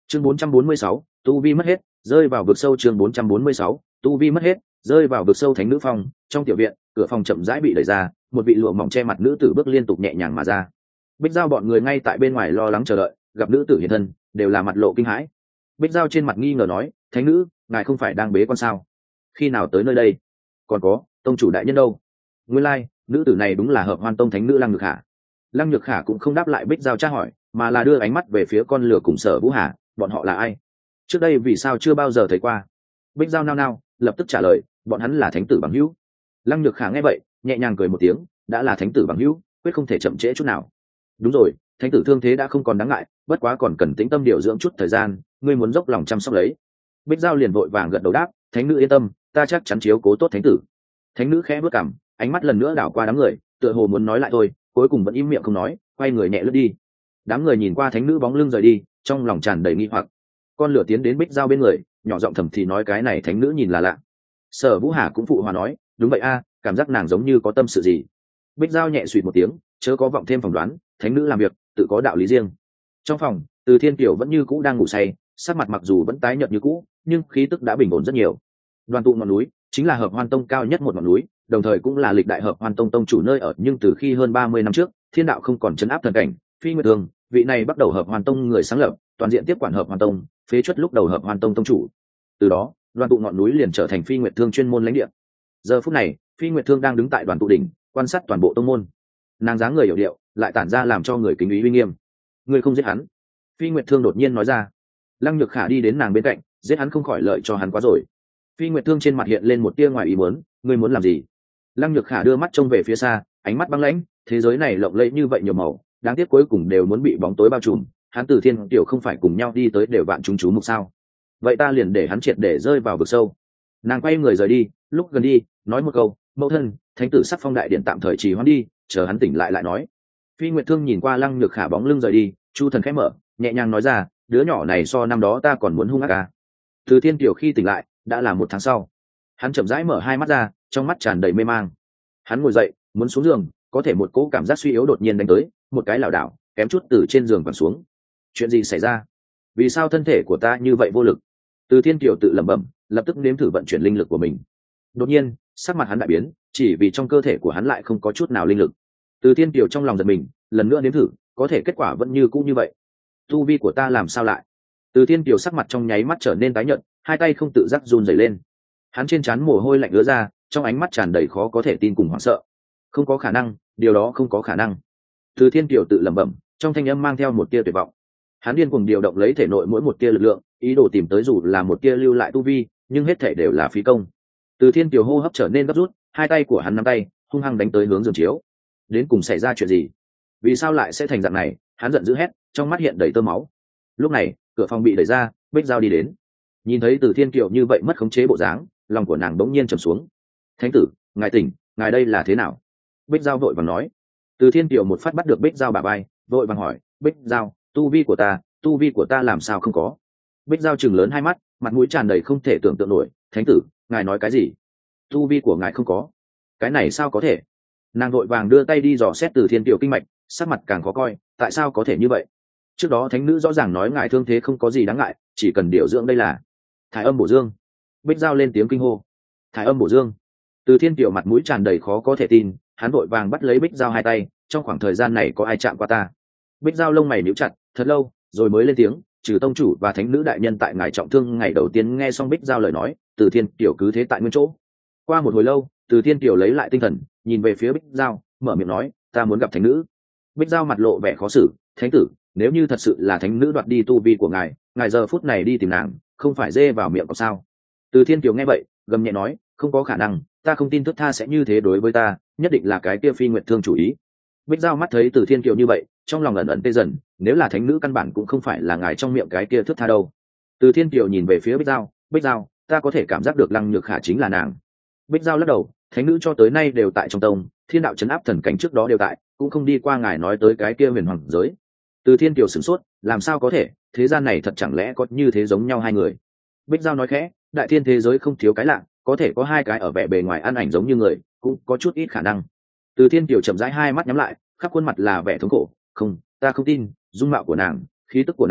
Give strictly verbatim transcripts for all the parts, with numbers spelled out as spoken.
chương bốn trăm bốn mươi sáu, tu vi mất hết, rơi vào vực sâu. Chương bốn trăm bốn mươi sáu, tu vi mất hết, rơi vào vực sâu. Thánh nữ phong, trong tiểu viện, cửa phòng chậm rãi bị đẩy ra, một vị lụa mỏng che mặt nữ tử bước liên tục nhẹ nhàng mà ra. Bích Giao bọn người ngay tại bên ngoài lo lắng chờ đợi, gặp nữ tử hiện thân, đều là mặt lộ kinh hãi. Bích Giao trên mặt nghi ngờ nói, thánh nữ, ngài không phải đang bế quan sao? Khi nào tới nơi đây? Còn có, tông chủ đại nhân đâu? Nguyên lai, nữ tử này đúng là Hợp Hoan tông thánh nữ Lăng Nhược Khả. Lăng Nhược Khả cũng không đáp lại Bích Giao tra hỏi, mà là đưa ánh mắt về phía con lửa cùng Sở Vũ Hà, bọn họ là ai? Trước đây vì sao chưa bao giờ thấy qua? Bích Giao nao nao, lập tức trả lời, bọn hắn là thánh tử bằng hữu. Lăng Nhược Khả nghe vậy, nhẹ nhàng cười một tiếng, đã là thánh tử bằng hữu, quyết không thể chậm trễ chút nào. Đúng rồi, thánh tử thương thế đã không còn đáng ngại, bất quá còn cần tĩnh tâm điều dưỡng chút thời gian, ngươi muốn dốc lòng chăm sóc lấy. Bích Giao liền vội vàng gật đầu đáp, thánh nữ yên tâm, ta chắc chắn chiếu cố tốt thánh tử. Thánh nữ khẽ bước cằm, ánh mắt lần nữa đảo qua đám người, tựa hồ muốn nói lại thôi, cuối cùng vẫn im miệng không nói, quay người nhẹ lướt đi. Đám người nhìn qua thánh nữ bóng lưng rời đi, trong lòng tràn đầy nghi hoặc. Con lửa tiến đến Bích Giao bên người, nhỏ giọng thầm thì nói, cái này thánh nữ nhìn là lạ. Sở Vũ Hà cũng phụ hòa nói, đúng vậy a, cảm giác nàng giống như có tâm sự gì. Bích Giao nhẹ suýt một tiếng, chớ có vọng thêm phỏng đoán, thánh nữ làm việc tự có đạo lý riêng. Trong phòng, Từ Thiên Kiều vẫn như cũ đang ngủ say, sắc mặt mặc dù vẫn tái nhợt như cũ, nhưng khí tức đã bình ổn rất nhiều. Đoàn tụ ngọn núi chính là Hợp Hoan tông cao nhất một ngọn núi, đồng thời cũng là lịch đại Hợp Hoan tông tông chủ nơi ở, nhưng từ khi hơn ba mươi năm trước, thiên đạo không còn trấn áp thần cảnh, Phi Nguyệt Thương, vị này bắt đầu Hợp Hoan tông người sáng lập, toàn diện tiếp quản Hợp Hoan tông, phế truất lúc đầu Hợp Hoan tông tông chủ. Từ đó, đoàn tụ ngọn núi liền trở thành Phi Nguyệt Thương chuyên môn lãnh địa. Giờ phút này, Phi Nguyệt Thương đang đứng tại đoàn tụ đỉnh, quan sát toàn bộ tông môn. Nàng dáng người hiểu điệu, lại tản ra làm cho người kính ý uy nghiêm. Ngươi không giết hắn? Phi Nguyệt Thương đột nhiên nói ra. Lăng Nhược Khả đi đến nàng bên cạnh, giết hắn không khỏi lợi cho hắn quá rồi. Phi Nguyệt Thương trên mặt hiện lên một tia ngoài ý muốn, ngươi muốn làm gì? Lăng Nhược Khả đưa mắt trông về phía xa, ánh mắt băng lãnh, thế giới này lộng lẫy như vậy nhiều màu, đáng tiếc cuối cùng đều muốn bị bóng tối bao trùm, hắn Từ Thiên tiểu không phải cùng nhau đi tới đều vạn chúng chú mục sao? Vậy ta liền để hắn triệt để rơi vào vực sâu. Nàng quay người rời đi, lúc gần đi, nói một câu, mẫu thân, thánh tử sắp phong đại điện tạm thời trì hoãn đi, chờ hắn tỉnh lại lại nói. Phi Nguyệt Thương nhìn qua Lăng Nhược Khả bóng lưng rời đi, chu thần khẽ mở, nhẹ nhàng nói ra, đứa nhỏ này so năm đó ta còn muốn hung ác à. Từ Thiên Kiều khi tỉnh lại đã là một tháng sau. Hắn chậm rãi mở hai mắt ra, trong mắt tràn đầy mê mang. Hắn ngồi dậy muốn xuống giường, có thể một cỗ cảm giác suy yếu đột nhiên đánh tới, một cái lảo đảo kém chút từ trên giường quẳng xuống. Chuyện gì xảy ra? Vì sao thân thể của ta như vậy vô lực? Từ Thiên Kiều tự lẩm bẩm, lập tức nếm thử vận chuyển linh lực của mình. Đột nhiên sắc mặt hắn đại biến, chỉ vì trong cơ thể của hắn lại không có chút nào linh lực. Từ Thiên Kiều trong lòng giật mình, lần nữa nếm thử, có thể kết quả vẫn như cũ như vậy. Tu vi của ta làm sao lại? Từ Thiên Kiều sắc mặt trong nháy mắt trở nên tái nhợt, hai tay không tự giác run rẩy lên. Hắn trên trán mồ hôi lạnh ứa ra, trong ánh mắt tràn đầy khó có thể tin cùng hoảng sợ. Không có khả năng, điều đó không có khả năng. Từ Thiên Kiều tự lẩm bẩm, trong thanh âm mang theo một tia tuyệt vọng. Hắn điên cuồng điều động lấy thể nội mỗi một tia lực lượng, ý đồ tìm tới dù là một tia lưu lại tu vi, nhưng hết thể đều là phí công. Từ Thiên Kiều hô hấp trở nên gấp rút, hai tay của hắn nắm tay, hung hăng đánh tới hướng giường chiếu. Đến cùng xảy ra chuyện gì? Vì sao lại sẽ thành dạng này? Hắn giận dữ hét, trong mắt hiện đầy tơ máu. Lúc này, cửa phòng bị đẩy ra, Bích Giao đi đến. Nhìn thấy Từ Thiên Kiều như vậy mất khống chế bộ dáng, lòng của nàng bỗng nhiên trầm xuống. Thánh tử, ngài tỉnh, ngài đây là thế nào? Bích Giao vội vàng nói. Từ Thiên Kiều một phát bắt được Bích Giao bả vai, vội vàng hỏi, Bích Giao, tu vi của ta, tu vi của ta làm sao không có? Bích Giao chừng lớn hai mắt, mặt mũi tràn đầy không thể tưởng tượng nổi. Thánh tử, ngài nói cái gì? Tu vi của ngài không có? Cái này sao có thể? Nàng vội vàng đưa tay đi dò xét Từ Thiên Kiều kinh mạch, sắc mặt càng khó coi, tại sao có thể như vậy? Trước đó thánh nữ rõ ràng nói ngài thương thế không có gì đáng ngại, chỉ cần điều dưỡng đây là thải âm bổ dương. Bích Giao lên tiếng kinh hô. Thải âm bổ dương? Từ Thiên Kiều mặt mũi tràn đầy khó có thể tin, hắn vội vàng bắt lấy Bích Giao hai tay, trong khoảng thời gian này có ai chạm qua ta? Bích Giao lông mày níu chặt, thật lâu rồi mới lên tiếng, trừ tông chủ và thánh nữ đại nhân tại ngài trọng thương ngày đầu tiên. Nghe xong Bích Giao lời nói, Từ Thiên Kiều cứ thế tại nguyên chỗ. Qua một hồi lâu, Từ Thiên Kiều lấy lại tinh thần, nhìn về phía Bích Giao, mở miệng nói, ta muốn gặp thánh nữ. Bích Giao mặt lộ vẻ khó xử, thánh tử, nếu như thật sự là thánh nữ đoạt đi tu vi của ngài, ngài giờ phút này đi tìm nàng, không phải dê vào miệng có sao? Từ Thiên Kiều nghe vậy, gầm nhẹ nói, không có khả năng, ta không tin thức tha sẽ như thế đối với ta, nhất định là cái kia Phi Nguyệt Thương chủ ý. Bích Giao mắt thấy Từ Thiên Kiều như vậy, trong lòng ẩn ẩn tê dần, nếu là thánh nữ căn bản cũng không phải là ngài trong miệng cái kia thức tha đâu. Từ Thiên Kiều nhìn về phía Bích Giao, Bích Giao, ta có thể cảm giác được Lăng Nhược Khả chính là nàng. Bích Giao lắc đầu, thánh nữ cho tới nay đều tại trong tông, thiên đạo trấn áp thần cảnh trước đó đều tại, cũng không đi qua ngài nói tới cái kia huyền hoàng giới. Từ Thiên Kiều sửng sốt, làm sao có thể, thế gian này thật chẳng lẽ có như thế giống nhau hai người? Bích Giao nói khẽ, đại thiên thế giới không thiếu cái lạ, có thể có hai cái ở vẻ bề ngoài ăn ảnh giống như người, cũng có chút ít khả năng. Từ Thiên Kiều chậm rãi hai mắt nhắm lại, khắp khuôn mặt là vẻ thống khổ, không, ta không tin, dung mạo của nàng, khí tức của nàng,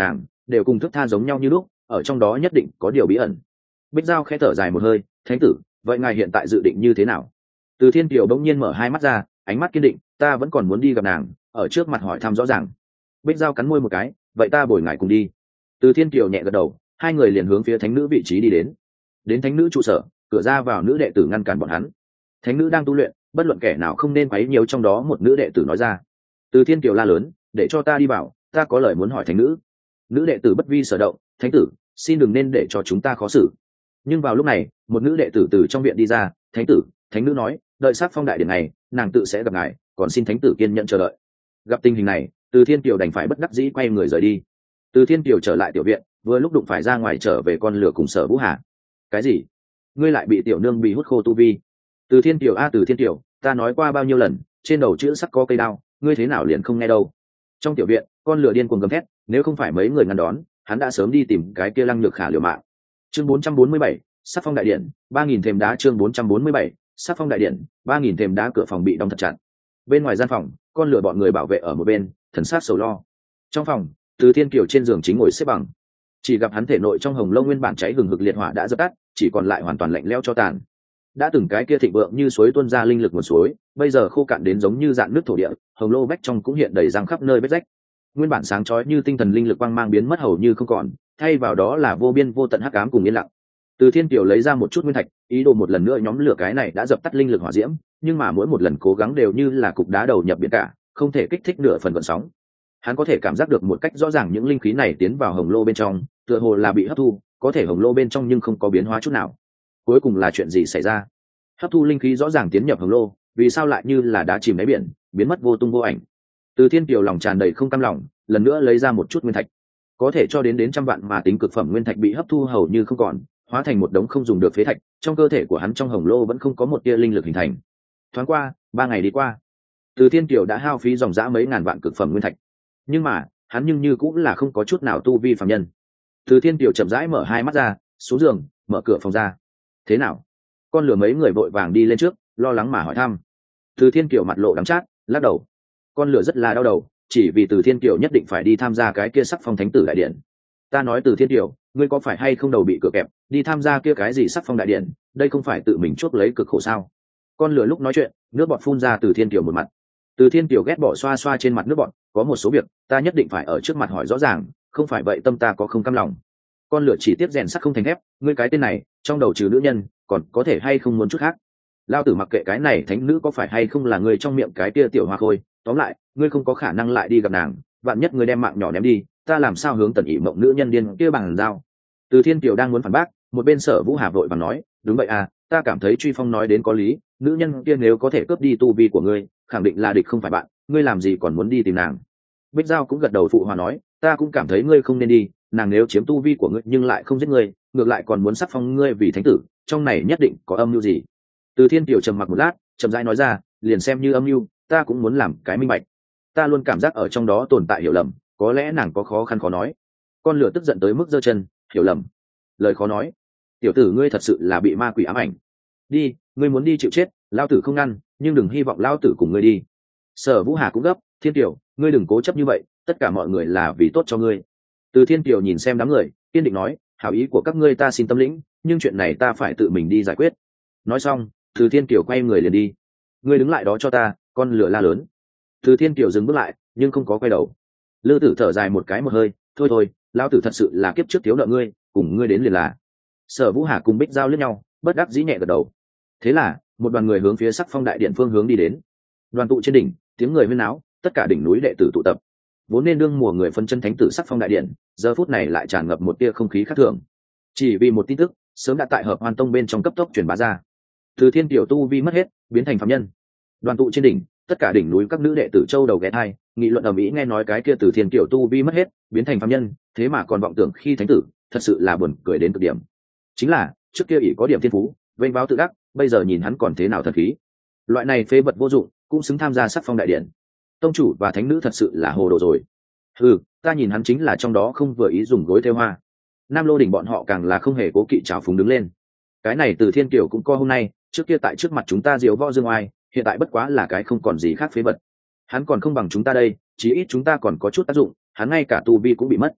đều cùng thức tha giống nhau như lúc, ở trong đó nhất định có điều bí ẩn. Bích Giao khẽ thở dài một hơi, thánh tử, vậy ngài hiện tại dự định như thế nào? Từ Thiên Kiều bỗng nhiên mở hai mắt ra, ánh mắt kiên định, ta vẫn còn muốn đi gặp nàng, ở trước mặt hỏi thăm rõ ràng. Bích Giao cắn môi một cái, vậy ta bồi ngài cùng đi. Từ Thiên Kiều nhẹ gật đầu, hai người liền hướng phía thánh nữ vị trí đi đến. Đến thánh nữ trụ sở, cửa ra vào nữ đệ tử ngăn cản bọn hắn. Thánh nữ đang tu luyện, bất luận kẻ nào không nên quấy nhiều, trong đó một nữ đệ tử nói ra. Từ Thiên Kiều la lớn, để cho ta đi vào, ta có lời muốn hỏi thánh nữ. Nữ đệ tử bất vi sở động, thánh tử, xin đừng nên để cho chúng ta khó xử. Nhưng vào lúc này, một nữ đệ tử từ trong viện đi ra, thánh tử, thánh nữ nói, đợi sát phong đại điện này, nàng tự sẽ gặp ngài, còn xin thánh tử kiên nhẫn chờ đợi. Gặp tình hình này, Từ Thiên Kiều đành phải bất đắc dĩ quay người rời đi. Từ Thiên Kiều trở lại tiểu viện, vừa lúc đụng phải ra ngoài trở về con lửa cùng Sở Vũ Hà. Cái gì? Ngươi lại bị tiểu nương bị hút khô tu vi? Từ Thiên Kiều a Từ Thiên Kiều, ta nói qua bao nhiêu lần, trên đầu chữ sắc có cây đao, ngươi thế nào liền không nghe đâu? Trong tiểu viện, con lửa điên cuồng gầm thét, nếu không phải mấy người ngăn đón, hắn đã sớm đi tìm cái kia Lăng Nhược Khả liều mạng. Chương bốn trăm bốn mươi bảy, Sắc phong đại điện, ba nghìn thềm đá. Chương bốn trăm bốn mươi bảy, Sắc phong đại điện, ba nghìn thềm đá. Cửa phòng bị đóng thật chặt. Bên ngoài gian phòng, con lửa bọn người bảo vệ ở một bên, thần sắc sầu lo. Trong phòng, Từ Thiên Kiều trên giường chính ngồi xếp bằng, chỉ gặp hắn thể nội trong hồng lâu nguyên bản cháy hừng hực liệt hỏa đã dập tắt, chỉ còn lại hoàn toàn lạnh lẽo cho tàn. Đã từng cái kia thịnh vượng như suối tuôn ra linh lực một suối, bây giờ khô cạn đến giống như dạn nước thổ địa, hồng lô bách trong cũng hiện đầy răng khắp nơi vết rách. Nguyên bản sáng chói như tinh thần linh lực quang mang biến mất hầu như không còn, thay vào đó là vô biên vô tận hắc ám cùng yên lặng. Từ Thiên Kiều lấy ra một chút nguyên thạch, ý đồ một lần nữa nhóm lửa cái này đã dập tắt linh lực hỏa diễm, nhưng mà mỗi một lần cố gắng đều như là cục đá đầu nhập biển cả, không thể kích thích nửa phần gợn sóng. Hắn có thể cảm giác được một cách rõ ràng những linh khí này tiến vào hồng lô bên trong, tựa hồ là bị hấp thu, có thể hồng lô bên trong nhưng không có biến hóa chút nào. Cuối cùng là chuyện gì xảy ra? Hấp thu linh khí rõ ràng tiến nhập hồng lô, vì sao lại như là đá chìm đáy biển, biến mất vô tung vô ảnh? Từ Thiên Kiều lòng tràn đầy không cam lòng, lần nữa lấy ra một chút nguyên thạch, có thể cho đến đến trăm vạn mà tính cực phẩm nguyên thạch bị hấp thu hầu như không còn, hóa thành một đống không dùng được phế thạch. Trong cơ thể của hắn trong hồng lô vẫn không có một tia linh lực hình thành. Thoáng qua, ba ngày đi qua, Từ Thiên Kiều đã hao phí dòng dã mấy ngàn vạn cực phẩm nguyên thạch, nhưng mà hắn nhưng như cũng là không có chút nào tu vi phàm nhân. Từ Thiên Kiều chậm rãi mở hai mắt ra, xuống giường, mở cửa phòng ra. Thế nào? Con lửa mấy người vội vàng đi lên trước, lo lắng mà hỏi thăm. Từ Thiên Kiều mặt lộ đắng chát, lắc đầu. Con lửa rất là đau đầu, chỉ vì Từ Thiên Kiều nhất định phải đi tham gia cái kia sắc phong thánh tử đại điện. Ta nói Từ Thiên Kiều, ngươi có phải hay không đầu bị cửa kẹp, đi tham gia kia cái gì sắc phong đại điện, đây không phải tự mình chuốc lấy cực khổ sao? Con lửa lúc nói chuyện, nước bọt phun ra Từ Thiên Kiều một mặt. Từ Thiên Kiều ghét bỏ xoa xoa trên mặt nước bọt, có một số việc ta nhất định phải ở trước mặt hỏi rõ ràng, không phải vậy tâm ta có không cam lòng. Con lửa chỉ tiếp rèn sắt không thành thép, ngươi cái tên này trong đầu trừ nữ nhân còn có thể hay không muốn chút khác? Lao tử mặc kệ cái này thánh nữ có phải hay không là người trong miệng cái kia tiểu hoa khôi, tóm lại ngươi không có khả năng lại đi gặp nàng, vạn nhất ngươi đem mạng nhỏ ném đi, ta làm sao hướng Tần ỷ mộng nữ nhân điên kia bằng dao? Từ Thiên Kiều đang muốn phản bác, một bên Sở Vũ Hà vội vàng nói, đúng vậy à, ta cảm thấy Truy Phong nói đến có lý, nữ nhân kia nếu có thể cướp đi tu vi của ngươi, khẳng định là địch không phải bạn, ngươi làm gì còn muốn đi tìm nàng? Bích Giao cũng gật đầu phụ hòa nói, ta cũng cảm thấy ngươi không nên đi, nàng nếu chiếm tu vi của ngươi nhưng lại không giết ngươi, ngược lại còn muốn sắc phong ngươi vì thánh tử, trong này nhất định có âm mưu gì. Từ Thiên Kiều trầm mặc một lát, chậm rãi nói ra, liền xem như âm mưu, ta cũng muốn làm cái minh bạch. Ta luôn cảm giác ở trong đó tồn tại hiểu lầm, có lẽ nàng có khó khăn khó nói. Con lửa tức giận tới mức giơ chân, hiểu lầm, lời khó nói. Tiểu tử ngươi thật sự là bị ma quỷ ám ảnh. Đi, ngươi muốn đi chịu chết, lao tử không ngăn, nhưng đừng hy vọng lao tử cùng ngươi đi. Sở Vũ Hà cũng gấp, Thiên Kiều, ngươi đừng cố chấp như vậy, tất cả mọi người là vì tốt cho ngươi. Từ Thiên Kiều nhìn xem đám người, kiên định nói, hảo ý của các ngươi ta xin tâm lĩnh, nhưng chuyện này ta phải tự mình đi giải quyết. Nói xong, Từ Thiên Kiều quay người liền đi. Ngươi đứng lại đó cho ta, con lửa la lớn. Từ Thiên Kiều dừng bước lại, nhưng không có quay đầu. Lư Tử thở dài một cái một hơi, thôi thôi, lão tử thật sự là kiếp trước thiếu nợ ngươi, cùng ngươi đến liền là. Sở Vũ Hà cùng Bích Giao liếc nhau, bất đắc dĩ nhẹ gật đầu. Thế là một đoàn người hướng phía sắc phong đại điện phương hướng đi đến. Đoàn tụ trên đỉnh, tiếng người huyên náo, tất cả đỉnh núi đệ tử tụ tập. Vốn nên đương mùa người phân chân thánh tử sắc phong đại điện, giờ phút này lại tràn ngập một tia không khí khác thường. Chỉ vì một tin tức sớm đã tại Hợp Hoan Tông bên trong cấp tốc truyền bá ra. Từ Thiên Kiều tu vi mất hết, biến thành phàm nhân. Đoàn tụ trên đỉnh, tất cả đỉnh núi các nữ đệ tử châu đầu ghé thai, nghị luận ầm ĩ nghe nói cái kia Từ Thiên Kiều tu vi mất hết, biến thành phàm nhân, thế mà còn vọng tưởng khi thánh tử, thật sự là buồn cười đến cực điểm. Chính là, trước kia ỷ có điểm thiên phú, vênh váo tự đắc, bây giờ nhìn hắn còn thế nào thần khí. Loại này phế vật vô dụng, cũng xứng tham gia sắc phong đại điện. Tông chủ và thánh nữ thật sự là hồ đồ rồi. Ừ, ta nhìn hắn chính là trong đó không vừa ý dùng gối theo hoa. Nam Lô đỉnh bọn họ càng là không hề cố kỵ trào phúng đứng lên. Cái này Từ Thiên Kiều cũng co hôm nay, trước kia tại trước mặt chúng ta diếu võ dương oai, hiện tại bất quá là cái không còn gì khác phế vật. Hắn còn không bằng chúng ta đây, chí ít chúng ta còn có chút tác dụng, hắn ngay cả tu vi cũng bị mất.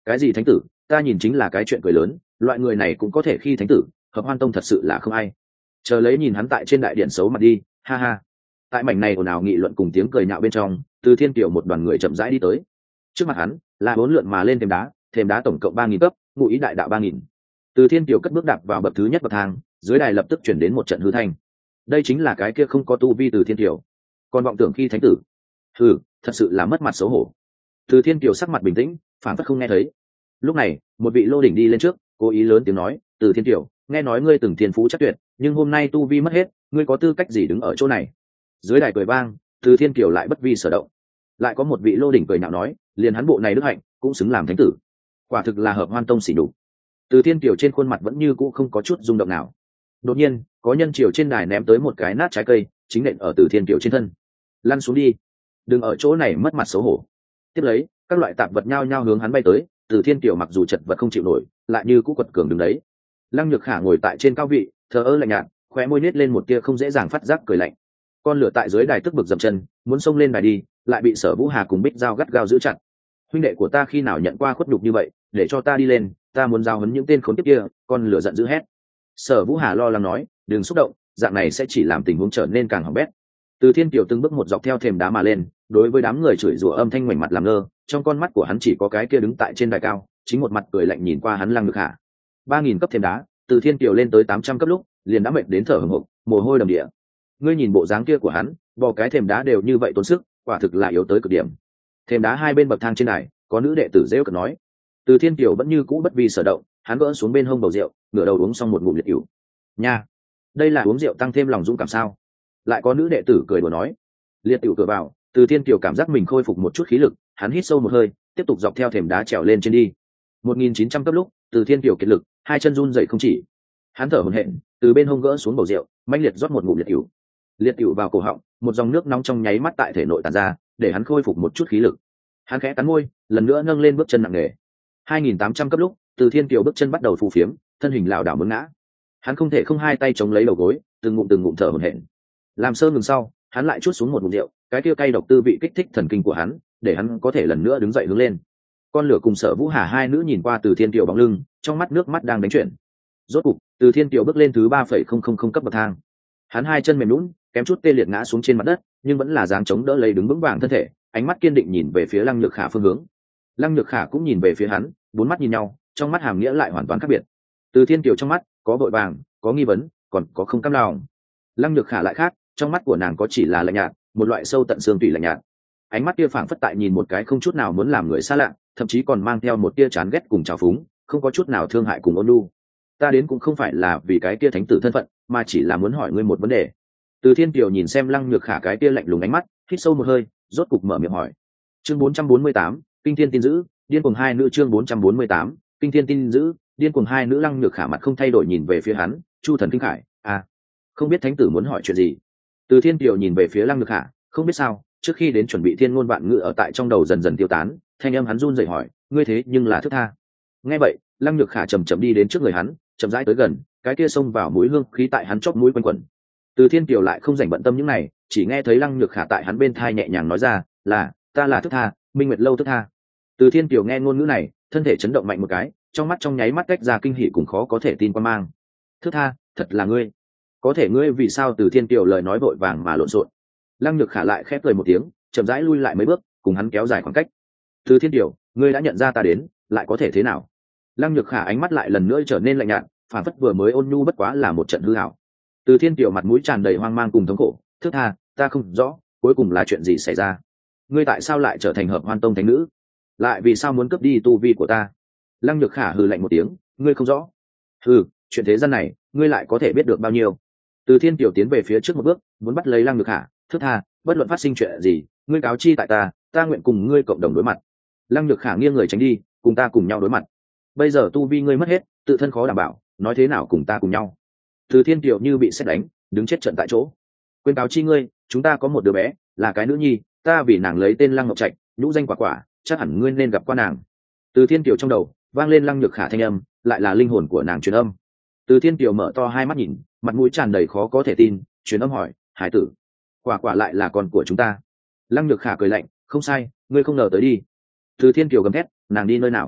cái gì thánh tử, ta nhìn chính là cái chuyện cười lớn, loại người này cũng có thể khi thánh tử, Hợp Hoan Tông thật sự là không ai. Chờ lấy nhìn hắn tại trên đại điện xấu mặt đi, ha ha. Tại mảnh này ồn ào nghị luận cùng tiếng cười nhạo bên trong, Từ Thiên Kiều một đoàn người chậm rãi đi tới. Trước mặt hắn là bốn lượn mà lên thềm đá, thềm đá tổng cộng ba nghìn cấp, ngụ ý đại đạo ba nghìn. Từ Thiên Kiều cất bước đạp vào bậc thứ nhất bậc thang, dưới đài lập tức chuyển đến một trận hư thanh. Đây chính là cái kia không có tu vi Từ Thiên Kiều, còn vọng tưởng khi thánh tử. Hừ, thật sự là mất mặt xấu hổ. Từ Thiên Kiều sắc mặt bình tĩnh, phản phất không nghe thấy. Lúc này, một vị lô đỉnh đi lên trước, cố ý lớn tiếng nói, Từ Thiên Kiều, nghe nói ngươi từng thiên phú chắc tuyệt, nhưng hôm nay tu vi mất hết, ngươi có tư cách gì đứng ở chỗ này? Dưới đài cười vang, Từ Thiên Kiều lại bất vi sở động. Lại có một vị lô đỉnh cười nhạo nói, liền hắn bộ này đức hạnh cũng xứng làm thánh tử, quả thực là Hợp Hoan Tông xỉ nhục. Từ Thiên Kiều trên khuôn mặt vẫn như cũ không có chút rung động nào. Đột nhiên, có nhân triều trên đài ném tới một cái nát trái cây, chính nện ở Từ Thiên Kiều trên thân. Lăn xuống đi, đừng ở chỗ này mất mặt xấu hổ. Tiếp lấy, các loại tạp vật nhao nhao hướng hắn bay tới. Từ Thiên Kiều mặc dù chật vật không chịu nổi, lại như cũ quật cường đứng đấy. Lăng Nhược Khả ngồi tại trên cao vị, thờ ơ lạnh nhạt, khóe môi nết lên một tia không dễ dàng phát giác cười lạnh. Con lửa tại dưới đài tức bực dậm chân, muốn xông lên đài đi, lại bị Sở Vũ Hà cùng Bích Giao gắt gao giữ chặt. Huynh đệ của ta khi nào nhận qua khuất nhục như vậy, để cho ta đi lên, ta muốn giao huấn những tên khốn kiếp kia. Con lửa giận dữ hét. Sở Vũ Hà lo lắng nói, đừng xúc động, dạng này sẽ chỉ làm tình huống trở nên càng hỏng bét. Từ Thiên Kiều từng bước một dọc theo thềm đá mà lên, đối với đám người chửi rủa âm thanh ngoảnh mặt làm ngơ, trong con mắt của hắn chỉ có cái kia đứng tại trên đài cao, chính một mặt cười lạnh nhìn qua hắn Lăng Nhược Khả. ba nghìn cấp thềm đá, Từ Thiên Kiều lên tới tám trăm cấp lúc, liền đã mệt đến thở hổn hộc, mồ hôi đầm đìa. Ngươi nhìn bộ dáng kia của hắn, bò cái thềm đá đều như vậy tốn sức, quả thực là yếu tới cực điểm. Thềm đá hai bên bậc thang trên đài, có nữ đệ tử rêu cợt nói. Từ Thiên Kiều vẫn như cũ bất vi sở động, hắn gỡ xuống bên hông bầu rượu, ngửa đầu uống xong một ngụm liệt rượu. Nha, đây là uống rượu tăng thêm lòng dũng cảm sao? Lại có nữ đệ tử cười đùa nói. Liệt rượu cửa vào, Từ Thiên Kiều cảm giác mình khôi phục một chút khí lực, hắn hít sâu một hơi, tiếp tục dọc theo thềm đá trèo lên trên đi. một nghìn chín trăm cấp lúc, Từ Thiên Kiều kiệt lực, hai chân run rẩy không chỉ. Hắn thở hổn hển, từ bên hông gỡ xuống bầu rượu, mãnh liệt rót một ngụm liệt rượu. Liệt rượu vào cổ họng, một dòng nước nóng trong nháy mắt tại thể nội tản ra, để hắn khôi phục một chút khí lực. Hắn khẽ cắn môi, lần nữa nâng lên bước chân nặng nề. hai nghìn tám trăm cấp lúc, Từ Thiên Kiều bước chân bắt đầu phù phiếm, thân hình lảo đảo muốn ngã. Hắn không thể không hai tay chống lấy đầu gối, từng ngụm từng ngụm thở hổn hển. Làm sơ ngừng sau, hắn lại chuốt xuống một ngụm rượu, cái kia cay độc tư vị kích thích thần kinh của hắn, để hắn có thể lần nữa đứng dậy hướng lên. Con lửa cùng Sở Vũ Hà hai nữ nhìn qua Từ Thiên Kiều bóng lưng, trong mắt nước mắt đang đánh chuyển. Rốt cục, Từ Thiên Kiều bước lên thứ ba phẩy không không không cấp bậc thang. Hắn hai chân mềm nhũn, kém chút tê liệt ngã xuống trên mặt đất, nhưng vẫn là dáng chống đỡ lấy đứng vững vàng thân thể, ánh mắt kiên định nhìn về phía Lăng Nhược Khả phương hướng. Lăng Nhược Khả cũng nhìn về phía hắn, bốn mắt nhìn nhau, trong mắt hàm nghĩa lại hoàn toàn khác biệt. Từ Thiên Kiều trong mắt có vội vàng, có nghi vấn, còn có không cam lòng. Lăng Nhược Khả lại khác, trong mắt của nàng có chỉ là lạnh nhạt, một loại sâu tận xương tủy lạnh nhạt. Ánh mắt kia phảng phất tại nhìn một cái không chút nào muốn làm người xa lạ, thậm chí còn mang theo một tia chán ghét cùng trào phúng, không có chút nào thương hại cùng ôn nhu. Ta đến cũng không phải là vì cái kia thánh tử thân phận, mà chỉ là muốn hỏi ngươi một vấn đề. Từ Thiên Kiều nhìn xem Lăng Nhược Khả cái kia lạnh lùng ánh mắt, hít sâu một hơi, rốt cục mở miệng hỏi. Chương bốn trăm bốn mươi tám, Kinh Thiên tin dữ, điên cuồng hai nữ chương bốn trăm bốn mươi tám, Kinh Thiên tin dữ, điên cuồng hai nữ. Lăng Nhược Khả mặt không thay đổi nhìn về phía hắn, Chu thần kinh khải, à, không biết thánh tử muốn hỏi chuyện gì. Từ Thiên Kiều nhìn về phía Lăng Nhược Khả, không biết sao, trước khi đến chuẩn bị thiên ngôn vạn ngữ ở tại trong đầu dần dần tiêu tán, thanh âm hắn run rẩy hỏi, ngươi thế nhưng là thức tha. Nghe vậy, Lăng Nhược Khả chậm chậm đi đến trước người hắn, chậm rãi tới gần, cái kia xông vào mũi hương khí tại hắn chóp mũi quanh quẩn. Từ Thiên Kiều lại không dành bận tâm những này, chỉ nghe thấy Lăng Nhược Khả tại hắn bên thai nhẹ nhàng nói ra, là, ta là thức tha, Minh Nguyệt lâu thức tha. Từ Thiên Kiều nghe ngôn ngữ này, thân thể chấn động mạnh một cái, trong mắt trong nháy mắt tách ra kinh hỉ cùng khó có thể tin quan mang. Thức tha, thật là ngươi? Có thể ngươi vì sao? Từ Thiên Kiều lời nói vội vàng mà lộn xộn. Lăng Nhược Khả lại khép cười một tiếng, chậm rãi lui lại mấy bước, cùng hắn kéo dài khoảng cách. Từ Thiên Kiều, ngươi đã nhận ra ta đến, lại có thể thế nào? Lăng Nhược Khả ánh mắt lại lần nữa trở nên lạnh nhạt, phản phất vừa mới ôn nhu bất quá là một trận hư ảo. Từ Thiên Kiều mặt mũi tràn đầy hoang mang cùng thống khổ, thức tha, ta không rõ, cuối cùng là chuyện gì xảy ra? Ngươi tại sao lại trở thành Hợp Hoan Tông thánh nữ? Lại vì sao muốn cướp đi tu vi của ta? Lăng Nhược Khả hừ lạnh một tiếng, ngươi không rõ? Hừ, chuyện thế gian này, ngươi lại có thể biết được bao nhiêu? Từ Thiên Kiều tiến về phía trước một bước, muốn bắt lấy Lăng Nhược Khả, thức tha, bất luận phát sinh chuyện gì, ngươi cáo chi tại ta, ta nguyện cùng ngươi cộng đồng đối mặt. Lăng Nhược Khả nghiêng người tránh đi, cùng ta cùng nhau đối mặt. Bây giờ tu vi ngươi mất hết, tự thân khó đảm bảo, nói thế nào cùng ta cùng nhau? Từ Thiên Kiều như bị sét đánh, đứng chết trận tại chỗ. Quên cáo chi ngươi, chúng ta có một đứa bé, là cái nữ nhi, ta vì nàng lấy tên Lăng Ngọc Trạch, nhũ danh Quả Quả, chắc hẳn ngươi nên gặp qua nàng. Từ Thiên Kiều trong đầu vang lên Lăng Nhược Khả thanh âm, lại là linh hồn của nàng truyền âm. Từ Thiên Kiều mở to hai mắt nhìn, mặt mũi tràn đầy khó có thể tin, truyền âm hỏi, hải tử, Quả Quả lại là con của chúng ta? Lăng Nhược Khả cười lạnh, không sai, ngươi không ngờ tới đi. Từ Thiên Kiều gầm thét, nàng đi nơi nào?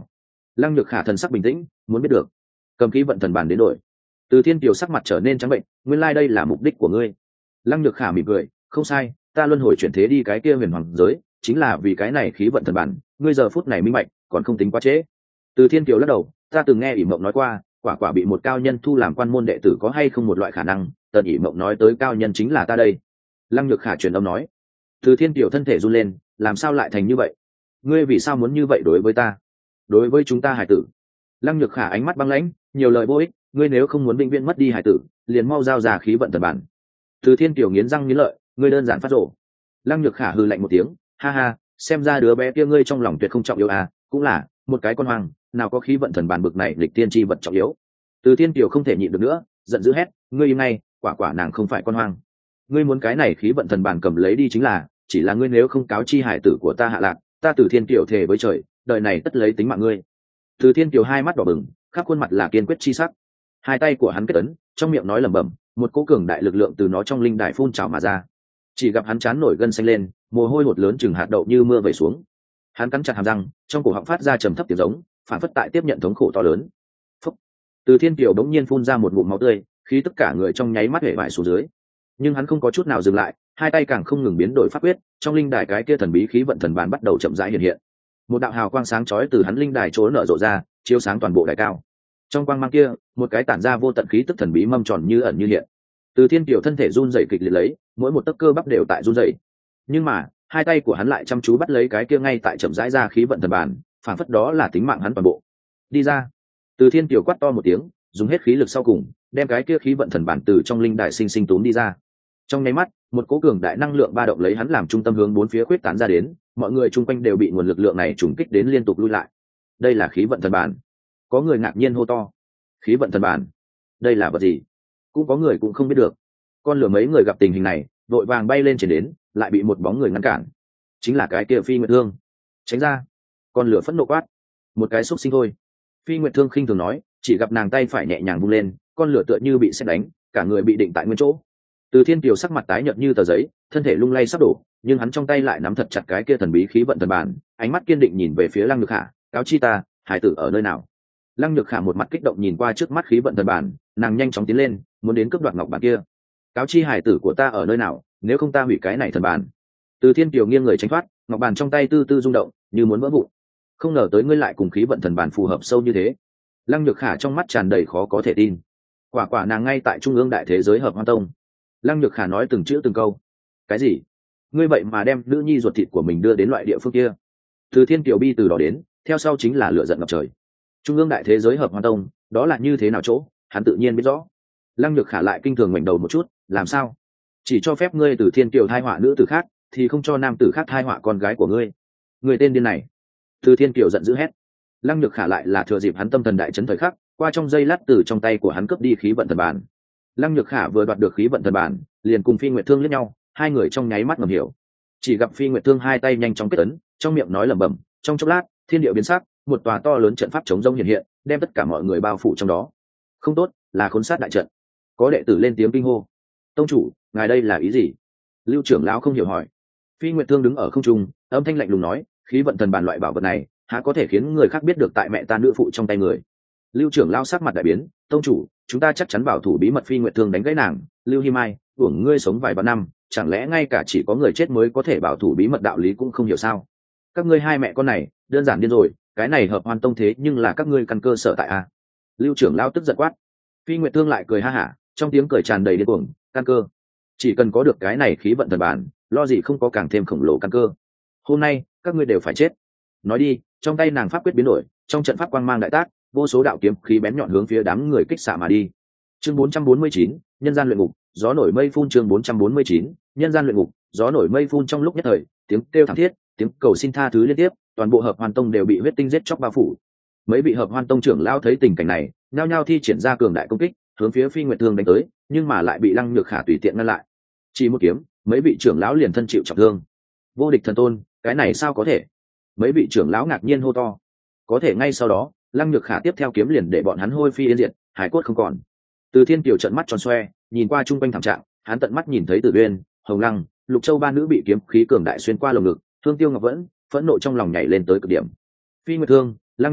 Lăng Nhược Khả thần sắc bình tĩnh, muốn biết được. Cầm khí vận thần bản đến đổi. Từ Thiên Kiều sắc mặt trở nên trắng bệnh, nguyên lai đây là mục đích của ngươi. Lăng Nhược Khả mỉm cười, không sai, ta luân hồi chuyển thế đi cái kia huyền hoàng giới, chính là vì cái này khí vận thần bản, ngươi giờ phút này minh bạch, còn không tính quá trễ. Từ Thiên Kiều lắc đầu, ta từng nghe ỷ mộng nói qua, quả quả bị một cao nhân thu làm quan môn đệ tử có hay không một loại khả năng, tần ỷ mộng nói tới cao nhân chính là ta đây. Lăng Nhược Khả truyền âm nói. Từ Thiên Kiều thân thể run lên, làm sao lại thành như vậy? Ngươi vì sao muốn như vậy đối với ta? Đối với chúng ta hải tử? Lăng Nhược Khả ánh mắt băng lãnh, nhiều lời vô ích, ngươi nếu không muốn vĩnh viễn mất đi hải tử, liền mau giao ra khí vận thần bản. Từ Thiên Kiều nghiến răng nghiến lợi, ngươi đơn giản phát rồ. Lăng Nhược Khả hừ lạnh một tiếng, ha ha, xem ra đứa bé kia ngươi trong lòng tuyệt không trọng yếu à, cũng là một cái con hoang, nào có khí vận thần bản bực này lịch tiên tri vật trọng yếu. Từ Thiên Kiều không thể nhịn được nữa, giận dữ hét, ngươi im ngay, quả quả nàng không phải con hoang. Ngươi muốn cái này khí vận thần bản cầm lấy đi chính là, chỉ là ngươi nếu không cáo chi hải tử của ta hạ lạc, ta Từ Thiên Kiều thề với trời, đời này tất lấy tính mạng ngươi. Từ Thiên Kiều hai mắt đỏ bừng, khắp khuôn mặt là kiên quyết chi sắc. Hai tay của hắn kết ấn, trong miệng nói lẩm bẩm, một cỗ cường đại lực lượng từ nó trong linh đài phun trào mà ra. Chỉ gặp hắn chán nổi gân xanh lên, mồ hôi hột lớn chừng hạt đậu như mưa về xuống. Hắn cắn chặt hàm răng, trong cổ họng phát ra trầm thấp tiếng giống, phản phất tại tiếp nhận thống khổ to lớn. Phúc. Từ Thiên Kiều đống nhiên phun ra một ngụm máu tươi, khí tất cả người trong nháy mắt hể vải xuống dưới. Nhưng hắn không có chút nào dừng lại, hai tay càng không ngừng biến đổi pháp quyết, trong linh đài cái kia thần bí khí vận thần bản bắt đầu chậm rãi hiện hiện. Một đạo hào quang sáng chói từ hắn linh đài chỗ nở rộ ra, chiếu sáng toàn bộ đài cao. Trong quang mang kia, một cái tản ra vô tận khí tức thần bí mâm tròn như ẩn như hiện. Từ Thiên Kiều thân thể run rẩy kịch liệt lấy, mỗi một tấc cơ bắp đều tại run rẩy. Nhưng mà, hai tay của hắn lại chăm chú bắt lấy cái kia ngay tại chậm rãi ra khí vận thần bản, phản phất đó là tính mạng hắn toàn bộ. Đi ra. Từ Thiên Kiều quát to một tiếng, dùng hết khí lực sau cùng, đem cái kia khí vận thần bản từ trong linh đài sinh sinh túm đi ra. Trong nháy mắt, một cỗ cường đại năng lượng ba động lấy hắn làm trung tâm hướng bốn phía khuyết tán ra đến, mọi người chung quanh đều bị nguồn lực lượng này trùng kích đến liên tục lui lại. Đây là khí vận thần bản. Có người ngạc nhiên hô to. Khí vận thần bản? Đây là vật gì? Cũng có người cũng không biết được. Con lửa mấy người gặp tình hình này, vội vàng bay lên trên đến, lại bị một bóng người ngăn cản. Chính là cái kia Phi Nguyệt Thương. Tránh ra. Con lửa phẫn nộ quát. Một cái xúc sinh thôi. Phi Nguyệt Thương khinh thường nói, chỉ gặp nàng tay phải nhẹ nhàng vung lên, con lửa tựa như bị sét đánh, cả người bị định tại nguyên chỗ. Từ Thiên Kiều sắc mặt tái nhợt như tờ giấy, thân thể lung lay sắp đổ, nhưng hắn trong tay lại nắm thật chặt cái kia thần bí khí vận thần bản, ánh mắt kiên định nhìn về phía Lăng Nhược Khả, cáo chi ta, hải tử ở nơi nào? Lăng Nhược Khả một mặt kích động nhìn qua trước mắt khí vận thần bản, nàng nhanh chóng tiến lên, muốn đến cướp đoạt ngọc bản kia. Cáo chi hải tử của ta ở nơi nào, nếu không ta hủy cái này thần bản. Từ Thiên Kiều nghiêng người tránh thoát, ngọc bản trong tay tư tư rung động, như muốn vỡ vụn. Không ngờ tới ngươi lại cùng khí vận thần bản phù hợp sâu như thế. Lăng Nhược Khả trong mắt tràn đầy khó có thể tin. Quả quả nàng ngay tại trung ương đại thế giới Hợp Hoan Tông. Lăng Nhược Khả nói từng chữ từng câu. Cái gì? Ngươi vậy mà đem nữ nhi ruột thịt của mình đưa đến loại địa phương kia? Từ Thiên Kiều bi từ đó đến, theo sau chính là lửa giận ngập trời. Trung ương đại thế giới Hợp Hoan Tông, đó là như thế nào chỗ, hắn tự nhiên biết rõ. Lăng Nhược Khả lại kinh thường ngoảnh đầu một chút, làm sao? Chỉ cho phép ngươi Từ Thiên Kiều thai họa nữ tử khác, thì không cho nam tử khác thai họa con gái của ngươi. Người tên điên này. Từ Thiên Kiều giận dữ hét. Lăng Nhược Khả lại là thừa dịp hắn tâm thần đại chấn thời khắc, qua trong giây lát từ trong tay của hắn cướp đi khí vận thần bản. Lăng Nhược Khả vừa đoạt được khí vận thần bản, liền cùng Phi Nguyệt Thương liếc nhau, hai người trong nháy mắt ngầm hiểu. Chỉ gặp Phi Nguyệt Thương hai tay nhanh chóng kết ấn, trong miệng nói lẩm bẩm, trong chốc lát, thiên địa biến sắc, một tòa to lớn trận pháp chống rông hiện hiện, đem tất cả mọi người bao phủ trong đó. Không tốt, là khốn sát đại trận. Có đệ tử lên tiếng kinh hô. Tông chủ, ngài đây là ý gì? Lưu trưởng lão không hiểu hỏi. Phi Nguyệt Thương đứng ở không trung, âm thanh lạnh lùng nói, khí vận thần bản loại bảo vật này, há có thể khiến người khác biết được tại mẹ ta nữ phụ trong tay người. Lưu trưởng lão sắc mặt đại biến, tông chủ, chúng ta chắc chắn bảo thủ bí mật. Phi Nguyệt Thương đánh gãy nàng, Lưu Hi Mai, uổng ngươi sống vài vạn năm, chẳng lẽ ngay cả chỉ có người chết mới có thể bảo thủ bí mật đạo lý cũng không hiểu sao? Các ngươi hai mẹ con này, đơn giản điên rồi, cái này Hợp Hoan Tông thế nhưng là các ngươi căn cơ sở tại a. Lưu trưởng lão tức giận quát. Phi Nguyệt Thương lại cười ha hả, trong tiếng cười tràn đầy điên cuồng, căn cơ. Chỉ cần có được cái này khí vận thần bản, lo gì không có càng thêm khổng lồ căn cơ. Hôm nay, các ngươi đều phải chết. Nói đi, trong tay nàng pháp quyết biến đổi, trong trận pháp quang mang đại tác, vô số đạo kiếm khí bén nhọn hướng phía đám người kích xạ mà đi. Chương bốn trăm bốn mươi chín, nhân gian luyện ngục, gió nổi mây phun. Chương bốn trăm bốn mươi chín, nhân gian luyện ngục, gió nổi mây phun. Trong lúc nhất thời, tiếng kêu thảm thiết, tiếng cầu xin tha thứ liên tiếp, toàn bộ Hợp Hoan Tông đều bị huyết tinh giết chóc bao phủ. Mấy vị Hợp Hoan Tông trưởng lão thấy tình cảnh này, nhao nhao thi triển ra cường đại công kích, hướng phía Phi Nguyệt Thương đánh tới, nhưng mà lại bị Lăng Nhược Khả tùy tiện ngăn lại. Chỉ một kiếm, mấy vị trưởng lão liền thân chịu trọng thương. Vô địch thần tôn, cái này sao có thể? Mấy vị trưởng lão ngạc nhiên hô to. Có thể ngay sau đó, Lăng Nhược Khả tiếp theo kiếm liền để bọn hắn hôi phi yên diệt, hải cốt không còn. Từ Thiên Kiều trợn mắt tròn xoe, nhìn qua trung quanh thảm trạng, hắn tận mắt nhìn thấy Tử Uyên, Hồng Lăng, Lục Châu ba nữ bị kiếm khí cường đại xuyên qua lồng ngực, Thương Tiêu Ngọc Vẫn, phẫn nộ trong lòng nhảy lên tới cực điểm. Phi Nguyệt Thương, Lăng Nhược Khả,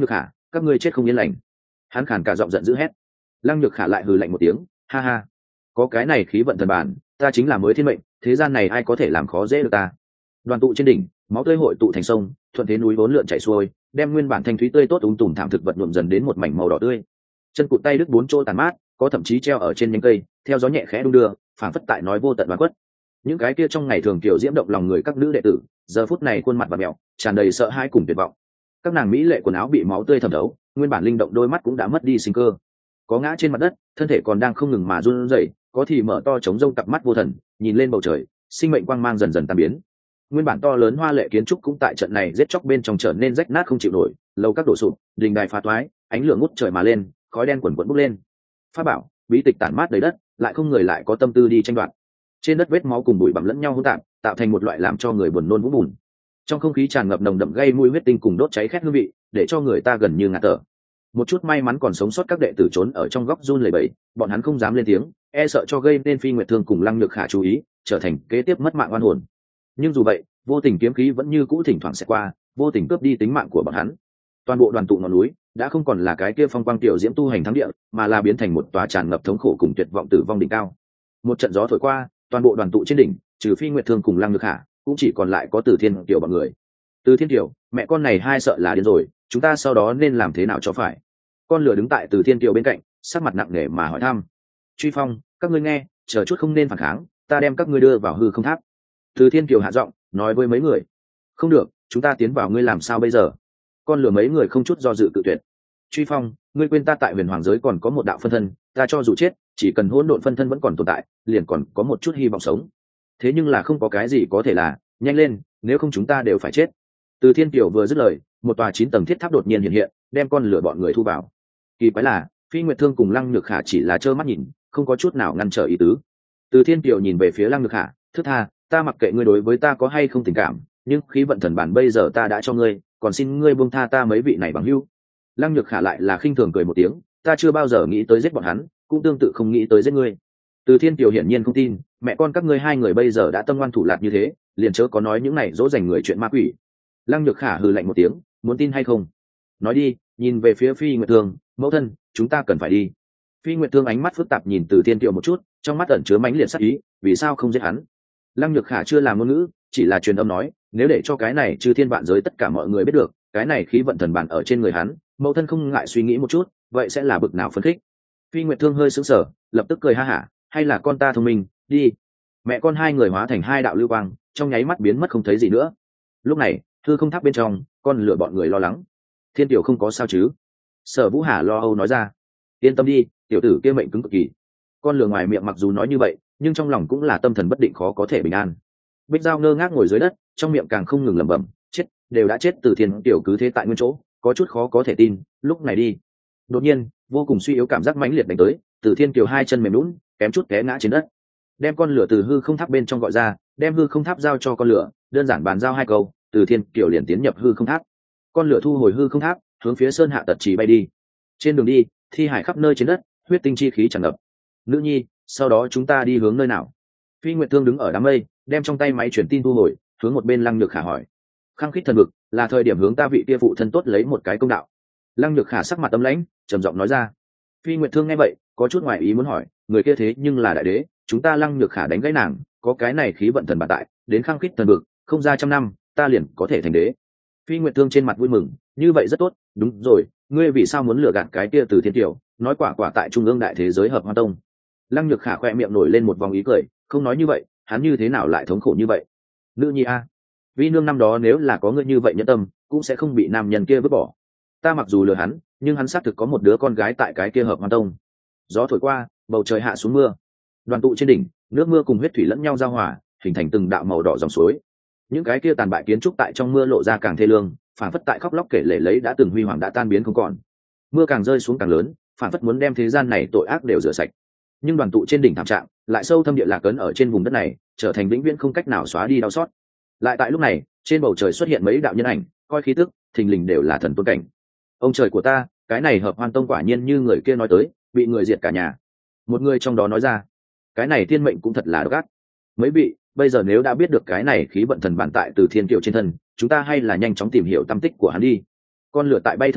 các ngươi chết không yên lành. Hắn khàn cả giọng giận dữ hét. Lăng Nhược Khả lại hừ lạnh một tiếng, ha ha, có cái này khí vận thần bản, ta chính là mới thiên mệnh, thế gian này ai có thể làm khó dễ được ta. Đoàn tụ trên đỉnh, máu tươi hội tụ thành sông, thuận thế núi vốn lượn chảy xuôi, đem nguyên bản thanh thúy tươi tốt ung tùm thảm thực vật nhuộm dần đến một mảnh màu đỏ tươi. Chân cụt tay đứt bốn chỗ tàn mát, có thậm chí treo ở trên nhánh cây, theo gió nhẹ khẽ đung đưa, phảng phất tại nói vô tận oán quất. Những cái kia trong ngày thường kiểu diễm động lòng người các nữ đệ tử, giờ phút này khuôn mặt và mèo, tràn đầy sợ hãi cùng tuyệt vọng. Các nàng mỹ lệ quần áo bị máu tươi thẩm thấu, nguyên bản linh động đôi mắt cũng đã mất đi sinh cơ. Có ngã trên mặt đất, thân thể còn đang không ngừng mà run rẩy, có thì mở to trống rông cặp mắt vô thần, nhìn lên bầu trời, sinh mệnh quang mang dần dần tan biến. Nguyên bản to lớn hoa lệ kiến trúc cũng tại trận này giết chóc bên trong trở nên rách nát không chịu nổi, lầu các đổ sụp, đình đài phá toái, ánh lửa ngút trời mà lên, khói đen quần quần bốc lên. Pháp bảo, bí tịch tản mát đầy đất, lại không người lại có tâm tư đi tranh đoạt. Trên đất vết máu cùng bụi bặm lẫn nhau hỗn tạp, tạo thành một loại làm cho người buồn nôn vũng bùn. Trong không khí tràn ngập nồng đậm gây mùi huyết tinh cùng đốt cháy khét hương vị, để cho người ta gần như ngạt thở. Một chút may mắn còn sống sót các đệ tử trốn ở trong góc run lẩy bẩy, bọn hắn không dám lên tiếng, e sợ cho gây nên Phi Nguyệt Thương cùng Lăng Nhược Khả chú ý, trở thành kế tiếp mất mạng oan hồn. Nhưng dù vậy, vô tình kiếm khí vẫn như cũ thỉnh thoảng sẽ qua, vô tình cướp đi tính mạng của bọn hắn. Toàn bộ đoàn tụ ngọn núi đã không còn là cái kia phong quang tiểu diễm tu hành thắng địa, mà là biến thành một tòa tràn ngập thống khổ cùng tuyệt vọng tử vong đỉnh cao. Một trận gió thổi qua, toàn bộ đoàn tụ trên đỉnh, trừ Phi Nguyệt Thương cùng Lăng Nhược Khả, cũng chỉ còn lại có Từ Thiên Kiều bọn người. Từ Thiên Kiều, mẹ con này hai sợ là điên rồi, chúng ta sau đó nên làm thế nào cho phải? Con lửa đứng tại Từ Thiên Kiều bên cạnh, sắc mặt nặng nề mà hỏi thăm. Truy Phong, các ngươi nghe, chờ chút không nên phản kháng, ta đem các ngươi đưa vào hư không tháp. Từ Thiên Kiều hạ giọng nói với mấy người. Không được, chúng ta tiến vào ngươi làm sao bây giờ? Con lửa mấy người không chút do dự cự tuyệt. Truy Phong, ngươi quên ta tại huyền hoàng giới còn có một đạo phân thân, ta cho dù chết, chỉ cần hỗn độn phân thân vẫn còn tồn tại, liền còn có một chút hy vọng sống. Thế nhưng là không có cái gì có thể là, nhanh lên, nếu không chúng ta đều phải chết. Từ Thiên Kiều vừa dứt lời, một tòa chín tầng thiết tháp đột nhiên hiện hiện, đem con lửa bọn người thu vào. Kỳ quái là, Phi Nguyệt Thương cùng Lăng Nhược Khả chỉ là trơ mắt nhìn, không có chút nào ngăn trở ý tứ. Từ Thiên Kiều nhìn về phía Lăng Nhược Khả, thức tha, ta mặc kệ ngươi đối với ta có hay không tình cảm, nhưng khí vận thần bản bây giờ ta đã cho ngươi, còn xin ngươi buông tha ta mấy vị này bằng hữu. Lăng Nhược Khả lại là khinh thường cười một tiếng, ta chưa bao giờ nghĩ tới giết bọn hắn, cũng tương tự không nghĩ tới giết ngươi. Từ Thiên Kiều hiển nhiên không tin, mẹ con các ngươi hai người bây giờ đã tâm ngoan thủ lạt như thế, liền chớ có nói những này dỗ dành người chuyện ma quỷ. Lăng Nhược Khả hừ lạnh một tiếng, muốn tin hay không? Nói đi, nhìn về phía Phi Nguyệt Thương, mẫu thân, chúng ta cần phải đi. Phi Nguyệt Thương ánh mắt phức tạp nhìn Từ Thiên Kiều một chút, trong mắt ẩn chứa mãnh liệt sát ý, vì sao không giết hắn? Lăng Nhược Khả chưa làm ngôn ngữ, chỉ là truyền âm nói, nếu để cho cái này chư thiên vạn giới tất cả mọi người biết được, cái này khí vận thần bản ở trên người hắn, mẫu thân không ngại suy nghĩ một chút, vậy sẽ là bực nào phấn khích. Phi Nguyệt Thương hơi sững sờ, lập tức cười ha hả, hay là con ta thông minh, đi. Mẹ con hai người hóa thành hai đạo lưu quang, trong nháy mắt biến mất không thấy gì nữa. Lúc này, thư không tháp bên trong, con lửa bọn người lo lắng. Thiên Tiểu không có sao chứ? Sở Vũ Hà lo âu nói ra. Yên tâm đi, tiểu tử kia mệnh cứng cực kỳ. Con lửa ngoài miệng mặc dù nói như vậy, nhưng trong lòng cũng là tâm thần bất định khó có thể bình an. Bích Giao ngơ ngác ngồi dưới đất, trong miệng càng không ngừng lẩm bẩm, chết, đều đã chết. Từ Thiên Tiểu cứ thế tại nguyên chỗ, có chút khó có thể tin. Lúc này đi, đột nhiên, vô cùng suy yếu cảm giác mãnh liệt đánh tới, Từ Thiên Tiểu hai chân mềm nhũn, kém chút té ngã trên đất. Đem con lửa từ hư không tháp bên trong gọi ra, đem hư không tháp giao cho con lửa, đơn giản bàn giao hai câu, Từ Thiên Tiểu liền tiến nhập hư không tháp. Con lửa thu hồi hư không tháp, hướng phía sơn hạ tật trì bay đi. Trên đường đi, thi hải khắp nơi trên đất, huyết tinh chi khí tràn ngập. Nữ nhi, sau đó chúng ta đi hướng nơi nào? Phi Nguyệt Thương đứng ở đám mây, đem trong tay máy truyền tin thu hồi, hướng một bên Lăng Nhược Khả hỏi. Khăng khít thần vực, là thời điểm hướng ta vị kia phụ thân tốt lấy một cái công đạo. Lăng Nhược Khả sắc mặt âm lãnh, trầm giọng nói ra. Phi Nguyệt Thương nghe vậy, có chút ngoài ý muốn hỏi, người kia thế nhưng là đại đế, chúng ta Lăng Nhược Khả đánh gãy nàng, có cái này khí vận thần bản tại, đến khăng khít thần vực, không ra trăm năm, ta liền có thể thành đế. Phi Nguyệt Thương trên mặt vui mừng, như vậy rất tốt, đúng rồi, ngươi vì sao muốn lừa gạt cái kia Từ Thiên Tiểu, nói quả quả tại trung ương đại thế giới hợp hoa tông. Lăng Nhược Khả khoe miệng nổi lên một vòng ý cười, không nói như vậy, hắn như thế nào lại thống khổ như vậy? Nữ nhi a, vi nương năm đó nếu là có ngươi như vậy nhẫn tâm, cũng sẽ không bị nam nhân kia vứt bỏ. Ta mặc dù lừa hắn, nhưng hắn xác thực có một đứa con gái tại cái kia hợp hoa tông. Gió thổi qua, bầu trời hạ xuống mưa. Đoàn tụ trên đỉnh, nước mưa cùng huyết thủy lẫn nhau giao hòa, hình thành từng đạo màu đỏ dòng suối. Những cái kia tàn bại kiến trúc tại trong mưa lộ ra càng thê lương, phản phất tại khóc lóc kể lể lấy đã từng huy hoàng đã tan biến không còn. Mưa càng rơi xuống càng lớn, phản phất muốn đem thế gian này tội ác đều rửa sạch. Nhưng đoàn tụ trên đỉnh thảm trạng lại sâu thâm địa lạc ấn ở trên vùng đất này, trở thành vĩnh viễn không cách nào xóa đi đau xót. Lại tại lúc này, trên bầu trời xuất hiện mấy đạo nhân ảnh, coi khí tức, thình lình đều là thần tôn cảnh. Ông trời của ta, cái này hợp hoan tông quả nhiên như người kia nói tới, bị người diệt cả nhà. Một người trong đó nói ra, cái này thiên mệnh cũng thật là độc ác. Mấy vị, bây giờ nếu đã biết được cái này khí vận thần bản tại Từ Thiên Kiều trên thân, chúng ta hay là nhanh chóng tìm hiểu tâm tích của hắn đi. Con lửa tại bay thật nhanh,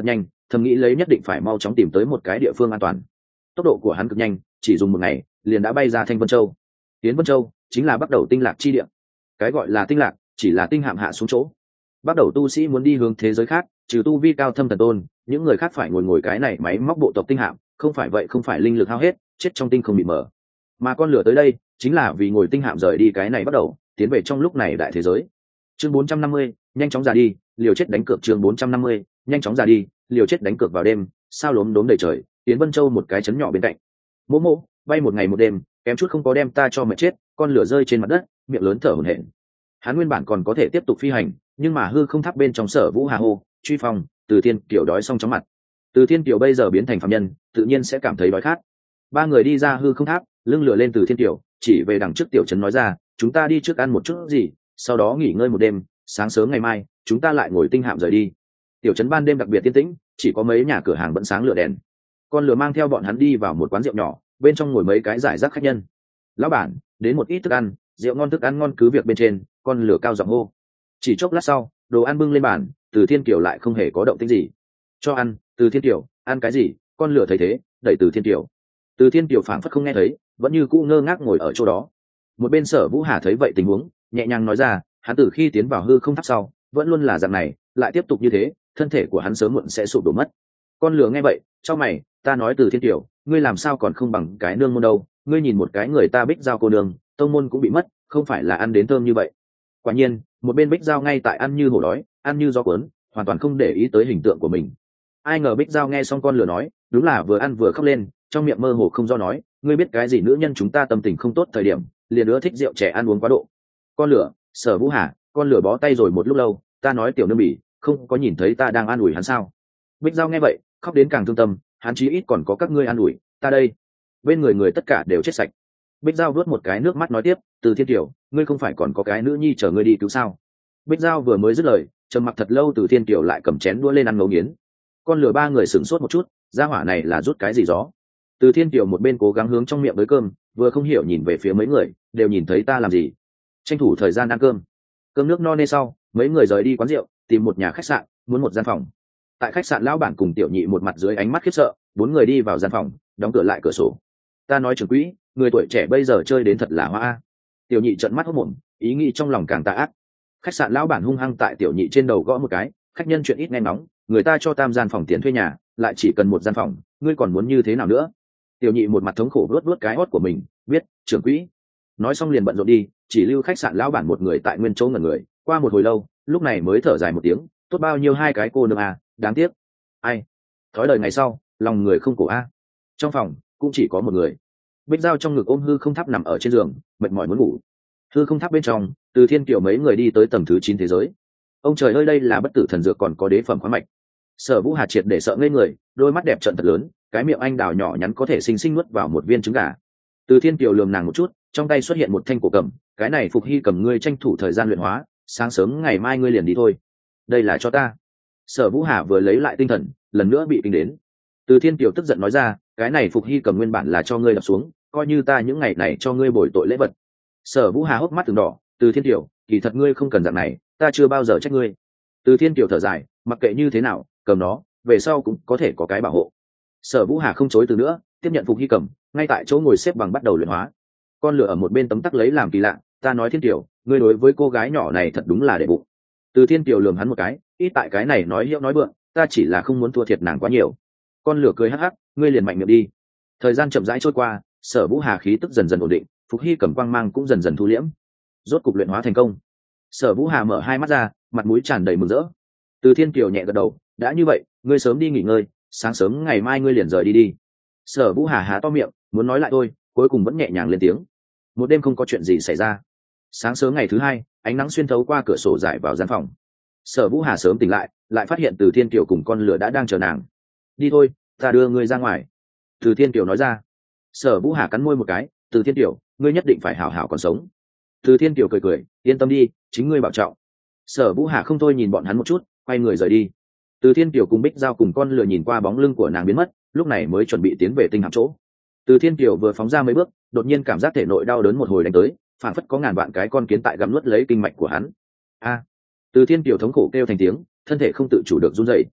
thầm nghĩ lấy nhất định phải mau chóng tìm tới một cái địa phương an toàn. Tốc độ của hắn cực nhanh, chỉ dùng một ngày liền đã bay ra Thanh Vân Châu. Tiến Vân Châu chính là bắt đầu tinh lạc chi địa. Cái gọi là tinh lạc chỉ là tinh hạm hạ xuống chỗ. Bắt đầu tu sĩ muốn đi hướng thế giới khác, trừ tu vi cao thâm thần tôn, những người khác phải ngồi ngồi cái này máy móc bộ tộc tinh hạm, không phải vậy không phải linh lực hao hết, chết trong tinh không bị mở. Mà con lửa tới đây chính là vì ngồi tinh hạm rời đi cái này bắt đầu tiến về trong lúc này đại thế giới. Chương bốn trăm năm mươi, nhanh chóng ra đi, liều chết đánh cược. Chương bốn trăm năm mươi, nhanh chóng ra đi, liều chết đánh cược. Vào đêm, sao lốm đốm đầy trời, Tiến Vân Châu một cái trấn nhỏ bên cạnh. Mỗ mỗ, bay một ngày một đêm, kém chút không có đem ta cho mệt chết. Con lửa rơi trên mặt đất, miệng lớn thở hổn hển. Hắn nguyên bản còn có thể tiếp tục phi hành, nhưng mà hư không tháp bên trong Sở Vũ Hà hô, truy phong, Từ Thiên Kiều đói xong chóng mặt. Từ Thiên Kiều bây giờ biến thành phàm nhân, tự nhiên sẽ cảm thấy đói khát. Ba người đi ra hư không tháp, lưng lửa lên Từ Thiên Kiều, chỉ về đằng trước tiểu trấn nói ra, chúng ta đi trước ăn một chút gì, sau đó nghỉ ngơi một đêm, sáng sớm ngày mai chúng ta lại ngồi tinh hạm rời đi. Tiểu trấn ban đêm đặc biệt yên tĩnh, chỉ có mấy nhà cửa hàng vẫn sáng lửa đèn. Con lửa mang theo bọn hắn đi vào một quán rượu nhỏ, bên trong ngồi mấy cái giải rác khách nhân. Lão bản, đến một ít thức ăn, rượu ngon thức ăn ngon cứ việc bên trên. Con lửa cao giọng hô. Chỉ chốc lát sau, đồ ăn bưng lên bàn, Từ Thiên Kiều lại không hề có động tĩnh gì. Cho ăn. Từ Thiên Kiều, ăn cái gì? Con lửa thấy thế, đẩy Từ Thiên Kiều. Từ Thiên Kiều phảng phất không nghe thấy, vẫn như cũ ngơ ngác ngồi ở chỗ đó. Một bên Sở Vũ Hà thấy vậy tình huống, nhẹ nhàng nói ra, hắn từ khi tiến vào hư không tháp sau, vẫn luôn là dạng này, lại tiếp tục như thế, thân thể của hắn sớm muộn sẽ sụp đổ mất. Con lửa nghe vậy, trong mày, ta nói Từ Thiên Kiều, ngươi làm sao còn không bằng cái nương môn đâu? Ngươi nhìn một cái người ta Bích Giao cô nương, tông môn cũng bị mất, không phải là ăn đến thơm như vậy. Quả nhiên, một bên Bích Giao ngay tại ăn như hổ đói, ăn như gió cuốn, hoàn toàn không để ý tới hình tượng của mình. Ai ngờ Bích Giao nghe xong con lửa nói, đúng là vừa ăn vừa khóc lên, trong miệng mơ hồ không do nói, ngươi biết cái gì nữ nhân chúng ta tâm tình không tốt thời điểm, liền ưa thích rượu trẻ ăn uống quá độ. Con lửa, Sở Vũ Hà, con lửa bó tay rồi một lúc lâu, ta nói tiểu nương bỉ, không có nhìn thấy ta đang an ủi hắn sao? Bích Giao nghe vậy, khóc đến càng thương tâm, hắn chí ít còn có các ngươi an ủi, ta đây, bên người người tất cả đều chết sạch. Bích Giao vuốt một cái nước mắt nói tiếp, Từ Thiên Kiều, ngươi không phải còn có cái nữ nhi chờ ngươi đi cứu sao? Bích Giao vừa mới dứt lời, trầm mặc thật lâu, Từ Thiên Kiều lại cầm chén đũa lên ăn ngấu nghiến. Con lửa ba người sửng sốt một chút, gia hỏa này là rút cái gì gió? Từ Thiên Kiều một bên cố gắng hướng trong miệng với cơm, vừa không hiểu nhìn về phía mấy người, đều nhìn thấy ta làm gì? Tranh thủ thời gian ăn cơm. Cơm nước no nê sau, mấy người rời đi quán rượu, tìm một nhà khách sạn, muốn một gian phòng. Tại khách sạn lão bản cùng tiểu nhị một mặt dưới ánh mắt khiếp sợ, bốn người đi vào gian phòng, đóng cửa lại cửa sổ. Ta nói trưởng quỹ, người tuổi trẻ bây giờ chơi đến thật là hoa a. Tiểu nhị trợn mắt hốt mồm, ý nghĩ trong lòng càng tà ác. Khách sạn lão bản hung hăng tại tiểu nhị trên đầu gõ một cái, khách nhân chuyện ít nghe nóng, người ta cho tam gian phòng tiền thuê nhà, lại chỉ cần một gian phòng, ngươi còn muốn như thế nào nữa? Tiểu nhị một mặt thống khổ luốt luốt cái hót của mình, biết, trưởng quỹ. Nói xong liền bận rộn đi, chỉ lưu khách sạn lão bản một người tại nguyên chỗ ngẩn người. Qua một hồi lâu, lúc này mới thở dài một tiếng, tốt bao nhiêu hai cái cô nương à, đáng tiếc. Ai? Thói đời ngày sau, lòng người không cổ a. Trong phòng cũng chỉ có một người. Bích Giao trong ngực ôm hư không tháp nằm ở trên giường, mệt mỏi muốn ngủ. Hư không tháp bên trong, Từ Thiên Kiều mấy người đi tới tầng thứ chín thế giới. Ông trời ơi, đây là bất tử thần dược còn có đế phẩm khoáng mạch. Sở Vũ Hà triệt để sợ ngây người, đôi mắt đẹp trợn thật lớn, cái miệng anh đào nhỏ nhắn có thể xinh xinh nuốt vào một viên trứng gà. Từ Thiên Kiều lườm nàng một chút, trong tay xuất hiện một thanh cổ cầm, cái này Phục Hy cầm ngươi tranh thủ thời gian luyện hóa, sáng sớm ngày mai ngươi liền đi thôi. Đây là cho ta. Sở Vũ Hà vừa lấy lại tinh thần, lần nữa bị kinh đến. Từ Thiên Kiều tức giận nói ra, cái này Phục Hy cầm nguyên bản là cho ngươi đập xuống, coi như ta những ngày này cho ngươi bồi tội lễ vật. Sở Vũ Hà hốc mắt từng đỏ, Từ Thiên Kiều, kỳ thật ngươi không cần dạng này, ta chưa bao giờ trách ngươi. Từ Thiên Kiều thở dài, mặc kệ như thế nào, cầm nó, về sau cũng có thể có cái bảo hộ. Sở Vũ Hà không chối từ nữa, tiếp nhận Phục Hy cầm, ngay tại chỗ ngồi xếp bằng bắt đầu luyện hóa. Con lửa ở một bên tấm tắc lấy làm kỳ lạ, ta nói Thiên Kiều, ngươi đối với cô gái nhỏ này thật đúng là để bụng. Từ Thiên Kiều lườm hắn một cái, ít tại cái này nói hiệu nói vượng, ta chỉ là không muốn thua thiệt nàng quá nhiều. Con lửa cười hắc hắc, ngươi liền mạnh miệng đi. Thời gian chậm rãi trôi qua, Sở Vũ Hà khí tức dần dần ổn định, Phục Hy cầm quang mang cũng dần dần thu liễm. Rốt cục luyện hóa thành công. Sở Vũ Hà mở hai mắt ra, mặt mũi tràn đầy mừng rỡ. Từ Thiên Kiều nhẹ gật đầu, đã như vậy, ngươi sớm đi nghỉ ngơi, sáng sớm ngày mai ngươi liền rời đi đi. Sở Vũ Hà há to miệng, muốn nói lại thôi, cuối cùng vẫn nhẹ nhàng lên tiếng. Một đêm không có chuyện gì xảy ra. Sáng sớm ngày thứ hai, ánh nắng xuyên thấu qua cửa sổ rải vào gian phòng. Sở Vũ Hà sớm tỉnh lại, lại phát hiện Từ Thiên Kiều cùng con lửa đã đang chờ nàng. Đi thôi, ta đưa ngươi ra ngoài. Từ Thiên Kiều nói ra. Sở Vũ Hà cắn môi một cái, Từ Thiên Kiều, ngươi nhất định phải hảo hảo còn sống. Từ Thiên Kiều cười cười, yên tâm đi, chính ngươi bảo trọng. Sở Vũ Hà không thôi nhìn bọn hắn một chút, quay người rời đi. Từ Thiên Kiều cùng Bích Giao cùng con lửa nhìn qua bóng lưng của nàng biến mất, lúc này mới chuẩn bị tiến về tinh hạm chỗ. Từ Thiên Kiều vừa phóng ra mấy bước, đột nhiên cảm giác thể nội đau đớn một hồi đánh tới, phản phất có ngàn vạn cái con kiến tại gặm nuốt lấy kinh mạch của hắn. A! Từ Thiên Kiều thống khổ kêu thành tiếng, thân thể không tự chủ được run rẩy.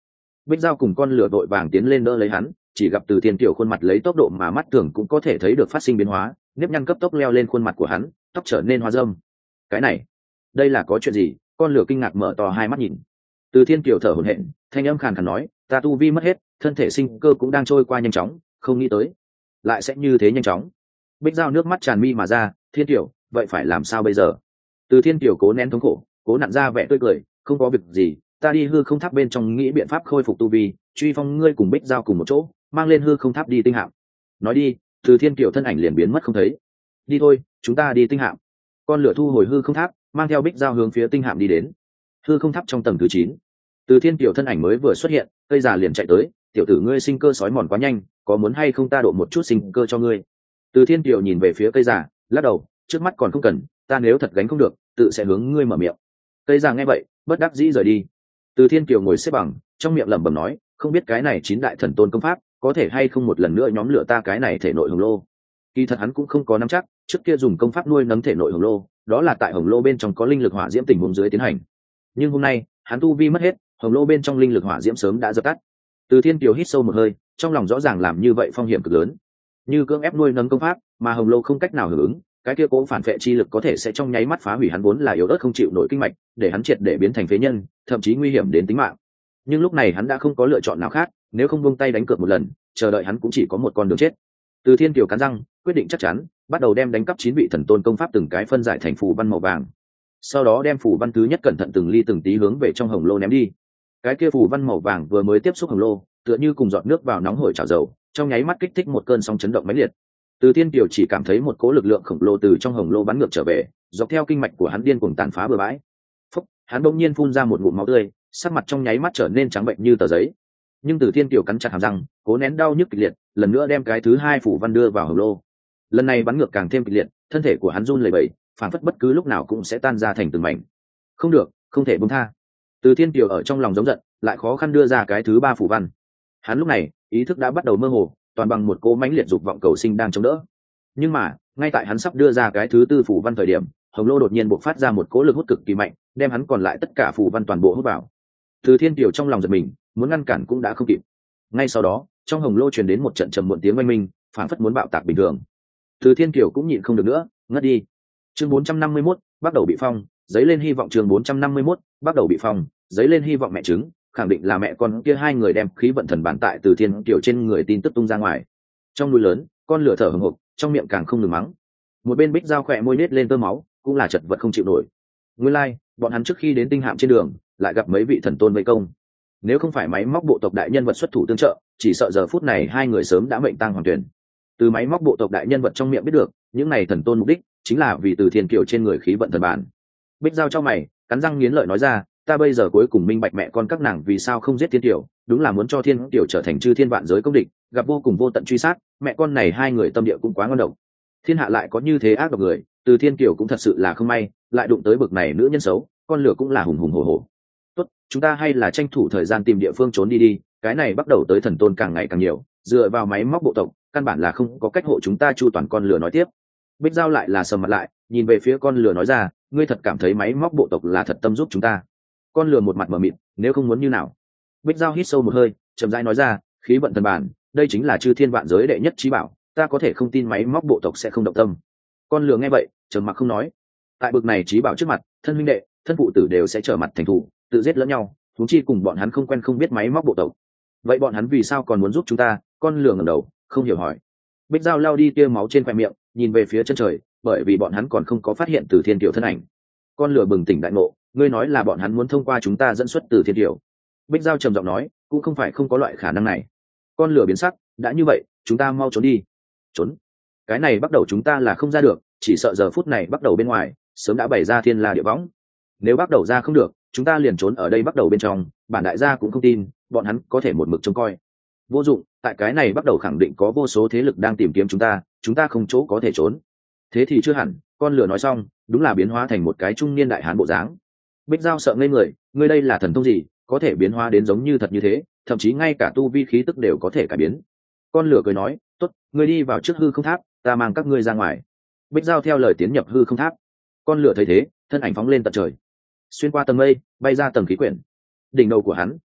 Bích Giao cùng con lửa vội vàng tiến lên đỡ lấy hắn, chỉ gặp Từ Thiên Kiều khuôn mặt lấy tốc độ mà mắt thường cũng có thể thấy được phát sinh biến hóa, nếp nhăn cấp tốc leo lên khuôn mặt của hắn, tóc trở nên hoa râm. Cái này, đây là có chuyện gì? Con lửa kinh ngạc mở to hai mắt nhìn. Từ Thiên Kiều thở hổn hển, thanh âm khàn khàn nói, ta tu vi mất hết, thân thể sinh cơ cũng đang trôi qua nhanh chóng, không nghĩ tới lại sẽ như thế nhanh chóng. Bích Giao nước mắt tràn mi mà ra, Thiên Kiều, vậy phải làm sao bây giờ? Từ Thiên Kiều cố nén thống khổ, cố nặn ra vẻ tươi cười, không có việc gì, ta đi hư không tháp bên trong nghĩ biện pháp khôi phục tu vi, truy phong ngươi cùng Bích Giao cùng một chỗ, mang lên hư không tháp đi tinh hạm. Nói đi, Từ Thiên Kiều thân ảnh liền biến mất không thấy. Đi thôi, chúng ta đi tinh hạm. Con lửa thu hồi hư không tháp, mang theo Bích Giao hướng phía tinh hạm đi đến. Hư không tháp trong tầng thứ chín, Từ Thiên Kiều thân ảnh mới vừa xuất hiện, cây già liền chạy tới, tiểu tử ngươi sinh cơ sói mòn quá nhanh, có muốn hay không ta độ một chút sinh cơ cho ngươi? Từ Thiên Kiều nhìn về phía cây già, lắc đầu, trước mắt còn không cần, ta nếu thật gánh không được, tự sẽ hướng ngươi mở miệng. Cây già nghe vậy, bất đắc dĩ rời đi. Từ Thiên Kiều ngồi xếp bằng, trong miệng lẩm bẩm nói, không biết cái này chín đại thần tôn công pháp có thể hay không một lần nữa nhóm lửa ta cái này thể nội hồng lô. Kỳ thật hắn cũng không có nắm chắc, trước kia dùng công pháp nuôi nấng thể nội hồng lô, đó là tại hồng lô bên trong có linh lực hỏa diễm tình huống dưới tiến hành. Nhưng hôm nay, hắn tu vi mất hết, hồng lô bên trong linh lực hỏa diễm sớm đã dập tắt. Từ Thiên Kiều hít sâu một hơi, trong lòng rõ ràng làm như vậy phong hiểm cực lớn. Như cưỡng ép nuôi nấng công pháp, mà hồng lô không cách nào hưởng ứng, cái kia cố phản vệ chi lực có thể sẽ trong nháy mắt phá hủy hắn vốn là yếu ớt không chịu nổi kinh mạch, để hắn triệt để biến thành phế nhân, thậm chí nguy hiểm đến tính mạng. Nhưng lúc này hắn đã không có lựa chọn nào khác, nếu không buông tay đánh cược một lần, chờ đợi hắn cũng chỉ có một con đường chết. Từ Thiên Kiều cắn răng, quyết định chắc chắn, bắt đầu đem đánh cắp chín vị thần tôn công pháp từng cái phân giải thành phù văn màu vàng. Sau đó đem phù văn thứ nhất cẩn thận từng ly từng tí hướng về trong hồng lô ném đi. Cái kia phù văn màu vàng vừa mới tiếp xúc hồng lô, tựa như cùng giọt nước vào nóng hổi chảo dầu, trong nháy mắt kích thích một cơn sóng chấn động mãnh liệt. Từ Thiên Kiều chỉ cảm thấy một cỗ lực lượng khổng lồ từ trong hồng lô bắn ngược trở về, dọc theo kinh mạch của hắn điên cuồng tàn phá bừa bãi. Phúc, hắn bỗng nhiên phun ra một ngụm máu tươi, sắc mặt trong nháy mắt trở nên trắng bệnh như tờ giấy. Nhưng Từ Thiên Kiều cắn chặt hàm răng, cố nén đau nhức kịch liệt, lần nữa đem cái thứ hai phủ văn đưa vào hồng lô. Lần này bắn ngược càng thêm kịch liệt, thân thể của hắn run lẩy bẩy, phản phất bất cứ lúc nào cũng sẽ tan ra thành từng mảnh. Không được, không thể buông tha. Từ Thiên Kiều ở trong lòng giống giận, lại khó khăn đưa ra cái thứ ba phủ văn. Hắn lúc này ý thức đã bắt đầu mơ hồ, toàn bằng một cỗ mãnh liệt dục vọng cầu sinh đang chống đỡ. Nhưng mà ngay tại hắn sắp đưa ra cái thứ tư phủ văn thời điểm, hồng lô đột nhiên bộc phát ra một cỗ lực hút cực kỳ mạnh, đem hắn còn lại tất cả phủ văn toàn bộ hút vào. Từ Thiên Kiều trong lòng giật mình, muốn ngăn cản cũng đã không kịp. Ngay sau đó, trong hồng lô truyền đến một trận trầm muộn tiếng oanh minh, phảng phất muốn bạo tạc bình thường. Từ Thiên Kiều cũng nhịn không được nữa, ngất đi. Chương bốn trăm năm mươi mốt, bắt đầu bị phong, giấy lên hy vọng. Chương bốn trăm năm mươi mốt, bắt đầu bị phong, giấy lên hy vọng. Mẹ chứng khẳng định là mẹ con kia hai người đem khí vận thần bản tại Từ Thiên Kiều trên người tin tức tung ra ngoài. Trong núi lớn, con lửa thở hổn hộc, trong miệng càng không ngừng mắng. Một bên Bích Giao khỏe môi nết lên tơ máu, cũng là chật vật không chịu nổi. Nguyên lai, like, bọn hắn trước khi đến tinh hạm trên đường, lại gặp mấy vị thần tôn vây công. Nếu không phải máy móc bộ tộc đại nhân vật xuất thủ tương trợ, chỉ sợ giờ phút này hai người sớm đã mệnh tang hoàng tuyển. Từ máy móc bộ tộc đại nhân vật trong miệng biết được, những này thần tôn mục đích chính là vì Từ Thiên Kiều trên người khí vận thần bản. Bích Giao cho mày, cắn răng nghiến lợi nói ra, ta bây giờ cuối cùng minh bạch mẹ con các nàng vì sao không giết Thiên Kiều, đúng là muốn cho Thiên Kiều trở thành chư thiên vạn giới công địch, gặp vô cùng vô tận truy sát, mẹ con này hai người tâm địa cũng quá ngon độc. Thiên hạ lại có như thế ác độc người, Từ Thiên Kiều cũng thật sự là không may, lại đụng tới bực này nữ nhân xấu, con lửa cũng là hùng hùng hổ hổ. Tốt, chúng ta hay là tranh thủ thời gian tìm địa phương trốn đi đi, cái này bắt đầu tới thần tôn càng ngày càng nhiều, dựa vào máy móc bộ tộc, căn bản là không có cách hộ chúng ta chu toàn. Con lửa nói tiếp. Bích Giao lại là sầm mặt lại, nhìn về phía con lửa nói ra, ngươi thật cảm thấy máy móc bộ tộc là thật tâm giúp chúng ta? Con lửa một mặt mờ mịt, nếu không muốn như nào? Bích Giao hít sâu một hơi, chậm rãi nói ra, khí vận thần bản, đây chính là chư thiên vạn giới đệ nhất trí bảo, ta có thể không tin máy móc bộ tộc sẽ không động tâm. Con lửa nghe vậy, trầm mặc không nói. Tại bực này trí bảo trước mặt, thân huynh đệ, thân phụ tử đều sẽ trở mặt thành thù, tự giết lẫn nhau, huống chi cùng bọn hắn không quen không biết máy móc bộ tộc. Vậy bọn hắn vì sao còn muốn giúp chúng ta? Con lửa ngẩng đầu, không hiểu hỏi. Bích Giao lao đi tia máu trên khoe miệng, nhìn về phía chân trời, bởi vì bọn hắn còn không có phát hiện Từ Thiên Kiều thân ảnh. Con lửa bừng tỉnh đại ngộ, ngươi nói là bọn hắn muốn thông qua chúng ta dẫn xuất Từ Thiên Kiều? Bích Giao trầm giọng nói, cũng không phải không có loại khả năng này. Con lửa biến sắc, đã như vậy, chúng ta mau trốn đi. Trốn? Cái này bắt đầu chúng ta là không ra được, chỉ sợ giờ phút này bắt đầu bên ngoài sớm đã bày ra thiên la địa võng. Nếu bắt đầu ra không được, chúng ta liền trốn ở đây bắt đầu bên trong, bản đại gia cũng không tin bọn hắn có thể một mực trông coi. Vô dụng, tại cái này bắt đầu khẳng định có vô số thế lực đang tìm kiếm chúng ta, chúng ta không chỗ có thể trốn. Thế thì chưa hẳn. Con lửa nói xong, đúng là biến hóa thành một cái trung niên đại hán bộ dáng. Bích Giao sợ ngây người, ngươi đây là thần thông gì, có thể biến hóa đến giống như thật như thế, thậm chí ngay cả tu vi khí tức đều có thể cải biến. Con lửa cười nói, tốt, ngươi đi vào trước hư không tháp, ta mang các ngươi ra ngoài. Bích Giao theo lời tiến nhập hư không tháp. Con lửa thấy thế, thân ảnh phóng lên tận trời, xuyên qua tầng mây, bay ra tầng khí quyển. Đỉnh đầu của hắn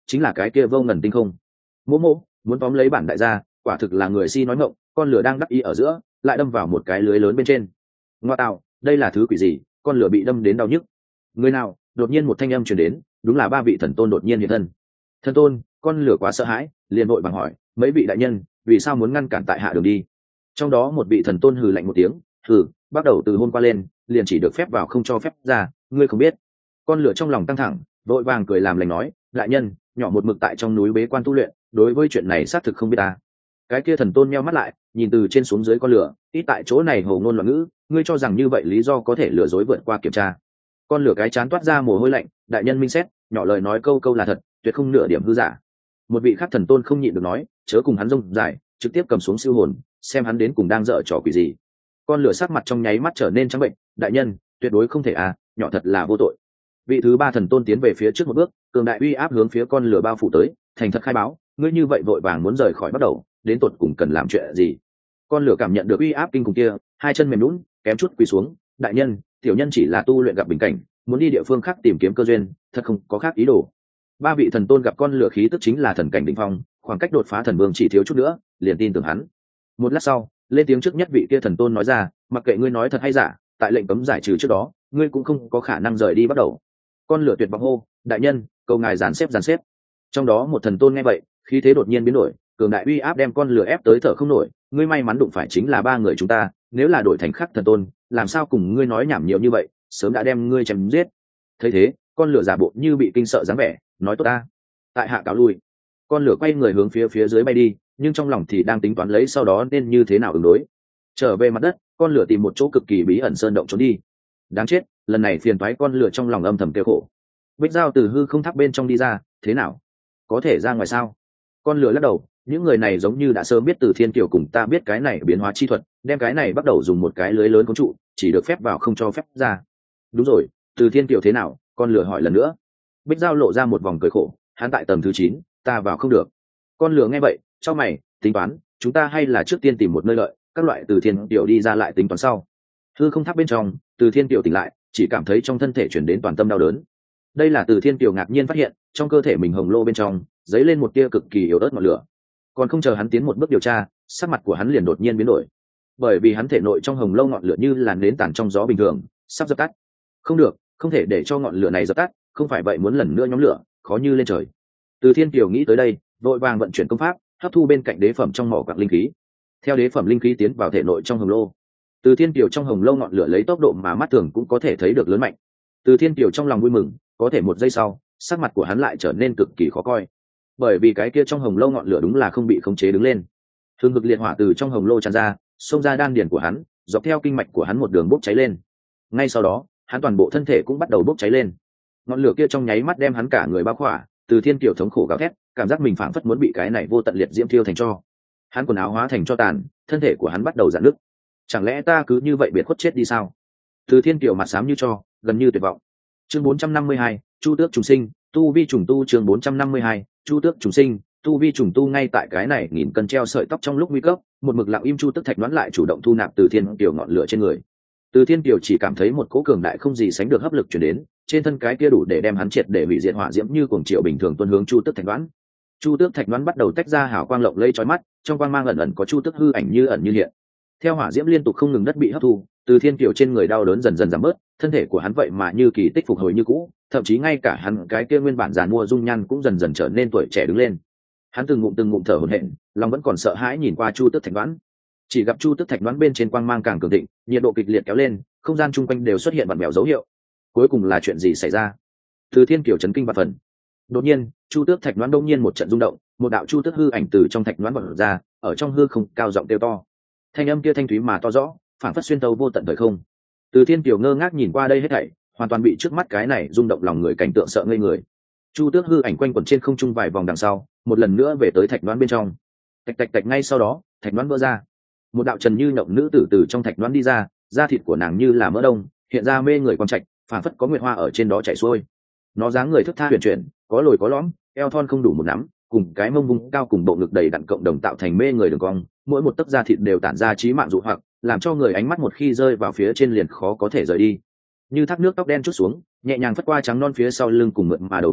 chính là cái kia vô ngần tinh không. Mỗ mỗ muốn tóm lấy bản đại gia, quả thực là người si nói ngọng, con lửa đang đắc ý ở giữa lại đâm vào một cái lưới lớn bên trên. Ngoa tạo, đây là thứ quỷ gì? Con lửa bị đâm đến đau nhức. Người nào? Đột nhiên một thanh âm truyền đến, đúng là ba vị thần tôn đột nhiên hiện thân. Thần tôn, con lửa quá sợ hãi, liền vội vàng hỏi, mấy vị đại nhân, vì sao muốn ngăn cản tại hạ đường đi? Trong đó một vị thần tôn hừ lạnh một tiếng, hừ, bắt đầu từ hôm qua lên, liền chỉ được phép vào không cho phép ra, ngươi không biết. Con lửa trong lòng căng thẳng, vội vàng cười làm lành nói, đại nhân, nhỏ một mực tại trong núi bế quan tu luyện, đối với chuyện này xác thực không biết ta. Cái kia thần tôn meo mắt lại, nhìn từ trên xuống dưới con lửa, ít tại chỗ này hồ ngôn loạn ngữ, ngươi cho rằng như vậy lý do có thể lừa dối vượt qua kiểm tra? Con lửa cái chán toát ra mồ hôi lạnh, đại nhân minh xét, nhỏ lời nói câu câu là thật, tuyệt không nửa điểm hư giả. Một vị khác thần tôn không nhịn được nói, chớ cùng hắn rông dài, trực tiếp cầm xuống siêu hồn, xem hắn đến cùng đang dở trò quỷ gì. Con lửa sắc mặt trong nháy mắt trở nên trắng bệnh, đại nhân, tuyệt đối không thể à, nhỏ thật là vô tội. Vị thứ ba thần tôn tiến về phía trước một bước, cường đại uy áp hướng phía con lửa bao phủ tới, thành thật khai báo, ngươi như vậy vội vàng muốn rời khỏi bắt đầu, đến tột cùng cần làm chuyện gì? Con lửa cảm nhận được uy áp kinh khủng kia, hai chân mềm nhũn, kém chút quỳ xuống, đại nhân, tiểu nhân chỉ là tu luyện gặp bình cảnh, muốn đi địa phương khác tìm kiếm cơ duyên, thật không có khác ý đồ. Ba vị thần tôn gặp con lửa khí tức chính là thần cảnh đỉnh phong, khoảng cách đột phá thần vương chỉ thiếu chút nữa, liền tin tưởng hắn. Một lát sau, lên tiếng trước nhất vị kia thần tôn nói ra, mặc kệ ngươi nói thật hay giả, tại lệnh cấm giải trừ trước đó, ngươi cũng không có khả năng rời đi bắt đầu. Con lửa tuyệt vọng hô, đại nhân, cầu ngài dàn xếp dàn xếp. Trong đó một thần tôn nghe vậy, khí thế đột nhiên biến đổi, cường đại uy áp đem con lửa ép tới thở không nổi, ngươi may mắn đụng phải chính là ba người chúng ta, nếu là đổi thành khác thần tôn, làm sao cùng ngươi nói nhảm nhiều như vậy, sớm đã đem ngươi chém giết. Thấy thế, con lửa giả bộ như bị kinh sợ dáng vẻ, nói tốt ta, tại hạ cáo lui. Con lửa quay người hướng phía phía dưới bay đi, nhưng trong lòng thì đang tính toán lấy sau đó nên như thế nào ứng đối. Trở về mặt đất, con lửa tìm một chỗ cực kỳ bí ẩn sơn động trốn đi. Đáng chết, lần này phiền toái con lửa trong lòng âm thầm kêu khổ. Bích Giao từ hư không tháp bên trong đi ra, thế nào? Có thể ra ngoài sao? Con lửa lắc đầu, những người này giống như đã sớm biết Từ Thiên Kiều cùng ta biết cái này biến hóa chi thuật, đem cái này bắt đầu dùng một cái lưới lớn cuốn trụ, chỉ được phép vào không cho phép ra. Đúng rồi, Từ Thiên Kiều thế nào? Con lửa hỏi lần nữa. Bích Giao lộ ra một vòng cười khổ, hắn tại tầng thứ chín, ta vào không được. Con lửa nghe vậy, trong mày, tính toán, chúng ta hay là trước tiên tìm một nơi lợi, các loại Từ Thiên Kiều đi ra lại tính toán sau. Hư không tháp bên trong, Từ Thiên Kiều tỉnh lại, chỉ cảm thấy trong thân thể chuyển đến toàn tâm đau đớn. Đây là Từ Thiên Kiều ngạc nhiên phát hiện, trong cơ thể mình hồng lô bên trong dấy lên một tia cực kỳ yếu ớt ngọn lửa. Còn không chờ hắn tiến một bước điều tra, sắc mặt của hắn liền đột nhiên biến đổi, bởi vì hắn thể nội trong hồng lô ngọn lửa như là nến tàn trong gió bình thường, sắp dập tắt. Không được, không thể để cho ngọn lửa này dập tắt, không phải vậy muốn lần nữa nhóm lửa, khó như lên trời. Từ Thiên Kiều nghĩ tới đây, vội vàng vận chuyển công pháp, hấp thu bên cạnh đế phẩm trong mỏ quặng linh khí. Theo đế phẩm linh khí tiến vào thể nội trong hồng lô, Từ Thiên Kiều trong hồng lô ngọn lửa lấy tốc độ mà mắt thường cũng có thể thấy được lớn mạnh. Từ Thiên Kiều trong lòng vui mừng, có thể một giây sau, sắc mặt của hắn lại trở nên cực kỳ khó coi, bởi vì cái kia trong hồng lô ngọn lửa đúng là không bị khống chế đứng lên. Hương hực liệt hỏa từ trong hồng lô tràn ra, xông ra đan điền của hắn, dọc theo kinh mạch của hắn một đường bốc cháy lên. Ngay sau đó, hắn toàn bộ thân thể cũng bắt đầu bốc cháy lên. Ngọn lửa kia trong nháy mắt đem hắn cả người bao khỏa, Từ Thiên Kiều thống khổ gào thét, cảm giác mình phảng phất muốn bị cái này vô tận liệt diễm thiêu thành tro. Hắn quần áo hóa thành tro tàn, thân thể của hắn bắt đầu rạn nứt. Chẳng lẽ ta cứ như vậy biệt khuất chết đi sao? Từ Thiên Kiều mặt xám như tro, gần như tuyệt vọng. Chương bốn trăm năm mươi hai, Chu Tước trùng sinh, tu vi trùng tu. Chương bốn trăm năm mươi hai, Chu Tước trùng sinh, tu vi trùng tu. Ngay tại cái này nghìn cân treo sợi tóc trong lúc nguy cấp, một mực lặng im Chu Tước Thạch đoán lại chủ động thu nạp Từ Thiên Kiều ngọn lửa trên người. Từ Thiên Kiều chỉ cảm thấy một cỗ cường đại không gì sánh được hấp lực truyền đến, trên thân cái kia đủ để đem hắn triệt để hủy diệt hỏa diễm như cuồng triệu bình thường tuôn hướng Chu Tước Thạch đoán. Chu Tước Thạch đoán bắt đầu tách ra hào quang lộng lẫy chói mắt, trong quang mang ẩn ẩn có Chu Tước hư ảnh như ẩn như hiện. Theo hỏa diễm liên tục không ngừng đất bị hấp thu, Từ Thiên Kiều trên người đau đớn dần dần giảm bớt, thân thể của hắn vậy mà như kỳ tích phục hồi như cũ, thậm chí ngay cả hắn cái kia nguyên bản giàn mua dung nhan cũng dần dần trở nên tuổi trẻ đứng lên. Hắn từng ngụm từng ngụm thở hổn hển, lòng vẫn còn sợ hãi nhìn qua Chu Tước Thạch đoán. Chỉ gặp Chu Tước Thạch đoán bên trên quang mang càng cường thịnh, nhiệt độ kịch liệt kéo lên, không gian chung quanh đều xuất hiện vặn vẹo dấu hiệu. Cuối cùng là chuyện gì xảy ra? Từ Thiên Kiều chấn kinh vạn phần. Đột nhiên, Chu Tước Thạch đoán đông nhiên một trận rung động, một đạo Chu Tước hư ảnh từ trong thạch đoán vọt ra, ở trong hư không cao giọng kêu to. Thanh âm kia thanh thúy mà to rõ, phảng phất xuyên tấu vô tận thời không. Từ Thiên Kiều ngơ ngác nhìn qua đây hết thảy, hoàn toàn bị trước mắt cái này rung động lòng người cảnh tượng sợ ngây người. Chu Tước hư ảnh quanh quẩn trên không trung vài vòng đằng sau, một lần nữa về tới thạch đoán bên trong. Tạch tạch tạch, ngay sau đó, thạch đoán vỡ ra. Một đạo trần như nhộng nữ tử từ trong thạch đoán đi ra, da thịt của nàng như là mỡ đông, hiện ra mê người quang trạch, phảng phất có nguyệt hoa ở trên đó chảy xuôi. Nó dáng người thướt tha huyền chuyển, có lồi có lõm, eo thon không đủ một nắm, cùng cái mông vung cao cùng bộ ngực đầy đặn cộng đồng tạo thành mê người đường cong, mỗi một tấc da thịt đều tản ra trí mạng dụ hoặc, làm cho người ánh mắt một khi rơi vào phía trên liền khó có thể rời đi. Như thác nước tóc đen chút xuống, nhẹ nhàng phất qua trắng non phía sau lưng cùng mượt mà đầu vai,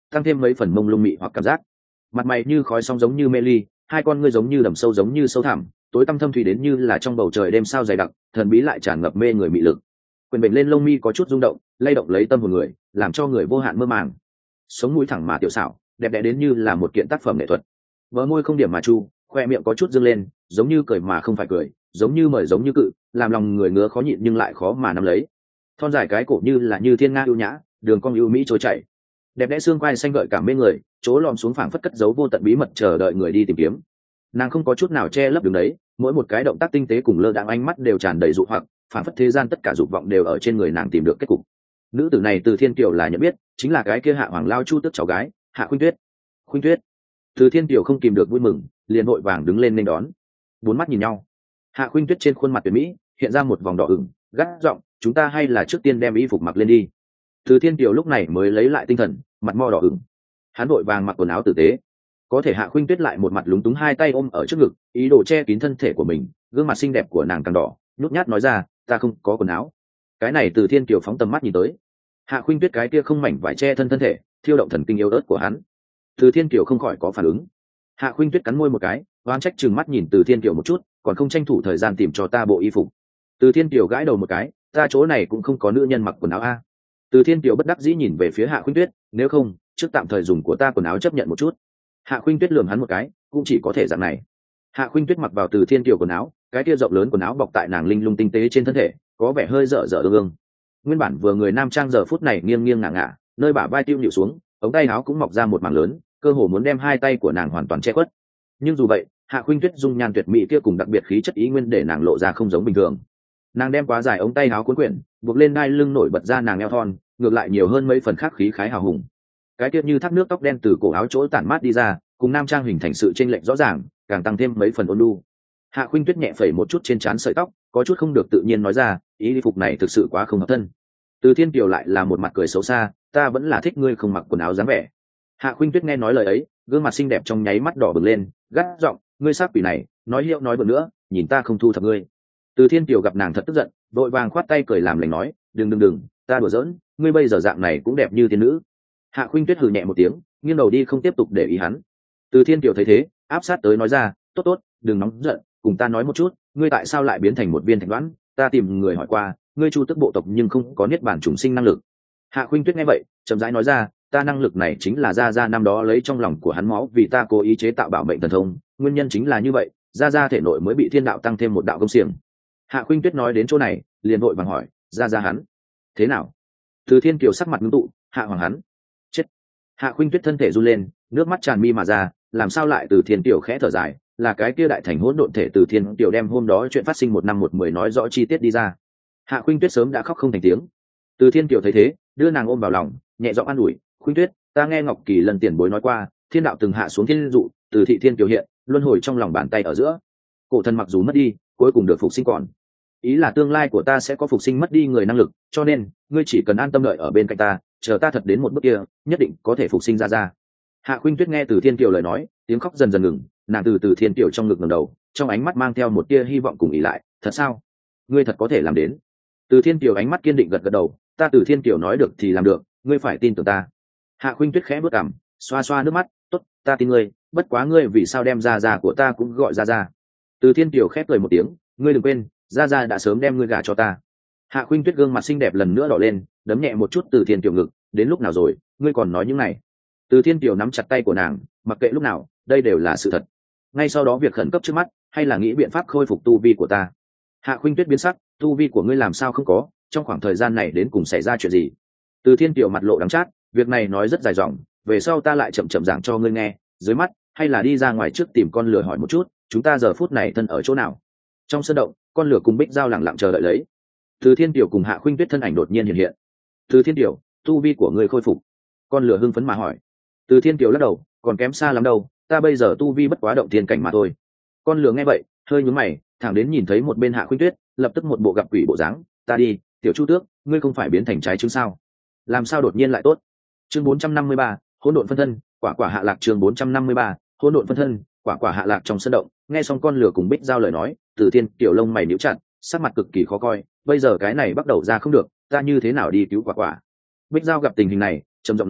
tăng thêm mấy phần mông lung mị hoặc cảm giác. Mặt mày như khói sóng giống như mê ly, hai con ngươi giống như đầm sâu giống như sâu thẳm, tối tăm thâm thủy đến như là trong bầu trời đêm sao dày đặc, thần bí lại tràn ngập mê người mị lực. Quyền bệnh lên lông mi có chút rung động, lay động lấy tâm hồn người, làm cho người vô hạn mơ màng. Sống mũi thẳng mà tiểu xảo, đẹp đẽ đến như là một kiện tác phẩm nghệ thuật. Bờ môi không điểm mà chu, khoe miệng có chút dương lên, giống như cười mà không phải cười, giống như mời giống như cự, làm lòng người ngứa khó nhịn nhưng lại khó mà nắm lấy. Thon dài cái cổ như là như thiên nga ưu nhã, đường cong ưu mỹ trôi chảy. Đẹp đẽ xương quai xanh gợi cảm mê người, chỗ lom xuống phảng phất cất giấu vô tận bí mật chờ đợi người đi tìm kiếm. Nàng không có chút nào che lấp đường đấy, mỗi một cái động tác tinh tế cùng lơ đãng ánh mắt đều tràn đầy dụ hoặc, phảng phất thế gian tất cả dục vọng đều ở trên người nàng tìm được kết cục. Nữ tử này Từ Thiên Kiều là nhận biết, chính là cái kia Hạ Hoàng Lao Chu tức cháu gái, Hạ Khuynh Tuyết. Khuynh Tuyết. Từ Thiên Kiều không kìm được vui mừng, liền vội vàng đứng lên nên đón. Bốn mắt nhìn nhau. Hạ Khuynh Tuyết trên khuôn mặt tuyệt mỹ hiện ra một vòng đỏ ửng, gắt giọng, "Chúng ta hay là trước tiên đem y phục mặc lên đi." Từ Thiên Kiều lúc này mới lấy lại tinh thần, mặt mo đỏ ửng. Hắn vội vàng mặc quần áo tử tế. Có thể Hạ Khuynh Tuyết lại một mặt lúng túng, hai tay ôm ở trước ngực, ý đồ che kín thân thể của mình, gương mặt xinh đẹp của nàng càng đỏ, nhút nhát nói ra, "Ta không có quần áo." Cái này Từ Thiên Kiều phóng tầm mắt nhìn tới. Hạ Khuynh Tuyết cái kia không mảnh vải che thân thân thể, thiêu động thần kinh yếu ớt của hắn. Từ Thiên Kiều không khỏi có phản ứng. Hạ Khuynh Tuyết cắn môi một cái, oán trách trừng mắt nhìn Từ Thiên Kiều một chút, còn không tranh thủ thời gian tìm cho ta bộ y phục. Từ Thiên Kiều gãi đầu một cái, ta chỗ này cũng không có nữ nhân mặc quần áo a. Từ Thiên Kiều bất đắc dĩ nhìn về phía Hạ Khuynh Tuyết, nếu không, trước tạm thời dùng của ta quần áo chấp nhận một chút. Hạ Khuynh Tuyết lườm hắn một cái, cũng chỉ có thể dạng này. Hạ Khuynh Tuyết mặc vào Từ Thiên Kiều quần áo, cái kia rộng lớn quần áo bọc tại nàng linh lung tinh tế trên thân thể, có vẻ hơi dở dở ương ương. Nguyên bản vừa người nam trang giờ phút này nghiêng nghiêng ngả ngả, nơi bả vai tiêu nhịu xuống, ống tay áo cũng mọc ra một mảng lớn, cơ hồ muốn đem hai tay của nàng hoàn toàn che khuất. Nhưng dù vậy, Hạ Khuynh Tuyết dung nhan tuyệt mỹ kia cùng đặc biệt khí chất ý nguyên để nàng lộ ra không giống bình thường. Nàng đem quá dài ống tay áo cuốn quyển, buộc lên đai lưng nổi bật ra nàng eo thon, ngược lại nhiều hơn mấy phần khác khí khái hào hùng. Cái tiết như thác nước tóc đen từ cổ áo chỗ tản mát đi ra, cùng nam trang hình thành sự chênh lệch rõ ràng, càng tăng thêm mấy phần ôn nhu. Hạ Khuynh Tuyết nhẹ phẩy một chút trên trán sợi tóc, có chút không được tự nhiên nói ra, ý phục này thực sự quá không hợp thân. Từ Thiên Kiều lại là một mặt cười xấu xa, ta vẫn là thích ngươi không mặc quần áo dáng vẻ. Hạ Khuynh Tuyết nghe nói lời ấy, gương mặt xinh đẹp trong nháy mắt đỏ bừng lên, gắt giọng, ngươi sát quỷ này, nói hiệu nói vượt nữa, nhìn ta không thu thập ngươi. Từ Thiên Kiều gặp nàng thật tức giận, vội vàng khoát tay cười làm lành nói, đừng đừng đừng, ta đùa giỡn, ngươi bây giờ dạng này cũng đẹp như tiên nữ. Hạ Khuynh Tuyết hừ nhẹ một tiếng, nghiêng đầu đi không tiếp tục để ý hắn. Từ Thiên Kiều thấy thế, áp sát tới nói ra, tốt tốt, đừng nóng giận, cùng ta nói một chút, ngươi tại sao lại biến thành một viên thạch đoán? Ta tìm người hỏi qua, ngươi Chu Tức bộ tộc nhưng không có niết bàn trùng sinh năng lực. Hạ Khuynh Tuyết nghe vậy, chậm rãi nói ra, ta năng lực này chính là gia gia năm đó lấy trong lòng của hắn máu vì ta cố ý chế tạo bảo mệnh thần thông, nguyên nhân chính là như vậy, gia gia thể nội mới bị thiên đạo tăng thêm một đạo công xiềng. Hạ Khuynh Tuyết nói đến chỗ này, liền vội vàng hỏi, gia gia hắn thế nào? Từ Thiên Kiều sắc mặt ngưng tụ, Hạ Hoàng hắn chết. Hạ Khuynh Tuyết thân thể run lên, nước mắt tràn mi mà ra, làm sao lại? Từ Thiên Kiều khẽ thở dài, là cái kia đại thành hỗn độn thể. Từ Thiên Kiều đem hôm đó chuyện phát sinh một năm một mười nói rõ chi tiết đi ra. Hạ Khuynh Tuyết sớm đã khóc không thành tiếng. Từ Thiên Kiều thấy thế, đưa nàng ôm vào lòng, nhẹ giọng an ủi, Khuynh Tuyết, ta nghe Ngọc Kỳ lần tiền bối nói qua, thiên đạo từng hạ xuống thiên dụ, từ thị thiên Kiều hiện, luân hồi trong lòng bàn tay ở giữa. Cổ thần mặc dù mất đi, cuối cùng được phục sinh còn. Ý là tương lai của ta sẽ có phục sinh mất đi người năng lực, cho nên ngươi chỉ cần an tâm đợi ở bên cạnh ta, chờ ta thật đến một bước kia, nhất định có thể phục sinh ra ra. Hạ Khuynh Tuyết nghe Từ Thiên Kiều lời nói, tiếng khóc dần dần ngừng, nàng từ Từ Thiên Kiều trong ngực ngẩng đầu, trong ánh mắt mang theo một tia hy vọng cùng ỷ lại, thật sao? Ngươi thật có thể làm đến? Từ Thiên Kiều ánh mắt kiên định gật gật đầu, ta Từ Thiên Kiều nói được thì làm được, ngươi phải tin tưởng ta. Hạ Khuynh Tuyết khẽ bước cằm, xoa xoa nước mắt, tốt, ta tin ngươi, bất quá ngươi vì sao đem ra ra của ta cũng gọi ra ra? Từ Thiên Kiều khép cười một tiếng, ngươi đừng quên, ra ra đã sớm đem ngươi gả cho ta. Hạ Khuynh Tuyết gương mặt xinh đẹp lần nữa đỏ lên, đấm nhẹ một chút Từ Thiên Kiều ngực, đến lúc nào rồi, ngươi còn nói những này? Từ Thiên Kiều nắm chặt tay của nàng, mặc kệ lúc nào, đây đều là sự thật. Ngay sau đó việc khẩn cấp trước mắt, hay là nghĩ biện pháp khôi phục tu vi của ta. Hạ Khuynh Tuyết biến sắc, tu vi của ngươi làm sao không có? Trong khoảng thời gian này đến cùng xảy ra chuyện gì? Từ Thiên Kiều mặt lộ đắng chát, việc này nói rất dài dòng, về sau ta lại chậm chậm giảng cho ngươi nghe. Dưới mắt, hay là đi ra ngoài trước tìm con lửa hỏi một chút, chúng ta giờ phút này thân ở chỗ nào? Trong sân động, con lửa cùng Bích Giao lặng lặng chờ đợi lấy. Từ Thiên Kiều cùng Hạ Khuynh Tuyết thân ảnh đột nhiên hiện hiện. Từ Thiên Kiều, tu vi của ngươi khôi phục? Con lửa hưng phấn mà hỏi. Từ Thiên Kiều lắc đầu, còn kém xa lắm đâu, ta bây giờ tu vi bất quá động thiên cảnh mà thôi. Con lửa nghe vậy, hơi nhướng mày, thẳng đến nhìn thấy một bên Hạ Khuynh Tuyết, lập tức một bộ gặp quỷ bộ dáng, ta đi, tiểu Chu Tước, ngươi không phải biến thành trái trứng sao? Làm sao đột nhiên lại tốt? Chương bốn trăm năm mươi ba, hỗn độn phân thân, quả quả hạ lạc. Chương bốn trăm năm mươi ba, hỗn độn phân thân, quả quả hạ lạc. Trong sân động, nghe xong con lửa cùng Bích Giao lời nói, Từ Thiên Kiều lông mày nhíu chặt, sắc mặt cực kỳ khó coi, bây giờ cái này bắt đầu ra không được, ta như thế nào đi cứu quả quả? Bích Giao gặp tình hình này, trầm giọng nói,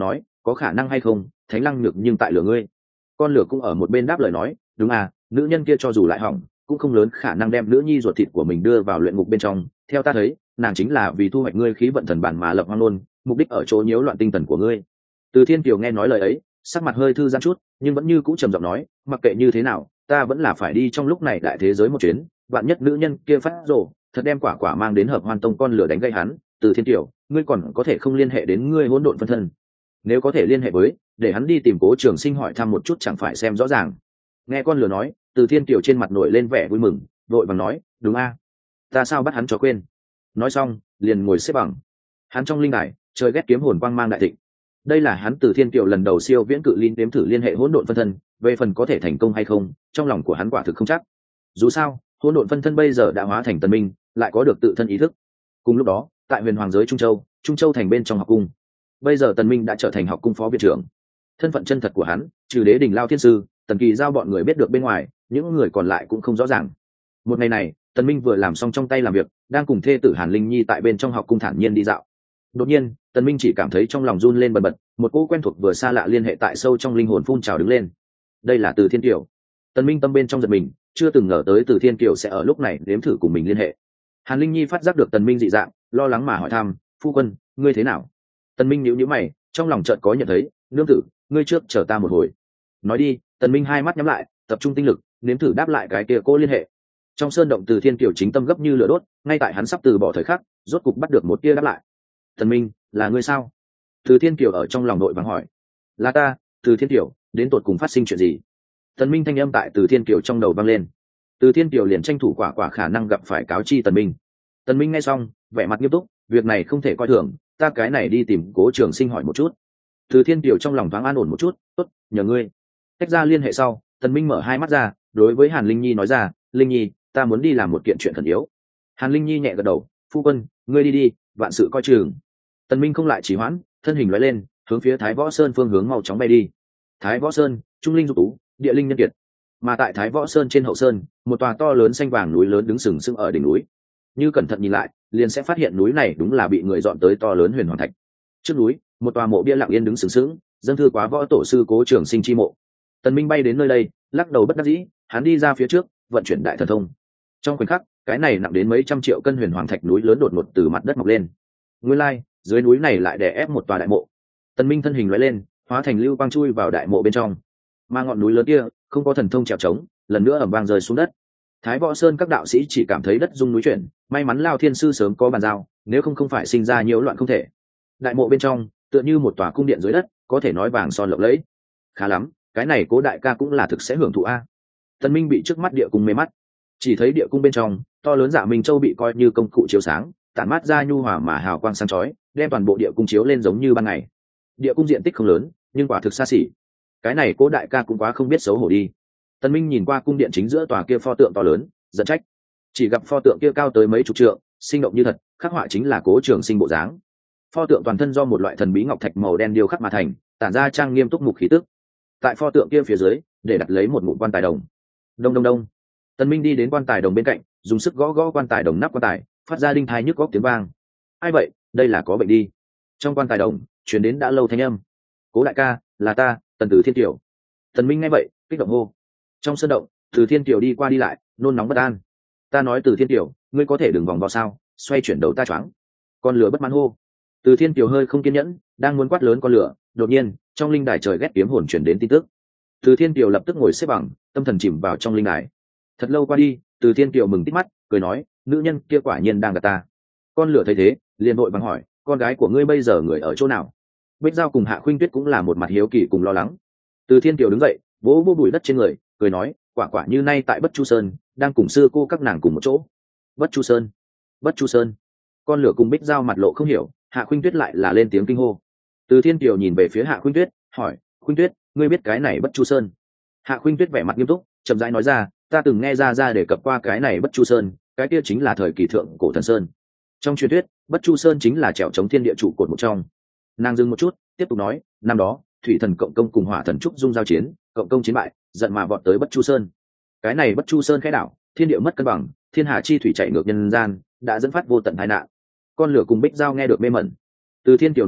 có khả năng hay không thánh lăng nhược nhưng tại lửa ngươi. Con lửa cũng ở một bên đáp lời nói, đúng à, nữ nhân kia cho dù lại hỏng cũng không lớn khả năng đem nữ nhi ruột thịt của mình đưa vào luyện ngục bên trong. Theo ta thấy, nàng chính là vì thu hoạch ngươi khí vận thần bản mà lập hoang nôn, mục đích ở chỗ nhiễu loạn tinh thần của ngươi. Từ Thiên Kiều nghe nói lời ấy, sắc mặt hơi thư giãn chút, nhưng vẫn như cũ trầm giọng nói, mặc kệ như thế nào, ta vẫn là phải đi trong lúc này đại thế giới một chuyến, vạn nhất nữ nhân kia phát rồ, thật đem quả quả mang đến Hợp Hoan Tông con lửa đánh gây hắn. Từ Thiên Kiều, ngươi còn có thể không liên hệ đến ngươi hỗn độn phân thân? Nếu có thể liên hệ với, để hắn đi tìm Cố Trường Sinh hỏi thăm một chút chẳng phải xem rõ ràng. Nghe con lửa nói, Từ Thiên Kiều trên mặt nổi lên vẻ vui mừng, vội vàng nói, đúng a, ta sao bắt hắn cho quên. Nói xong, liền ngồi xếp bằng. Hắn trong linh đài, trời ghét kiếm hồn quang mang đại thịnh. Đây là hắn Từ Thiên Kiều lần đầu siêu viễn cự linh đếm thử liên hệ hỗn độn phân thân, về phần có thể thành công hay không, trong lòng của hắn quả thực không chắc. Dù sao, hỗn độn phân thân bây giờ đã hóa thành Tần Minh, lại có được tự thân ý thức. Cùng lúc đó, tại Huyền Hoàng giới Trung Châu, Trung Châu thành bên trong học cung, bây giờ Tần Minh đã trở thành học cung phó viện trưởng. Thân phận chân thật của hắn, trừ Đế Đình Lao Thiên sư, Tần Kỳ giao bọn người biết được bên ngoài, những người còn lại cũng không rõ ràng. Một ngày này, Tần Minh vừa làm xong trong tay làm việc, đang cùng thê tử Hàn Linh Nhi tại bên trong học cung thản nhiên đi dạo. Đột nhiên, Tần Minh chỉ cảm thấy trong lòng run lên bần bật, một cỗ quen thuộc vừa xa lạ liên hệ tại sâu trong linh hồn phun trào đứng lên. Đây là Từ Thiên Kiều. Tần Minh tâm bên trong giật mình, chưa từng ngờ tới Từ Thiên Kiều sẽ ở lúc này nếm thử cùng mình liên hệ. Hàn Linh Nhi phát giác được Tần Minh dị dạng, lo lắng mà hỏi thăm, "Phu quân, ngươi thế nào?" Tần Minh nhíu nhíu mày, trong lòng chợt có nhận thấy, "Nương tử, ngươi trước chờ ta một hồi." Nói đi, Tần Minh hai mắt nhắm lại, tập trung tinh lực, nếm thử đáp lại cái kia cô liên hệ. Trong sơn động Từ Thiên Kiều chính tâm gấp như lửa đốt, ngay tại hắn sắp từ bỏ thời khắc, rốt cục bắt được một tia đáp lại. "Tần Minh, là ngươi sao?" Từ Thiên Kiều ở trong lòng đội vàng hỏi. "Là ta, Từ Thiên Kiều, đến tột cùng phát sinh chuyện gì?" Tần Minh thanh âm tại Từ Thiên Kiều trong đầu vang lên. Từ Thiên Kiều liền tranh thủ quả quả khả năng gặp phải cáo chi Tần Minh. Tần Minh nghe xong, vẻ mặt nghiêm túc, "Việc này không thể coi thường, ta cái này đi tìm Cố Trường Sinh hỏi một chút." Từ Thiên Kiều trong lòng thoáng an ổn một chút, "Tốt, nhờ ngươi." Tách ra liên hệ sau, Tần Minh mở hai mắt ra, đối với Hàn Linh Nhi nói ra, "Linh Nhi, ta muốn đi làm một kiện chuyện khẩn yếu." Hàn Linh Nhi nhẹ gật đầu, "Phu quân, ngươi đi đi, vạn sự coi chừng." Tần Minh không lại trì hoãn, thân hình lóe lên, hướng phía Thái Võ Sơn phương hướng mau chóng bay đi. Thái Võ Sơn, trung linh dục tú, địa linh nhân kiệt. Mà tại Thái Võ Sơn trên hậu sơn, một tòa to lớn xanh vàng núi lớn đứng sừng sững ở đỉnh núi. Như cẩn thận nhìn lại, liền sẽ phát hiện núi này đúng là bị người dọn tới to lớn huyền hoàng thạch. Trước núi, một tòa mộ bia lặng yên đứng sừng sững, dâng thư quá võ tổ sư Cố Trường Sinh chi mộ. Tần Minh bay đến nơi đây, lắc đầu bất đắc dĩ, hắn đi ra phía trước, vận chuyển đại thần thông. Trong khoảnh khắc, cái này nặng đến mấy trăm triệu cân huyền hoàng thạch núi lớn đột ngột từ mặt đất mọc lên. Nguyên lai, dưới núi này lại đè ép một tòa đại mộ. Tần Minh thân hình lóe lên, hóa thành lưu quang chui vào đại mộ bên trong. Mà ngọn núi lớn kia không có thần thông trèo trống, lần nữa ầm vang rơi xuống đất. Thái Võ Sơn các đạo sĩ chỉ cảm thấy đất rung núi chuyển, may mắn Lao Thiên sư sớm có bàn giao, nếu không không phải sinh ra nhiễu loạn không thể. Đại mộ bên trong, tựa như một tòa cung điện dưới đất, có thể nói vàng son lộng lẫy. Khá lắm, cái này Cố đại ca cũng là thực sẽ hưởng thụ a. Tần Minh bị trước mắt địa cung mê mắt, chỉ thấy địa cung bên trong, to lớn Dạ Minh Châu bị coi như công cụ chiếu sáng, tản mát ra nhu hòa mà hào quang sáng chói, đem toàn bộ địa cung chiếu lên giống như ban ngày. Địa cung diện tích không lớn, nhưng quả thực xa xỉ. Cái này Cố đại ca cũng quá không biết xấu hổ đi. Tần Minh nhìn qua cung điện chính giữa tòa kia pho tượng to lớn, giận trách. Chỉ gặp pho tượng kia cao tới mấy chục trượng, sinh động như thật, khắc họa chính là Cố Trường Sinh bộ dáng. Pho tượng toàn thân do một loại thần bí ngọc thạch màu đen điêu khắc mà thành, tản ra trang nghiêm túc mục khí tức. Tại pho tượng kia phía dưới, để đặt lấy một ngụm quan tài đồng. Đông đông đông. Tần Minh đi đến quan tài đồng bên cạnh, dùng sức gõ gõ quan tài đồng nắp quan tài, phát ra đinh tai nhức óc tiếng vang. Ai vậy, đây là có bệnh đi. Trong quan tài đồng, truyền đến đã lâu thanh âm. Cố đại ca, là ta, Tần Tử Thiên Kiều. Tần Minh nghe vậy, kích động hô. Trong sân động, Từ Thiên Kiều đi qua đi lại, nôn nóng bất an. Ta nói Từ Thiên Kiều, ngươi có thể đừng vòng vo sao, xoay chuyển đầu ta choáng. Con lửa bất mãn hô. Từ Thiên Kiều hơi không kiên nhẫn, đang muốn quát lớn con lửa, đột nhiên, trong linh đài trời ghét kiếm hồn truyền đến tin tức. Từ Thiên Kiều lập tức ngồi xếp bằng, tâm thần chìm vào trong linh đài. Thật lâu qua đi, Từ Thiên Kiều mừng tít mắt, cười nói, nữ nhân kia quả nhiên đang gạt ta. Con lửa thấy thế, liền vội vàng hỏi, con gái của ngươi bây giờ người ở chỗ nào? Bích Giao cùng Hạ Khuynh Tuyết cũng là một mặt hiếu kỳ cùng lo lắng. Từ Thiên Kiều đứng dậy, vỗ vỗ bụi đất trên người, cười nói, quả quả như nay tại Bất Chu Sơn, đang cùng sư cô các nàng cùng một chỗ. Bất Chu Sơn, Bất Chu Sơn. Con lửa cùng Bích Giao mặt lộ không hiểu, Hạ Khuynh Tuyết lại là lên tiếng kinh hô. Từ Thiên Kiều nhìn về phía Hạ Khuynh Tuyết, hỏi, Khuynh Tuyết, ngươi biết cái này Bất Chu Sơn? Hạ Khuynh Tuyết vẻ mặt nghiêm túc, chậm rãi nói ra, ta từng nghe ra ra đề cập qua cái này Bất Chu Sơn, cái kia chính là thời kỳ thượng cổ thần sơn. Trong truyền thuyết, Bất Chu Sơn chính là trèo chống thiên địa trụ cột một trong. Nàng dừng một chút, tiếp tục nói, năm đó, thủy thần cộng công cùng hỏa thần trúc dung giao chiến, cộng công chiến bại, giận mà vọt tới Bất Chu Sơn. Cái này Bất Chu Sơn khẽ đảo, thiên địa mất cân bằng, thiên hà chi thủy chạy ngược nhân gian, đã dẫn phát vô tận tai nạn. Con lửa cùng Bích Giao nghe được mê mẩn. Từ Thiên Kiều nói tiếp,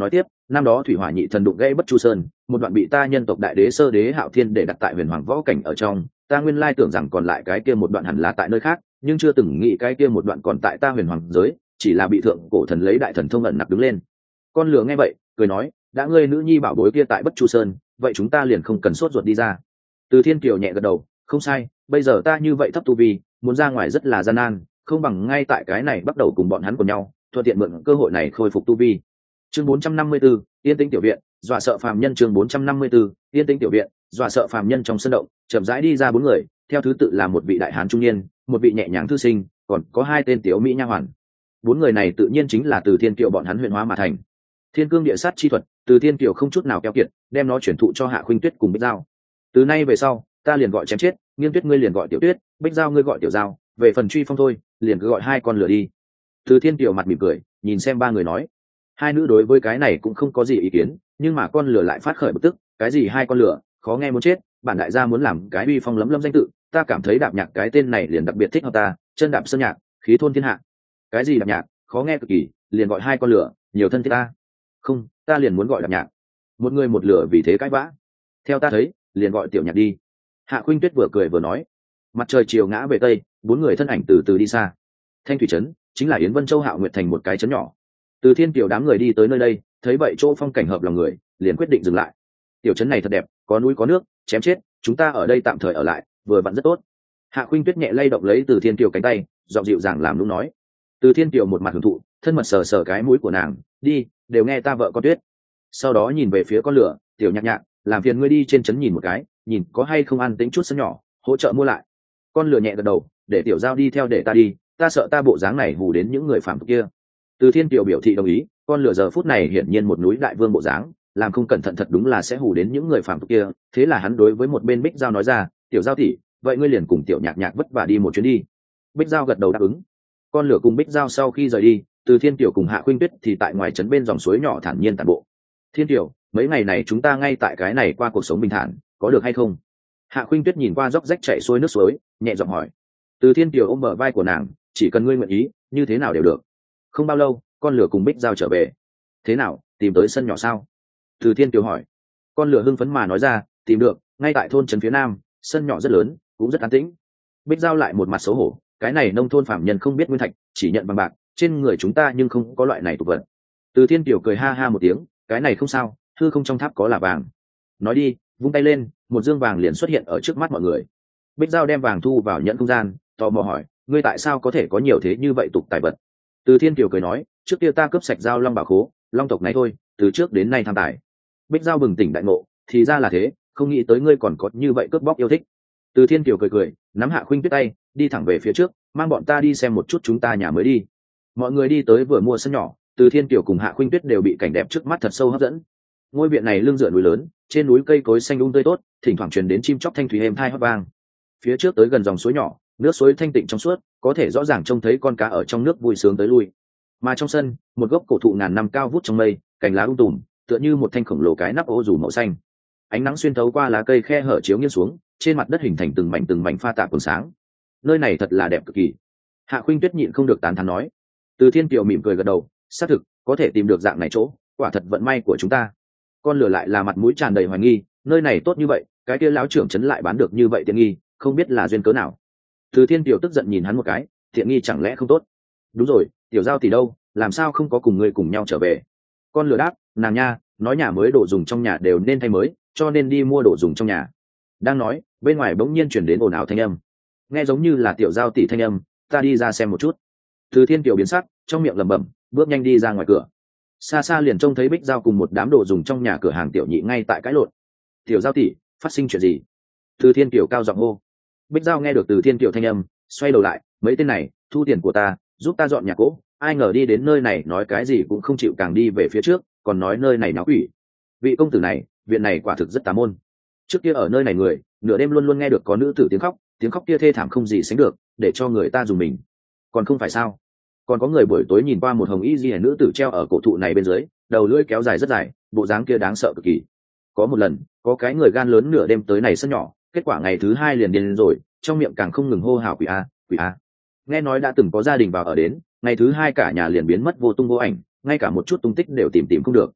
năm đó thủy hỏa nhị thần đụng gãy bất chu sơn, một đoạn bị ta nhân tộc đại đế sơ đế Hạo Thiên để đặt tại huyền hoàng võ cảnh ở trong, ta nguyên lai tưởng rằng còn lại cái kia một đoạn hẳn là tại nơi khác, nhưng chưa từng nghĩ cái kia một đoạn còn tại ta huyền hoàng giới, chỉ là bị thượng cổ thần lấy đại thần thông ẩn nặc đứng lên. Con lừa nghe vậy cười nói, đã ngươi nữ nhi bảo bối kia tại bất chu sơn, vậy chúng ta liền không cần sốt ruột đi ra. Từ Thiên Kiều nhẹ gật đầu, không sai, bây giờ ta như vậy thấp tu vi, muốn ra ngoài rất là gian nan, không bằng ngay tại cái này bắt đầu cùng bọn hắn cùng nhau, thuận tiện mượn cơ hội này khôi phục tu vi. Chương bốn trăm năm mươi 4, Yên Tĩnh tiểu viện, dọa sợ phàm nhân. Chương bốn trăm năm mươi 4, Yên Tĩnh tiểu viện, dọa sợ phàm nhân. Trong sân động chậm rãi đi ra bốn người, theo thứ tự là một vị đại hán trung niên, một vị nhẹ nhàng thư sinh, còn có hai tên tiểu mỹ nha hoàn. Bốn người này tự nhiên chính là từ Thiên Kiều bọn hắn huyện hóa mà thành. Thiên cương địa sát chi thuật, từ Thiên Kiều không chút nào keo kiệt, đem nó chuyển thụ cho Hạ Khuynh Tuyết cùng Bích Giao. Từ nay về sau, ta liền gọi chém chết, Nghiên Tuyết ngươi liền gọi Tiểu Tuyết, Bích Giao ngươi gọi Tiểu Giao, về phần Truy Phong thôi, liền cứ gọi hai con lửa đi. Từ Thiên Kiều mặt mỉm cười, nhìn xem ba người nói, hai nữ đối với cái này cũng không có gì ý kiến, nhưng mà con lửa lại phát khởi bực tức, cái gì hai con lửa, khó nghe muốn chết, bản đại gia muốn làm cái uy phong lấm lấm danh tự, ta cảm thấy Đạp Nhạc cái tên này liền đặc biệt thích hợp ta, chân đạp sơn nhạc, khí thôn thiên hạ. Cái gì Đạp Nhạc, khó nghe cực kỳ, liền gọi hai con lửa, nhiều thân thiết ta. Không, ta liền muốn gọi Đạp Nhạc. Một người một lửa vì thế cãi vã. Theo ta thấy, liền gọi Tiểu Nhạc đi. Hạ Khuynh Tuyết vừa cười vừa nói. Mặt trời chiều ngã về tây, bốn người thân ảnh từ từ đi xa. Thanh thủy trấn chính là Yến Vân Châu Hạo Nguyệt thành một cái trấn nhỏ. Từ Thiên Kiều đám người đi tới nơi đây, thấy vậy chỗ phong cảnh hợp lòng người, liền quyết định dừng lại. Tiểu trấn này thật đẹp, có núi có nước, chém chết, chúng ta ở đây tạm thời ở lại, vừa vặn rất tốt. Hạ Khuynh Tuyết nhẹ lay động lấy Từ Thiên Kiều cánh tay, giọng dịu dàng làm lúc nói. Từ Thiên Kiều một mặt hưởng thụ, thân mật sờ sờ cái mũi của nàng, đi, đều nghe ta vợ con Tuyết. Sau đó nhìn về phía con lửa, Tiểu Nhạc Nhạc, làm phiền ngươi đi trên trấn nhìn một cái, nhìn có hay không an tĩnh chút sân nhỏ, hỗ trợ mua lại. Con lửa nhẹ gật đầu, để Tiểu Giao đi theo để ta đi, ta sợ ta bộ dáng này hù đến những người phàm tục kia. Từ Thiên Kiều biểu thị đồng ý, con lửa giờ phút này hiển nhiên một núi đại vương bộ dáng, làm không cẩn thận thật đúng là sẽ hù đến những người phàm tục kia. Thế là hắn đối với một bên Bích Giao nói ra, Tiểu Giao tỷ, vậy ngươi liền cùng Tiểu Nhạc Nhạc vất vả đi một chuyến đi. Bích Giao gật đầu đáp ứng. Con lửa cùng Bích Giao sau khi rời đi, Từ Thiên Kiều cùng Hạ Khuynh Tuyết thì tại ngoài trấn bên dòng suối nhỏ thản nhiên tản bộ. Thiên Kiều, mấy ngày này chúng ta ngay tại cái này qua cuộc sống bình thản, có được hay không? Hạ Khuynh Tuyết nhìn qua dốc rách chảy xuôi nước suối, nhẹ giọng hỏi. Từ Thiên Kiều ôm bờ vai của nàng, chỉ cần ngươi nguyện ý, như thế nào đều được. Không bao lâu, con lửa cùng Bích Giao trở về. Thế nào, tìm tới sân nhỏ sao? Từ Thiên Kiều hỏi. Con lửa hưng phấn mà nói ra, tìm được, ngay tại thôn trấn phía nam, sân nhỏ rất lớn, cũng rất an tĩnh. Bích Giao lại một mặt xấu hổ, cái này nông thôn phạm nhân không biết nguyên thạch, chỉ nhận bằng bạc, trên người chúng ta nhưng không có loại này tục vật. Từ Thiên Kiều cười ha ha một tiếng, cái này không sao, hư không trong tháp có là vàng. Nói đi, vung tay lên, một dương vàng liền xuất hiện ở trước mắt mọi người. Bích Giao đem vàng thu vào nhẫn không gian, tò mò hỏi, ngươi tại sao có thể có nhiều thế như vậy tục tài vật? Từ Thiên Kiều cười nói, trước kia ta cướp sạch Giao Long bảo khố, long tộc này thôi, từ trước đến nay tham tài. Bích Giao bừng tỉnh đại ngộ, thì ra là thế, không nghĩ tới ngươi còn có như vậy cướp bóc yêu thích. Từ Thiên Kiều cười cười, nắm Hạ Khuynh Tuyết tay, đi thẳng về phía trước, mang bọn ta đi xem một chút chúng ta nhà mới đi. Mọi người đi tới vừa mua sân nhỏ, Từ Thiên Kiều cùng Hạ Khuynh Tuyết đều bị cảnh đẹp trước mắt thật sâu hấp dẫn. Ngôi viện này lưng dựa núi lớn, trên núi cây cối xanh um tươi tốt, thỉnh thoảng truyền đến chim chóc thanh thúy êm tai hót vang. Phía trước tới gần dòng suối nhỏ, nước suối thanh tịnh trong suốt, có thể rõ ràng trông thấy con cá ở trong nước vui sướng tới lui. Mà trong sân, một gốc cổ thụ ngàn năm cao vút trong mây, cành lá um tùm, tựa như một thanh khổng lồ cái nắp ô dù màu xanh. Ánh nắng xuyên thấu qua lá cây khe hở chiếu nghiêng xuống, trên mặt đất hình thành từng mảnh từng mảnh pha tạp quần sáng. Nơi này thật là đẹp cực kỳ. Hạ Khuynh Tuyết nhịn không được tán thán nói. Từ Thiên Kiều mỉm cười gật đầu, xác thực, có thể tìm được dạng này chỗ, quả thật vận may của chúng ta. Con lửa lại là mặt mũi tràn đầy hoài nghi, nơi này tốt như vậy, cái kia lão trưởng trấn lại bán được như vậy tiện nghi, không biết là duyên cớ nào. Từ Thiên Kiều tức giận nhìn hắn một cái, tiện nghi chẳng lẽ không tốt? Đúng rồi, Tiểu Giao tỷ đâu, làm sao không có cùng ngươi cùng nhau trở về? Con lửa đáp, nàng nha, nói nhà mới đồ dùng trong nhà đều nên thay mới, cho nên đi mua đồ dùng trong nhà. Đang nói, bên ngoài bỗng nhiên chuyển đến ồn ào thanh âm, nghe giống như là Tiểu Giao tỷ thanh âm, ta đi ra xem một chút. Từ Thiên Kiều biến sắc, trong miệng lẩm bẩm, bước nhanh đi ra ngoài cửa. Xa xa liền trông thấy Bích Giao cùng một đám đồ dùng trong nhà cửa hàng tiểu nhị ngay tại cãi lộn. Tiểu Giao tỷ, phát sinh chuyện gì? Từ Thiên Kiều cao giọng hô. Bích Giao nghe được Từ Thiên Kiều thanh âm, xoay đầu lại, mấy tên này, thu tiền của ta, giúp ta dọn nhà cỗ, ai ngờ đi đến nơi này nói cái gì cũng không chịu, càng đi về phía trước, còn nói nơi này náo quỷ. Vị công tử này, viện này quả thực rất tà môn. Trước kia ở nơi này người, nửa đêm luôn luôn nghe được có nữ tử tiếng khóc, tiếng khóc kia thê thảm không gì sánh được, để cho người ta dùng mình. Còn không phải sao? Còn có người buổi tối nhìn qua một hồng y di nữ tử treo ở cổ thụ này bên dưới, đầu lưỡi kéo dài rất dài, bộ dáng kia đáng sợ cực kỳ. Có một lần, có cái người gan lớn nửa đêm tới này sân nhỏ, kết quả ngày thứ hai liền điên rồi, trong miệng càng không ngừng hô hào quỷ a, quỷ a. Nghe nói đã từng có gia đình vào ở đến, ngày thứ hai cả nhà liền biến mất vô tung vô ảnh, ngay cả một chút tung tích đều tìm tìm không được.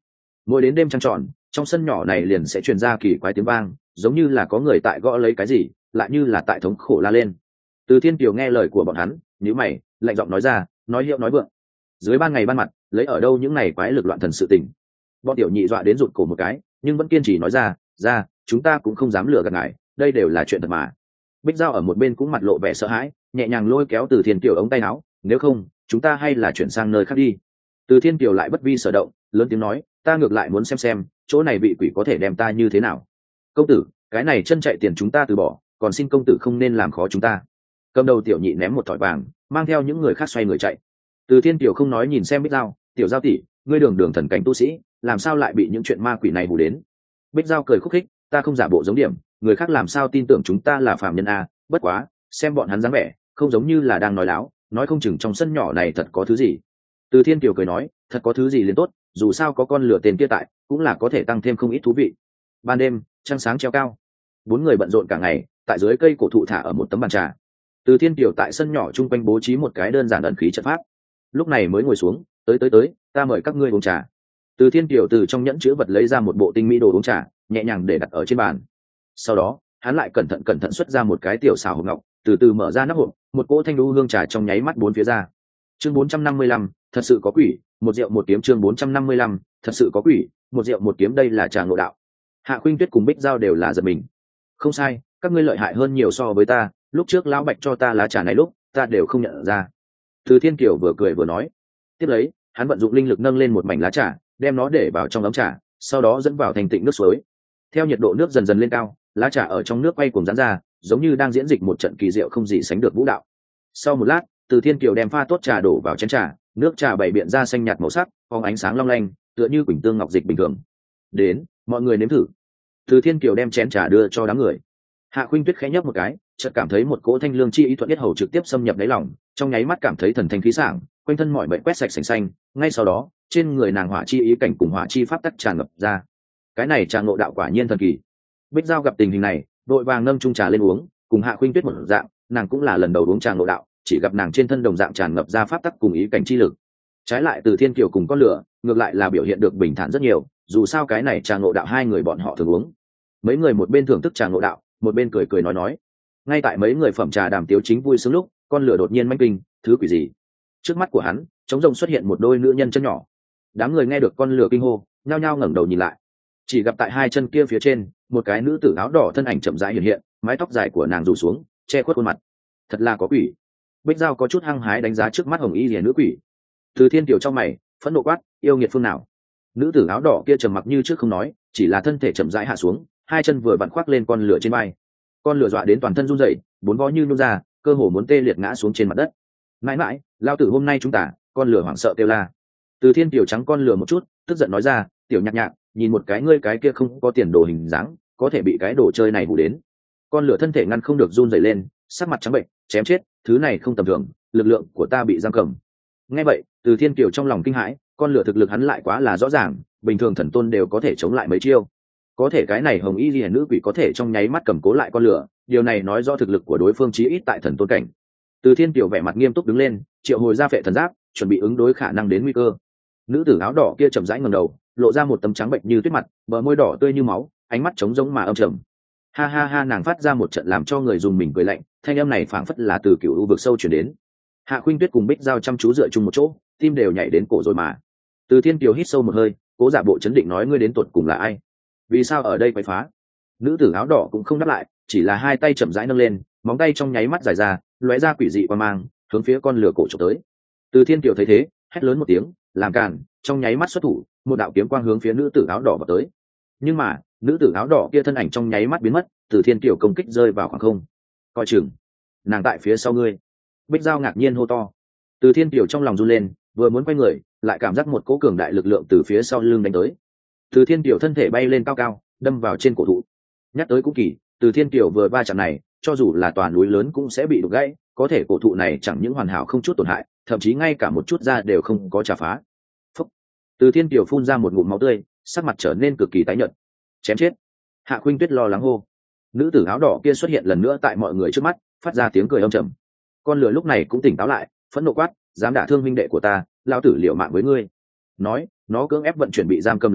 Mỗi đến đêm trăng tròn, trong sân nhỏ này liền sẽ truyền ra kỳ quái tiếng vang, giống như là có người tại gõ lấy cái gì, lại như là tại thống khổ la lên. Từ Thiên Kiều nghe lời của bọn hắn, nhíu mày, lạnh giọng nói ra, nói hiệu nói vượng. Dưới ban ngày ban mặt, lấy ở đâu những này quái lực loạn thần sự tình. Bọn tiểu nhị dọa đến rụt cổ một cái, nhưng vẫn kiên trì nói ra, ra, chúng ta cũng không dám lừa gạt ngài, đây đều là chuyện thật mà. Bích Giao ở một bên cũng mặt lộ vẻ sợ hãi, nhẹ nhàng lôi kéo Từ Thiên Kiều ống tay áo, nếu không, chúng ta hay là chuyển sang nơi khác đi. Từ Thiên Kiều lại bất vi sở động, lớn tiếng nói, ta ngược lại muốn xem xem, chỗ này vị quỷ có thể đem ta như thế nào. Công tử, cái này chân chạy tiền chúng ta từ bỏ, còn xin công tử không nên làm khó chúng ta. Cầm đầu tiểu nhị ném một thỏi vàng, mang theo những người khác xoay người chạy. Từ Thiên Kiều không nói nhìn xem Bích Giao, tiểu Giao tỷ, ngươi đường đường thần cảnh tu sĩ, làm sao lại bị những chuyện ma quỷ này hù đến? Bích Giao cười khúc khích, ta không giả bộ giống điểm, người khác làm sao tin tưởng chúng ta là phàm nhân a? Bất quá, xem bọn hắn dáng vẻ, không giống như là đang nói láo, nói không chừng trong sân nhỏ này thật có thứ gì. Từ Thiên Kiều cười nói, thật có thứ gì liền tốt, dù sao có con lửa tên kia tại, cũng là có thể tăng thêm không ít thú vị. Ban đêm, trăng sáng treo cao, bốn người bận rộn cả ngày, tại dưới cây cổ thụ thả ở một tấm bàn trà. Từ Thiên Kiều tại sân nhỏ chung quanh bố trí một cái đơn giản ẩn khí trận pháp, lúc này mới ngồi xuống, tới tới tới, ta mời các ngươi uống trà. Từ Thiên Kiều từ trong nhẫn chứa vật lấy ra một bộ tinh mỹ đồ uống trà, nhẹ nhàng để đặt ở trên bàn. Sau đó, hắn lại cẩn thận cẩn thận xuất ra một cái tiểu xào hộp ngọc, từ từ mở ra nắp hộp, một cỗ thanh lưu hương trà trong nháy mắt bốn phía ra. Chương bốn trăm năm mươi lăm, thật sự có quỷ, một rượu một kiếm. Chương bốn trăm năm mươi lăm, thật sự có quỷ, một rượu một kiếm. Đây là trà ngộ đạo. Hạ Khuynh Tuyết cùng Bích Giao đều là giật mình. Không sai, các ngươi lợi hại hơn nhiều so với ta, lúc trước lão Bạch cho ta lá trà này lúc, ta đều không nhận ra. Từ Thiên Kiều vừa cười vừa nói. Tiếp lấy, hắn vận dụng linh lực nâng lên một mảnh lá trà, đem nó để vào trong ấm trà, sau đó dẫn vào thành tịnh nước suối. Theo nhiệt độ nước dần dần lên cao, lá trà ở trong nước quay cuồng giãn ra, giống như đang diễn dịch một trận kỳ diệu không gì sánh được vũ đạo. Sau một lát, Từ Thiên Kiều đem pha tốt trà đổ vào chén trà, nước trà bảy biện ra xanh nhạt màu sắc, phóng ánh sáng long lanh, tựa như quỳnh tương ngọc dịch bình thường. Đến, mọi người nếm thử. Từ Thiên Kiều đem chén trà đưa cho đám người. Hạ Khuynh Tuyết khẽ nhấp một cái, chợt cảm thấy một cỗ thanh lương chi ý thuận biết hầu trực tiếp xâm nhập đáy lòng, trong nháy mắt cảm thấy thần thanh khí sảng, quanh thân mọi bệnh quét sạch sành xanh. Ngay sau đó, trên người nàng hỏa chi ý cảnh cùng hỏa chi pháp tắc tràn ngập ra. Cái này trà ngộ đạo quả nhiên thần kỳ. Bích Giao gặp tình hình này, đội vàng nâng chung trà lên uống, cùng Hạ Khuynh Tuyết một dạng, nàng cũng là lần đầu uống trà ngộ đạo, chỉ gặp nàng trên thân đồng dạng tràn ngập ra pháp tắc cùng ý cảnh chi lực. Trái lại Từ Thiên Kiều cùng con lửa, ngược lại là biểu hiện được bình thản rất nhiều, dù sao cái này trà ngộ đạo hai người bọn họ thường uống. Mấy người một bên thưởng thức trà ngộ đạo, một bên cười cười nói nói. Ngay tại mấy người phẩm trà đàm tiếu chính vui sướng lúc, con lửa đột nhiên manh kinh, thứ quỷ gì? Trước mắt của hắn, trống rỗng xuất hiện một đôi nữ nhân chân nhỏ. Đám người nghe được con lửa kinh hô, nhao nhao ngẩng đầu nhìn lại. Chỉ gặp tại hai chân kia phía trên, một cái nữ tử áo đỏ thân ảnh chậm rãi hiện hiện, mái tóc dài của nàng rủ xuống, che khuất khuôn mặt. Thật là có quỷ. Bích Giao có chút hăng hái đánh giá trước mắt hồng y rìa nữ quỷ. Từ Thiên Kiều trong mày, phẫn nộ quát, yêu nghiệt phương nào? Nữ tử áo đỏ kia trầm mặc như trước không nói, chỉ là thân thể chậm rãi hạ xuống, hai chân vừa vặn khoác lên con lửa trên vai. Con lửa dọa đến toàn thân run rẩy, bốn vó như nhún ra, cơ hồ muốn tê liệt ngã xuống trên mặt đất. Mãi mãi, lao tử hôm nay chúng ta, con lửa hoảng sợ kêu la. Từ Thiên Kiều trắng con lửa một chút, tức giận nói ra, tiểu nhạc nhạc, nhìn một cái ngươi cái kia không có tiền đồ hình dáng, có thể bị cái đồ chơi này hù đến. Con lửa thân thể ngăn không được run rẩy lên, sắc mặt trắng bệnh, chém chết, thứ này không tầm thường, lực lượng của ta bị giam cầm. Nghe vậy, Từ Thiên Kiều trong lòng kinh hãi, con lửa thực lực hắn lại quá là rõ ràng, bình thường thần tôn đều có thể chống lại mấy chiêu. Có thể cái này hồng y liễu nữ quỷ có thể trong nháy mắt cầm cố lại con lửa, điều này nói rõ thực lực của đối phương chí ít tại thần tôn cảnh. Từ Thiên Kiều vẻ mặt nghiêm túc đứng lên, triệu hồi ra phệ thần giáp, chuẩn bị ứng đối khả năng đến nguy cơ. Nữ tử áo đỏ kia chậm rãi ngẩng đầu, lộ ra một tấm trắng bệnh như tuyết mặt, bờ môi đỏ tươi như máu, ánh mắt trống rỗng mà âm trầm. Ha ha ha, nàng phát ra một trận làm cho người dùng mình cười lạnh, thanh âm này phảng phất là từ cựu u vực sâu truyền đến. Hạ Khuynh Tuyết cùng Bích Giao chăm chú dựa chung một chỗ, tim đều nhảy đến cổ rồi mà. Từ Thiên Kiều hít sâu một hơi, cố giả bộ chấn định nói, ngươi đến tuột cùng là ai? Vì sao ở đây quấy phá? Nữ tử áo đỏ cũng không đáp lại, chỉ là hai tay chậm rãi nâng lên, móng tay trong nháy mắt dài ra, lóe ra quỷ dị qua mang, hướng phía con lửa cổ chụp tới. Từ Thiên Kiều thấy thế, hét lớn một tiếng, làm cản, trong nháy mắt xuất thủ, một đạo kiếm quang hướng phía nữ tử áo đỏ vào tới. Nhưng mà, nữ tử áo đỏ kia thân ảnh trong nháy mắt biến mất, Từ Thiên Kiều công kích rơi vào khoảng không. Coi chừng, nàng tại phía sau ngươi. Bích Giao ngạc nhiên hô to. Từ Thiên Kiều trong lòng run lên, vừa muốn quay người, lại cảm giác một cỗ cường đại lực lượng từ phía sau lưng đánh tới. Từ Thiên Kiều thân thể bay lên cao cao, đâm vào trên cổ thụ. Nhắc tới cũng kỳ, Từ Thiên Kiều vừa va chạm này, cho dù là toàn núi lớn cũng sẽ bị đục gãy, có thể cổ thụ này chẳng những hoàn hảo không chút tổn hại, thậm chí ngay cả một chút da đều không có chà phá. Phúc. Từ Thiên Kiều phun ra một ngụm máu tươi, sắc mặt trở nên cực kỳ tái nhợt. Chém chết. Hạ Khuynh Tuyết lo lắng hô. Nữ tử áo đỏ kia xuất hiện lần nữa tại mọi người trước mắt, phát ra tiếng cười âm trầm. Con lửa lúc này cũng tỉnh táo lại, phẫn nộ quát, dám đả thương huynh đệ của ta, lão tử liều mạng với ngươi. Nói, nó cưỡng ép vận chuyển bị giam cầm lực lượng,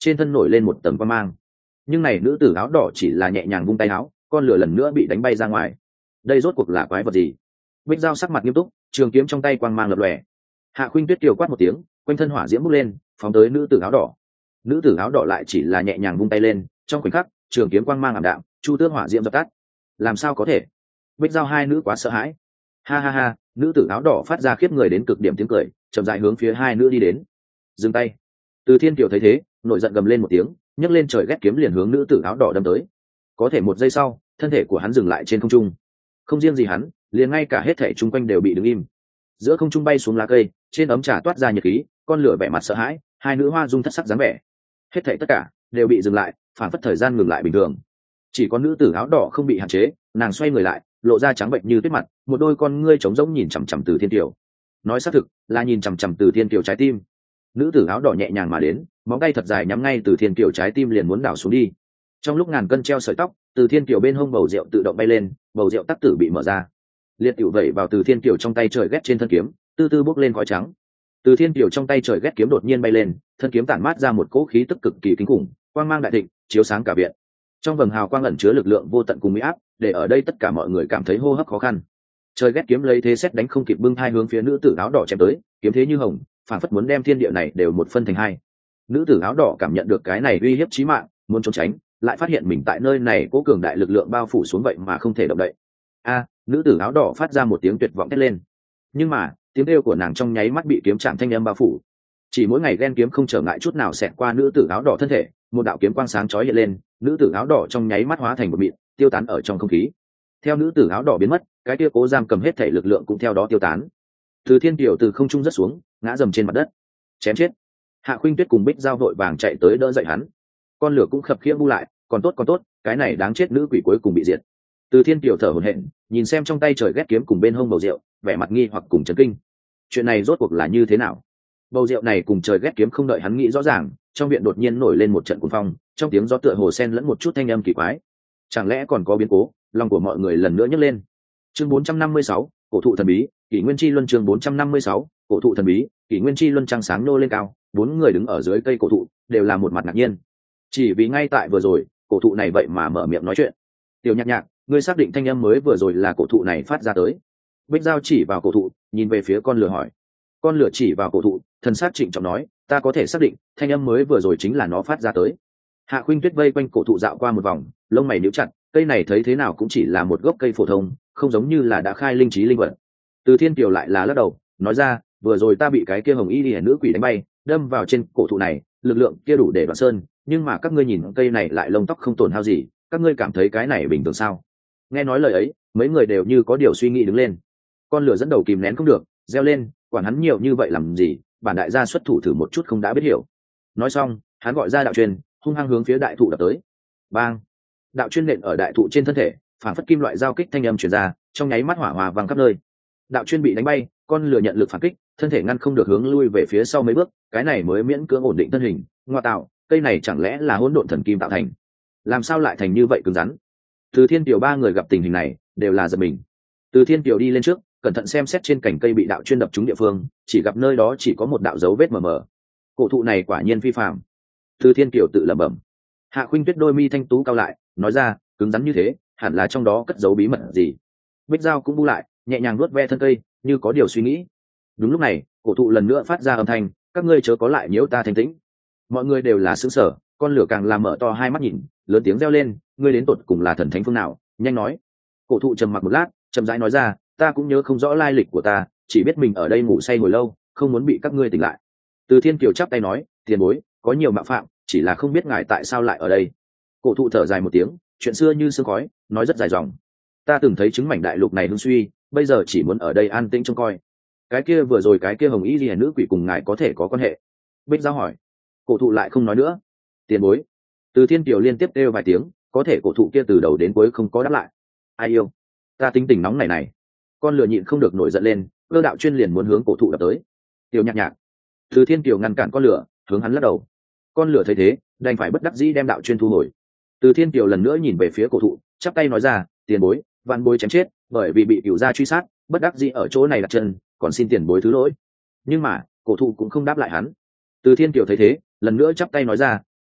trên thân nổi lên một tầng quang mang. Nhưng này nữ tử áo đỏ chỉ là nhẹ nhàng vung tay áo, con lửa lần nữa bị đánh bay ra ngoài. Đây rốt cuộc là quái vật gì? Bích Giao sắc mặt nghiêm túc, trường kiếm trong tay quang mang lập lòe. Hạ Khuynh Tuyết kiều quát một tiếng, quanh thân hỏa diễm bốc lên, phóng tới nữ tử áo đỏ. Nữ tử áo đỏ lại chỉ là nhẹ nhàng vung tay lên, trong khoảnh khắc trường kiếm quang mang ảm đạm, chu tước hỏa diễm dập tắt. Làm sao có thể? Bích Giao hai nữ quá sợ hãi. Ha ha ha, nữ tử áo đỏ phát ra khiếp người đến cực điểm tiếng cười, chậm rãi hướng phía hai nữ đi đến. Dừng tay. Từ Thiên Kiều thấy thế, nổi giận gầm lên một tiếng, nhấc lên trời ghét kiếm liền hướng nữ tử áo đỏ đâm tới. Có thể một giây sau, thân thể của hắn dừng lại trên không trung. Không riêng gì hắn, liền ngay cả hết thảy chung quanh đều bị đứng im. Giữa không trung bay xuống lá cây, trên ấm trà toát ra nhiệt khí, con lửa vẻ mặt sợ hãi, hai nữ hoa dung thất sắc dáng vẻ. Hết thảy tất cả đều bị dừng lại, phản phất thời gian ngừng lại bình thường. Chỉ có nữ tử áo đỏ không bị hạn chế, nàng xoay người lại, lộ ra trắng bệnh như tuyết mặt, một đôi con ngươi trống rỗng nhìn chằm chằm Từ Thiên Kiều. Nói xác thực, là nhìn chằm chằm Từ Thiên Kiều trái tim. Nữ tử áo đỏ nhẹ nhàng mà đến, móng tay thật dài nhắm ngay Từ Thiên Kiều trái tim liền muốn đảo xuống đi. Trong lúc ngàn cân treo sợi tóc, Từ Thiên Kiều bên hông bầu rượu tự động bay lên, bầu rượu tắc tử bị mở ra. Liệt tiểu vẩy vào Từ Thiên Kiều trong tay trời ghét trên thân kiếm, từ từ bốc lên khói trắng. Từ Thiên Kiều trong tay trời ghét kiếm đột nhiên bay lên, thân kiếm tản mát ra một cỗ khí tức cực kỳ kinh khủng, quang mang đại thịnh, chiếu sáng cả viện. Trong vầng hào quang ẩn chứa lực lượng vô tận cùng uy áp, để ở đây tất cả mọi người cảm thấy hô hấp khó khăn. Trời ghét kiếm lấy thế xét đánh không kịp bưng hai hướng phía nữ tử áo đỏ chém tới, kiếm thế như hồng, phản phất muốn đem thiên địa này đều một phân thành hai. Nữ tử áo đỏ cảm nhận được cái này uy hiếp chí mạng, muốn trốn tránh, lại phát hiện mình tại nơi này cố cường đại lực lượng bao phủ xuống vậy mà không thể động đậy. A, nữ tử áo đỏ phát ra một tiếng tuyệt vọng thét lên. Nhưng mà, tiếng kêu của nàng trong nháy mắt bị kiếm chạm thanh âm bao phủ. Chỉ mỗi ngày ghen kiếm không trở ngại chút nào xẹt qua nữ tử áo đỏ thân thể, một đạo kiếm quang sáng chói hiện lên, nữ tử áo đỏ trong nháy mắt hóa thành một mịn, tiêu tán ở trong không khí. Theo nữ tử áo đỏ biến mất, cái kia cố giam cầm hết thể lực lượng cũng theo đó tiêu tán. Từ Thiên Kiều từ không trung rớt xuống, ngã dầm trên mặt đất, chém chết. Hạ Khuynh Tuyết cùng Bích Giao vội vàng chạy tới đỡ dậy hắn. Con lửa cũng khập khiễng bu lại, còn tốt còn tốt, cái này đáng chết nữ quỷ cuối cùng bị diệt. Từ Thiên Kiều thở hổn hển, nhìn xem trong tay trời ghét kiếm cùng bên hông bầu rượu, vẻ mặt nghi hoặc cùng chấn kinh. Chuyện này rốt cuộc là như thế nào? Bầu rượu này cùng trời ghét kiếm không đợi hắn nghĩ rõ ràng, trong viện đột nhiên nổi lên một trận cuồng phong, trong tiếng gió tựa hồ sen lẫn một chút thanh âm kỳ quái. Chẳng lẽ còn có biến cố? Lòng của mọi người lần nữa nhấc lên. Chương bốn trăm năm mươi sáu, cổ thụ thần bí, kỷ nguyên chi luân. Chương bốn trăm năm mươi sáu, cổ thụ thần bí, kỷ nguyên chi luân. Trăng sáng nô lên cao, bốn người đứng ở dưới cây cổ thụ, đều là một mặt ngạc nhiên. Chỉ vì ngay tại vừa rồi, cổ thụ này vậy mà mở miệng nói chuyện. Tiểu Nhạc Nhạc, ngươi xác định thanh âm mới vừa rồi là cổ thụ này phát ra tới? Bích Giao chỉ vào cổ thụ, nhìn về phía con lửa hỏi. Con lửa chỉ vào cổ thụ, thần sắc trịnh trọng nói, ta có thể xác định, thanh âm mới vừa rồi chính là nó phát ra tới. Hạ Khuynh Tuyết vây quanh cổ thụ dạo qua một vòng, lông mày nhíu chặt, cây này thấy thế nào cũng chỉ là một gốc cây phổ thông, không giống như là đã khai linh trí linh vật. Từ Thiên Kiều lại là lắc đầu, nói ra, vừa rồi ta bị cái kia hồng y liễu nữ quỷ đánh bay, đâm vào trên cổ thụ này, lực lượng kia đủ để đoạn sơn, nhưng mà các ngươi nhìn cây này lại lông tóc không tổn hao gì, các ngươi cảm thấy cái này bình thường sao? Nghe nói lời ấy, mấy người đều như có điều suy nghĩ đứng lên. Con lửa dẫn đầu kìm nén không được, reo lên, quản hắn nhiều như vậy làm gì, bản đại gia xuất thủ thử một chút không đã biết hiểu. Nói xong, hắn gọi ra đạo truyền, hung hăng hướng phía đại thụ đập tới. Bang! Đạo chuyên nện ở đại thụ trên thân thể, phản phất kim loại giao kích thanh âm truyền ra, trong nháy mắt hỏa hòa vang khắp nơi. Đạo chuyên bị đánh bay, con lửa nhận lực phản kích, thân thể ngăn không được hướng lui về phía sau mấy bước, cái này mới miễn cưỡng ổn định thân hình. Ngoa tạo, cây này chẳng lẽ là hỗn độn thần kim tạo thành? Làm sao lại thành như vậy cứng rắn? Từ Thiên Kiều ba người gặp tình hình này, đều là giật mình. Từ Thiên Kiều đi lên trước, cẩn thận xem xét trên cành cây bị đạo chuyên đập trúng địa phương, chỉ gặp nơi đó chỉ có một đạo dấu vết mờ mờ. Cổ thụ này quả nhiên phi phàm. Từ Thiên Kiều tự lẩm bẩm. Hạ Khuynh Tuyết đôi mi thanh tú cao lại, nói ra, cứng rắn như thế, hẳn là trong đó cất giấu bí mật gì. Bích Giao cũng bu lại, nhẹ nhàng nuốt ve thân cây, như có điều suy nghĩ. Đúng lúc này, cổ thụ lần nữa phát ra âm thanh, các ngươi chớ có lại nhiễu ta thanh tĩnh. Mọi người đều là sững sờ, con lửa càng làm mở to hai mắt nhìn, lớn tiếng reo lên, ngươi đến tột cùng là thần thánh phương nào, nhanh nói. Cổ thụ trầm mặc một lát, chậm rãi nói ra, ta cũng nhớ không rõ lai lịch của ta, chỉ biết mình ở đây ngủ say hồi lâu, không muốn bị các ngươi tỉnh lại. Từ Thiên Kiều chắp tay nói, tiền bối, có nhiều mạo phạm, chỉ là không biết ngài tại sao lại ở đây. Cổ thụ thở dài một tiếng, chuyện xưa như sương khói, nói rất dài dòng. Ta từng thấy chứng mảnh đại lục này hưng suy, bây giờ chỉ muốn ở đây an tĩnh trông coi. Cái kia vừa rồi cái kia hồng y liễu nữ quỷ cùng ngài có thể có quan hệ? Bích Giao hỏi. Cổ thụ lại không nói nữa. Tiền bối. Từ Thiên Kiều liên tiếp kêu vài tiếng, có thể cổ thụ kia từ đầu đến cuối không có đáp lại. Ai yêu? Ta tính tình nóng này này. Con lửa nhịn không được nổi giận lên, cơ đạo chuyên liền muốn hướng cổ thụ đập tới. Tiểu Nhạc Nhạc. Từ Thiên Kiều ngăn cản con lửa, hướng hắn lắc đầu. Con lửa thấy thế, đành phải bất đắc dĩ đem đạo chuyên thu hồi. Từ Thiên Kiều lần nữa nhìn về phía cổ thụ, chắp tay nói ra, tiền bối, vạn bối chém chết, bởi vì bị cửu gia truy sát, bất đắc dĩ ở chỗ này đặt chân, còn xin tiền bối thứ lỗi. Nhưng mà, cổ thụ cũng không đáp lại hắn. Từ Thiên Kiều thấy thế, lần nữa chắp tay nói ra,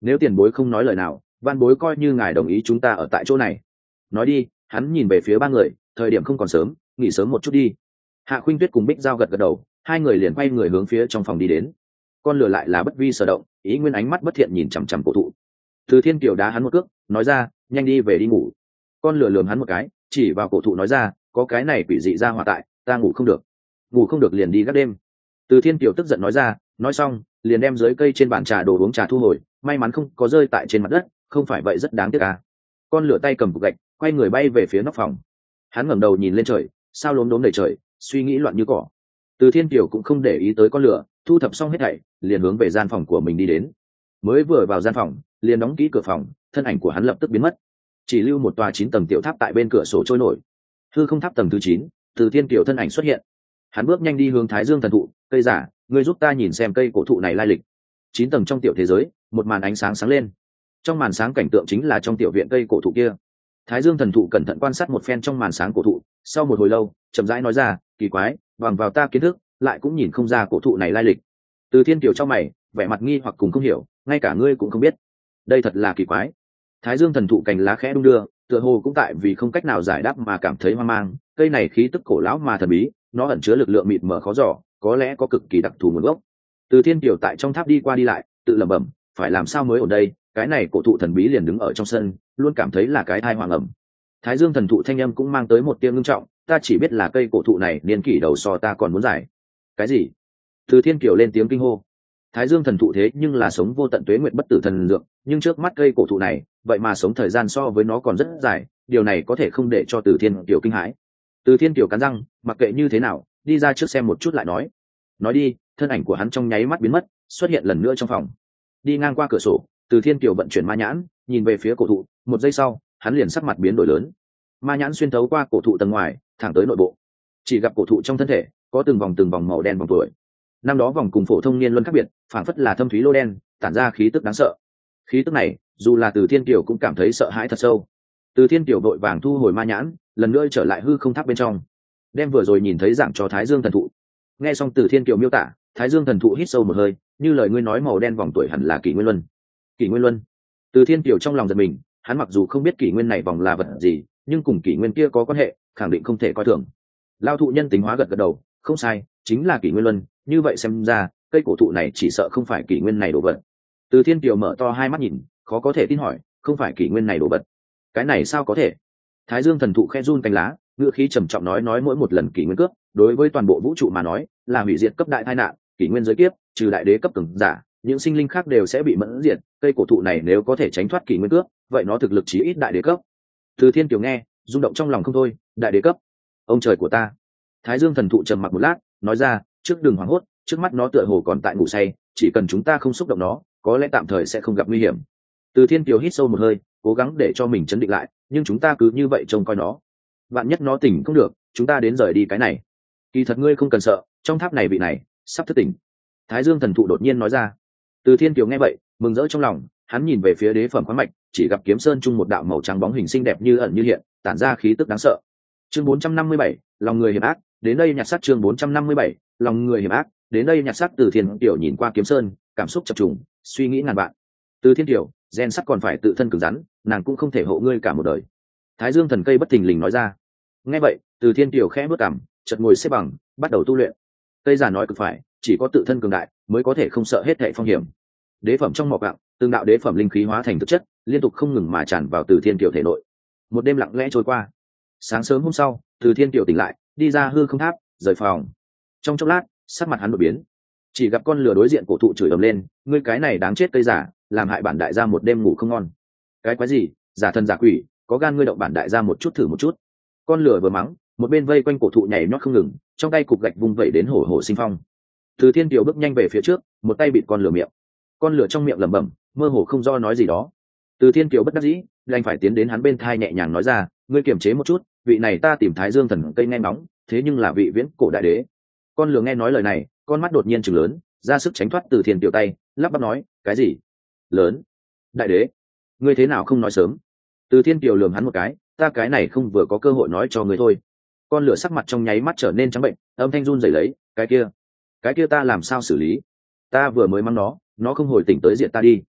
nếu tiền bối không nói lời nào, van bối coi như ngài đồng ý chúng ta ở tại chỗ này. Nói đi. Hắn nhìn về phía ba người, thời điểm không còn sớm, nghỉ sớm một chút đi. Hạ Khuynh Tuyết cùng Bích Giao gật gật đầu, hai người liền quay người hướng phía trong phòng đi đến. Con lừa lại là bất vi sở động, ý nguyên ánh mắt bất thiện nhìn chằm chằm cổ thụ. Từ Thiên Kiều đá hắn một cước, nói ra, nhanh đi về đi ngủ. Con lừa lườm hắn một cái, chỉ vào cổ thụ nói ra, có cái này quỷ dị ra hỏa tại, ta ngủ không được. Ngủ không được liền đi gác đêm. Từ Thiên Kiều tức giận nói ra, nói xong, liền đem dưới cây trên bàn trà đồ uống trà thu hồi, may mắn không có rơi tại trên mặt đất, không phải vậy rất đáng tiếc à. Con lửa tay cầm cục gạch, quay người bay về phía nóc phòng. Hắn ngẩng đầu nhìn lên trời, sao lốm đốm đầy trời, suy nghĩ loạn như cỏ. Từ Thiên Kiều cũng không để ý tới con lửa, thu thập xong hết thảy, liền hướng về gian phòng của mình đi đến. Mới vừa vào gian phòng, liền đóng kỹ cửa phòng, thân ảnh của hắn lập tức biến mất, chỉ lưu một tòa chín tầng tiểu tháp tại bên cửa sổ trôi nổi. Hư không tháp tầng thứ chín, Từ Thiên Kiều thân ảnh xuất hiện. Hắn bước nhanh đi hướng Thái Dương thần thụ, cây giả, ngươi giúp ta nhìn xem cây cổ thụ này lai lịch. Chín tầng trong tiểu thế giới, một màn ánh sáng sáng lên. Trong màn sáng cảnh tượng chính là trong tiểu viện cây cổ thụ kia. Thái Dương thần thụ cẩn thận quan sát một phen trong màn sáng cổ thụ, sau một hồi lâu, chậm rãi nói ra, kỳ quái, bằng vào ta kiến thức, lại cũng nhìn không ra cổ thụ này lai lịch. Từ Thiên Kiều trong mày, vẻ mặt nghi hoặc cùng không hiểu, ngay cả ngươi cũng không biết. Đây thật là kỳ quái. Thái Dương thần thụ cành lá khẽ đung đưa, tựa hồ cũng tại vì không cách nào giải đáp mà cảm thấy hoang mang. Cây này khí tức cổ lão mà thần bí, nó ẩn chứa lực lượng mịt mờ khó dò, có lẽ có cực kỳ đặc thù nguồn gốc. Từ Thiên Kiều tại trong tháp đi qua đi lại, tự lẩm bẩm, phải làm sao mới ở đây? Cái này cổ thụ thần bí liền đứng ở trong sân, luôn cảm thấy là cái thai hoàng ẩm. Thái Dương thần thụ thanh âm cũng mang tới một tia ngưng trọng, ta chỉ biết là cây cổ thụ này niên kỷ đầu so ta còn muốn giải. Cái gì? Từ Thiên Kiều lên tiếng kinh hô. Thái Dương thần thụ thế nhưng là sống vô tận tuế nguyệt bất tử thần dược, nhưng trước mắt cây cổ thụ này, vậy mà sống thời gian so với nó còn rất dài, điều này có thể không để cho Từ Thiên Kiều kinh hãi. Từ Thiên Kiều cắn răng, mặc kệ như thế nào, đi ra trước xem một chút lại nói. Nói đi, thân ảnh của hắn trong nháy mắt biến mất, xuất hiện lần nữa trong phòng. Đi ngang qua cửa sổ, Từ Thiên Kiều vận chuyển ma nhãn, nhìn về phía cổ thụ, một giây sau, hắn liền sắc mặt biến đổi lớn. Ma nhãn xuyên thấu qua cổ thụ tầng ngoài, thẳng tới nội bộ. Chỉ gặp cổ thụ trong thân thể có từng vòng từng vòng màu đen vòng tuổi. Năm đó vòng cùng phổ thông niên luân khác biệt, phảng phất là thâm thúy lô đen, tản ra khí tức đáng sợ. Khí tức này, dù là Từ Thiên Kiều cũng cảm thấy sợ hãi thật sâu. Từ Thiên Kiều vội vàng thu hồi ma nhãn, lần nữa trở lại hư không tháp bên trong, đem vừa rồi nhìn thấy dạng cho Thái Dương thần thụ. Nghe xong Từ Thiên Kiều miêu tả, Thái Dương thần thụ hít sâu một hơi, như lời ngươi nói màu đen vòng tuổi hẳn là kỷ nguyên luân. Kỷ nguyên luân. Từ Thiên Kiều trong lòng giật mình, hắn mặc dù không biết kỷ nguyên này vòng là vật gì, nhưng cùng kỷ nguyên kia có quan hệ, khẳng định không thể coi thường. Lao thụ nhân tính hóa gật gật đầu, không sai, chính là kỷ nguyên luân, như vậy xem ra, cây cổ thụ này chỉ sợ không phải kỷ nguyên này đổ vật. Từ Thiên Kiều mở to hai mắt nhìn, khó có thể tin hỏi, không phải kỷ nguyên này đổ vật? Cái này sao có thể? Thái Dương thần thụ khẽ run cánh lá, ngữ khí trầm trọng nói nói mỗi một lần kỷ nguyên cướp, đối với toàn bộ vũ trụ mà nói, là hủy diệt cấp đại tai nạn, kỷ nguyên giới kiếp, trừ đại đế cấp cường giả, những sinh linh khác đều sẽ bị mẫn diệt, cây cổ thụ này nếu có thể tránh thoát kỷ nguyên cướp, vậy nó thực lực chí ít đại đế cấp. Từ Thiên Kiều nghe, rung động trong lòng không thôi, đại đế cấp. Ông trời của ta. Thái Dương thần thụ trầm mặc một lát, nói ra, trước đừng hoảng hốt, trước mắt nó tựa hồ còn tại ngủ say, chỉ cần chúng ta không xúc động nó, có lẽ tạm thời sẽ không gặp nguy hiểm. Từ Thiên Kiều hít sâu một hơi, cố gắng để cho mình chấn định lại, nhưng chúng ta cứ như vậy trông coi nó, vạn nhất nó tỉnh không được, chúng ta đến rời đi cái này. Kỳ thật ngươi không cần sợ, trong tháp này vị này sắp thức tỉnh. Thái Dương thần thụ đột nhiên nói ra. Từ Thiên Kiều nghe vậy, mừng rỡ trong lòng, hắn nhìn về phía đế phẩm khoáng mạch, chỉ gặp kiếm sơn chung một đạo màu trắng bóng hình xinh đẹp như ẩn như hiện, tản ra khí tức đáng sợ. Chương bốn trăm năm mươi bảy, lòng người hiểm ác, đến đây nhặt xác. Chương bốn trăm năm mươi bảy, lòng người hiểm ác, đến đây nhặt xác. Từ Thiên Kiều nhìn qua kiếm sơn, cảm xúc chập trùng, suy nghĩ ngàn vạn. Từ Thiên Kiều, gen sắt còn phải tự thân cứng rắn, nàng cũng không thể hộ ngươi cả một đời. Thái Dương thần cây bất thình lình nói ra. Nghe vậy, Từ Thiên Kiều khẽ bước cằm, chợt ngồi xếp bằng, bắt đầu tu luyện. Cây già nói cực phải, chỉ có tự thân cường đại mới có thể không sợ hết thảy phong hiểm. Đế phẩm trong mỏ gạo, từng đạo đế phẩm linh khí hóa thành thực chất, liên tục không ngừng mà tràn vào Từ Thiên Kiều thể nội. Một đêm lặng lẽ trôi qua. Sáng sớm hôm sau, Từ Thiên Kiều tỉnh lại, đi ra hư không tháp, rời phòng. Trong chốc lát, sắc mặt hắn đổi biến. Chỉ gặp con lừa đối diện cổ thụ chửi ầm lên, ngươi cái này đáng chết cây giả, làm hại bản đại gia một đêm ngủ không ngon. Cái quái gì, giả thần giả quỷ, có gan ngươi động bản đại gia một chút thử một chút. Con lừa vừa mắng, một bên vây quanh cổ thụ nhảy nhót không ngừng, trong tay cục gạch vung vẩy đến hổ hổ sinh phong. Từ Thiên Kiều bước nhanh về phía trước, một tay bịt con lừa miệng. Con lừa trong miệng lẩm bẩm, mơ hồ không do nói gì đó. Từ Thiên Kiều bất đắc dĩ, đành phải tiến đến hắn bên thai nhẹ nhàng nói ra, ngươi kiềm chế một chút, vị này ta tìm Thái Dương thần cây nghe nóng, thế nhưng là vị viễn cổ đại đế. Con lừa nghe nói lời này, con mắt đột nhiên trừng lớn, ra sức tránh thoát Từ Thiên Kiều tay, lắp bắp nói, cái gì? Lớn? Đại đế? Ngươi thế nào không nói sớm? Từ Thiên Kiều lườm hắn một cái, ta cái này không vừa có cơ hội nói cho ngươi thôi. Con lửa sắc mặt trong nháy mắt trở nên trắng bệnh, âm thanh run rẩy lấy, cái kia, cái kia ta làm sao xử lý? Ta vừa mới mắng nó, nó không hồi tỉnh tới diện ta đi.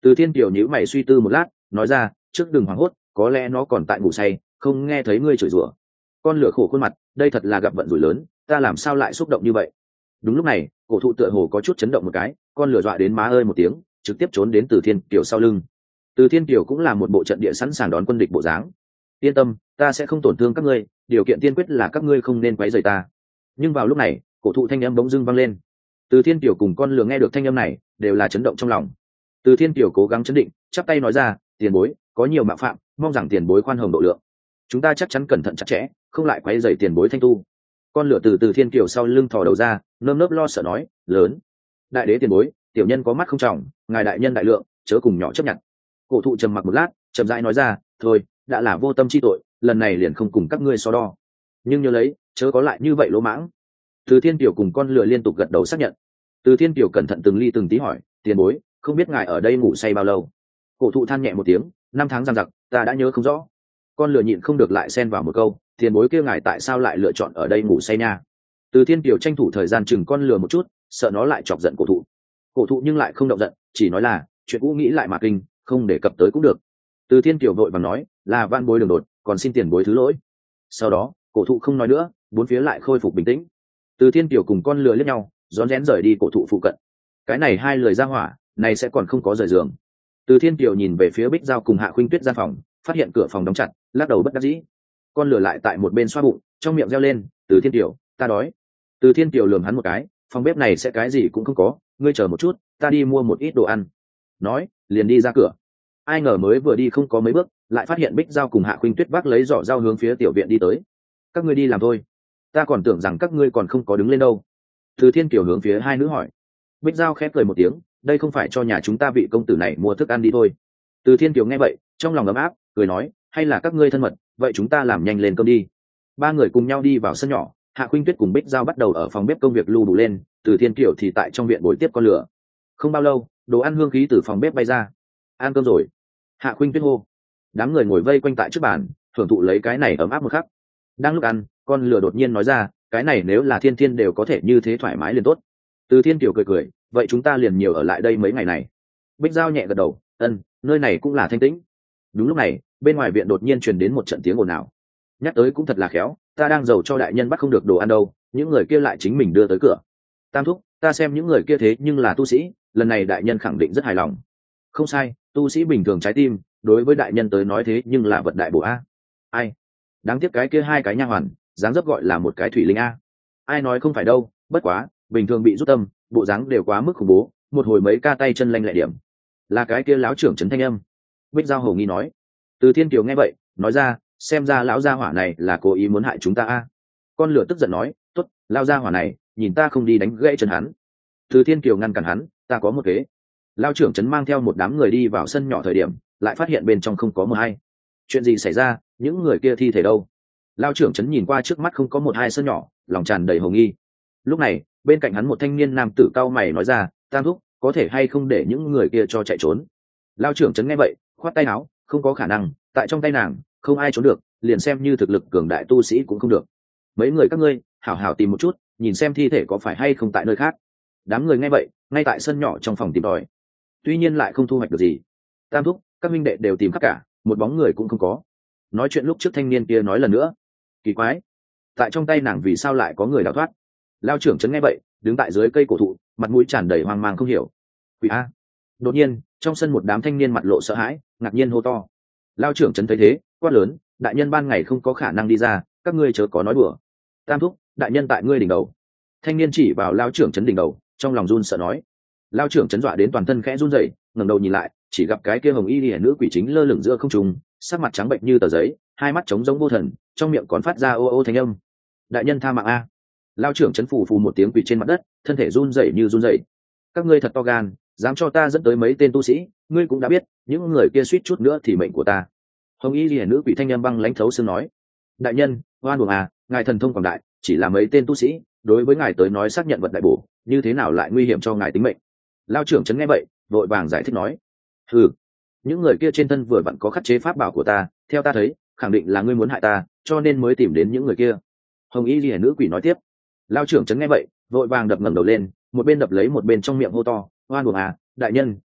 Từ Thiên Kiều nhíu mày suy tư một lát, nói ra, trước đừng hoảng hốt, có lẽ nó còn tại ngủ say, không nghe thấy ngươi chửi rủa. Con lửa khổ khuôn mặt, đây thật là gặp vận rủi lớn, ta làm sao lại xúc động như vậy? Đúng lúc này, cổ thụ tựa hồ có chút chấn động một cái, con lửa dọa đến má ơi một tiếng, trực tiếp trốn đến Từ Thiên Kiều sau lưng. Từ Thiên Kiều cũng là một bộ trận địa sẵn sàng đón quân địch bộ dáng. Yên tâm, ta sẽ không tổn thương các ngươi, điều kiện tiên quyết là các ngươi không nên quấy rầy ta. Nhưng vào lúc này, cổ thụ thanh âm bỗng dưng vang lên. Từ Thiên Kiều cùng con lừa nghe được thanh âm này, đều là chấn động trong lòng. Từ Thiên Kiều cố gắng chấn định, chắp tay nói ra, tiền bối, có nhiều mạo phạm, mong rằng tiền bối khoan hồng độ lượng. Chúng ta chắc chắn cẩn thận chặt chẽ, không lại quấy rầy tiền bối thanh tu. Con lửa từ Từ Thiên Kiều sau lưng thò đầu ra, nơm nớp lo sợ nói, lớn, đại đế tiền bối, tiểu nhân có mắt không trọng, ngài đại nhân đại lượng, chớ cùng nhỏ chấp nhận. Cổ thụ trầm mặc một lát, chậm rãi nói ra, thôi, đã là vô tâm chi tội, lần này liền không cùng các ngươi so đo. Nhưng nhớ lấy, chớ có lại như vậy lỗ mãng. Từ Thiên Kiều cùng con lửa liên tục gật đầu xác nhận. Từ Thiên Kiều cẩn thận từng ly từng tí hỏi, tiền bối, không biết ngài ở đây ngủ say bao lâu? Cổ thụ than nhẹ một tiếng, năm tháng giằng giặc, ta đã nhớ không rõ. Con lửa nhịn không được lại xen vào một câu, tiền bối kêu ngài tại sao lại lựa chọn ở đây ngủ say nha? Từ Thiên Kiều tranh thủ thời gian chừng con lửa một chút, sợ nó lại chọc giận cổ thụ. Cổ thụ nhưng lại không động giận, chỉ nói là chuyện cũ nghĩ lại mà kinh, không để cập tới cũng được. Từ Thiên Kiều vội vàng nói, là van bối đường đột, còn xin tiền bối thứ lỗi. Sau đó, cổ thụ không nói nữa, bốn phía lại khôi phục bình tĩnh. Từ Thiên Kiều cùng con lừa liếc nhau, rón rén rời đi cổ thụ phụ cận. Cái này hai lười ra hỏa, này sẽ còn không có rời giường. Từ Thiên Kiều nhìn về phía Bích Giao cùng Hạ Khuynh Tuyết gian phòng, phát hiện cửa phòng đóng chặt, lắc đầu bất đắc dĩ. Con lừa lại tại một bên xoa bụng, trong miệng reo lên, Từ Thiên Kiều, ta đói. Từ Thiên Kiều lườm hắn một cái, phòng bếp này sẽ cái gì cũng không có, ngươi chờ một chút, ta đi mua một ít đồ ăn. Nói, liền đi ra cửa. Ai ngờ mới vừa đi không có mấy bước, lại phát hiện Bích Giao cùng Hạ Khuynh Tuyết vác lấy giỏ rau hướng phía tiểu viện đi tới. Các ngươi đi làm thôi, ta còn tưởng rằng các ngươi còn không có đứng lên đâu. Từ Thiên Kiều hướng phía hai nữ hỏi. Bích Giao khép cười một tiếng, đây không phải cho nhà chúng ta vị công tử này mua thức ăn đi thôi. Từ Thiên Kiều nghe vậy, trong lòng ấm áp, cười nói, hay là các ngươi thân mật, vậy chúng ta làm nhanh lên cơm đi. Ba người cùng nhau đi vào sân nhỏ, Hạ Khuynh Tuyết cùng Bích Giao bắt đầu ở phòng bếp công việc lưu đủ lên, Từ Thiên Kiều thì tại trong viện bồi tiếp con lửa. Không bao lâu, đồ ăn hương khí từ phòng bếp bay ra. Ăn cơm rồi. Hạ Khuynh Tuyết hô. Đám người ngồi vây quanh tại trước bàn, thưởng thụ lấy cái này ấm áp một khắc. Đang lúc ăn, con lửa đột nhiên nói ra, cái này nếu là thiên thiên đều có thể như thế thoải mái liền tốt. Từ Thiên Kiều cười cười, vậy chúng ta liền nhiều ở lại đây mấy ngày này. Bích Giao nhẹ gật đầu, ân, nơi này cũng là thanh tĩnh. Đúng lúc này, bên ngoài viện đột nhiên truyền đến một trận tiếng ồn ào. Nhắc tới cũng thật là khéo, ta đang giàu cho đại nhân bắt không được đồ ăn đâu, những người kia lại chính mình đưa tới cửa. Tam thúc, ta xem những người kia thế nhưng là tu sĩ, lần này đại nhân khẳng định rất hài lòng. Không sai, tu sĩ bình thường trái tim, đối với đại nhân tới nói thế nhưng là vật đại bổ a. Ai? Đáng tiếc cái kia hai cái nha hoàn, dáng dấp gọi là một cái thủy linh a. Ai nói không phải đâu, bất quá, bình thường bị rút tâm, bộ dáng đều quá mức khủng bố, một hồi mấy ca tay chân lanh lẹ điểm. Là cái kia lão trưởng trấn thanh âm. Bích Giao hổ nghi nói. Từ Thiên Kiều nghe vậy, nói ra, xem ra lão gia hỏa này là cố ý muốn hại chúng ta a. Con lửa tức giận nói, tốt, lão gia hỏa này, nhìn ta không đi đánh gãy chân hắn. Từ Thiên Kiều ngăn cản hắn, ta có một kế. Lão trưởng trấn mang theo một đám người đi vào sân nhỏ thời điểm, lại phát hiện bên trong không có một hai. Chuyện gì xảy ra, những người kia thi thể đâu? Lão trưởng trấn nhìn qua trước mắt không có một hai sân nhỏ, lòng tràn đầy hồ nghi. Lúc này, bên cạnh hắn một thanh niên nam tử cao mày nói ra, Tam thúc, có thể hay không để những người kia cho chạy trốn? Lão trưởng trấn nghe vậy, khoát tay áo, không có khả năng, tại trong tay nàng, không ai trốn được, liền xem như thực lực cường đại tu sĩ cũng không được. Mấy người các ngươi, hảo hảo tìm một chút, nhìn xem thi thể có phải hay không tại nơi khác. Đám người nghe vậy, ngay tại sân nhỏ trong phòng tìm tòi, tuy nhiên lại không thu hoạch được gì. Tam thúc, các minh đệ đều tìm khắp cả, một bóng người cũng không có. Nói chuyện lúc trước thanh niên kia nói lần nữa, kỳ quái, tại trong tay nàng vì sao lại có người đào thoát? Lao trưởng trấn nghe vậy, đứng tại dưới cây cổ thụ, mặt mũi tràn đầy hoang mang không hiểu. Quỷ a! Đột nhiên, trong sân một đám thanh niên mặt lộ sợ hãi, ngạc nhiên hô to. Lao trưởng trấn thấy thế, quát lớn, đại nhân ban ngày không có khả năng đi ra, các ngươi chớ có nói đùa. Tam thúc, đại nhân tại ngươi đỉnh đầu. Thanh niên chỉ vào Lao trưởng trấn đỉnh đầu, trong lòng run sợ nói. Lao trưởng trấn dọa đến toàn thân khẽ run rẩy, ngẩng đầu nhìn lại, chỉ gặp cái kia hồng y liễu nữ quỷ chính lơ lửng giữa không trung, sắc mặt trắng bệnh như tờ giấy, hai mắt trống rỗng vô thần, trong miệng còn phát ra ô ô thanh âm. Đại nhân tha mạng a! Lao trưởng trấn phù phù một tiếng quỳ trên mặt đất, thân thể run rẩy như run rẩy. Các ngươi thật to gan, dám cho ta dẫn tới mấy tên tu sĩ, ngươi cũng đã biết, những người kia suýt chút nữa thì mệnh của ta. Hồng y liễu nữ quỷ thanh âm băng lãnh thấu xương nói. Đại nhân, oan uổng à, ngài thần thông quảng đại, chỉ là mấy tên tu sĩ, đối với ngài tới nói xác nhận vật đại bổ, như thế nào lại nguy hiểm cho ngài tính mệnh? Lao trưởng trấn nghe vậy, vội vàng giải thích nói. Ừ, những người kia trên thân vừa vặn có khắc chế pháp bảo của ta, theo ta thấy, khẳng định là ngươi muốn hại ta, cho nên mới tìm đến những người kia. Hồng y liễu nữ quỷ nói tiếp. Lao trưởng trấn nghe vậy, vội vàng đập ngẩng đầu lên, một bên đập lấy một bên trong miệng hô to, oan uổng à, đại nhân,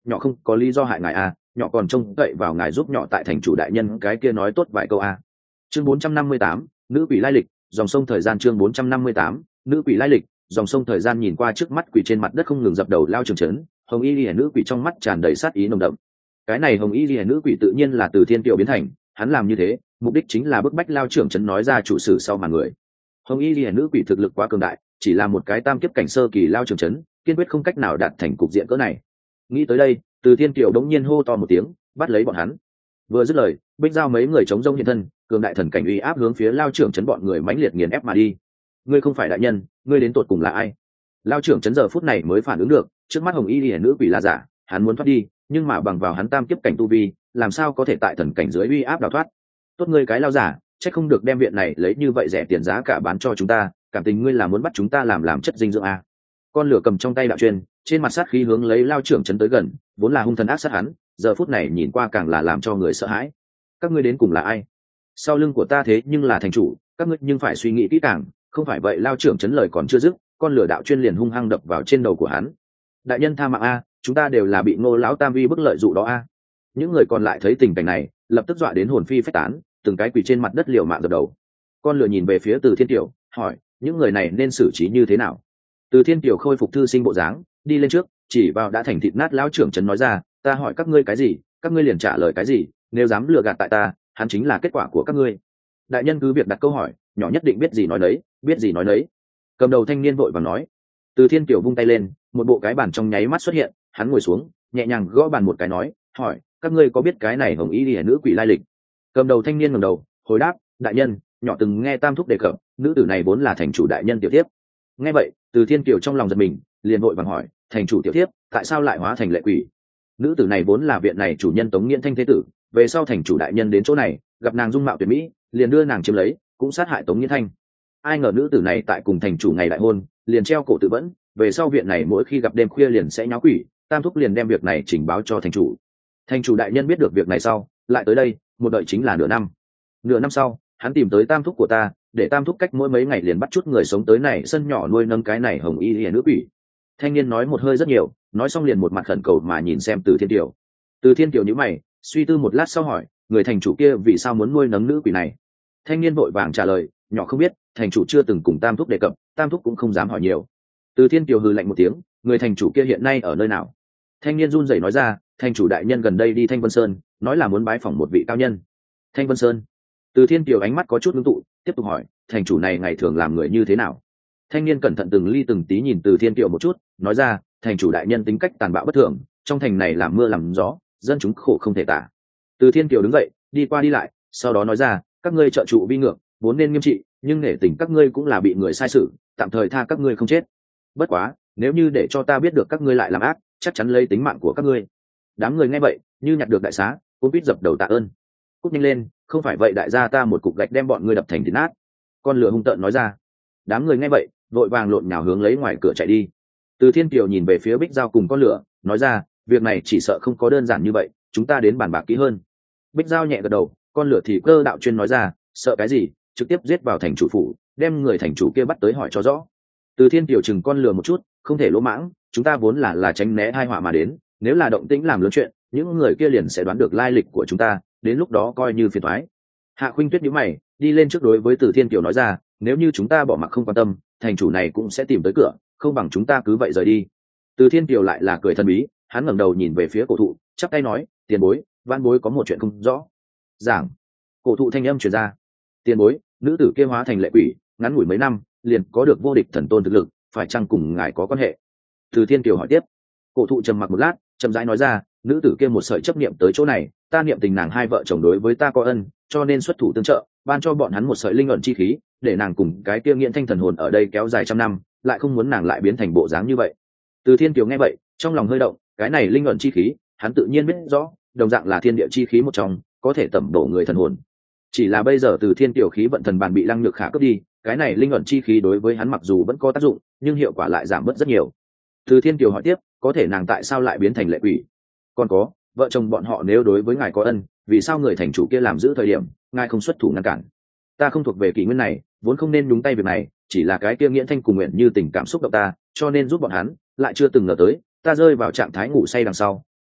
nhỏ không có lý do hại ngài à, nhỏ còn trông cậy vào ngài giúp nhỏ tại thành chủ đại nhân cái kia nói tốt vài câu à. Chương bốn trăm năm mươi tám, nữ quỷ lai lịch, dòng sông thời gian. Chương bốn trăm năm mươi tám, nữ quỷ lai lịch, dòng sông thời gian. Nhìn qua trước mắt quỷ trên mặt đất không ngừng dập đầu lao trường trấn, hồng y liễu nữ quỷ trong mắt tràn đầy sát ý nồng đậm. Cái này hồng y liễu nữ quỷ tự nhiên là từ thiên kiều biến thành, hắn làm như thế mục đích chính là bức bách lao trưởng trấn nói ra chủ sử sau màn người. Hồng y liễu nữ quỷ thực lực quá cường đại, chỉ là một cái tam kiếp cảnh sơ kỳ lao trưởng trấn kiên quyết không cách nào đạt thành cục diện cỡ này. Nghĩ tới đây, từ thiên kiều đống nhiên hô to một tiếng, bắt lấy bọn hắn. Vừa dứt lời, bích giao mấy người chống rông hiện thân, cường đại thần cảnh uy áp hướng phía lao trưởng trấn bọn người mãnh liệt nghiền ép mà đi. Ngươi không phải đại nhân, ngươi đến tột cùng là ai? Lao trưởng trấn giờ phút này mới phản ứng được, trước mắt hồng y liễu nữ quỷ là giả, hắn muốn thoát đi, nhưng mà bằng vào hắn tam kiếp cảnh tu vi, làm sao có thể tại thần cảnh dưới uy áp đào thoát? Tốt ngươi cái lao giả, chắc không được đem viện này lấy như vậy rẻ tiền giá cả bán cho chúng ta, cảm tình ngươi là muốn bắt chúng ta làm làm chất dinh dưỡng à? Con lửa cầm trong tay đạo truyền, trên mặt sát khí hướng lấy lao trưởng trấn tới gần, vốn là hung thần ác sát hắn, giờ phút này nhìn qua càng là làm cho người sợ hãi. Các ngươi đến cùng là ai? Sau lưng của ta thế nhưng là thành chủ, các ngươi nhưng phải suy nghĩ kỹ càng, không phải vậy lao trưởng trấn lời còn chưa dứt, con lửa đạo chuyên liền hung hăng đập vào trên đầu của hắn. Đại nhân tha mạng a, chúng ta đều là bị Ngô lão tam vi bức lợi dụ đó a. Những người còn lại thấy tình cảnh này, lập tức dọa đến hồn phi phách tán, từng cái quỳ trên mặt đất liều mạng dập đầu. Con lửa nhìn về phía Từ Thiên Tiểu, hỏi, những người này nên xử trí như thế nào? Từ Thiên Tiểu khôi phục thư sinh bộ dáng, đi lên trước, chỉ vào đã thành thịt nát lão trưởng trấn nói ra, ta hỏi các ngươi cái gì, các ngươi liền trả lời cái gì, nếu dám lừa gạt tại ta, hắn chính là kết quả của các ngươi. Đại nhân cứ việc đặt câu hỏi, nhỏ nhất định biết gì nói đấy, biết gì nói đấy. Cầm đầu thanh niên vội vàng nói. Từ Thiên Kiều vung tay lên, một bộ cái bàn trong nháy mắt xuất hiện, hắn ngồi xuống, nhẹ nhàng gõ bàn một cái nói, hỏi, các ngươi có biết cái này hồng y liễu nữ quỷ lai lịch? Cầm đầu thanh niên ngẩng đầu, hồi đáp, đại nhân, nhỏ từng nghe tam thúc đề cập, nữ tử này vốn là thành chủ đại nhân tiểu thiếp. Nghe vậy, Từ Thiên Kiều trong lòng giật mình, liền vội vàng hỏi, thành chủ tiểu thiếp, tại sao lại hóa thành lệ quỷ? Nữ tử này vốn là viện này chủ nhân Tống Nghiễn Thanh thế tử, về sau thành chủ đại nhân đến chỗ này, gặp nàng dung mạo tuyệt mỹ, liền đưa nàng chiếm lấy, cũng sát hại Tống Nghiễn Thanh. Ai ngờ nữ tử này tại cùng thành chủ ngày đại hôn, liền treo cổ tự vẫn, về sau viện này mỗi khi gặp đêm khuya liền sẽ nháo quỷ, tam thúc liền đem việc này trình báo cho thành chủ. Thành chủ đại nhân biết được việc này sau, lại tới đây, một đợi chính là nửa năm. Nửa năm sau, hắn tìm tới tam thúc của ta, để tam thúc cách mỗi mấy ngày liền bắt chút người sống tới này sân nhỏ nuôi nâng cái này hồng y liễu nữ quỷ. Thanh niên nói một hơi rất nhiều, nói xong liền một mặt khẩn cầu mà nhìn xem Từ Thiên Kiều. Từ Thiên Kiều nhíu mày, suy tư một lát sau hỏi, người thành chủ kia vì sao muốn nuôi nấng nữ quỷ này? Thanh niên vội vàng trả lời, nhỏ không biết, thành chủ chưa từng cùng tam thúc đề cập, tam thúc cũng không dám hỏi nhiều. Từ Thiên Kiều hừ lạnh một tiếng, người thành chủ kia hiện nay ở nơi nào? Thanh niên run rẩy nói ra, thành chủ đại nhân gần đây đi Thanh Vân Sơn, nói là muốn bái phỏng một vị cao nhân. Thanh Vân Sơn? Từ Thiên Kiều ánh mắt có chút ngưng tụ, tiếp tục hỏi, thành chủ này ngày thường làm người như thế nào? Thanh niên cẩn thận từng ly từng tí nhìn Từ Thiên Kiều một chút, nói ra, thành chủ đại nhân tính cách tàn bạo bất thường, trong thành này làm mưa làm gió, dân chúng khổ không thể tả. Từ Thiên Kiều đứng dậy, đi qua đi lại, sau đó nói ra, các ngươi trợ trụ vi ngược, vốn nên nghiêm trị, nhưng nể tình các ngươi cũng là bị người sai sự, tạm thời tha các ngươi không chết. Bất quá, nếu như để cho ta biết được các ngươi lại làm ác, chắc chắn lấy tính mạng của các ngươi. Đám người nghe vậy, như nhặt được đại xá, cũng biết dập đầu tạ ơn. Cút nhanh lên, không phải vậy đại gia ta một cục gạch đem bọn ngươi đập thành thịt nát. Con lửa hung tợn nói ra. Đám người nghe vậy, vội vàng lộn nhào hướng lấy ngoài cửa chạy đi. Từ Thiên Kiều nhìn về phía Bích Giao cùng con lửa, nói ra, việc này chỉ sợ không có đơn giản như vậy, chúng ta đến bàn bạc kỹ hơn. Bích Giao nhẹ gật đầu, con lửa thì cơ đạo chuyên nói ra, sợ cái gì, trực tiếp giết vào thành chủ phủ, đem người thành chủ kia bắt tới hỏi cho rõ. Từ Thiên Kiều chừng con lửa một chút, không thể lỗ mãng, chúng ta vốn là là tránh né tai họa mà đến, nếu là động tĩnh làm lớn chuyện, những người kia liền sẽ đoán được lai lịch của chúng ta, đến lúc đó coi như phiền toái. Hạ Khuynh Tuyết nhíu mày, đi lên trước đối với Từ Thiên Kiều nói ra, nếu như chúng ta bỏ mặc không quan tâm, thành chủ này cũng sẽ tìm tới cửa, không bằng chúng ta cứ vậy rời đi. Từ Thiên Kiều lại là cười thần bí, hắn ngẩng đầu nhìn về phía cổ thụ, chắp tay nói, tiền bối, văn bối có một chuyện không rõ. Giảng. Cổ thụ thanh âm truyền ra. Tiền bối, nữ tử kia hóa thành lệ quỷ, ngắn ngủi mấy năm, liền có được vô địch thần tôn thực lực, phải chăng cùng ngài có quan hệ? Từ Thiên Kiều hỏi tiếp. Cổ thụ trầm mặc một lát, chậm rãi nói ra, nữ tử kia một sợi chấp niệm tới chỗ này, ta niệm tình nàng hai vợ chồng đối với ta có ân, cho nên xuất thủ tương trợ, ban cho bọn hắn một sợi linh ẩn chi khí, để nàng cùng cái kia nghiện thanh thần hồn ở đây kéo dài trăm năm, lại không muốn nàng lại biến thành bộ dáng như vậy. Từ Thiên Kiều nghe vậy, trong lòng hơi động, cái này linh ẩn chi khí, hắn tự nhiên biết rõ, đồng dạng là thiên địa chi khí một trong, có thể tẩm bổ người thần hồn. Chỉ là bây giờ Từ Thiên Kiều khí vận thần bàn bị Lăng Nhược Khả cướp đi, cái này linh ẩn chi khí đối với hắn mặc dù vẫn có tác dụng, nhưng hiệu quả lại giảm bớt rất nhiều. Từ Thiên Kiều hỏi tiếp, có thể nàng tại sao lại biến thành lệ quỷ? Còn có, vợ chồng bọn họ nếu đối với ngài có ân, vì sao người thành chủ kia làm giữ thời điểm, ngài không xuất thủ ngăn cản? Ta không thuộc về kỷ nguyên này, vốn không nên nhúng tay việc này, chỉ là cái kia Nghiễn Thanh cùng nguyện như tình cảm xúc động ta, cho nên giúp bọn hắn, lại chưa từng ngờ tới, ta rơi vào trạng thái ngủ say đằng sau,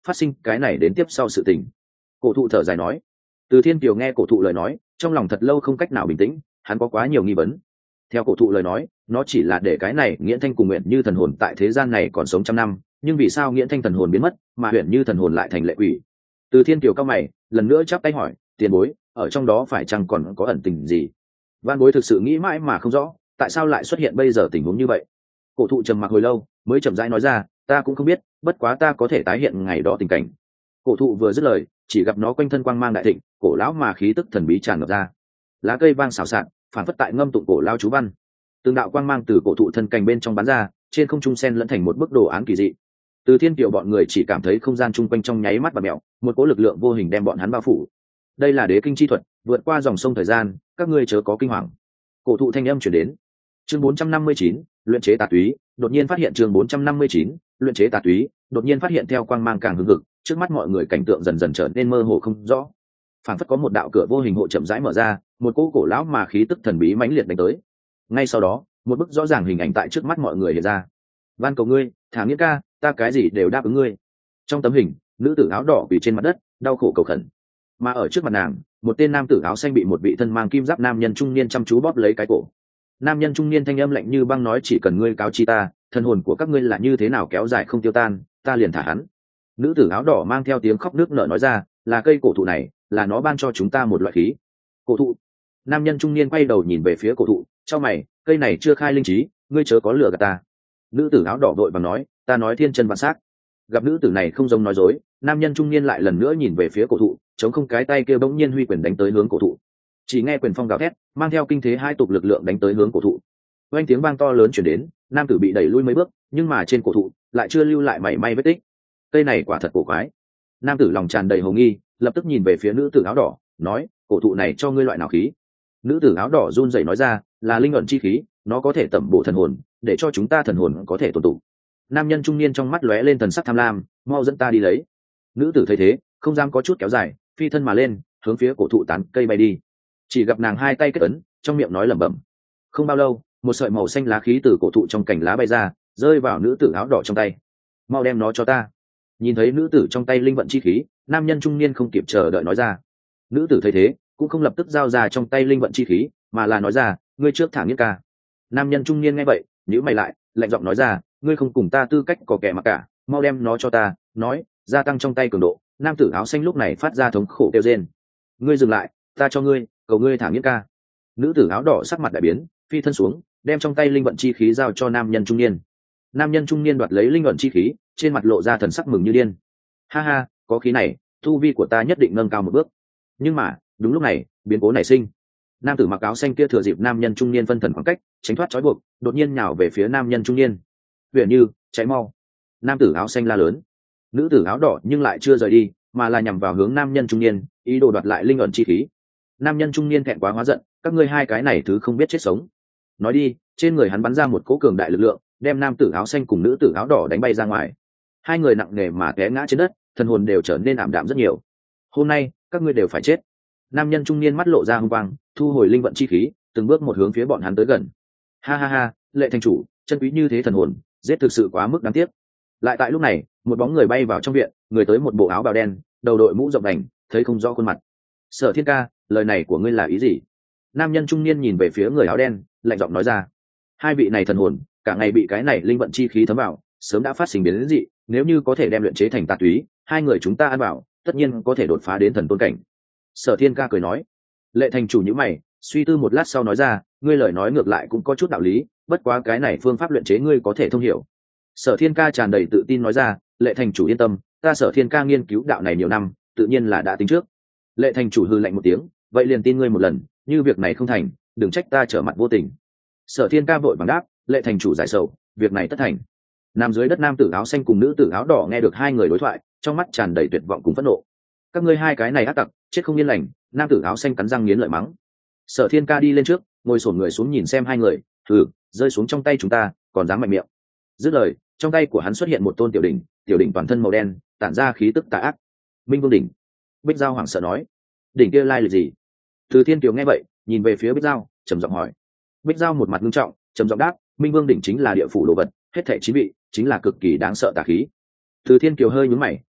phát sinh cái này đến tiếp sau sự tình. Cổ thụ thở dài nói. Từ Thiên Kiều nghe cổ thụ lời nói, trong lòng thật lâu không cách nào bình tĩnh, hắn có quá nhiều nghi vấn. Theo cổ thụ lời nói, nó chỉ là để cái này Nghiễn Thanh cùng Nguyện Như thần hồn tại thế gian này còn sống trăm năm, nhưng vì sao Nghiễn Thanh thần hồn biến mất, mà Nguyện Như thần hồn lại thành lệ quỷ? Từ Thiên Kiều cao mày, lần nữa chắp tay hỏi, tiền bối, ở trong đó phải chăng còn có ẩn tình gì? Văn bối thực sự nghĩ mãi mà không rõ, tại sao lại xuất hiện bây giờ tình huống như vậy? Cổ thụ trầm mặc hồi lâu, mới chậm rãi nói ra, ta cũng không biết, bất quá ta có thể tái hiện ngày đó tình cảnh. Cổ thụ vừa dứt lời, chỉ gặp nó quanh thân quang mang đại thịnh, cổ lão mà khí tức thần bí tràn ngập ra, lá cây vang xào xạc, phản phất tại ngâm tụng cổ lao chú văn. Từng đạo quang mang từ cổ thụ thân cành bên trong bắn ra, trên không trung sen lẫn thành một bức đồ án kỳ dị. Từ Thiên Kiều bọn người chỉ cảm thấy không gian chung quanh trong nháy mắt và mèo, một cỗ lực lượng vô hình đem bọn hắn bao phủ. Đây là đế kinh chi thuật, vượt qua dòng sông thời gian, các ngươi chớ có kinh hoàng. Cổ thụ thanh âm chuyển đến. Chương bốn trăm năm mươi chín, luyện chế tà túy, đột nhiên phát hiện chương bốn trăm năm mươi chín, luyện chế tà túy, đột nhiên phát hiện theo quang mang càng hừng hực, trước mắt mọi người cảnh tượng dần dần trở nên mơ hồ không rõ. Phản phất có một đạo cửa vô hình hộ chậm rãi mở ra, một cỗ cổ lão mà khí tức thần bí mãnh liệt đánh tới. Ngay sau đó, một bức rõ ràng hình ảnh tại trước mắt mọi người hiện ra. Van cầu ngươi, thả nghĩa ca, ta cái gì đều đáp ứng ngươi. Trong tấm hình, nữ tử áo đỏ quỳ trên mặt đất, đau khổ cầu khẩn. Mà ở trước mặt nàng, một tên nam tử áo xanh bị một vị thân mang kim giáp nam nhân trung niên chăm chú bóp lấy cái cổ. Nam nhân trung niên thanh âm lạnh như băng nói, chỉ cần ngươi cáo chi ta, thân hồn của các ngươi là như thế nào kéo dài không tiêu tan, ta liền thả hắn. Nữ tử áo đỏ mang theo tiếng khóc nước nở nói ra, là cây cổ thụ này, là nó ban cho chúng ta một loại khí. Cổ thụ. Nam nhân trung niên quay đầu nhìn về phía cổ thụ, trong mày, cây này chưa khai linh trí, ngươi chớ có lừa gạt ta. Nữ tử áo đỏ vội vàng nói, ta nói thiên chân vạn sắc. Gặp nữ tử này không giống nói dối, nam nhân trung niên lại lần nữa nhìn về phía cổ thụ, chống không cái tay kia bỗng nhiên huy quyền đánh tới hướng cổ thụ. Chỉ nghe quyền phong gào thét, mang theo kinh thế hai tục lực lượng đánh tới hướng cổ thụ. Oanh tiếng vang to lớn chuyển đến, nam tử bị đẩy lui mấy bước, nhưng mà trên cổ thụ lại chưa lưu lại mảy may vết tích. Cây này quả thật cổ quái. Nam tử lòng tràn đầy hồ nghi, lập tức nhìn về phía nữ tử áo đỏ, nói, cổ thụ này cho ngươi loại nào khí? Nữ tử áo đỏ run rẩy nói ra, là linh ẩn chi khí, nó có thể tẩm bổ thần hồn, để cho chúng ta thần hồn có thể tồn tụ. Nam nhân trung niên trong mắt lóe lên thần sắc tham lam, mau dẫn ta đi lấy. Nữ tử thấy thế, không dám có chút kéo dài, phi thân mà lên, hướng phía cổ thụ tán cây bay đi. Chỉ gặp nàng hai tay kết ấn, trong miệng nói lẩm bẩm. Không bao lâu, một sợi màu xanh lá khí từ cổ thụ trong cành lá bay ra, rơi vào nữ tử áo đỏ trong tay. Mau đem nó cho ta. Nhìn thấy nữ tử trong tay linh vận chi khí, nam nhân trung niên không kịp chờ đợi nói ra. Nữ tử thấy thế, cũng không lập tức giao ra trong tay linh vận chi khí, mà là nói ra, ngươi trước thả nghĩa ca. Nam nhân trung niên nghe vậy, nhíu mày lại, lạnh giọng nói ra, ngươi không cùng ta tư cách có kẻ mà cả, mau đem nó cho ta. Nói, gia tăng trong tay cường độ. Nam tử áo xanh lúc này phát ra thống khổ kêu rên. Ngươi dừng lại, ta cho ngươi, cầu ngươi thả nghĩa ca. Nữ tử áo đỏ sắc mặt đại biến, phi thân xuống, đem trong tay linh vận chi khí giao cho nam nhân trung niên. Nam nhân trung niên đoạt lấy linh vận chi khí, trên mặt lộ ra thần sắc mừng như điên. Ha ha, có khí này, tu vi của ta nhất định nâng cao một bước. Nhưng mà, đúng lúc này, biến cố nảy sinh. Nam tử mặc áo xanh kia thừa dịp nam nhân trung niên phân thần khoảng cách, tránh thoát trói buộc, đột nhiên nhào về phía nam nhân trung niên. Huyền Như, cháy mau! Nam tử áo xanh la lớn. Nữ tử áo đỏ nhưng lại chưa rời đi, mà là nhằm vào hướng nam nhân trung niên, ý đồ đoạt lại linh ẩn chi khí. Nam nhân trung niên thẹn quá hóa giận, các ngươi hai cái này thứ không biết chết sống. Nói đi, trên người hắn bắn ra một cỗ cường đại lực lượng, đem nam tử áo xanh cùng nữ tử áo đỏ đánh bay ra ngoài. Hai người nặng nề mà té ngã trên đất, thần hồn đều trở nên ảm đạm rất nhiều. Hôm nay, các ngươi đều phải chết. Nam nhân trung niên mắt lộ ra hung quang, thu hồi linh vận chi khí, từng bước một hướng phía bọn hắn tới gần. Ha ha ha, Lệ thành chủ, chân quý như thế thần hồn, giết thực sự quá mức đáng tiếc. Lại tại lúc này, một bóng người bay vào trong viện, người tới một bộ áo bào đen, đầu đội mũ rộng đành, thấy không rõ khuôn mặt. Sở Thiên ca, lời này của ngươi là ý gì? Nam nhân trung niên nhìn về phía người áo đen, lạnh giọng nói ra. Hai vị này thần hồn, cả ngày bị cái này linh vận chi khí thấm vào, sớm đã phát sinh biến đến dị, nếu như có thể đem luyện chế thành tà túy, hai người chúng ta ăn vào, tất nhiên có thể đột phá đến thần tôn cảnh. Sở Thiên ca cười nói. Lệ thành chủ nhíu mày, suy tư một lát sau nói ra, ngươi lời nói ngược lại cũng có chút đạo lý, bất quá cái này phương pháp luyện chế ngươi có thể thông hiểu. Sở Thiên ca tràn đầy tự tin nói ra, Lệ thành chủ yên tâm, ta Sở Thiên ca nghiên cứu đạo này nhiều năm, tự nhiên là đã tính trước. Lệ thành chủ hừ lạnh một tiếng, vậy liền tin ngươi một lần, như việc này không thành, đừng trách ta trở mặt vô tình. Sở Thiên ca vội vàng đáp, Lệ thành chủ giải sầu, việc này tất thành. Nằm dưới đất nam tử áo xanh cùng nữ tử áo đỏ nghe được hai người đối thoại, trong mắt tràn đầy tuyệt vọng cùng phẫn nộ. Các ngươi hai cái này ác tặc, chết không yên lành. Nam tử áo xanh cắn răng nghiến lợi mắng. Sở Thiên ca đi lên trước, ngồi xổm người xuống nhìn xem hai người, thử rơi xuống trong tay chúng ta, còn dám mạnh miệng. Dứt lời, trong tay của hắn xuất hiện một tôn tiểu đỉnh, tiểu đỉnh toàn thân màu đen, tản ra khí tức tà ác. Minh Vương đỉnh. Bích Giao hoảng sợ nói, đỉnh kia lai lịch gì? Từ Thiên Kiều nghe vậy, nhìn về phía Bích Giao, trầm giọng hỏi. Bích Giao một mặt nghiêm trọng, trầm giọng đáp, Minh Vương đỉnh chính là địa phủ đồ vật, hết thảy chín vị, chính là cực kỳ đáng sợ tà khí. Từ Thiên Kiều hơi nhướng mày,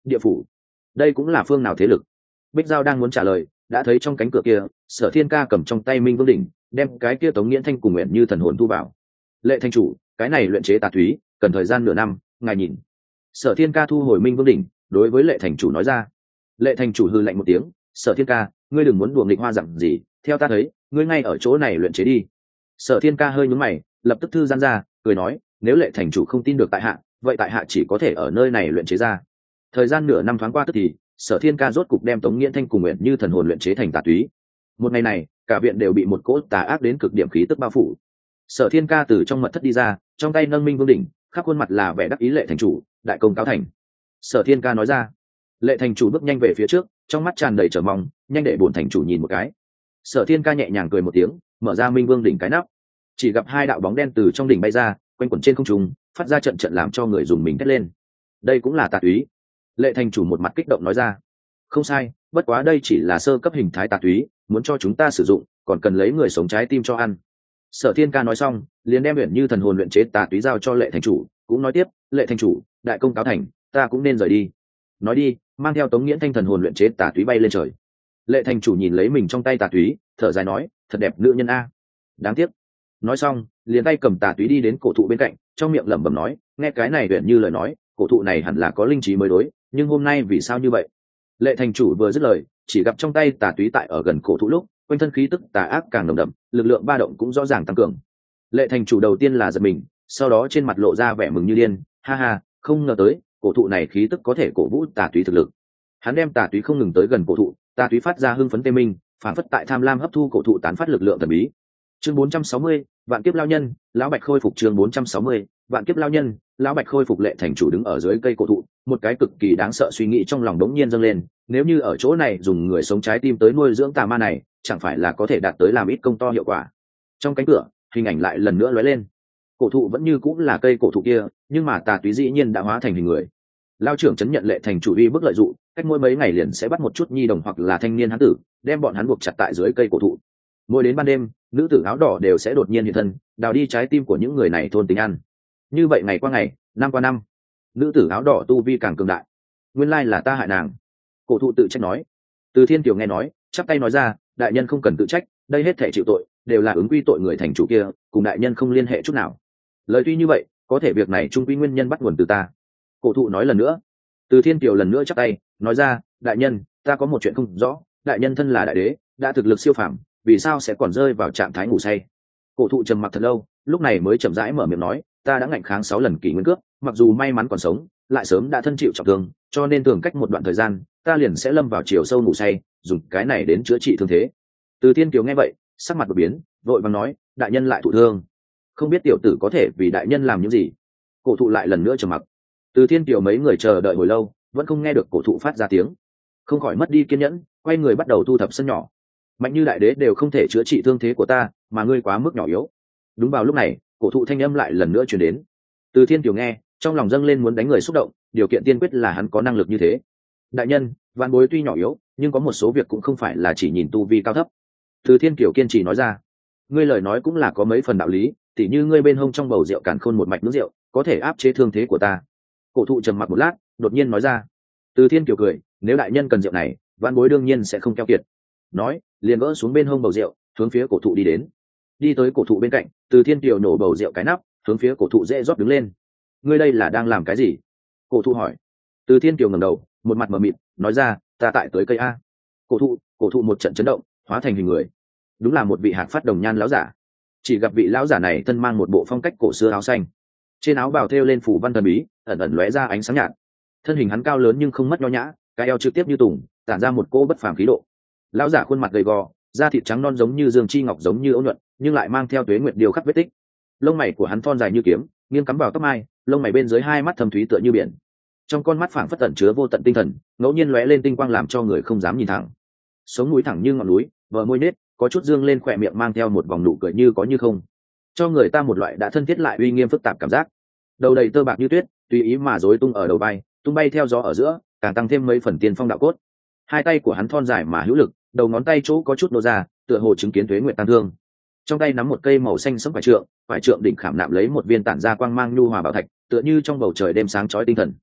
Địa phủ? Đây cũng là phương nào thế lực? Bích Giao đang muốn trả lời, đã thấy trong cánh cửa kia, Sở Thiên Ca cầm trong tay Minh Vương đỉnh, đem cái kia Tống Nghiễn Thanh cùng nguyện như thần hồn thu vào. Lệ thành chủ, cái này luyện chế tà túy cần thời gian nửa năm, ngài nhìn. Sở Thiên Ca thu hồi Minh Vương đỉnh, đối với Lệ thành chủ nói ra. Lệ thành chủ hừ lạnh một tiếng, Sở Thiên Ca, ngươi đừng muốn đùa nghịch hoa dặn gì, theo ta thấy, ngươi ngay ở chỗ này luyện chế đi. Sở Thiên Ca hơi nhướng mày, lập tức thư giãn ra, cười nói, nếu Lệ thành chủ không tin được tại hạ, vậy tại hạ chỉ có thể ở nơi này luyện chế ra. Thời gian nửa năm thoáng qua tức thì, Sở Thiên Ca rốt cục đem Tống Nghiễn Thanh cùng nguyện như thần hồn luyện chế thành tà túy. Một ngày này, cả viện đều bị một cỗ tà ác đến cực điểm khí tức bao phủ. Sở Thiên Ca từ trong mật thất đi ra, trong tay nâng Minh Vương đỉnh, khắp khuôn mặt là vẻ đắc ý. Lệ thành chủ, đại công cáo thành. Sở Thiên Ca nói ra. Lệ thành chủ bước nhanh về phía trước, trong mắt tràn đầy chờ mong, nhanh để bổn thành chủ nhìn một cái. Sở Thiên Ca nhẹ nhàng cười một tiếng, mở ra Minh Vương đỉnh cái nắp, chỉ gặp hai đạo bóng đen từ trong đỉnh bay ra, quanh quẩn trên không trung, phát ra trận trận làm cho người dùng mình thét lên. Đây cũng là tà túy? Lệ thành chủ một mặt kích động nói ra. Không sai, bất quá đây chỉ là sơ cấp hình thái tà túy, muốn cho chúng ta sử dụng, còn cần lấy người sống trái tim cho ăn. Sở Thiên Ca nói xong, liền đem Uyển Như thần hồn luyện chế tà túy giao cho Lệ thành chủ, cũng nói tiếp, Lệ thành chủ, đại công cáo thành, ta cũng nên rời đi. Nói đi, mang theo Tống Nghiễn Thanh thần hồn luyện chế tà túy bay lên trời. Lệ thành chủ nhìn lấy mình trong tay tà túy, thở dài nói, thật đẹp nữ nhân a. Đáng tiếc. Nói xong, liền tay cầm tà túy đi đến cổ thụ bên cạnh, trong miệng lẩm bẩm nói, nghe cái này Uyển Như lời nói, cổ thụ này hẳn là có linh trí mới đối, nhưng hôm nay vì sao như vậy? Lệ thành chủ vừa dứt lời, chỉ gặp trong tay tà túy tại ở gần cổ thụ lúc, quanh thân khí tức tà ác càng nồng đậm, lực lượng ba động cũng rõ ràng tăng cường. Lệ thành chủ đầu tiên là giật mình, sau đó trên mặt lộ ra vẻ mừng như điên, ha ha, không ngờ tới, cổ thụ này khí tức có thể cổ vũ tà túy thực lực. Hắn đem tà túy không ngừng tới gần cổ thụ, tà túy phát ra hưng phấn tê minh, phản phất tại tham lam hấp thu cổ thụ tán phát lực lượng thần bí. Chương bốn trăm sáu mươi, vạn kiếp lao nhân, lão bạch khôi phục. Chương bốn trăm sáu mươi, vạn kiếp lao nhân, lão bạch khôi phục. Lệ thành chủ đứng ở dưới cây cổ thụ, một cái cực kỳ đáng sợ suy nghĩ trong lòng đống nhiên dâng lên, nếu như ở chỗ này dùng người sống trái tim tới nuôi dưỡng tà ma này, chẳng phải là có thể đạt tới làm ít công to hiệu quả. Trong cánh cửa, hình ảnh lại lần nữa lóe lên. Cổ thụ vẫn như cũng là cây cổ thụ kia, nhưng mà tà túy dĩ nhiên đã hóa thành hình người. Lao trưởng chấn nhận Lệ thành chủ uy bức lợi dụng, cách mỗi mấy ngày liền sẽ bắt một chút nhi đồng hoặc là thanh niên hán tử, đem bọn hắn buộc chặt tại dưới cây cổ thụ. Mỗi đến ban đêm, nữ tử áo đỏ đều sẽ đột nhiên hiện thân, đào đi trái tim của những người này thôn tính ăn. Như vậy ngày qua ngày, năm qua năm, nữ tử áo đỏ tu vi càng cường đại. Nguyên lai là ta hại nàng. Cổ thụ tự trách nói. Từ Thiên Kiều nghe nói, chắp tay nói ra, đại nhân không cần tự trách, đây hết thể chịu tội đều là ứng quy tội người thành chủ kia, cùng đại nhân không liên hệ chút nào. Lời tuy như vậy, có thể việc này trung quy nguyên nhân bắt nguồn từ ta. Cổ thụ nói lần nữa. Từ Thiên Kiều lần nữa chắp tay nói ra, đại nhân, ta có một chuyện không rõ, đại nhân thân là đại đế, đã thực lực siêu phàm, vì sao sẽ còn rơi vào trạng thái ngủ say? Cổ thụ trầm mặc thật lâu, lúc này mới chậm rãi mở miệng nói, ta đã ngạnh kháng sáu lần kỷ nguyên cướp, mặc dù may mắn còn sống, lại sớm đã thân chịu trọng thương, cho nên thường cách một đoạn thời gian, ta liền sẽ lâm vào chiều sâu ngủ say, dùng cái này đến chữa trị thương thế. Từ Thiên Kiều nghe vậy, sắc mặt đột biến, vội vàng nói, đại nhân lại thụ thương, không biết tiểu tử có thể vì đại nhân làm những gì? Cổ thụ lại lần nữa trầm mặc. Từ Thiên Kiều mấy người chờ đợi hồi lâu, vẫn không nghe được cổ thụ phát ra tiếng, không khỏi mất đi kiên nhẫn, quay người bắt đầu thu thập sân nhỏ. Mạnh như đại đế đều không thể chữa trị thương thế của ta, mà ngươi quá mức nhỏ yếu. Đúng vào lúc này, cổ thụ thanh âm lại lần nữa truyền đến. Từ Thiên Kiều nghe, trong lòng dâng lên muốn đánh người xúc động, điều kiện tiên quyết là hắn có năng lực như thế. Đại nhân, vạn bối tuy nhỏ yếu, nhưng có một số việc cũng không phải là chỉ nhìn tu vi cao thấp. Từ Thiên Kiều kiên trì nói ra. Ngươi lời nói cũng là có mấy phần đạo lý, tỉ như ngươi bên hông trong bầu rượu càn khôn một mạch nước rượu, có thể áp chế thương thế của ta. Cổ thụ trầm mặc một lát, đột nhiên nói ra. Từ Thiên Kiều cười, nếu đại nhân cần rượu này, vạn bối đương nhiên sẽ không keo kiệt. Nói, liền gỡ xuống bên hông bầu rượu, hướng phía cổ thụ đi đến. Đi tới cổ thụ bên cạnh, Từ Thiên Kiều nổ bầu rượu cái nắp, hướng phía cổ thụ dễ rót đứng lên. Ngươi đây là đang làm cái gì? Cổ thụ hỏi. Từ Thiên Kiều ngẩng đầu, một mặt mờ mịt, nói ra, ta tại tới cây a. Cổ thụ, cổ thụ một trận chấn động, hóa thành hình người. Đúng là một vị hạc phát đồng nhan lão giả. Chỉ gặp vị lão giả này thân mang một bộ phong cách cổ xưa áo xanh, trên áo bào thêu lên phủ văn thần bí, ẩn ẩn lóe ra ánh sáng nhạt. Thân hình hắn cao lớn nhưng không mất nho nhã, cái eo trực tiếp như tùng, tản ra một cỗ bất phàm khí độ. Lão giả khuôn mặt gầy gò, da thịt trắng non giống như dương chi ngọc, giống như ôn nhuận, nhưng lại mang theo tuế nguyệt điều khắc vết tích. Lông mày của hắn thon dài như kiếm, nghiêng cắm vào tóc mai, lông mày bên dưới hai mắt thâm thúy tựa như biển. Trong con mắt phảng phất tẩn chứa vô tận tinh thần, ngẫu nhiên lóe lên tinh quang làm cho người không dám nhìn thẳng. Sống mũi thẳng như ngọn núi, vợ môi nết, có chút dương lên khỏe miệng mang theo một vòng nụ cười như có như không, cho người ta một loại đã thân thiết lại uy nghiêm phức tạp cảm giác. Đầu đầy tơ bạc như tuyết, tùy ý mà rối tung ở đầu vai, tung bay theo gió ở giữa, càng tăng thêm mấy phần tiên phong đạo cốt. Hai tay của hắn thon dài mà hữu lực, đầu ngón tay chỗ có chút nô ra, tựa hồ chứng kiến tuế nguyệt tan thương. Trong tay nắm một cây màu xanh sẫm phải trượng, phải trượng đỉnh khảm nạm lấy một viên tản ra quang mang nhu hòa bảo thạch, tựa như trong bầu trời đêm sáng chói tinh thần.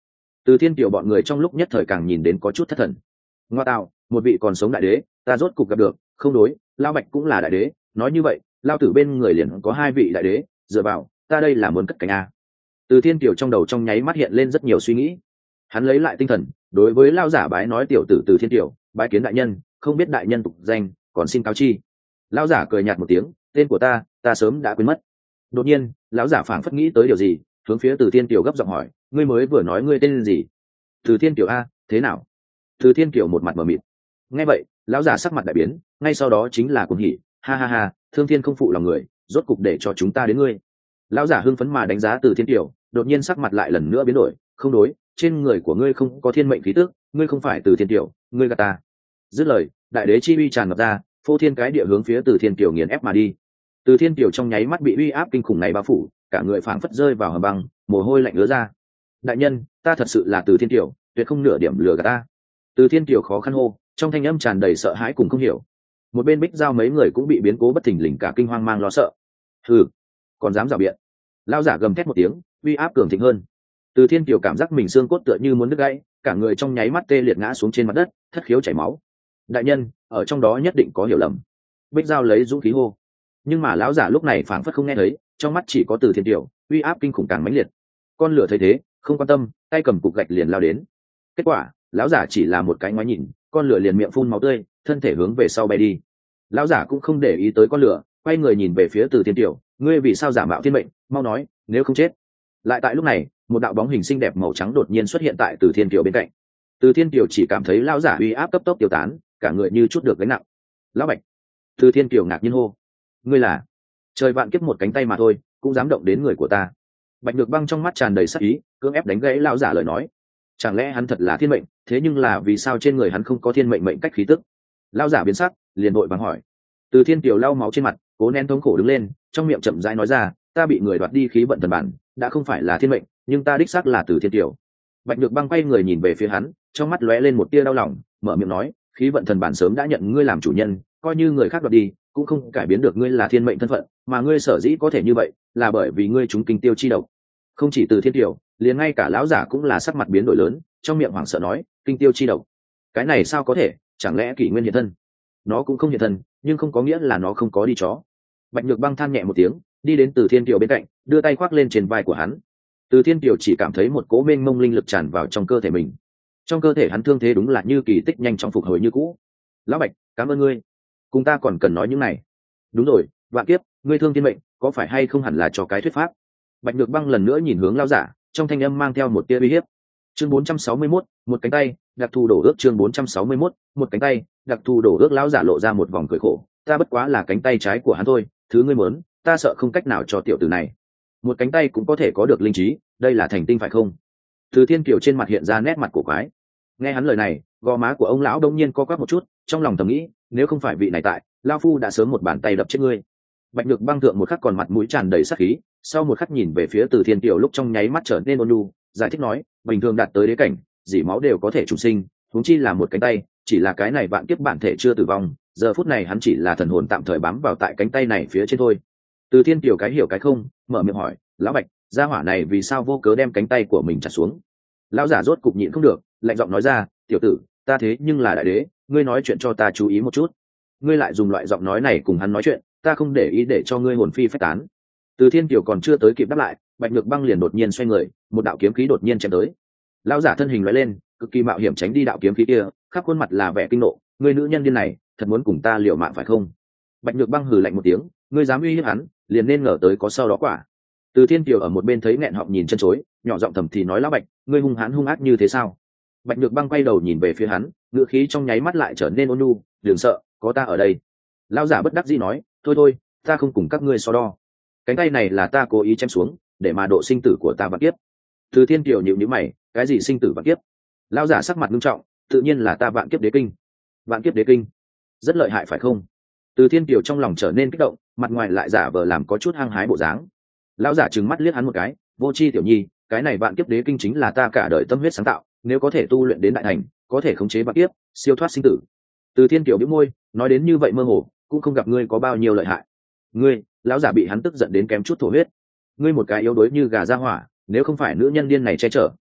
Từ Thiên Kiều bọn người trong lúc nhất thời càng nhìn đến có chút thất thần. Ngoa tạo, một vị còn sống đại đế, ta rốt cục gặp được. Không đối, Lao Bạch cũng là đại đế, nói như vậy Lao Tử bên người liền có hai vị đại đế, dựa vào ta đây là muốn cất cánh a. Từ Thiên Kiều trong đầu trong nháy mắt hiện lên rất nhiều suy nghĩ. Hắn lấy lại tinh thần, đối với Lao giả bái nói: tiểu tử Từ Thiên Kiều, bái kiến đại nhân, không biết đại nhân tục danh, còn xin cáo chi. Lao giả cười nhạt một tiếng: tên của ta ta sớm đã quên mất. Đột nhiên lão giả phảng phất nghĩ tới điều gì, hướng phía Từ Thiên Kiều gấp giọng hỏi: ngươi mới vừa nói ngươi tên gì? Từ Thiên Kiều a, thế nào? Từ Thiên Kiều một mặt mờ mịt. Nghe vậy lão giả sắc mặt đại biến, ngay sau đó chính là cuồng hỉ: ha ha ha, thương thiên không phụ lòng người, rốt cục để cho chúng ta đến ngươi. Lão giả hưng phấn mà đánh giá Từ Thiên Kiều, đột nhiên sắc mặt lại lần nữa biến đổi: không đối, trên người của ngươi không có thiên mệnh khí tức, ngươi không phải Từ Thiên Kiều, ngươi gạt ta. Dứt lời đại đế chi uy tràn ngập ra, phô thiên cái địa hướng phía Từ Thiên Kiều nghiền ép mà đi. Từ Thiên Kiều trong nháy mắt bị uy áp kinh khủng này bao phủ, cả người phảng phất rơi vào hầm băng, mồ hôi lạnh ứa ra. đại nhân, ta thật sự là Từ Thiên Kiều, tuyệt không nửa điểm lừa gạt ta. Từ Thiên Kiều khó khăn hô, trong thanh âm tràn đầy sợ hãi cùng không hiểu. Một bên Bích Giao mấy người cũng bị biến cố bất thình lình cả kinh hoang mang lo sợ. Hừ, còn dám rào biện? Lao giả gầm thét một tiếng, uy áp cường thịnh hơn. Từ Thiên Kiều cảm giác mình xương cốt tựa như muốn đứt gãy, cả người trong nháy mắt tê liệt ngã xuống trên mặt đất, thất khiếu chảy máu. Đại nhân, ở trong đó nhất định có hiểu lầm. Bích Giao lấy dũng khí hô. Nhưng mà lão giả lúc này phảng phất không nghe thấy, trong mắt chỉ có Từ Thiên Kiều, uy áp kinh khủng càng mãnh liệt. Con lửa thấy thế, không quan tâm, tay cầm cục gạch liền lao đến. Kết quả, lão giả chỉ là một cái ngoái nhìn, con lửa liền miệng phun máu tươi, thân thể hướng về sau bay đi. Lão giả cũng không để ý tới con lửa, quay người nhìn về phía Từ Thiên Kiều: ngươi vì sao giả mạo thiên mệnh, mau nói, nếu không chết. Lại tại lúc này, một đạo bóng hình xinh đẹp màu trắng đột nhiên xuất hiện tại Từ Thiên Kiều bên cạnh. Từ Thiên Kiều chỉ cảm thấy lão giả uy áp cấp tốc tiêu tán, cả người như chút được gánh nặng. Lão Bạch. Từ Thiên Kiều ngạc nhiên hô: ngươi là? Trời vạn kiếp một cánh tay mà thôi, cũng dám động đến người của ta. Bạch Nhược Băng trong mắt tràn đầy sắc ý, cưỡng ép đánh gãy lão giả lời nói. Chẳng lẽ hắn thật là thiên mệnh, thế nhưng là vì sao trên người hắn không có thiên mệnh mệnh cách khí tức? Lão giả biến sắc, liền vội vàng hỏi. Từ Thiên Kiều lau máu trên mặt, cố nén thống khổ đứng lên, trong miệng chậm rãi nói ra: ta bị người đoạt đi khí vận thần bản, đã không phải là thiên mệnh, nhưng ta đích xác là Từ Thiên Kiều. Bạch Nhược Băng quay người nhìn về phía hắn, trong mắt lóe lên một tia đau lòng, mở miệng nói: khí vận thần bản sớm đã nhận ngươi làm chủ nhân, coi như người khác đoạt đi, cũng không cải biến được ngươi là thiên mệnh thân phận, mà ngươi sở dĩ có thể như vậy, là bởi vì ngươi trúng kinh tiêu chi độc. Không chỉ Từ Thiên Kiều, liền ngay cả lão giả cũng là sắc mặt biến đổi lớn, trong miệng hoảng sợ nói: kinh tiêu chi độc, cái này sao có thể, chẳng lẽ kỷ nguyên hiện thân? Nó cũng không hiện thân, nhưng không có nghĩa là nó không có đi chó. Bạch Nhược Băng than nhẹ một tiếng, đi đến Từ Thiên Kiều bên cạnh, đưa tay khoác lên trên vai của hắn. Từ Thiên Kiều chỉ cảm thấy một cỗ mênh mông linh lực tràn vào trong cơ thể mình. Trong cơ thể hắn thương thế đúng là như kỳ tích nhanh chóng phục hồi như cũ. Lão Bạch, cảm ơn ngươi. Cùng ta còn cần nói những này. Đúng rồi, vạn kiếp, ngươi thương thiên mệnh, có phải hay không hẳn là cho cái thuyết pháp. Bạch Nhược Băng lần nữa nhìn hướng lão giả, trong thanh âm mang theo một tia uy hiếp. Chương bốn trăm sáu mươi mốt, một cánh tay, đặc thù đổ ước. Chương bốn trăm sáu mươi mốt, một cánh tay, đặc thù đổ ước. Lão giả lộ ra một vòng cười khổ: ta bất quá là cánh tay trái của hắn thôi, thứ ngươi muốn, ta sợ không cách nào cho tiểu tử này. Một cánh tay cũng có thể có được linh trí, đây là thành tinh phải không? Từ Thiên Kiều trên mặt hiện ra nét mặt cổ quái. Nghe hắn lời này, gò má của ông lão đông nhiên co quắp một chút, trong lòng thầm nghĩ: nếu không phải vị này tại, lão phu đã sớm một bàn tay đập chết ngươi. Bạch Nhược Băng thượng một khắc còn mặt mũi tràn đầy sát khí, sau một khắc nhìn về phía Từ Thiên Kiều lúc trong nháy mắt trở nên ôn nhu, giải thích nói: bình thường đạt tới đế cảnh, dỉ máu đều có thể trùng sinh, huống chi là một cánh tay, chỉ là cái này vạn kiếp bản thể chưa tử vong, giờ phút này hắn chỉ là thần hồn tạm thời bám vào tại cánh tay này phía trên thôi. Từ Thiên Kiều cái hiểu cái không, mở miệng hỏi: lão Bạch, gia hỏa này vì sao vô cớ đem cánh tay của mình chặt xuống? Lão giả rốt cục nhịn không được, lạnh giọng nói ra: tiểu tử, ta thế nhưng là đại đế, ngươi nói chuyện cho ta chú ý một chút. Ngươi lại dùng loại giọng nói này cùng hắn nói chuyện, ta không để ý để cho ngươi hồn phi phách tán. Từ Thiên Kiều còn chưa tới kịp đáp lại, Bạch Nhược Băng liền đột nhiên xoay người, một đạo kiếm khí đột nhiên chém tới. Lão giả thân hình lóe lên, cực kỳ mạo hiểm tránh đi đạo kiếm khí kia, khắp khuôn mặt là vẻ kinh nộ: ngươi nữ nhân điên này, thật muốn cùng ta liều mạng phải không? Bạch Nhược Băng hừ lạnh một tiếng: ngươi dám uy hiếp hắn, liền nên ngờ tới có sau đó quả. Từ Thiên Kiều ở một bên thấy nghẹn họng nhìn chân chối, nhỏ giọng thầm thì nói: lão Bạch, ngươi hung hãn hung ác như thế sao? Bạch Nhược Băng quay đầu nhìn về phía hắn, ngữ khí trong nháy mắt lại trở nên ôn nhu: đừng sợ, có ta ở đây. Lão giả bất đắc dĩ nói: thôi thôi, ta không cùng các ngươi so đo. Cánh tay này là ta cố ý chém xuống, để mà độ sinh tử của ta vạn kiếp. Từ Thiên Kiều nhíu nhíu mày: cái gì sinh tử vạn kiếp? Lão giả sắc mặt nghiêm trọng: tự nhiên là ta vạn kiếp đế kinh. Vạn kiếp đế kinh, rất lợi hại phải không? Từ Thiên Kiều trong lòng trở nên kích động, mặt ngoài lại giả vờ làm có chút hăng hái bộ dáng. Lão giả trừng mắt liếc hắn một cái: vô tri tiểu nhi, cái này vạn kiếp đế kinh chính là ta cả đời tâm huyết sáng tạo, nếu có thể tu luyện đến đại thành, có thể khống chế vạn kiếp, siêu thoát sinh tử. Từ Thiên Kiều bĩu môi, nói đến như vậy mơ hồ, cũng không gặp ngươi có bao nhiêu lợi hại. Ngươi, lão giả bị hắn tức giận đến kém chút thổ huyết. Ngươi một cái yếu đuối như gà ra hỏa, nếu không phải nữ nhân điên này che chở,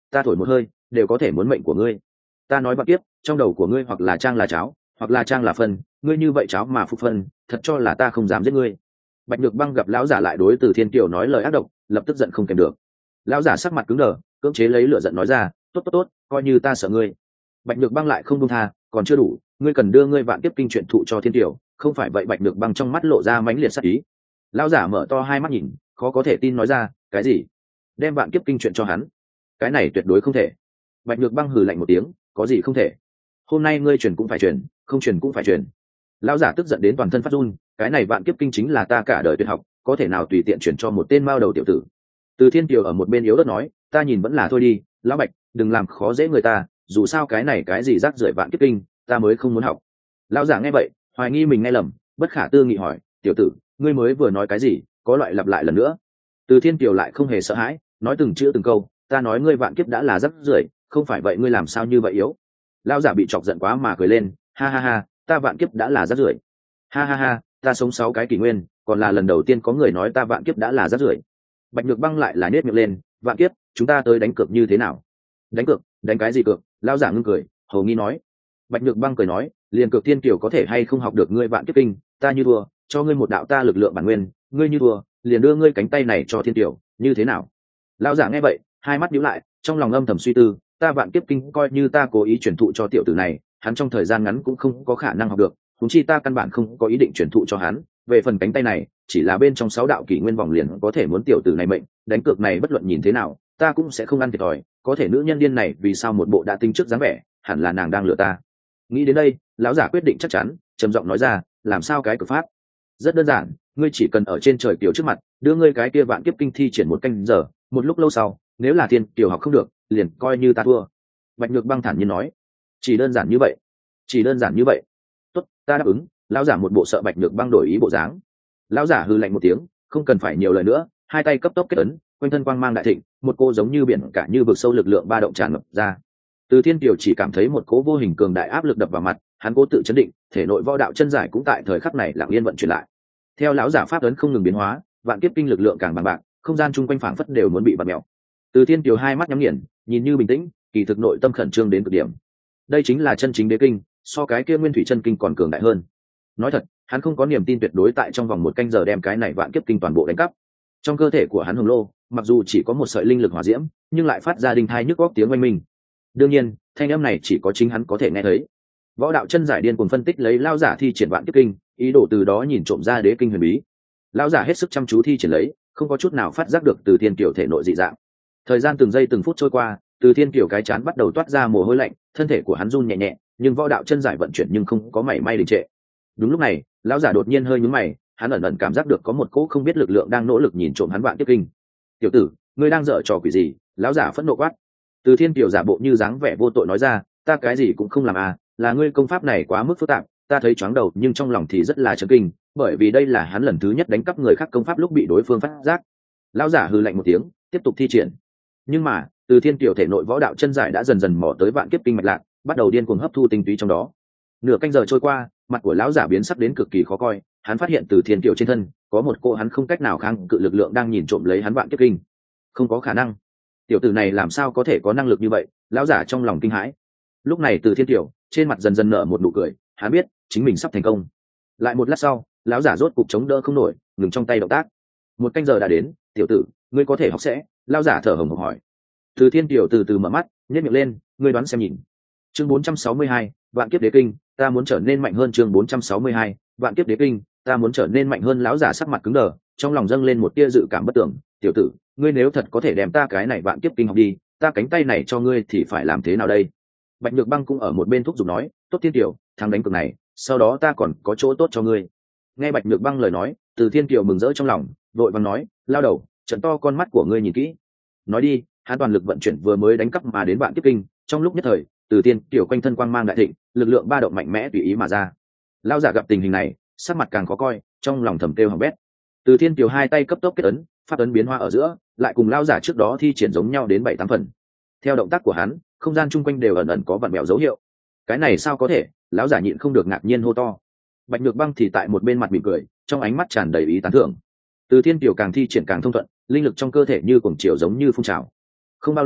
ta thổi một hơi đều có thể muốn mệnh của ngươi. Ta nói vạn kiếp, trong đầu của ngươi hoặc là trang là cháo, hoặc là trang là phân, ngươi như vậy cháo mà phục phân, thật cho là ta không dám giết ngươi. Bạch Nhược Băng gặp lão giả lại đối Từ Thiên Kiều nói lời ác độc, lập tức giận không kèm được. Lão giả sắc mặt cứng đờ, cưỡng chế lấy lửa giận nói ra, tốt tốt tốt, coi như ta sợ ngươi. Bạch Nhược Băng lại không buông tha, còn chưa đủ, ngươi cần đưa ngươi vạn kiếp kinh chuyện thụ cho Thiên Kiều, không phải vậy. Bạch Nhược Băng trong mắt lộ ra mãnh liệt sát ý. Lão giả mở to hai mắt nhìn, khó có thể tin nói ra, cái gì? Đem vạn kiếp kinh chuyện cho hắn? Cái này tuyệt đối không thể. Bạch Nhược Băng hừ lạnh một tiếng, có gì không thể? Hôm nay ngươi truyền cũng phải truyền, không truyền cũng phải truyền. Lão giả tức giận đến toàn thân phát run, cái này vạn kiếp kinh chính là ta cả đời tuyệt học, có thể nào tùy tiện chuyển cho một tên mao đầu tiểu tử. Từ Thiên Kiều ở một bên yếu ớt nói, ta nhìn vẫn là thôi đi, lão Bạch, đừng làm khó dễ người ta, dù sao cái này cái gì rác rưởi vạn kiếp kinh, ta mới không muốn học. Lão giả nghe vậy, hoài nghi mình nghe lầm, bất khả tư nghị hỏi, tiểu tử, ngươi mới vừa nói cái gì, có loại lặp lại lần nữa. Từ Thiên Kiều lại không hề sợ hãi, nói từng chữ từng câu, ta nói ngươi vạn kiếp đã là rác rưởi, không phải vậy ngươi làm sao như vậy yếu. Lão giả bị chọc giận quá mà cười lên, ha ha ha, ta vạn kiếp đã là rác rưởi. Ha ha ha, ta sống sáu cái kỷ nguyên, còn là lần đầu tiên có người nói ta vạn kiếp đã là rác rưởi. Bạch Nhược Băng lại là nhếch miệng lên, vạn kiếp, chúng ta tới đánh cược như thế nào? Đánh cược? Đánh cái gì cược? Lão giả ngưng cười, hầu nghi nói. Bạch Nhược Băng cười nói, liền cược Thiên Kiều có thể hay không học được ngươi vạn kiếp kinh, ta như thua, cho ngươi một đạo ta lực lượng bản nguyên, ngươi như thua, liền đưa ngươi cánh tay này cho Thiên Kiều, như thế nào? Lão giả nghe vậy, hai mắt nhíu lại, trong lòng âm thầm suy tư, ta vạn kiếp kinh coi như ta cố ý truyền thụ cho tiểu tử này, hắn trong thời gian ngắn cũng không có khả năng học được, huống chi ta căn bản không có ý định truyền thụ cho hắn. Về phần cánh tay này, chỉ là bên trong sáu đạo kỷ nguyên vòng liền có thể muốn tiểu tử này mệnh, đánh cược này bất luận nhìn thế nào, ta cũng sẽ không ăn thiệt thòi. Có thể nữ nhân điên này vì sao một bộ đã tính trước dáng vẻ, hẳn là nàng đang lừa ta. Nghĩ đến đây, lão giả quyết định chắc chắn, trầm giọng nói ra, làm sao cái cực pháp? Rất đơn giản, ngươi chỉ cần ở trên trời kiều trước mặt, đưa ngươi cái kia vạn kiếp kinh thi triển một canh giờ, một lúc lâu sau, nếu là Thiên Kiều học không được, liền coi như ta thua. Bạch Nhược Băng thản nhiên nói, chỉ đơn giản như vậy, chỉ đơn giản như vậy. Tốt, ta đáp ứng. Lão giả một bộ sợ Bạch Nhược Băng đổi ý bộ dáng. Lão giả hừ lạnh một tiếng, không cần phải nhiều lời nữa, hai tay cấp tốc kết ấn, quanh thân quang mang đại thịnh, một cô giống như biển cả như vực sâu lực lượng ba động tràn ngập ra. Từ Thiên Kiều chỉ cảm thấy một cỗ vô hình cường đại áp lực đập vào mặt, hắn cố tự chấn định, thể nội võ đạo chân giải cũng tại thời khắc này lặng yên vận chuyển lại. Theo lão giả pháp ấn không ngừng biến hóa, vạn kiếp kinh lực lượng càng bằng bạc, không gian chung quanh phảng phất đều muốn bị bật mèo. Từ Thiên Kiều hai mắt nhắm nghiền, nhìn như bình tĩnh, kỳ thực nội tâm khẩn trương đến cực điểm. Đây chính là chân chính đế kinh, so cái kia nguyên thủy chân kinh còn cường đại hơn. Nói thật, hắn không có niềm tin tuyệt đối tại trong vòng một canh giờ đem cái này vạn kiếp kinh toàn bộ đánh cắp. Trong cơ thể của hắn hùng lô, mặc dù chỉ có một sợi linh lực hỏa diễm, nhưng lại phát ra đinh thai nhức góc tiếng oanh minh. Đương nhiên, thanh âm này chỉ có chính hắn có thể nghe thấy. Võ đạo chân giải điên cuồng phân tích lấy lao giả thi triển vạn kiếp kinh, ý đồ từ đó nhìn trộm ra đế kinh huyền bí. Lao giả hết sức chăm chú thi triển lấy, không có chút nào phát giác được Từ Thiên Kiều thể nội dị dạng. Thời gian từng giây từng phút trôi qua, Từ Thiên Kiều cái chán bắt đầu toát ra mồ hôi lạnh, thân thể của hắn run nhẹ nhẹ, nhưng võ đạo chân giải vận chuyển nhưng không có mảy may đình trệ. Đúng lúc này, lão giả đột nhiên hơi nhướng mày, hắn ẩn ẩn cảm giác được có một cỗ không biết lực lượng đang nỗ lực nhìn trộm hắn vạn kiếp kinh. Tiểu tử, ngươi đang dở trò quỷ gì? Lão giả phẫn nộ quát. Từ Thiên Kiều giả bộ như dáng vẻ vô tội nói ra, ta cái gì cũng không làm à, là ngươi công pháp này quá mức phức tạp, ta thấy chóng đầu nhưng trong lòng thì rất là chấn kinh, bởi vì đây là hắn lần thứ nhất đánh cắp người khác công pháp lúc bị đối phương phát giác. Lão giả hừ lạnh một tiếng, tiếp tục thi triển. Nhưng mà, Từ Thiên Kiều thể nội võ đạo chân giải đã dần dần mò tới vạn kiếp kinh mạch lạc, bắt đầu điên cuồng hấp thu tinh túy trong đó. Nửa canh giờ trôi qua, mặt của lão giả biến sắc đến cực kỳ khó coi, hắn phát hiện Từ Thiên Kiều trên thân có một cô hắn không cách nào kháng cự lực lượng đang nhìn trộm lấy hắn vạn kiếp kinh. Không có khả năng, tiểu tử này làm sao có thể có năng lực như vậy? Lão giả trong lòng kinh hãi. Lúc này Từ Thiên Kiều trên mặt dần dần nở một nụ cười, hắn biết chính mình sắp thành công. Lại một lát sau, lão giả rốt cục chống đỡ không nổi, ngừng trong tay động tác. Một canh giờ đã đến, tiểu tử, ngươi có thể học sẽ? Lão giả thở hổn hển hỏi. Từ Thiên Kiều từ từ mở mắt, nhếch miệng lên, ngươi đoán xem nhìn. Chương bốn trăm sáu mươi hai, vạn kiếp đế kinh, ta muốn trở nên mạnh hơn. Chương bốn trăm sáu mươi hai, vạn kiếp đế kinh, ta muốn trở nên mạnh hơn. Lão giả sắc mặt cứng đờ, trong lòng dâng lên một tia dự cảm bất tưởng. Tiểu tử, ngươi nếu thật có thể đem ta cái này vạn kiếp kinh học đi, ta cánh tay này cho ngươi thì phải làm thế nào đây? Bạch Nhược Băng cũng ở một bên thúc giục nói, tốt Thiên Kiều, thằng đánh cược này, sau đó ta còn có chỗ tốt cho ngươi. Nghe Bạch Nhược Băng lời nói, Từ Thiên Kiều mừng rỡ trong lòng, vội vàng nói, lao đầu, trận to con mắt của ngươi nhìn kỹ. Nói đi, hắn toàn lực vận chuyển vừa mới đánh cắp mà đến vạn kiếp kinh, trong lúc nhất thời, Từ Thiên Kiều quanh thân quang mang đại thịnh, lực lượng ba động mạnh mẽ tùy ý mà ra. Lão giả gặp tình hình này, sắc mặt càng khó coi, trong lòng thầm kêu hỏng bét. Từ Thiên Kiều hai tay cấp tốc kết ấn, pháp ấn biến hóa ở giữa, lại cùng lão giả trước đó thi triển giống nhau đến bảy tám phần. Theo động tác của hắn, không gian chung quanh đều ẩn ẩn có vặn vẹo dấu hiệu. Cái này sao có thể? Lão giả nhịn không được ngạc nhiên hô to. Bạch Nhược Băng thì tại một bên mặt mỉm cười, trong ánh mắt tràn đầy ý tán thưởng. Từ Thiên Kiều càng thi triển càng thông thuận, linh lực trong cơ thể như cuồng chiều giống như phun trào. Không bao lâu,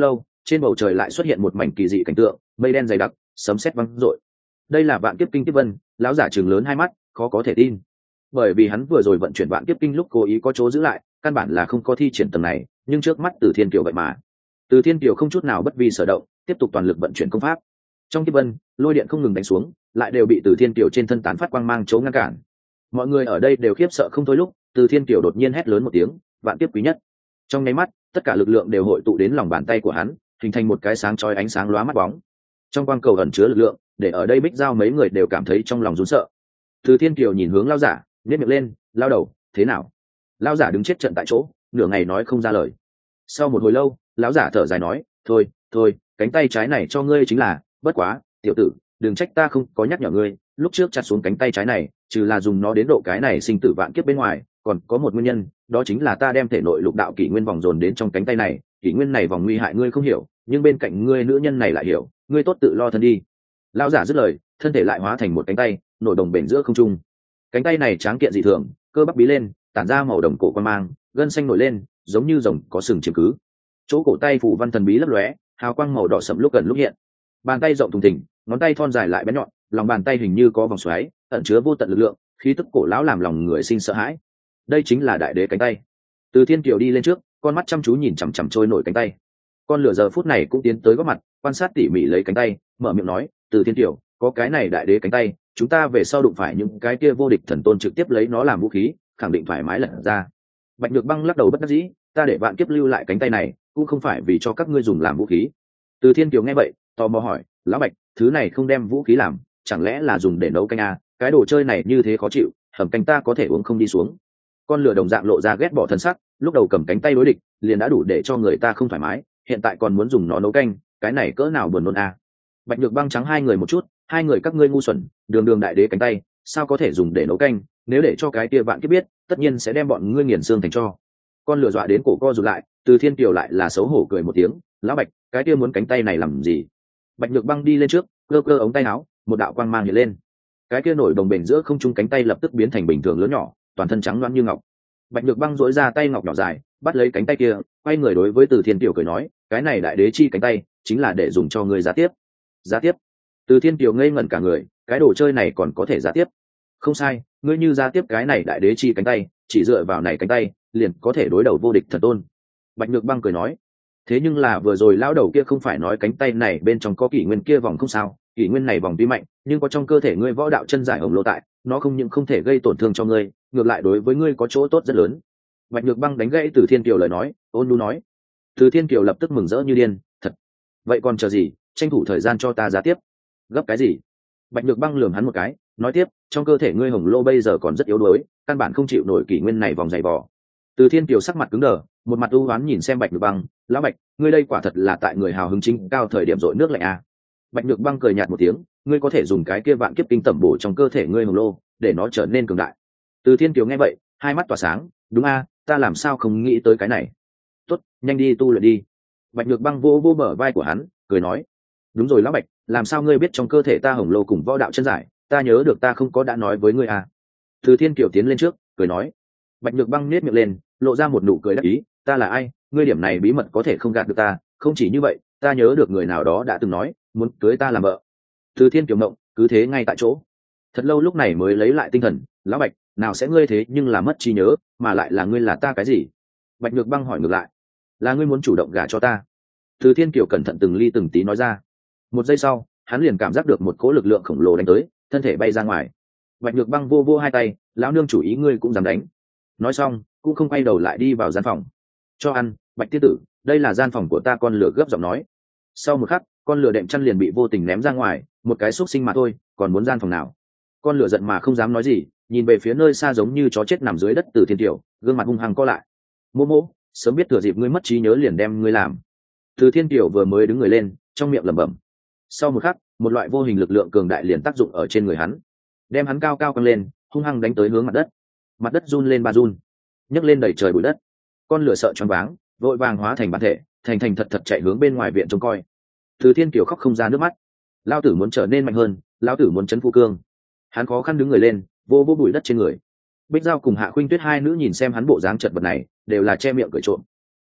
trên bầu trời lại xuất hiện một mảnh kỳ dị cảnh tượng, mây đen dày đặc, sấm sét vang rội. Đây là vạn kiếp kinh kiếp vân. Lão giả trừng lớn hai mắt, khó có thể tin, bởi vì hắn vừa rồi vận chuyển vạn kiếp kinh lúc cố ý có chỗ giữ lại, căn bản là không có thi triển tầng này, nhưng trước mắt Từ Thiên Kiều vậy mà Từ Thiên Kiều không chút nào bất vi sở động, tiếp tục toàn lực vận chuyển công pháp. Trong kiếp vân, lôi điện không ngừng đánh xuống, lại đều bị Từ Thiên Kiều trên thân tán phát quang mang chỗ ngăn cản. Mọi người ở đây đều khiếp sợ không thôi lúc Từ Thiên Kiều đột nhiên hét lớn một tiếng, vạn kiếp quý nhất. Trong nháy mắt, tất cả lực lượng đều hội tụ đến lòng bàn tay của hắn, hình thành một cái sáng chói ánh sáng lóa mắt bóng. Trong quang cầu ẩn chứa lực lượng, để ở đây Bích Giao mấy người đều cảm thấy trong lòng run sợ. Từ Thiên Kiều nhìn hướng lão giả, nhếch miệng lên, lao đầu, thế nào? Lão giả đứng chết trận tại chỗ, nửa ngày nói không ra lời. Sau một hồi lâu, lão giả thở dài nói, thôi, thôi, cánh tay trái này cho ngươi chính là, bất quá, tiểu tử, đừng trách ta không có nhắc nhở ngươi, lúc trước chặt xuống cánh tay trái này, trừ là dùng nó đến độ cái này sinh tử vạn kiếp bên ngoài, còn có một nguyên nhân, đó chính là ta đem thể nội lục đạo kỷ nguyên vòng dồn đến trong cánh tay này, kỷ nguyên này vòng nguy hại ngươi không hiểu, nhưng bên cạnh ngươi nữ nhân này lại hiểu, ngươi tốt tự lo thân đi. Lão giả dứt lời, thân thể lại hóa thành một cánh tay, nổi đồng bền giữa không trung. Cánh tay này tráng kiện dị thường, cơ bắp bí lên, tản ra màu đồng cổ quan mang, gân xanh nổi lên, giống như rồng có sừng chiếm cứ. Chỗ cổ tay phủ văn thần bí lấp lóe, hào quang màu đỏ sẫm lúc gần lúc hiện. Bàn tay rộng thùng thình, ngón tay thon dài lại bén nhọn, lòng bàn tay hình như có vòng xoáy, ẩn chứa vô tận lực lượng, khí tức cổ lão làm lòng người sinh sợ hãi. Đây chính là đại đế cánh tay. Từ Thiên Kiều đi lên trước, con mắt chăm chú nhìn chằm chằm trôi nổi cánh tay. Con lửa giờ phút này cũng tiến tới gót mặt, quan sát tỉ mỉ lấy cánh tay, mở miệng nói, Từ Thiên Kiều, có cái này đại đế cánh tay, chúng ta về sau đụng phải những cái kia vô địch thần tôn trực tiếp lấy nó làm vũ khí, khẳng định thoải mái lật ra. Bạch Nhược Băng lắc đầu bất đắc dĩ, ta để vạn kiếp lưu lại cánh tay này, cũng không phải vì cho các ngươi dùng làm vũ khí. Từ Thiên Kiều nghe vậy, tò mò hỏi, lão Bạch, thứ này không đem vũ khí làm, chẳng lẽ là dùng để nấu canh à? Cái đồ chơi này như thế khó chịu, hầm canh ta có thể uống không đi xuống. Con lửa đồng dạng lộ ra ghét bỏ thân sắc, lúc đầu cầm cánh tay đối địch, liền đã đủ để cho người ta không thoải mái, hiện tại còn muốn dùng nó nấu canh, cái này cỡ nào buồn nôn à? Bạch Nhược Băng trắng hai người một chút, hai người các ngươi ngu xuẩn, đường đường đại đế cánh tay, sao có thể dùng để nấu canh? Nếu để cho cái kia vạn kiếp biết, tất nhiên sẽ đem bọn ngươi nghiền xương thành tro. Con lửa dọa đến cổ co rụt lại, Từ Thiên Kiều lại là xấu hổ cười một tiếng, lão Bạch, cái kia muốn cánh tay này làm gì? Bạch Nhược Băng đi lên trước, cơ cơ ống tay áo, một đạo quang mang hiện lên. Cái kia nổi đồng bền giữa không trung cánh tay lập tức biến thành bình thường lớn nhỏ, toàn thân trắng loáng như ngọc. Bạch Nhược Băng duỗi ra tay ngọc nhỏ dài, bắt lấy cánh tay kia, quay người đối với Từ Thiên Kiều cười nói, cái này đại đế chi cánh tay, chính là để dùng cho ngươi giá tiếp. Giá tiếp? Từ Thiên Kiều ngây ngẩn cả người, cái đồ chơi này còn có thể giá tiếp? Không sai, ngươi như giá tiếp cái này đại đế chi cánh tay, chỉ dựa vào này cánh tay, liền có thể đối đầu vô địch thần tôn. Bạch Nhược Băng cười nói, thế nhưng là vừa rồi lão đầu kia không phải nói cánh tay này bên trong có kỷ nguyên kia vòng không sao, kỷ nguyên này vòng tuy mạnh, nhưng có trong cơ thể ngươi võ đạo chân giải hồng lô tại, nó không những không thể gây tổn thương cho ngươi, ngược lại đối với ngươi có chỗ tốt rất lớn. Bạch Nhược Băng đánh gãy Từ Thiên Kiều lời nói, ôn nhu nói. Từ Thiên Kiều lập tức mừng rỡ như điên, thật. Vậy còn chờ gì, tranh thủ thời gian cho ta giá tiếp. Gấp cái gì? Bạch Nhược Băng lườm hắn một cái, nói tiếp, trong cơ thể ngươi hồng lô bây giờ còn rất yếu đuối, căn bản không chịu nổi kỷ nguyên này vòng dày vò. Từ Thiên Kiều sắc mặt cứng đờ, một mặt u oán nhìn xem Bạch Nhược Băng, lão Bạch, ngươi đây quả thật là tại người hào hứng chính cao thời điểm dội nước lạnh à? Bạch Nhược Băng cười nhạt một tiếng, ngươi có thể dùng cái kia vạn kiếp kinh tẩm bổ trong cơ thể ngươi hồng lô, để nó trở nên cường đại. Từ Thiên Kiều nghe vậy, hai mắt tỏa sáng, đúng a, ta làm sao không nghĩ tới cái này? Tốt, nhanh đi tu luyện đi. Bạch Nhược Băng vô vô bờ vai của hắn, cười nói, đúng rồi lão Bạch, làm sao ngươi biết trong cơ thể ta hồng lô cùng võ đạo chân giải? Ta nhớ được ta không có đã nói với ngươi à? Từ Thiên Kiều tiến lên trước, cười nói. Bạch Nhược Băng nhếch miệng lên, lộ ra một nụ cười đắc ý, ta là ai, ngươi điểm này bí mật có thể không gạt được ta, không chỉ như vậy, ta nhớ được người nào đó đã từng nói, muốn cưới ta làm vợ. Từ Thiên Kiều mộng, cứ thế ngay tại chỗ. Thật lâu lúc này mới lấy lại tinh thần, lão Bạch, nào sẽ ngươi thế nhưng là mất trí nhớ, mà lại là ngươi là ta cái gì? Bạch Nhược Băng hỏi ngược lại, là ngươi muốn chủ động gả cho ta. Từ Thiên Kiều cẩn thận từng ly từng tí nói ra. Một giây sau, hắn liền cảm giác được một cỗ lực lượng khổng lồ đánh tới, thân thể bay ra ngoài. Bạch Nhược Băng vô vô hai tay, lão nương chủ ý ngươi cũng dám đánh. Nói xong, cũng không quay đầu lại đi vào gian phòng. Cho ăn, Bạch Tiết Tử, đây là gian phòng của ta. Con lửa gấp giọng nói. Sau một khắc, con lửa đệm chăn liền bị vô tình ném ra ngoài, một cái xúc sinh mà thôi, còn muốn gian phòng nào? Con lửa giận mà không dám nói gì, nhìn về phía nơi xa giống như chó chết nằm dưới đất Từ Thiên Kiều, gương mặt hung hăng co lại. Mô mô, sớm biết thừa dịp ngươi mất trí nhớ liền đem ngươi làm. Từ Thiên Kiều vừa mới đứng người lên, trong miệng lẩm bẩm. Sau một khắc, một loại vô hình lực lượng cường đại liền tác dụng ở trên người hắn, đem hắn cao cao căng lên, hung hăng đánh tới hướng mặt đất. Mặt đất run lên ba run, nhấc lên đầy trời bụi đất. Con lửa sợ choáng váng, vội vàng hóa thành bản thể, thành thành thật thật chạy hướng bên ngoài viện trông coi. Từ Thiên Kiều khóc không ra nước mắt. Lao tử muốn trở nên mạnh hơn, lão tử muốn chấn phu cương. Hắn khó khăn đứng người lên, vô vô bụi đất trên người. Bích Giao cùng Hạ Khuynh Tuyết hai nữ nhìn xem hắn bộ dáng chật vật này, đều là che miệng cười trộm.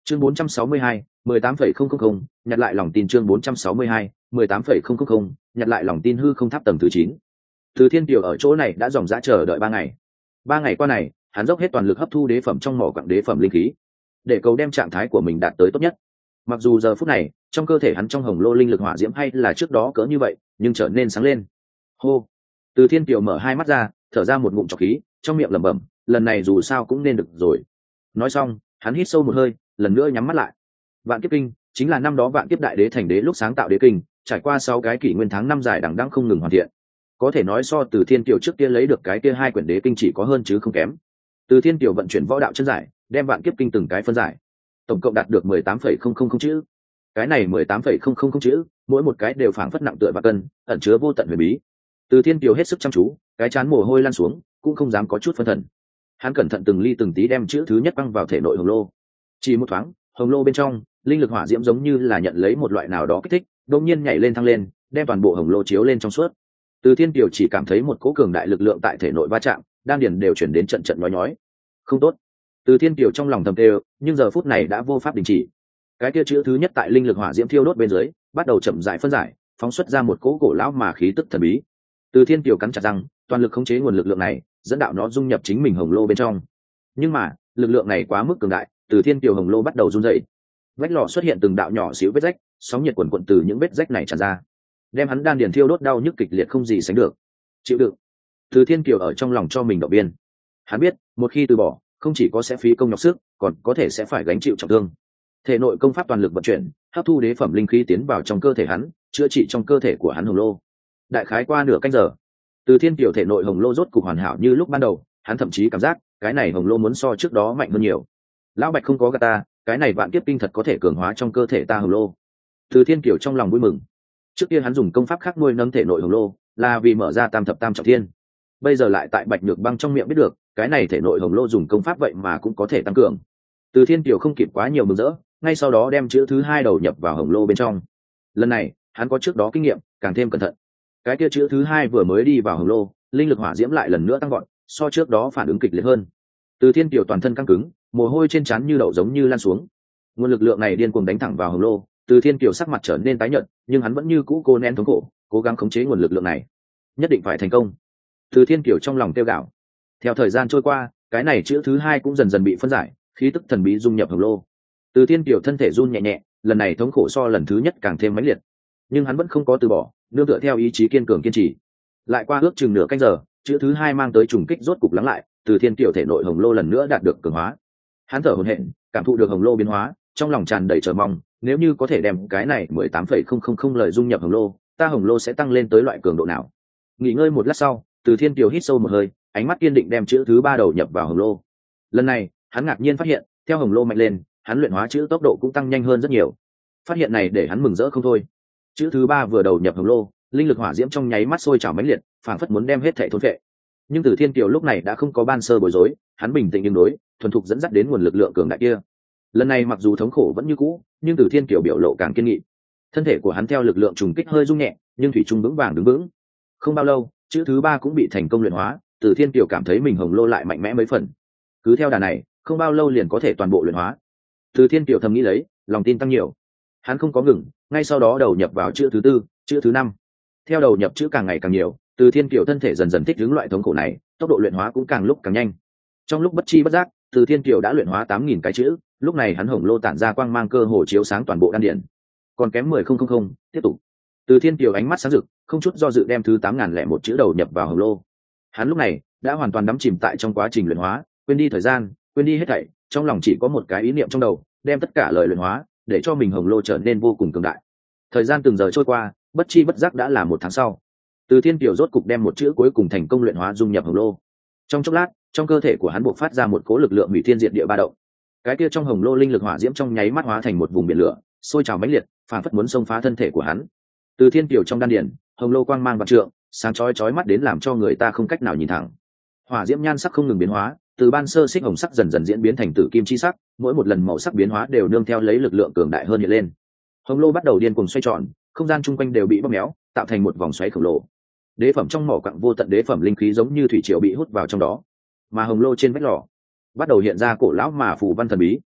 chương bốn trăm sáu mươi hai, mười tám phẩy không không không, nhặt lại lòng tin. Chương bốn trăm sáu mươi hai, mười tám phẩy không không không, nhặt lại lòng tin. Hư không tháp tầng thứ chín. Từ Thiên Kiều ở chỗ này đã dòng dã chờ đợi ba ngày. Ba ngày qua này, hắn dốc hết toàn lực hấp thu đế phẩm trong mỏ quặng đế phẩm linh khí, để cầu đem trạng thái của mình đạt tới tốt nhất. Mặc dù giờ phút này, trong cơ thể hắn trong hồng lô linh lực hỏa diễm hay là trước đó cỡ như vậy, nhưng trở nên sáng lên. Hô. Từ Thiên Kiều mở hai mắt ra, thở ra một ngụm trọc khí, trong miệng lẩm bẩm, lần này dù sao cũng nên được rồi. Nói xong, hắn hít sâu một hơi, lần nữa nhắm mắt lại. Vạn kiếp kinh chính là năm đó Vạn kiếp đại đế thành đế lúc sáng tạo đế kinh, trải qua sáu cái kỷ nguyên tháng năm dài đằng đẵng không ngừng hoàn thiện. Có thể nói so Từ Thiên Kiều trước kia lấy được cái kia hai quyển đế kinh chỉ có hơn chứ không kém. Từ Thiên Kiều vận chuyển võ đạo chân giải, đem Vạn kiếp kinh từng cái phân giải, tổng cộng đạt được mười tám phẩy không không không chữ. Cái này mười tám phẩy không không không chữ, mỗi một cái đều phảng phất nặng tựa và cân, ẩn chứa vô tận huyền bí. Từ Thiên Kiều hết sức chăm chú, cái chán mồ hôi lan xuống, cũng không dám có chút phân thần. Hắn cẩn thận từng ly từng tí đem chữ thứ nhất băng vào thể nội hồng lô. Chỉ một thoáng, hồng lô bên trong linh lực hỏa diễm giống như là nhận lấy một loại nào đó kích thích, đột nhiên nhảy lên thăng lên, đem toàn bộ hồng lô chiếu lên trong suốt. Từ Thiên Kiều chỉ cảm thấy một cỗ cường đại lực lượng tại thể nội va chạm, đan điền đều chuyển đến trận trận nhói nhói. Không tốt. Từ Thiên Kiều trong lòng thầm kêu, nhưng giờ phút này đã vô pháp đình chỉ. Cái kia chữ thứ nhất tại linh lực hỏa diễm thiêu đốt bên dưới, bắt đầu chậm rãi phân giải, phóng xuất ra một cỗ cổ lão mà khí tức thần bí. Từ Thiên Kiều cắn chặt răng, toàn lực khống chế nguồn lực lượng này, dẫn đạo nó dung nhập chính mình hồng lô bên trong. Nhưng mà, lực lượng này quá mức cường đại, Từ Thiên Kiều hồng lô bắt đầu run rẩy. Vách lò xuất hiện từng đạo nhỏ xíu vết rách, sóng nhiệt quần quần từ những vết rách này tràn ra, đem hắn đan điền thiêu đốt đau nhức kịch liệt không gì sánh được. Chịu đựng. Từ Thiên Kiều ở trong lòng cho mình động viên. Hắn biết, một khi từ bỏ, không chỉ có sẽ phí công nhọc sức, còn có thể sẽ phải gánh chịu trọng thương. Thể nội công pháp toàn lực vận chuyển, hấp thu đế phẩm linh khí tiến vào trong cơ thể hắn, chữa trị trong cơ thể của hắn hồng lô. Đại khái qua nửa canh giờ, Từ Thiên Kiều thể nội hồng lô rốt cục hoàn hảo như lúc ban đầu, hắn thậm chí cảm giác cái này hồng lô muốn so trước đó mạnh hơn nhiều. Lão Bạch không có gạt ta, cái này vạn kiếp kinh thật có thể cường hóa trong cơ thể ta hồng lô. Từ Thiên Kiều trong lòng vui mừng. Trước kia hắn dùng công pháp khác nuôi nâng thể nội hồng lô, là vì mở ra tam thập tam trọng thiên. Bây giờ lại tại Bạch Nhược Băng trong miệng biết được, cái này thể nội hồng lô dùng công pháp vậy mà cũng có thể tăng cường. Từ Thiên Kiều không kịp quá nhiều mừng rỡ, ngay sau đó đem chữ thứ hai đầu nhập vào hồng lô bên trong. Lần này, hắn có trước đó kinh nghiệm, càng thêm cẩn thận. Cái kia chữ thứ hai vừa mới đi vào hồng lô, linh lực hỏa diễm lại lần nữa tăng gọn, so trước đó phản ứng kịch liệt hơn. Từ Thiên Kiều toàn thân căng cứng, mồ hôi trên trán như đậu giống như lan xuống. Nguồn lực lượng này điên cuồng đánh thẳng vào hồng lô, Từ Thiên Kiều sắc mặt trở nên tái nhợt, nhưng hắn vẫn như cũ cô nén thống khổ, cố gắng khống chế nguồn lực lượng này. Nhất định phải thành công. Từ Thiên Kiều trong lòng kêu gào. Theo thời gian trôi qua, cái này chữ thứ hai cũng dần dần bị phân giải, khí tức thần bí dung nhập hồng lô. Từ Thiên Kiều thân thể run nhẹ nhẹ, lần này thống khổ so lần thứ nhất càng thêm mãnh liệt, nhưng hắn vẫn không có từ bỏ, nương tựa theo ý chí kiên cường kiên trì. Lại qua ước chừng nửa canh giờ, chữ thứ hai mang tới trùng kích rốt cục lắng lại, Từ Thiên Kiều thể nội hồng lô lần nữa đạt được cường hóa. Hắn thở hổn hển, cảm thụ được hồng lô biến hóa, trong lòng tràn đầy chờ mong, nếu như có thể đem cái này mười tám phẩy không không không lời dung nhập hồng lô, ta hồng lô sẽ tăng lên tới loại cường độ nào? Nghỉ ngơi một lát sau, Từ Thiên Kiều hít sâu một hơi, ánh mắt kiên định đem chữ thứ ba đầu nhập vào hồng lô. Lần này, hắn ngạc nhiên phát hiện, theo hồng lô mạnh lên, hắn luyện hóa chữ tốc độ cũng tăng nhanh hơn rất nhiều. Phát hiện này để hắn mừng rỡ không thôi. Chữ thứ ba vừa đầu nhập hồng lô, linh lực hỏa diễm trong nháy mắt sôi trào mãnh liệt, phảng phất muốn đem hết thảy thôn phệ. Nhưng Từ Thiên Kiều lúc này đã không có ban sơ bối rối, hắn bình tĩnh ứng đối, thuần thục dẫn dắt đến nguồn lực lượng cường đại kia. Lần này mặc dù thống khổ vẫn như cũ, nhưng Từ Thiên Kiều biểu lộ càng kiên nghị. Thân thể của hắn theo lực lượng trùng kích hơi rung nhẹ, nhưng thủy chung vững vàng đứng vững. Không bao lâu, chữ thứ ba cũng bị thành công luyện hóa, Từ Thiên Kiều cảm thấy mình hồng lô lại mạnh mẽ mấy phần. Cứ theo đà này, không bao lâu liền có thể toàn bộ luyện hóa. Từ Thiên Kiều thầm nghĩ lấy, lòng tin tăng nhiều. Hắn không có ngừng, ngay sau đó đầu nhập vào chữ thứ tư, chữ thứ năm. Theo đầu nhập chữ càng ngày càng nhiều, Từ Thiên Kiều thân thể dần dần thích ứng loại thống khổ này, tốc độ luyện hóa cũng càng lúc càng nhanh. Trong lúc bất chi bất giác, Từ Thiên Kiều đã luyện hóa tám nghìn cái chữ, lúc này hắn hồng lô tản ra quang mang cơ hồ chiếu sáng toàn bộ đan điển. Còn kém mười không không không, tiếp tục. Từ Thiên Kiều ánh mắt sáng rực, không chút do dự đem thứ tám nghìn lẻ một chữ đầu nhập vào hồng lô. Hắn lúc này đã hoàn toàn đắm chìm tại trong quá trình luyện hóa, quên đi thời gian, quên đi hết thảy, trong lòng chỉ có một cái ý niệm trong đầu, đem tất cả lời luyện hóa, để cho mình hồng lô trở nên vô cùng cường đại. Thời gian từng giờ trôi qua, bất chi bất giác đã là một tháng sau. Từ Thiên Kiều rốt cục đem một chữ cuối cùng thành công luyện hóa dung nhập hồng lô. Trong chốc lát, trong cơ thể của hắn bộc phát ra một cỗ lực lượng hủy thiên diệt địa ba động. Cái kia trong hồng lô linh lực hỏa diễm trong nháy mắt hóa thành một vùng biển lửa, sôi trào mãnh liệt, phảng phất muốn xông phá thân thể của hắn. Từ Thiên Kiều trong đan điển, hồng lô quang mang vạn trượng, sáng chói chói mắt đến làm cho người ta không cách nào nhìn thẳng. Hỏa diễm nhan sắc không ngừng biến hóa, từ ban sơ xích hồng sắc dần dần diễn biến thành tử kim chi sắc, mỗi một lần màu sắc biến hóa đều nương theo lấy lực lượng cường đại hơn hiện lên. Hồng lô bắt đầu điên cuồng xoay tròn, không gian chung quanh đều bị bóp méo, tạo thành một vòng xoáy khổng lồ. Đế phẩm trong mỏ quặng vô tận đế phẩm linh khí giống như thủy triều bị hút vào trong đó, mà hồng lô trên vách lò bắt đầu hiện ra cổ lão mà phù văn thần bí.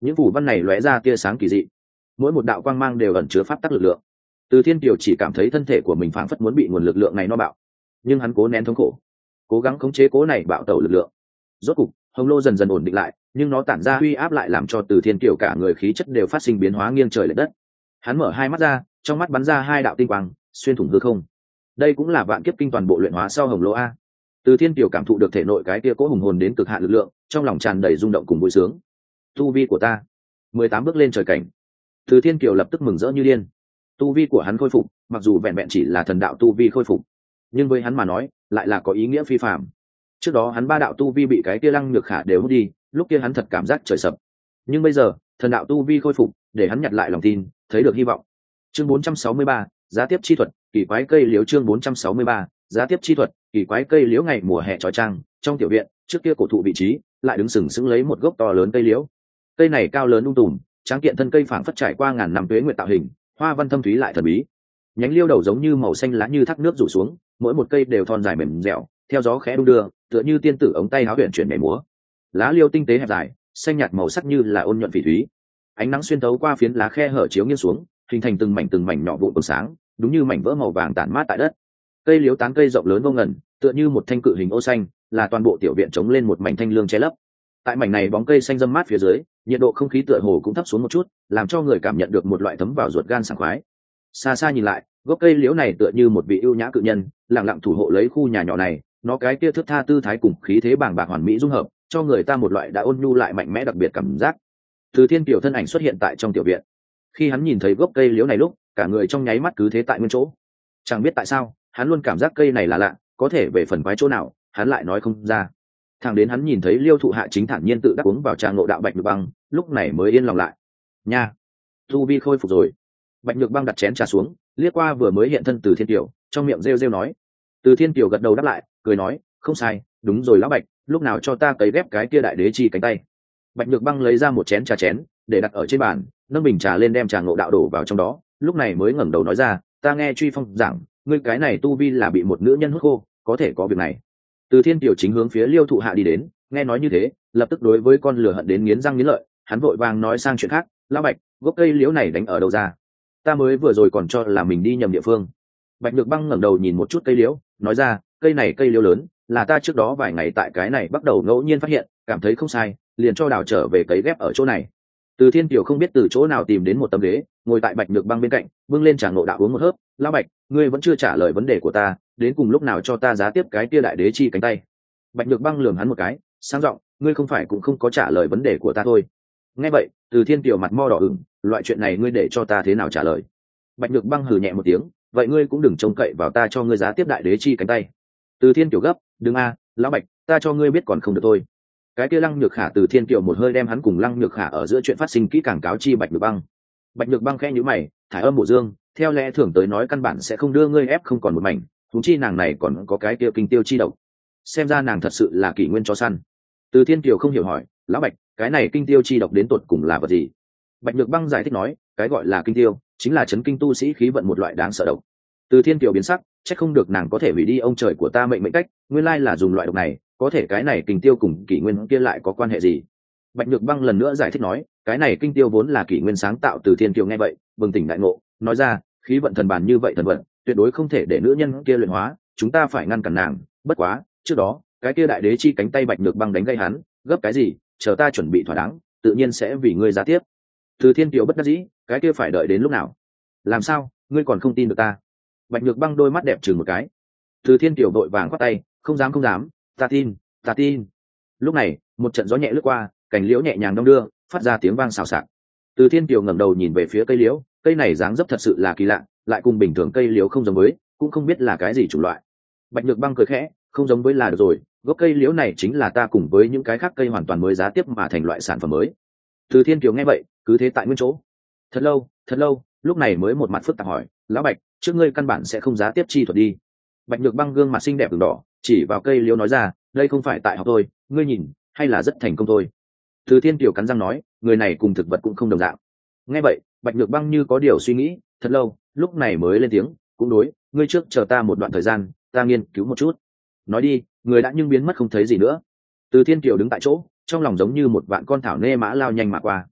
những phủ văn này lóe ra tia sáng kỳ dị, mỗi một đạo quang mang đều ẩn chứa pháp tắc lực lượng. Từ Thiên Kiều chỉ cảm thấy thân thể của mình phảng phất muốn bị nguồn lực lượng này no bạo, nhưng hắn cố nén thống khổ, cố gắng khống chế cố này bạo tẩu lực lượng. Rốt cục hồng lô dần dần ổn định lại, nhưng nó tản ra uy áp lại làm cho Từ Thiên Kiều cả người khí chất đều phát sinh biến hóa nghiêng trời lệch đất. Hắn mở hai mắt ra, trong mắt bắn ra hai đạo tinh quang xuyên thủng hư không. Đây cũng là vạn kiếp kinh toàn bộ luyện hóa sau hồng lô a. Từ Thiên Kiều cảm thụ được thể nội cái kia cố hùng hồn đến cực hạn lực lượng, trong lòng tràn đầy rung động cùng vui sướng. Tu vi của ta mười tám bước lên trời cảnh. Từ Thiên Kiều lập tức mừng rỡ như điên. Tu vi của hắn khôi phục, mặc dù vẹn vẹn chỉ là thần đạo tu vi khôi phục, nhưng với hắn mà nói lại là có ý nghĩa phi phàm. Trước đó hắn ba đạo tu vi bị cái kia Lăng Nhược Khả đều hút đi, lúc kia hắn thật cảm giác trời sập. Nhưng bây giờ thần đạo tu vi khôi phục, để hắn nhặt lại lòng tin, thấy được hy vọng. Chương bốn trăm sáu mươi ba, giá tiếp chi thuật, kỳ quái cây liễu. Chương bốn trăm sáu mươi ba, giá tiếp chi thuật, kỳ quái cây liễu. Ngày mùa hè chói chang, trong tiểu viện trước kia cổ thụ vị trí lại đứng sừng sững lấy một gốc to lớn cây liễu. Cây này cao lớn ung tùm, tráng kiện thân cây phảng phất trải qua ngàn năm tuế nguyệt tạo hình, hoa văn thâm thúy lại thần bí. Nhánh liêu đầu giống như màu xanh lá như thác nước rủ xuống, mỗi một cây đều thon dài mềm dẻo, theo gió khẽ đung đưa, tựa như tiên tử ống tay áo huyền chuyển nhảy múa. Lá liêu tinh tế hẹp dài, xanh nhạt màu sắc như là ôn nhuận phỉ thúy. Ánh nắng xuyên thấu qua phiến lá khe hở chiếu nghiêng xuống, hình thành từng mảnh từng mảnh nhỏ vụn sáng, đúng như mảnh vỡ màu vàng tản mát tại đất. Cây liễu tán cây rộng lớn vô ngần, tựa như một thanh cự hình ô xanh, là toàn bộ tiểu viện chống lên một mảnh thanh lương che lấp. Tại mảnh này bóng cây xanh râm mát phía dưới, nhiệt độ không khí tựa hồ cũng thấp xuống một chút, làm cho người cảm nhận được một loại thấm vào ruột gan sảng khoái. Xa xa nhìn lại, gốc cây liễu này tựa như một vị ưu nhã cự nhân, lặng lặng thủ hộ lấy khu nhà nhỏ này, nó cái kia thước tha tư thái cùng khí thế bàng bạc hoàn mỹ dung hợp, cho người ta một loại đã ôn nhu lại mạnh mẽ đặc biệt cảm giác. Từ Thiên Kiều thân ảnh xuất hiện tại trong tiểu viện. Khi hắn nhìn thấy gốc cây liễu này lúc, cả người trong nháy mắt cứ thế tại nguyên chỗ. Chẳng biết tại sao, hắn luôn cảm giác cây này là lạ, có thể về phần quái chỗ nào, hắn lại nói không ra. Thẳng đến hắn nhìn thấy Liêu Thụ Hạ chính thản nhiên tự đắc uống vào trà ngộ đạo Bạch Nhược Băng, lúc này mới yên lòng lại. Nha, tu vi khôi phục rồi. Bạch Nhược Băng đặt chén trà xuống, liếc qua vừa mới hiện thân Từ Thiên Kiều, trong miệng rêu rêu nói. Từ Thiên Kiều gật đầu đáp lại, cười nói, không sai, đúng rồi lão Bạch, lúc nào cho ta cấy ghép cái kia đại đế chi cánh tay. Bạch Nhược Băng lấy ra một chén trà chén, để đặt ở trên bàn, nâng bình trà lên đem trà ngộ đạo đổ vào trong đó, lúc này mới ngẩng đầu nói ra, ta nghe Truy Phong giảng, ngươi cái này tu vi là bị một nữ nhân hút khô, có thể có việc này. Từ Thiên Kiều chính hướng phía Liêu Thụ Hạ đi đến, nghe nói như thế, lập tức đối với con lửa hận đến nghiến răng nghiến lợi, hắn vội vàng nói sang chuyện khác, lão Bạch, gốc cây liễu này đánh ở đâu ra? Ta mới vừa rồi còn cho là mình đi nhầm địa phương. Bạch Nhược Băng ngẩng đầu nhìn một chút cây liễu, nói ra, cây này cây liễu lớn, là ta trước đó vài ngày tại cái này bắt đầu ngẫu nhiên phát hiện, cảm thấy không sai, liền cho đào trở về cấy ghép ở chỗ này. Từ Thiên Kiều không biết từ chỗ nào tìm đến một tấm ghế, ngồi tại Bạch Nhược Băng bên cạnh, bưng lên trà ngộ đạo uống một hớp. Lão Bạch, ngươi vẫn chưa trả lời vấn đề của ta, đến cùng lúc nào cho ta giá tiếp cái tia đại đế chi cánh tay? Bạch Nhược Băng lườm hắn một cái, sang giọng, ngươi không phải cũng không có trả lời vấn đề của ta thôi? Nghe vậy, Từ Thiên Kiều mặt mo đỏ ửng, loại chuyện này ngươi để cho ta thế nào trả lời? Bạch Nhược Băng hừ nhẹ một tiếng, vậy ngươi cũng đừng trông cậy vào ta cho ngươi giá tiếp đại đế chi cánh tay. Từ Thiên Kiều gấp, đừng a, lão Bạch, ta cho ngươi biết còn không được thôi. Cái kia Lăng Nhược Khả. Từ Thiên Kiều một hơi đem hắn cùng Lăng Nhược Khả ở giữa chuyện phát sinh kỹ càng cáo chi Bạch Nhược Băng. Bạch Nhược Băng khẽ nhíu mày, thải âm bộ dương, theo lẽ thường tới nói căn bản sẽ không đưa ngươi ép không còn một mảnh, huống chi nàng này còn có cái kia kinh tiêu chi độc, xem ra nàng thật sự là kỷ nguyên cho săn. Từ Thiên Kiều không hiểu hỏi, lão Bạch, cái này kinh tiêu chi độc đến tột cùng là vật gì? Bạch Nhược Băng giải thích nói, cái gọi là kinh tiêu chính là chấn kinh tu sĩ khí vận một loại đáng sợ độc. Từ Thiên Kiều biến sắc, chắc không được nàng có thể hủy đi ông trời của ta mệnh mệnh cách, nguyên lai là dùng loại độc này, có thể cái này kinh tiêu cùng kỷ nguyên kia lại có quan hệ gì? Bạch Nhược Băng lần nữa giải thích nói, cái này kinh tiêu vốn là kỷ nguyên sáng tạo. Từ Thiên Kiều nghe vậy, bừng tỉnh đại ngộ, nói ra, khí vận thần bản như vậy thần vận, tuyệt đối không thể để nữ nhân kia luyện hóa, chúng ta phải ngăn cản nàng. Bất quá, trước đó, cái kia đại đế chi cánh tay Bạch Nhược Băng đánh gây hắn, gấp cái gì, chờ ta chuẩn bị thỏa đáng, tự nhiên sẽ vì ngươi giá tiếp. Từ Thiên Kiều bất đắc dĩ, cái kia phải đợi đến lúc nào? Làm sao, ngươi còn không tin được ta? Bạch Nhược Băng đôi mắt đẹp chừng một cái. Từ Thiên Kiều vội vàng quát tay, không dám không dám, ta tin, ta tin. Lúc này, một trận gió nhẹ lướt qua, cành liễu nhẹ nhàng đong đưa, phát ra tiếng vang xào xạc. Từ Thiên Kiều ngẩng đầu nhìn về phía cây liễu, cây này dáng dấp thật sự là kỳ lạ, lại cùng bình thường cây liễu không giống với, cũng không biết là cái gì chủng loại. Bạch Nhược Băng cười khẽ, không giống với là được rồi, gốc cây liễu này chính là ta cùng với những cái khác cây hoàn toàn mới giá tiếp mà thành loại sản phẩm mới. Từ Thiên Kiều nghe vậy, cứ thế tại nguyên chỗ. Thật lâu, thật lâu, lúc này mới một mặt phức tạp hỏi, lão Bạch, trước ngươi căn bản sẽ không giá tiếp chi thuật đi? Bạch Nhược Băng gương mặt xinh đẹp ửng đỏ, chỉ vào cây liễu nói ra, đây không phải tại học tôi, ngươi nhìn, hay là rất thành công thôi. Từ Thiên Kiều cắn răng nói, người này cùng thực vật cũng không đồng dạng. Nghe vậy, Bạch Nhược Băng như có điều suy nghĩ, thật lâu, lúc này mới lên tiếng, cũng đối, ngươi trước chờ ta một đoạn thời gian, ta nghiên cứu một chút. Nói đi, người đã nhưng biến mất không thấy gì nữa. Từ Thiên Kiều đứng tại chỗ, trong lòng giống như một vạn con thảo nê mã lao nhanh mà qua.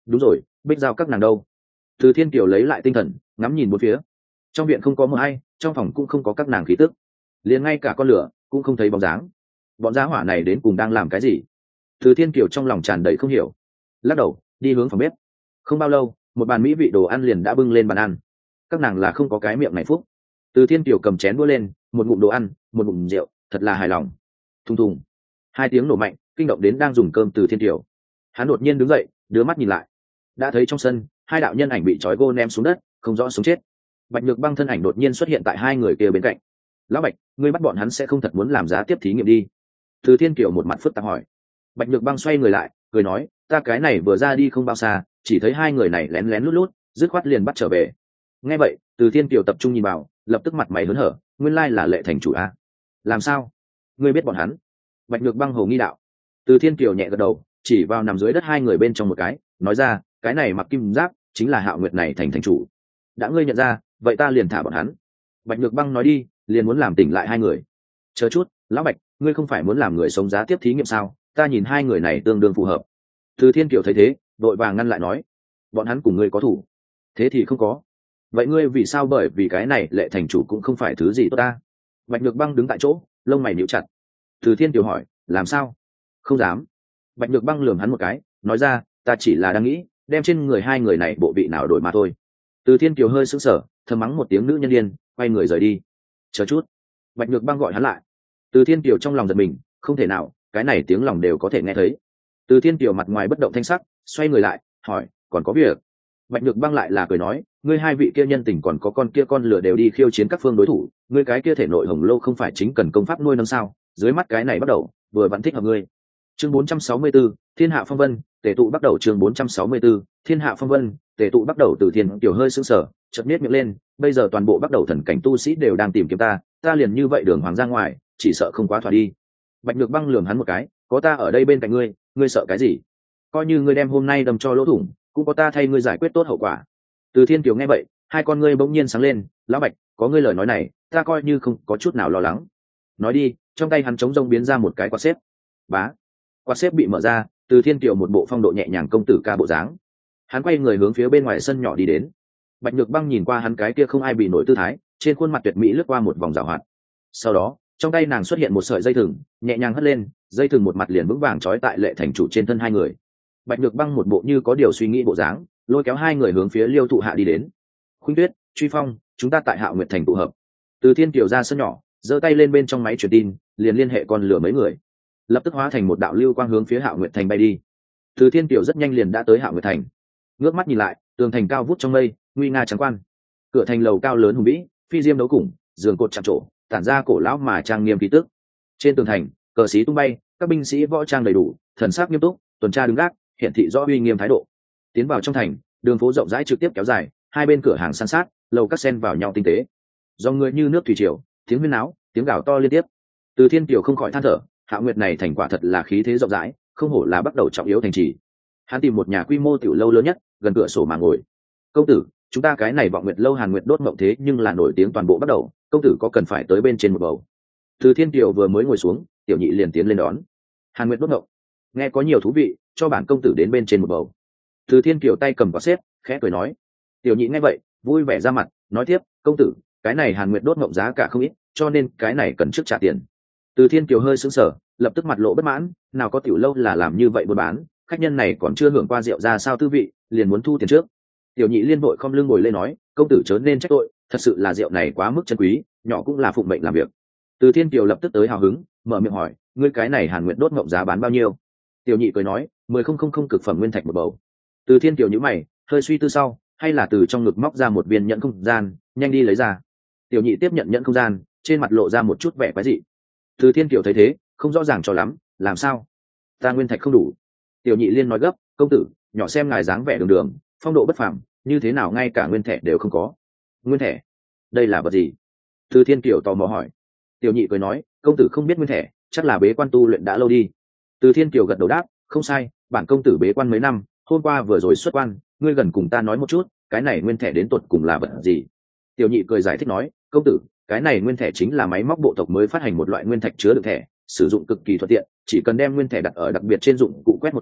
đúng rồi, bích giao các nàng đâu? Từ Thiên Kiều lấy lại tinh thần, ngắm nhìn bốn phía. Trong viện không có mờ hay, trong phòng cũng không có các nàng khí tức, liền ngay cả con lửa cũng không thấy bóng dáng. Bọn gia hỏa này đến cùng đang làm cái gì? Từ Thiên Kiều trong lòng tràn đầy không hiểu, lắc đầu đi hướng phòng bếp. Không bao lâu, một bàn mỹ vị đồ ăn liền đã bưng lên bàn ăn. Các nàng là không có cái miệng này phúc. Từ Thiên Kiều cầm chén đũa lên, một ngụm đồ ăn, một ngụm rượu, thật là hài lòng. Thùng thùng, hai tiếng nổ mạnh, kinh động đến đang dùng cơm Từ Thiên Kiều. Hắn đột nhiên đứng dậy, đưa mắt nhìn lại, đã thấy trong sân hai đạo nhân ảnh bị trói gô ném xuống đất, không rõ sống chết. Bạch Nhược Băng thân ảnh đột nhiên xuất hiện tại hai người kia bên cạnh. Lão Bạch, ngươi bắt bọn hắn sẽ không thật muốn làm giá tiếp thí nghiệm đi? Từ Thiên Kiều một mặt phức tạp hỏi. Bạch Nhược Băng xoay người lại, cười nói, ta cái này vừa ra đi không bao xa, chỉ thấy hai người này lén lén lút lút, dứt khoát liền bắt trở về. Nghe vậy, Từ Thiên Kiều tập trung nhìn vào, lập tức mặt mày hớn hở, nguyên lai là Lệ Thành chủ a. Làm sao? Ngươi biết bọn hắn? Bạch Nhược Băng hồ nghi đạo. Từ Thiên Kiều nhẹ gật đầu, chỉ vào nằm dưới đất hai người bên trong một cái, nói ra, cái này mặc kim giáp chính là Hạo Nguyệt này thành thành chủ. Đã ngươi nhận ra, vậy ta liền thả bọn hắn. Bạch Nhược Băng nói đi, liền muốn làm tỉnh lại hai người. Chờ chút, lão Bạch, ngươi không phải muốn làm người sống giá tiếp thí nghiệm sao? Ta nhìn hai người này tương đương phù hợp. Từ Thiên Kiều thấy thế, đội vàng ngăn lại nói, bọn hắn cùng ngươi có thủ. Thế thì không có. Vậy ngươi vì sao? Bởi vì cái này Lệ thành chủ cũng không phải thứ gì tốt ta. Bạch Nhược Băng đứng tại chỗ, lông mày nhíu chặt. Từ Thiên Kiều hỏi, làm sao? Không dám. Bạch Nhược Băng lườm hắn một cái, nói ra, ta chỉ là đang nghĩ đem trên người hai người này bộ vị nào đổi mà thôi. Từ Thiên Kiều hơi sững sờ, thầm mắng một tiếng nữ nhân điên, quay người rời đi. Chờ chút. Bạch Nhược Băng gọi hắn lại. Từ Thiên Kiều trong lòng giật mình, không thể nào, cái này tiếng lòng đều có thể nghe thấy. Từ Thiên Kiều mặt ngoài bất động thanh sắc, xoay người lại, hỏi, còn có việc? Bạch Nhược Băng lại là cười nói, ngươi hai vị kia nhân tình còn có con kia con lửa đều đi khiêu chiến các phương đối thủ, ngươi cái kia thể nội hồng lô không phải chính cần công pháp nuôi nâng sao? Dưới mắt cái này bắt đầu, vừa vẫn thích hợp ngươi. Chương bốn trăm sáu mươi 4, Thiên Hạ Phong Vân, tề tụ bắt đầu. Chương bốn trăm sáu mươi 4, Thiên Hạ Phong Vân, tề tụ bắt đầu. Từ Thiên Kiều hơi sững sờ, chợt nhếch miệng lên, bây giờ toàn bộ bắt đầu thần cảnh tu sĩ đều đang tìm kiếm ta, ta liền như vậy đường hoàng ra ngoài, chỉ sợ không quá thỏa đi. Bạch Nhược Băng lườm hắn một cái, có ta ở đây bên cạnh ngươi, ngươi sợ cái gì? Coi như ngươi đem hôm nay đâm cho lỗ thủng, cũng có ta thay ngươi giải quyết tốt hậu quả. Từ Thiên Kiều nghe vậy, hai con ngươi bỗng nhiên sáng lên, lão Bạch, có ngươi lời nói này, ta coi như không có chút nào lo lắng. Nói đi, trong tay hắn chống rông biến ra một cái quạt xếp. Bá, quạt xếp bị mở ra, Từ Thiên Kiều một bộ phong độ nhẹ nhàng công tử ca bộ dáng. Hắn quay người hướng phía bên ngoài sân nhỏ đi đến. Bạch Nhược Băng nhìn qua hắn cái kia không ai bị nổi tư thái, trên khuôn mặt tuyệt mỹ lướt qua một vòng giảo hoạt. Sau đó, trong tay nàng xuất hiện một sợi dây thừng, nhẹ nhàng hất lên, dây thừng một mặt liền vững vàng trói tại Lệ thành chủ trên thân hai người. Bạch Nhược Băng một bộ như có điều suy nghĩ bộ dáng, lôi kéo hai người hướng phía Liêu Thụ Hạ đi đến. Khuynh Tuyết, Truy Phong, chúng ta tại Hạo Nguyệt thành tụ hợp. Từ Thiên Kiều ra sân nhỏ, giơ tay lên bên trong máy truyền tin, liền liên hệ con lửa mấy người, lập tức hóa thành một đạo lưu quang hướng phía Hạo Nguyệt thành bay đi. Từ Thiên Kiều rất nhanh liền đã tới Hạo Nguyệt thành. Ngước mắt nhìn lại, tường thành cao vút trong mây, nguy nga trắng quan. Cửa thành lầu cao lớn hùng vĩ, phi diêm đấu củng, giường cột chạm trổ, tản ra cổ lão mà trang nghiêm khí tức. Trên tường thành, cờ xí tung bay, các binh sĩ võ trang đầy đủ, thần sắc nghiêm túc, tuần tra đứng gác, hiển thị rõ uy nghiêm thái độ. Tiến vào trong thành, đường phố rộng rãi trực tiếp kéo dài, hai bên cửa hàng san sát, lầu các xen vào nhau tinh tế. Do người như nước thủy triều, tiếng huyên náo, tiếng gào to liên tiếp. Từ Thiên Kiều không khỏi than thở, Hạo Nguyệt này thành quả thật là khí thế rộng rãi, không hổ là bắt đầu trọng yếu thành trì. Hắn tìm một nhà quy mô tiểu lâu lớn nhất, gần cửa sổ mà ngồi. Công tử, chúng ta cái này Vọng Nguyệt lâu Hàn Nguyệt đốt mộng thế nhưng là nổi tiếng toàn bộ bắt đầu, công tử có cần phải tới bên trên một bầu? Từ Thiên Kiều vừa mới ngồi xuống, tiểu nhị liền tiến lên đón. Hàn Nguyệt đốt mộng, nghe có nhiều thú vị, cho bản công tử đến bên trên một bầu. Từ Thiên Kiều tay cầm quạt xếp, khẽ cười nói. Tiểu nhị nghe vậy, vui vẻ ra mặt, nói tiếp, công tử, cái này Hàn Nguyệt đốt mộng giá cả không ít, cho nên cái này cần trước trả tiền. Từ Thiên Kiều hơi sững sờ, lập tức mặt lộ bất mãn, nào có tiểu lâu là làm như vậy buôn bán, khách nhân này còn chưa hưởng qua rượu ra sao tư vị, liền muốn thu tiền trước. Tiểu nhị liên vội không lưng ngồi lên nói, công tử chớ nên trách tội, thật sự là rượu này quá mức chân quý, nhỏ cũng là phụng mệnh làm việc. Từ Thiên Kiều lập tức tới hào hứng, mở miệng hỏi, ngươi cái này Hàn Nguyệt đốt mộng giá bán bao nhiêu? Tiểu nhị cười nói, mười không không không cực phẩm nguyên thạch một bầu. Từ Thiên Kiều nhíu mày, hơi suy tư sau, hay là từ trong ngực móc ra một viên nhẫn không gian, nhanh đi lấy ra. Tiểu nhị tiếp nhận nhẫn không gian, trên mặt lộ ra một chút vẻ quái dị. Từ Thiên Kiều thấy thế, không rõ ràng cho lắm, làm sao? Ta nguyên thạch không đủ. Tiểu nhị liên nói gấp, công tử, nhỏ xem ngài dáng vẻ đường đường, phong độ bất phàm, như thế nào ngay cả nguyên thẻ đều không có? Nguyên thẻ? Đây là vật gì? Từ Thiên Kiều tò mò hỏi. Tiểu nhị cười nói, công tử không biết nguyên thẻ, chắc là bế quan tu luyện đã lâu đi. Từ Thiên Kiều gật đầu đáp, không sai, bản công tử bế quan mấy năm, hôm qua vừa rồi xuất quan, ngươi gần cùng ta nói một chút, cái này nguyên thẻ đến tột cùng là vật gì? Tiểu nhị cười giải thích nói, công tử, cái này nguyên thẻ chính là máy móc bộ tộc mới phát hành một loại nguyên thạch chứa đựng thẻ, sử dụng cực kỳ thuận tiện, chỉ cần đem nguyên thẻ đặt ở đặc biệt trên dụng cụ quét một cái,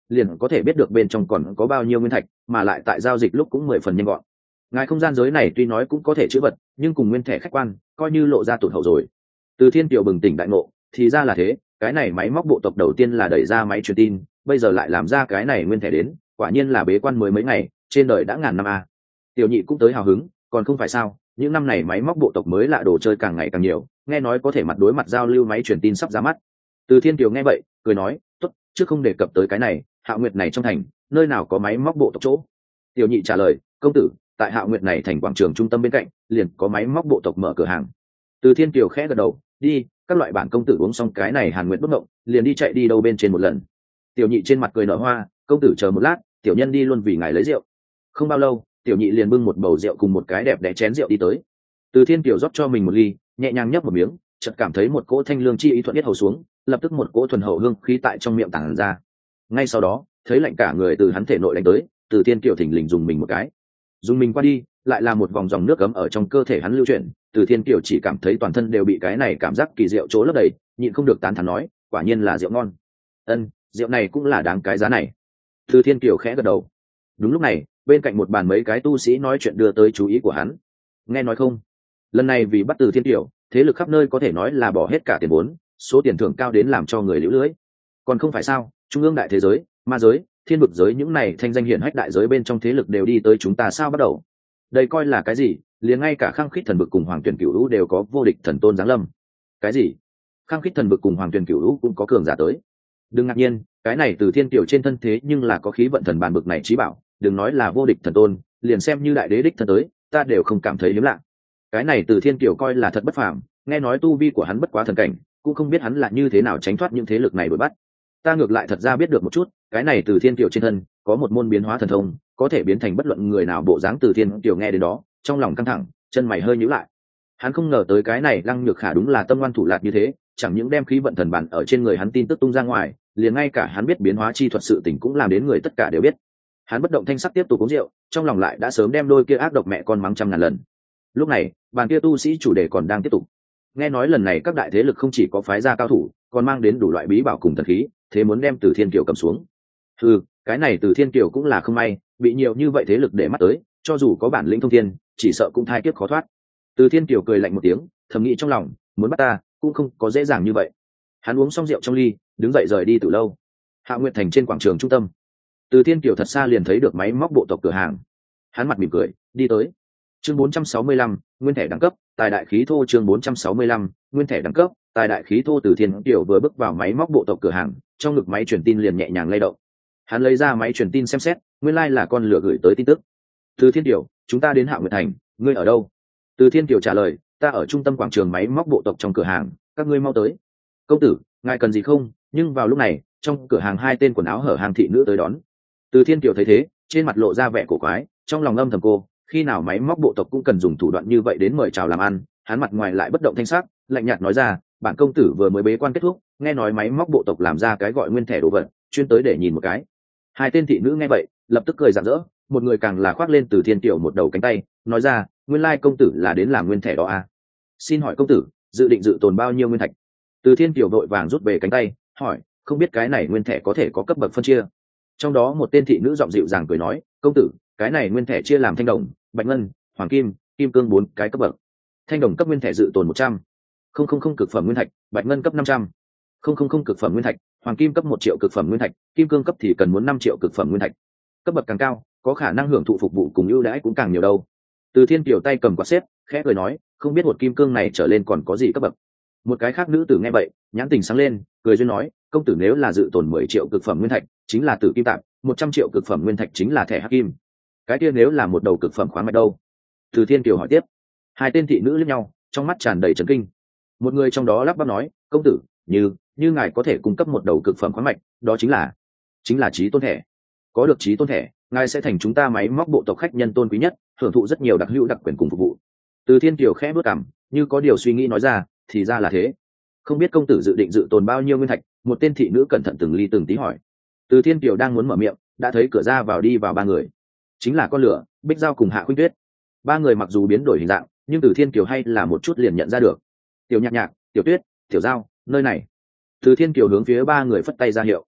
liền có thể biết được bên trong còn có bao nhiêu nguyên thạch, mà lại tại giao dịch lúc cũng mười phần nhanh gọn. Ngài không gian giới này tuy nói cũng có thể chữ vật, nhưng cùng nguyên thẻ khách quan coi như lộ ra tụt hậu rồi. Từ Thiên Kiều bừng tỉnh đại ngộ, thì ra là thế, cái này máy móc bộ tộc đầu tiên là đẩy ra máy truyền tin, bây giờ lại làm ra cái này nguyên thẻ đến, quả nhiên là bế quan mới mấy ngày, trên đời đã ngàn năm a. Tiểu nhị cũng tới hào hứng, còn không phải sao, những năm này máy móc bộ tộc mới lạ đồ chơi càng ngày càng nhiều, nghe nói có thể mặt đối mặt giao lưu máy truyền tin sắp ra mắt. Từ Thiên Kiều nghe vậy, cười nói, tốt, trước không đề cập tới cái này, Hạo Nguyệt này trong thành, nơi nào có máy móc bộ tộc chỗ? Tiểu nhị trả lời, công tử, tại Hạo Nguyệt này thành quảng trường trung tâm bên cạnh, liền có máy móc bộ tộc mở cửa hàng. Từ Thiên Kiều khẽ gật đầu, đi, các loại bản công tử uống xong cái này Hàn Nguyệt bất động, liền đi chạy đi đâu bên trên một lần. Tiểu nhị trên mặt cười nở hoa, công tử chờ một lát, tiểu nhân đi luôn vì ngài lấy rượu. Không bao lâu, tiểu nhị liền bưng một bầu rượu cùng một cái đẹp đẽ chén rượu đi tới. Từ Thiên Kiều rót cho mình một ly, nhẹ nhàng nhấp một miếng, chợt cảm thấy một cỗ thanh lương chi ý thuận yết hầu xuống, lập tức một cỗ thuần hậu hương khí tại trong miệng tản ra. Ngay sau đó, thấy lạnh cả người từ hắn thể nội đánh tới, Từ Thiên Kiều thình lình dùng mình một cái. Dùng mình qua đi, lại là một vòng dòng nước ấm ở trong cơ thể hắn lưu chuyển, Từ Thiên Kiều chỉ cảm thấy toàn thân đều bị cái này cảm giác kỳ diệu chỗ lấp đầy, nhịn không được tán thán nói, quả nhiên là rượu ngon. Ân, rượu này cũng là đáng cái giá này. Từ Thiên Kiều khẽ gật đầu. Đúng lúc này, bên cạnh một bàn mấy cái tu sĩ nói chuyện đưa tới chú ý của hắn. Nghe nói không? Lần này vì bắt Từ Thiên Kiều, thế lực khắp nơi có thể nói là bỏ hết cả tiền vốn, số tiền thưởng cao đến làm cho người liễu lưới. Còn không phải sao, trung ương đại thế giới, ma giới, thiên vực giới những này thanh danh hiển hách đại giới bên trong thế lực đều đi tới chúng ta sao bắt đầu. Đây coi là cái gì? Liền ngay cả Khang Khít thần vực cùng Hoàng Tuyển Cửu Lũ đều có vô địch thần tôn giáng lâm. Cái gì? Khang Khít thần vực cùng Hoàng Tuyển Cửu Lũ cũng có cường giả tới. Đừng ngạc nhiên, cái này Từ Thiên Kiều trên thân thế nhưng là có khí vận thần bàn bực này trí bảo, đừng nói là vô địch thần tôn, liền xem như đại đế đích thân tới, ta đều không cảm thấy hiếm lạ. Cái này Từ Thiên Kiều coi là thật bất phàm, nghe nói tu vi của hắn bất quá thần cảnh, cũng không biết hắn là như thế nào tránh thoát những thế lực này đuổi bắt. Ta ngược lại thật ra biết được một chút, cái này Từ Thiên Kiều trên thân có một môn biến hóa thần thông, có thể biến thành bất luận người nào bộ dáng. Từ Thiên Kiều nghe đến đó, trong lòng căng thẳng, chân mày hơi nhíu lại. Hắn không ngờ tới cái này Lăng Nhược Khả đúng là tâm ngoan thủ lạt như thế, chẳng những đem khí vận thần bản ở trên người hắn tin tức tung ra ngoài, liền ngay cả hắn biết biến hóa chi thuật sự tình cũng làm đến người tất cả đều biết. Hắn bất động thanh sắc tiếp tục uống rượu, trong lòng lại đã sớm đem đôi kia ác độc mẹ con mắng trăm ngàn lần. Lúc này, bàn kia tu sĩ chủ đề còn đang tiếp tục. Nghe nói lần này các đại thế lực không chỉ có phái ra cao thủ, còn mang đến đủ loại bí bảo cùng thần khí, thế muốn đem Từ Thiên Kiều cầm xuống. Ừ, cái này Từ Thiên Kiều cũng là không may, bị nhiều như vậy thế lực để mắt tới, cho dù có bản lĩnh thông thiên, chỉ sợ cũng thai kiếp khó thoát. Từ Thiên Kiều cười lạnh một tiếng, thầm nghĩ trong lòng, muốn bắt ta, cũng không có dễ dàng như vậy. Hắn uống xong rượu trong ly, đứng dậy rời đi từ lâu. Hạ Nguyệt thành trên quảng trường trung tâm, Từ Thiên Kiều thật xa liền thấy được máy móc bộ tộc cửa hàng. Hắn mặt mỉm cười, đi tới. Chương bốn trăm sáu mươi lăm, nguyên thẻ đẳng cấp, tài đại khí thô. Chương bốn trăm sáu mươi lăm, nguyên thẻ đẳng cấp, tài đại khí thô. Từ Thiên Kiều vừa bước vào máy móc bộ tộc cửa hàng, trong ngực máy truyền tin liền nhẹ nhàng lay động. Hắn lấy ra máy truyền tin xem xét, nguyên lai like là con lửa gửi tới tin tức. Từ Thiên Kiều, chúng ta đến Hạ Nguyệt thành, ngươi ở đâu? Từ Thiên Kiều trả lời, ta ở trung tâm quảng trường máy móc bộ tộc trong cửa hàng, các ngươi mau tới. Công tử, ngài cần gì không? Nhưng vào lúc này, trong cửa hàng hai tên quần áo hở hàng thị nữ tới đón. Từ Thiên Kiều thấy thế, trên mặt lộ ra vẻ cổ quái, trong lòng âm thầm cô, khi nào máy móc bộ tộc cũng cần dùng thủ đoạn như vậy đến mời chào làm ăn. Hắn mặt ngoài lại bất động thanh sắc, lạnh nhạt nói ra, bản công tử vừa mới bế quan kết thúc, nghe nói máy móc bộ tộc làm ra cái gọi nguyên thẻ đồ vật, chuyên tới để nhìn một cái. Hai tên thị nữ nghe vậy, lập tức cười rạng rỡ, một người càng là khoác lên Từ Thiên Kiều một đầu cánh tay, nói ra, nguyên lai công tử là đến làm nguyên thẻ đó à? Xin hỏi công tử, dự định dự tồn bao nhiêu nguyên thạch? Từ Thiên Kiều vội vàng rút về cánh tay, hỏi, không biết cái này nguyên thẻ có thể có cấp bậc phân chia? Trong đó một tên thị nữ giọng dịu dàng cười nói, công tử, cái này nguyên thẻ chia làm thanh đồng, bạch ngân, hoàng kim, kim cương bốn cái cấp bậc. Thanh đồng cấp nguyên thẻ dự tồn một trăm, không không không cực phẩm nguyên thạch, bạch ngân cấp năm trăm, không không không cực phẩm nguyên thạch, hoàng kim cấp một triệu cực phẩm nguyên thạch, kim cương cấp thì cần muốn năm triệu cực phẩm nguyên thạch. Cấp bậc càng cao, có khả năng hưởng thụ phục vụ cùng ưu đãi cũng càng nhiều đâu. Từ Thiên Kiều tay cầm quạt xếp, khẽ cười nói, không biết một kim cương này trở lên còn có gì cấp bậc. Một cái khác nữ tử nghe vậy, nhãn tình sáng lên, cười duyên nói, công tử nếu là dự tồn mười triệu cực phẩm nguyên thạch, chính là tử kim tạm, một trăm triệu cực phẩm nguyên thạch chính là thẻ hắc kim. Cái kia nếu là một đầu cực phẩm khoáng mạch đâu? Từ Thiên Kiều hỏi tiếp. Hai tên thị nữ liếc nhau, trong mắt tràn đầy chấn kinh. Một người trong đó lắp bắp nói, công tử, như như ngài có thể cung cấp một đầu cực phẩm khoáng mạch, đó chính là chính là chí tôn thẻ. Có được chí tôn thẻ, ngài sẽ thành chúng ta máy móc bộ tộc khách nhân tôn quý nhất, hưởng thụ rất nhiều đặc hữu đặc quyền cùng phục vụ. Từ Thiên Kiều khẽ bước cằm, như có điều suy nghĩ nói ra, thì ra là thế. Không biết công tử dự định dự tồn bao nhiêu nguyên thạch? Một tên thị nữ cẩn thận từng ly từng tí hỏi. Từ Thiên Kiều đang muốn mở miệng, đã thấy cửa ra vào đi vào ba người, chính là con lửa, Bích Giao cùng Hạ Khuynh Tuyết. Ba người mặc dù biến đổi hình dạng, nhưng Từ Thiên Kiều hay là một chút liền nhận ra được. Tiểu Nhạc Nhạc, Tiểu Tuyết, Tiểu Giao, nơi này. Từ Thiên Kiều hướng phía ba người phất tay ra hiệu.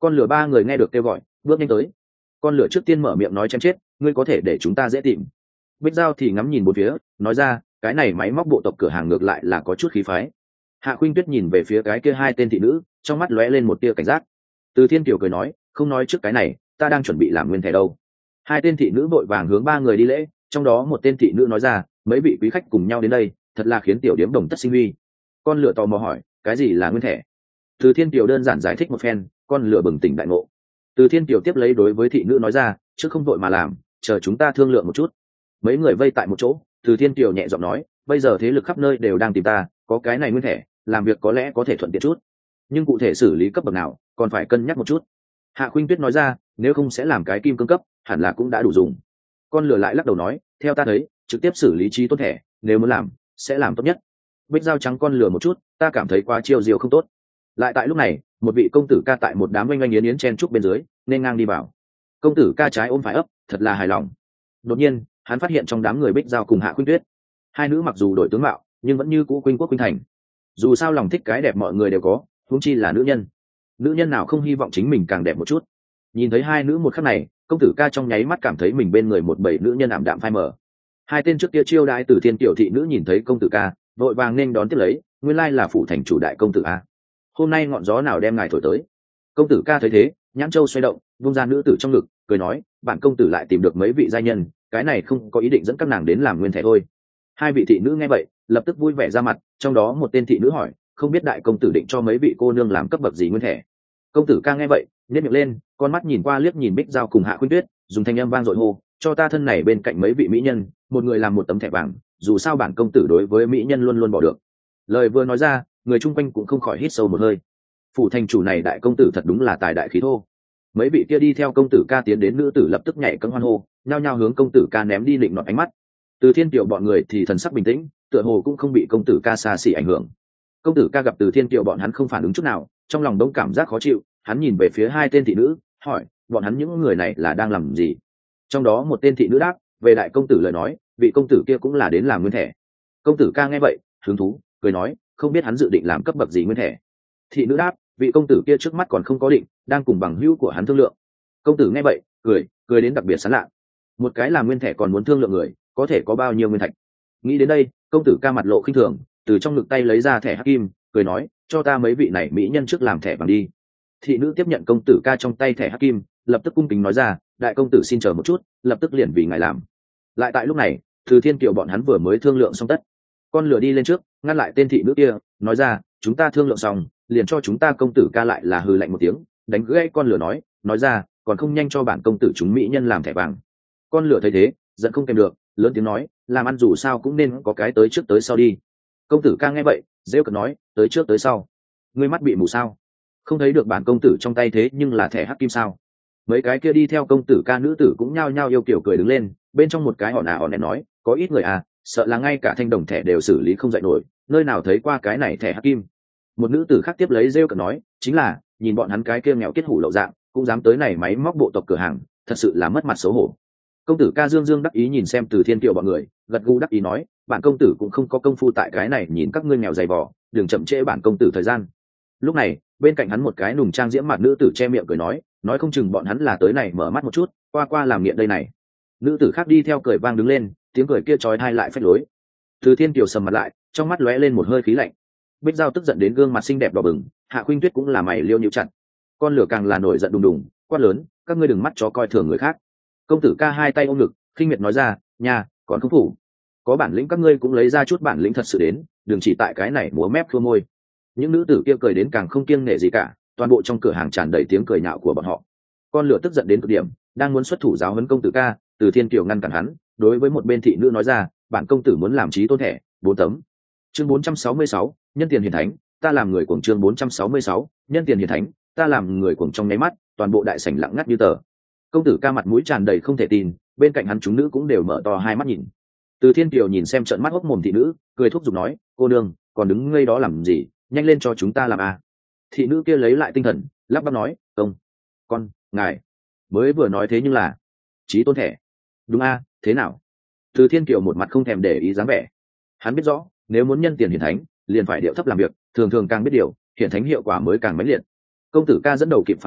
Con lửa ba người nghe được kêu gọi, bước nhanh tới. Con lửa trước tiên mở miệng nói chém chết, ngươi có thể để chúng ta dễ tìm. Bích Giao thì ngắm nhìn một phía, nói ra, cái này máy móc bộ tộc cửa hàng ngược lại là có chút khí phái. Hạ Khuynh Tuyết nhìn về phía cái kia hai tên thị nữ, trong mắt lóe lên một tia cảnh giác. Từ Thiên Kiều cười nói, không nói trước cái này, ta đang chuẩn bị làm nguyên thẻ đâu. Hai tên thị nữ vội vàng hướng ba người đi lễ, trong đó một tên thị nữ nói ra, mấy vị quý khách cùng nhau đến đây, thật là khiến tiểu điếm đồng tất sinh huy. Con lửa tò mò hỏi, cái gì là nguyên thẻ? Từ Thiên Kiều đơn giản giải thích một phen, con lửa bừng tỉnh đại ngộ. Từ Thiên Kiều tiếp lấy đối với thị nữ nói ra, trước không vội mà làm, chờ chúng ta thương lượng một chút. Mấy người vây tại một chỗ, Từ Thiên Kiều nhẹ giọng nói, bây giờ thế lực khắp nơi đều đang tìm ta, có cái này nguyên thẻ, làm việc có lẽ có thể thuận tiện chút, nhưng cụ thể xử lý cấp bậc nào còn phải cân nhắc một chút. Hạ Khuynh Tuyết nói ra, nếu không sẽ làm cái kim cương cấp, hẳn là cũng đã đủ dùng. Con lửa lại lắc đầu nói, theo ta thấy, trực tiếp xử lý trí tốt thẻ, nếu muốn làm, sẽ làm tốt nhất. Bích Giao trắng con lửa một chút, ta cảm thấy quá chiêu diều không tốt. Lại tại lúc này, một vị công tử ca tại một đám oanh oanh yến yến chen trúc bên dưới, nên ngang đi vào. Công tử ca trái ôm phải ấp, thật là hài lòng. Đột nhiên, hắn phát hiện trong đám người Bích Giao cùng Hạ Khuynh Tuyết, hai nữ mặc dù đổi tướng mạo, nhưng vẫn như cũ khuynh quốc khuynh thành. Dù sao lòng thích cái đẹp mọi người đều có, huống chi là nữ nhân. Nữ nhân nào không hy vọng chính mình càng đẹp một chút. Nhìn thấy hai nữ một khắc này, công tử ca trong nháy mắt cảm thấy mình bên người một bầy nữ nhân ảm đạm phai mờ. Hai tên trước kia chiêu đãi Từ Thiên tiểu thị nữ nhìn thấy công tử ca, vội vàng nên đón tiếp lấy, nguyên lai là phủ thành chủ đại công tử a. Hôm nay ngọn gió nào đem ngài thổi tới? Công tử ca thấy thế, nhãn châu xoay động, vung ra nữ tử trong ngực, cười nói, bản công tử lại tìm được mấy vị giai nhân, cái này không có ý định dẫn các nàng đến làm nguyên thẻ thôi. Hai vị thị nữ nghe vậy, lập tức vui vẻ ra mặt, trong đó một tên thị nữ hỏi, không biết đại công tử định cho mấy vị cô nương làm cấp bậc gì nguyên thẻ? Công tử ca nghe vậy, nhếch miệng lên, con mắt nhìn qua liếc nhìn Bích Giao cùng Hạ Khuynh Tuyết, dùng thanh âm vang dội hô, cho ta thân này bên cạnh mấy vị mỹ nhân, một người làm một tấm thẻ vàng, dù sao bản công tử đối với mỹ nhân luôn luôn bỏ được. Lời vừa nói ra, người chung quanh cũng không khỏi hít sâu một hơi. Phủ thành chủ này đại công tử thật đúng là tài đại khí thô. Mấy vị kia đi theo công tử ca tiến đến nữ tử lập tức nhảy cẫng hoan hô, nhao nhao hướng công tử ca ném đi định nọt ánh mắt. Từ Thiên Kiều bọn người thì thần sắc bình tĩnh, tựa hồ cũng không bị công tử ca xa xỉ ảnh hưởng. Công tử ca gặp Từ Thiên Kiều bọn hắn không phản ứng chút nào, trong lòng đông cảm giác khó chịu, hắn nhìn về phía hai tên thị nữ, hỏi, bọn hắn những người này là đang làm gì? Trong đó một tên thị nữ đáp, về đại công tử lời nói, vị công tử kia cũng là đến làm nguyên thẻ. Công tử ca nghe vậy, hứng thú, cười nói, không biết hắn dự định làm cấp bậc gì nguyên thẻ. Thị nữ đáp, vị công tử kia trước mắt còn không có định, đang cùng bằng hữu của hắn thương lượng. Công tử nghe vậy, cười, cười đến đặc biệt sán lạ. Một cái làm nguyên thẻ còn muốn thương lượng người, có thể có bao nhiêu nguyên thạch? Nghĩ đến đây, công tử ca mặt lộ khinh thường, từ trong ngực tay lấy ra thẻ hắc kim, cười nói, cho ta mấy vị này mỹ nhân trước làm thẻ vàng đi. Thị nữ tiếp nhận công tử ca trong tay thẻ hắc kim, lập tức cung kính nói ra, đại công tử xin chờ một chút, lập tức liền vì ngài làm. Lại tại lúc này, Từ Thiên Kiều bọn hắn vừa mới thương lượng xong tất. Con lửa đi lên trước, ngăn lại tên thị nữ kia, nói ra, chúng ta thương lượng xong, liền cho chúng ta công tử ca lại là hừ lạnh một tiếng, đánh gãy con lửa nói, nói ra, còn không nhanh cho bản công tử chúng mỹ nhân làm thẻ vàng. Con lửa thấy thế, giận không kèm được, lớn tiếng nói, làm ăn dù sao cũng nên có cái tới trước tới sau đi. Công tử ca nghe vậy, rêu cợt nói, tới trước tới sau, ngươi mắt bị mù sao? Không thấy được bản công tử trong tay thế nhưng là thẻ hắc kim sao? Mấy cái kia đi theo công tử ca nữ tử cũng nhao nhao yêu kiểu cười đứng lên, bên trong một cái hòn à hòn nén nói, có ít người à, sợ là ngay cả thanh đồng thẻ đều xử lý không dạy nổi, nơi nào thấy qua cái này thẻ hắc kim. Một nữ tử khác tiếp lấy rêu cợt nói, chính là, nhìn bọn hắn cái kia nghèo kết hủ lậu dạng, cũng dám tới này máy móc bộ tộc cửa hàng, thật sự là mất mặt xấu hổ. Công tử ca dương dương đắc ý nhìn xem Từ Thiên Kiều bọn người, gật gù đắc ý nói, bản công tử cũng không có công phu tại cái này nhìn các ngươi nghèo dày vò, đừng chậm trễ bản công tử thời gian. Lúc này, bên cạnh hắn một cái nùng trang diễm mặt nữ tử che miệng cười nói, nói không chừng bọn hắn là tới này mở mắt một chút, qua qua làm nghiện đây này. Nữ tử khác đi theo cười vang đứng lên, tiếng cười kia trói tai lại phách lối. Từ Thiên Kiều sầm mặt lại, trong mắt lóe lên một hơi khí lạnh. Bích Giao tức giận đến gương mặt xinh đẹp đỏ bừng, Hạ Khuynh Tuyết cũng là mày liêu nhíu chặt. Con lửa càng là nổi giận đùng đùng, quát lớn, các ngươi đừng mắt chó coi thường người khác. Công tử ca hai tay ôm ngực, khinh miệt nói ra, nhà, còn không phủ. Có bản lĩnh các ngươi cũng lấy ra chút bản lĩnh thật sự đến, đừng chỉ tại cái này múa mép khua môi. Những nữ tử kia cười đến càng không kiêng nể gì cả, toàn bộ trong cửa hàng tràn đầy tiếng cười nhạo của bọn họ. Con lửa tức giận đến cực điểm, đang muốn xuất thủ giáo huấn công tử ca, Từ Thiên Kiều ngăn cản hắn, đối với một bên thị nữ nói ra, bản công tử muốn làm trí tôn thẻ, bốn tấm. Chương bốn trăm sáu mươi sáu, nhân tiền hiền thánh, ta làm người cuồng. Chương bốn trăm sáu mươi sáu, nhân tiền hiền thánh, ta làm người cuồng. Trong nháy mắt, toàn bộ đại sảnh lặng ngắt như tờ. Công tử ca mặt mũi tràn đầy không thể tin, bên cạnh hắn chúng nữ cũng đều mở to hai mắt nhìn. Từ Thiên Kiều nhìn xem trận mắt hốc mồm thị nữ, cười thúc giục nói, cô nương, còn đứng ngây đó làm gì, nhanh lên cho chúng ta làm à. Thị nữ kia lấy lại tinh thần, lắp bắp nói, công, con, ngài mới vừa nói thế nhưng là trí tôn thẻ. Đúng a, thế nào? Từ Thiên Kiều một mặt không thèm để ý dáng vẻ. Hắn biết rõ, nếu muốn nhân tiền hiển thánh, liền phải điệu thấp làm việc, thường thường càng biết điều, hiển thánh hiệu quả mới càng mãnh liệt. Công tử ca dẫn đầu kịp phản ứng,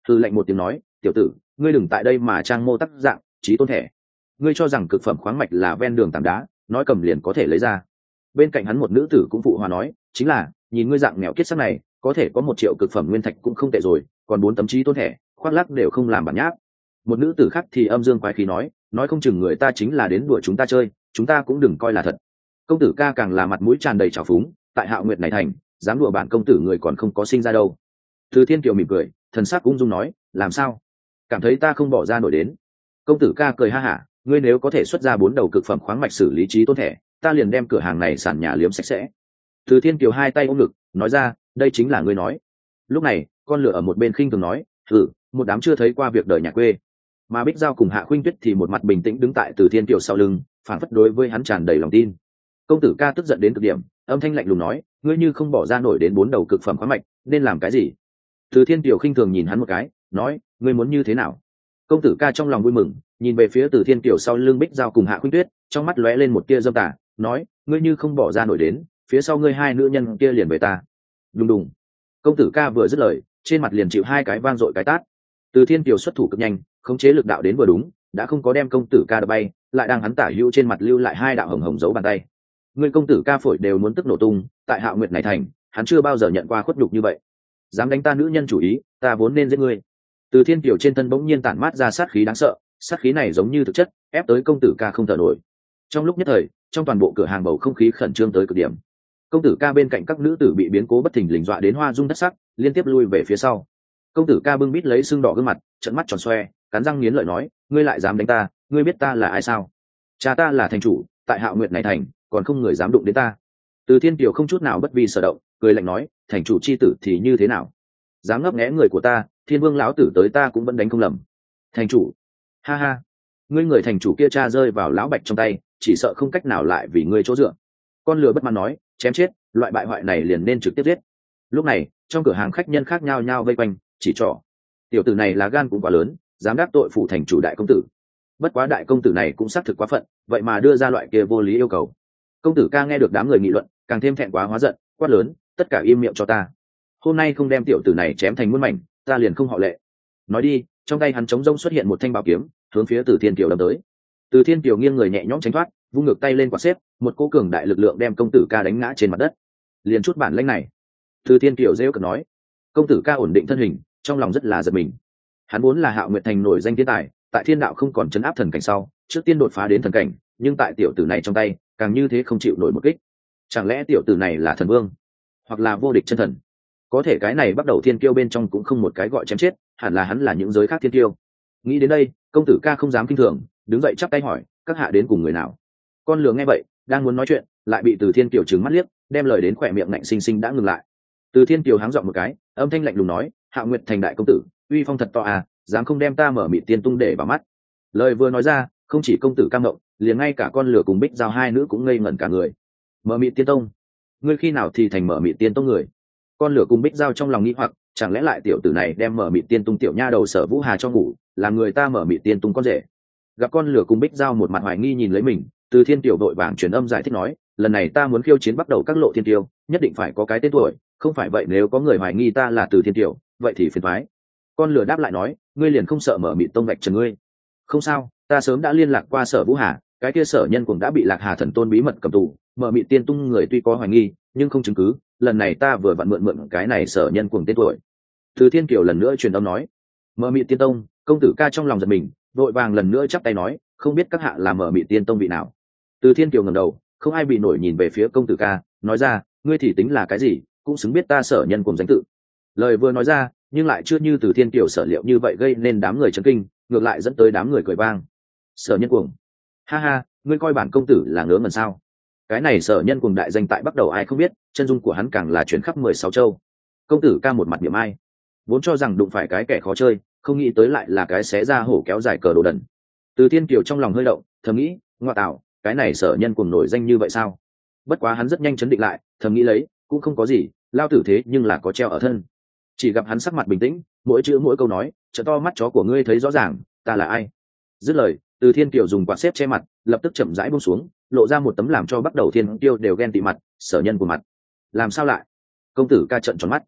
thư lệnh một tiếng nói, tiểu tử, ngươi đừng tại đây mà trang mô tắc dạng trí tôn thẻ. Ngươi cho rằng cực phẩm khoáng mạch là ven đường tảng đá, nói cầm liền có thể lấy ra. Bên cạnh hắn một nữ tử cũng phụ hòa nói, chính là nhìn ngươi dạng nghèo kiết sắc này, có thể có một triệu cực phẩm nguyên thạch cũng không tệ rồi, còn bốn tấm trí tôn thẻ khoác lắc đều không làm bản nháp. Một nữ tử khác thì âm dương quái khí nói, nói không chừng người ta chính là đến đùa chúng ta chơi, chúng ta cũng đừng coi là thật. Công tử ca càng là mặt mũi tràn đầy trào phúng, tại Hạo Nguyệt này thành dám đùa bản công tử người còn không có sinh ra đâu. Từ Thiên Kiều mỉm cười, thần sắc ung dung nói, làm sao, cảm thấy ta không bỏ ra nổi đến? Công tử ca cười ha hả, ngươi nếu có thể xuất ra bốn đầu cực phẩm khoáng mạch xử lý trí tôn thẻ, ta liền đem cửa hàng này sàn nhà liếm sạch sẽ. Từ Thiên Kiều hai tay ôm ngực nói ra, đây chính là ngươi nói. Lúc này con lửa ở một bên khinh thường nói, thử một đám chưa thấy qua việc đời nhà quê. Mà Bích Giao cùng Hạ Khuynh Tuyết thì một mặt bình tĩnh đứng tại Từ Thiên Kiều sau lưng, phản phất đối với hắn tràn đầy lòng tin. Công tử ca tức giận đến cực điểm, âm thanh lạnh lùng nói, ngươi như không bỏ ra nổi đến bốn đầu cực phẩm khoáng mạch nên làm cái gì? Từ Thiên Kiều khinh thường nhìn hắn một cái, nói, ngươi muốn như thế nào? Công tử ca trong lòng vui mừng, nhìn về phía Từ Thiên Kiều sau lưng Bích Giao cùng Hạ Khuynh Tuyết, trong mắt lóe lên một tia dâm tà, nói, ngươi như không bỏ ra nổi đến, phía sau ngươi hai nữ nhân kia liền về ta. Đùng đùng. Công tử ca vừa dứt lời, trên mặt liền chịu hai cái vang dội cái tát. Từ Thiên Kiều xuất thủ cực nhanh, khống chế lực đạo đến vừa đúng, đã không có đem công tử ca đập bay, lại đang hắn tả hữu trên mặt lưu lại hai đạo hồng hồng dấu bàn tay. Người công tử ca phổi đều muốn tức nổ tung, tại Hạo Nguyệt này thành, hắn chưa bao giờ nhận qua khuất nhục như vậy. Dám đánh ta nữ nhân chủ ý, ta vốn nên giết ngươi. Từ Thiên Kiều trên thân bỗng nhiên tản mát ra sát khí đáng sợ, sát khí này giống như thực chất, ép tới công tử ca không thở nổi. Trong lúc nhất thời, trong toàn bộ cửa hàng bầu không khí khẩn trương tới cực điểm. Công tử ca bên cạnh các nữ tử bị biến cố bất thình lình dọa đến hoa rung thất sắc, liên tiếp lui về phía sau. Công tử ca bưng bít lấy sưng đỏ gương mặt, trợn mắt tròn xoe, cắn răng nghiến lợi nói, ngươi lại dám đánh ta, ngươi biết ta là ai sao? Cha ta là thành chủ, tại Hạo Nguyệt này thành, còn không người dám đụng đến ta. Từ Thiên Kiều không chút nào bất vi sở động, cười lạnh nói, thành chủ chi tử thì như thế nào? Dám ngấp nghé người của ta, Thiên Vương lão tử tới ta cũng vẫn đánh không lầm. Thành chủ, ha ha, ngươi người thành chủ kia cha rơi vào lão bạch trong tay, chỉ sợ không cách nào lại vì ngươi chỗ dựa. Con lừa bất mãn nói, chém chết, loại bại hoại này liền nên trực tiếp giết. Lúc này, trong cửa hàng khách nhân khác nhau nhau vây quanh, chỉ trỏ. Tiểu tử này lá gan cũng quá lớn, dám đắc tội phủ thành chủ đại công tử. Bất quá đại công tử này cũng xác thực quá phận, vậy mà đưa ra loại kia vô lý yêu cầu. Công tử ca nghe được đám người nghị luận, càng thêm thẹn quá hóa giận, quát lớn, tất cả im miệng cho ta. Hôm nay không đem tiểu tử này chém thành muôn mảnh, ta liền không họ lệ. Nói đi, trong tay hắn trống rỗng xuất hiện một thanh bảo kiếm, hướng phía Từ Thiên Kiều đâm tới. Từ Thiên Kiều nghiêng người nhẹ nhõm tránh thoát, vung ngược tay lên quạt xếp, một cỗ cường đại lực lượng đem công tử ca đánh ngã trên mặt đất. Liền chút bản lĩnh này. Từ Thiên Kiều rêu cợt nói. Công tử ca ổn định thân hình, trong lòng rất là giật mình. Hắn vốn là Hạo Nguyệt thành nổi danh thiên tài, tại thiên đạo không còn chấn áp thần cảnh sau, trước tiên đột phá đến thần cảnh, nhưng tại tiểu tử này trong tay, càng như thế không chịu nổi một kích. Chẳng lẽ tiểu tử này là thần vương, hoặc là vô địch chân thần? Có thể cái này bắt đầu thiên kiêu bên trong cũng không một cái gọi chém chết, hẳn là hắn là những giới khác thiên kiêu. Nghĩ đến đây, công tử ca không dám kinh thường, đứng dậy chắp tay hỏi, các hạ đến cùng người nào? Con lừa nghe vậy, đang muốn nói chuyện, lại bị Từ Thiên Kiều trừng mắt liếc, đem lời đến khỏe miệng ngạnh sinh sinh đã ngừng lại. Từ Thiên Kiều háng giọng một cái, âm thanh lạnh lùng nói, Hạo Nguyệt thành đại công tử, uy phong thật to à, dám không đem ta mở mịt tiên tung để vào mắt. Lời vừa nói ra, không chỉ công tử cam ngộng, liền ngay cả con lừa cùng Bích Giao hai nữ cũng ngây ngẩn cả người. Mở mịt tiên tông? Ngươi khi nào thì thành mở mịt tiên tông người? Con lửa cùng Bích Giao trong lòng nghĩ hoặc, chẳng lẽ lại tiểu tử này đem mở mịt tiên tung tiểu nha đầu Sở Vũ Hà cho ngủ, làm người ta mở mịt tiên tung con rể? Gặp con lửa cùng Bích Giao một mặt hoài nghi nhìn lấy mình, Từ Thiên Kiều đội vàng truyền âm giải thích nói, lần này ta muốn khiêu chiến bắt đầu các lộ thiên tiêu, nhất định phải có cái tên tuổi, không phải vậy nếu có người hoài nghi ta là Từ Thiên Kiều, vậy thì phiền toái. Con lửa đáp lại nói, ngươi liền không sợ mở mịt tông vạch trần ngươi? Không sao, ta sớm đã liên lạc qua Sở Vũ Hà, cái kia Sở Nhân cũng đã bị Lạc Hà thần tôn bí mật cầm tù, mở mịt tiên tung người tuy có hoài nghi, nhưng không chứng cứ, lần này ta vừa vặn mượn mượn cái này Sở Nhân cuồng tên tuổi. Từ Thiên Kiều lần nữa truyền âm nói, mở mịt tiên tông. Công tử ca trong lòng giật mình, vội vàng lần nữa chắp tay nói, không biết các hạ là mở mịt tiên tông vị nào? Từ Thiên Kiều ngẩng đầu, không ai bị nổi nhìn về phía công tử ca, nói ra, ngươi thì tính là cái gì, cũng xứng biết ta Sở Nhân cuồng danh tự. Lời vừa nói ra, nhưng lại chưa như Từ Thiên Kiều sở liệu như vậy gây nên đám người chấn kinh, ngược lại dẫn tới đám người cười vang. Sở Nhân cuồng? Ha ha, ngươi coi bản công tử là ngớ ngẩn sao? Cái này Sở Nhân cuồng đại danh tại bắt đầu ai không biết, chân dung của hắn càng là chuyển khắp mười sáu châu. Công tử ca một mặt niệm ai, vốn cho rằng đụng phải cái kẻ khó chơi, không nghĩ tới lại là cái xé ra hổ kéo dài cờ đồ đần. Từ Thiên Kiều trong lòng hơi động, thầm nghĩ, ngoa tạo, cái này Sở Nhân cuồng nổi danh như vậy sao? Bất quá hắn rất nhanh chấn định lại, thầm nghĩ lấy, cũng không có gì, lao tử thế nhưng là có treo ở thân. Chỉ gặp hắn sắc mặt bình tĩnh, mỗi chữ mỗi câu nói, trợ to mắt chó của ngươi thấy rõ ràng, ta là ai? Dứt lời, Từ Thiên Kiều dùng quạt xếp che mặt, lập tức chậm rãi buông xuống, lộ ra một tấm làm cho bắt đầu thiên tiêu đều ghen tị mặt, Sở Nhân của mặt. Làm sao lại? Công tử ca trợn tròn mắt.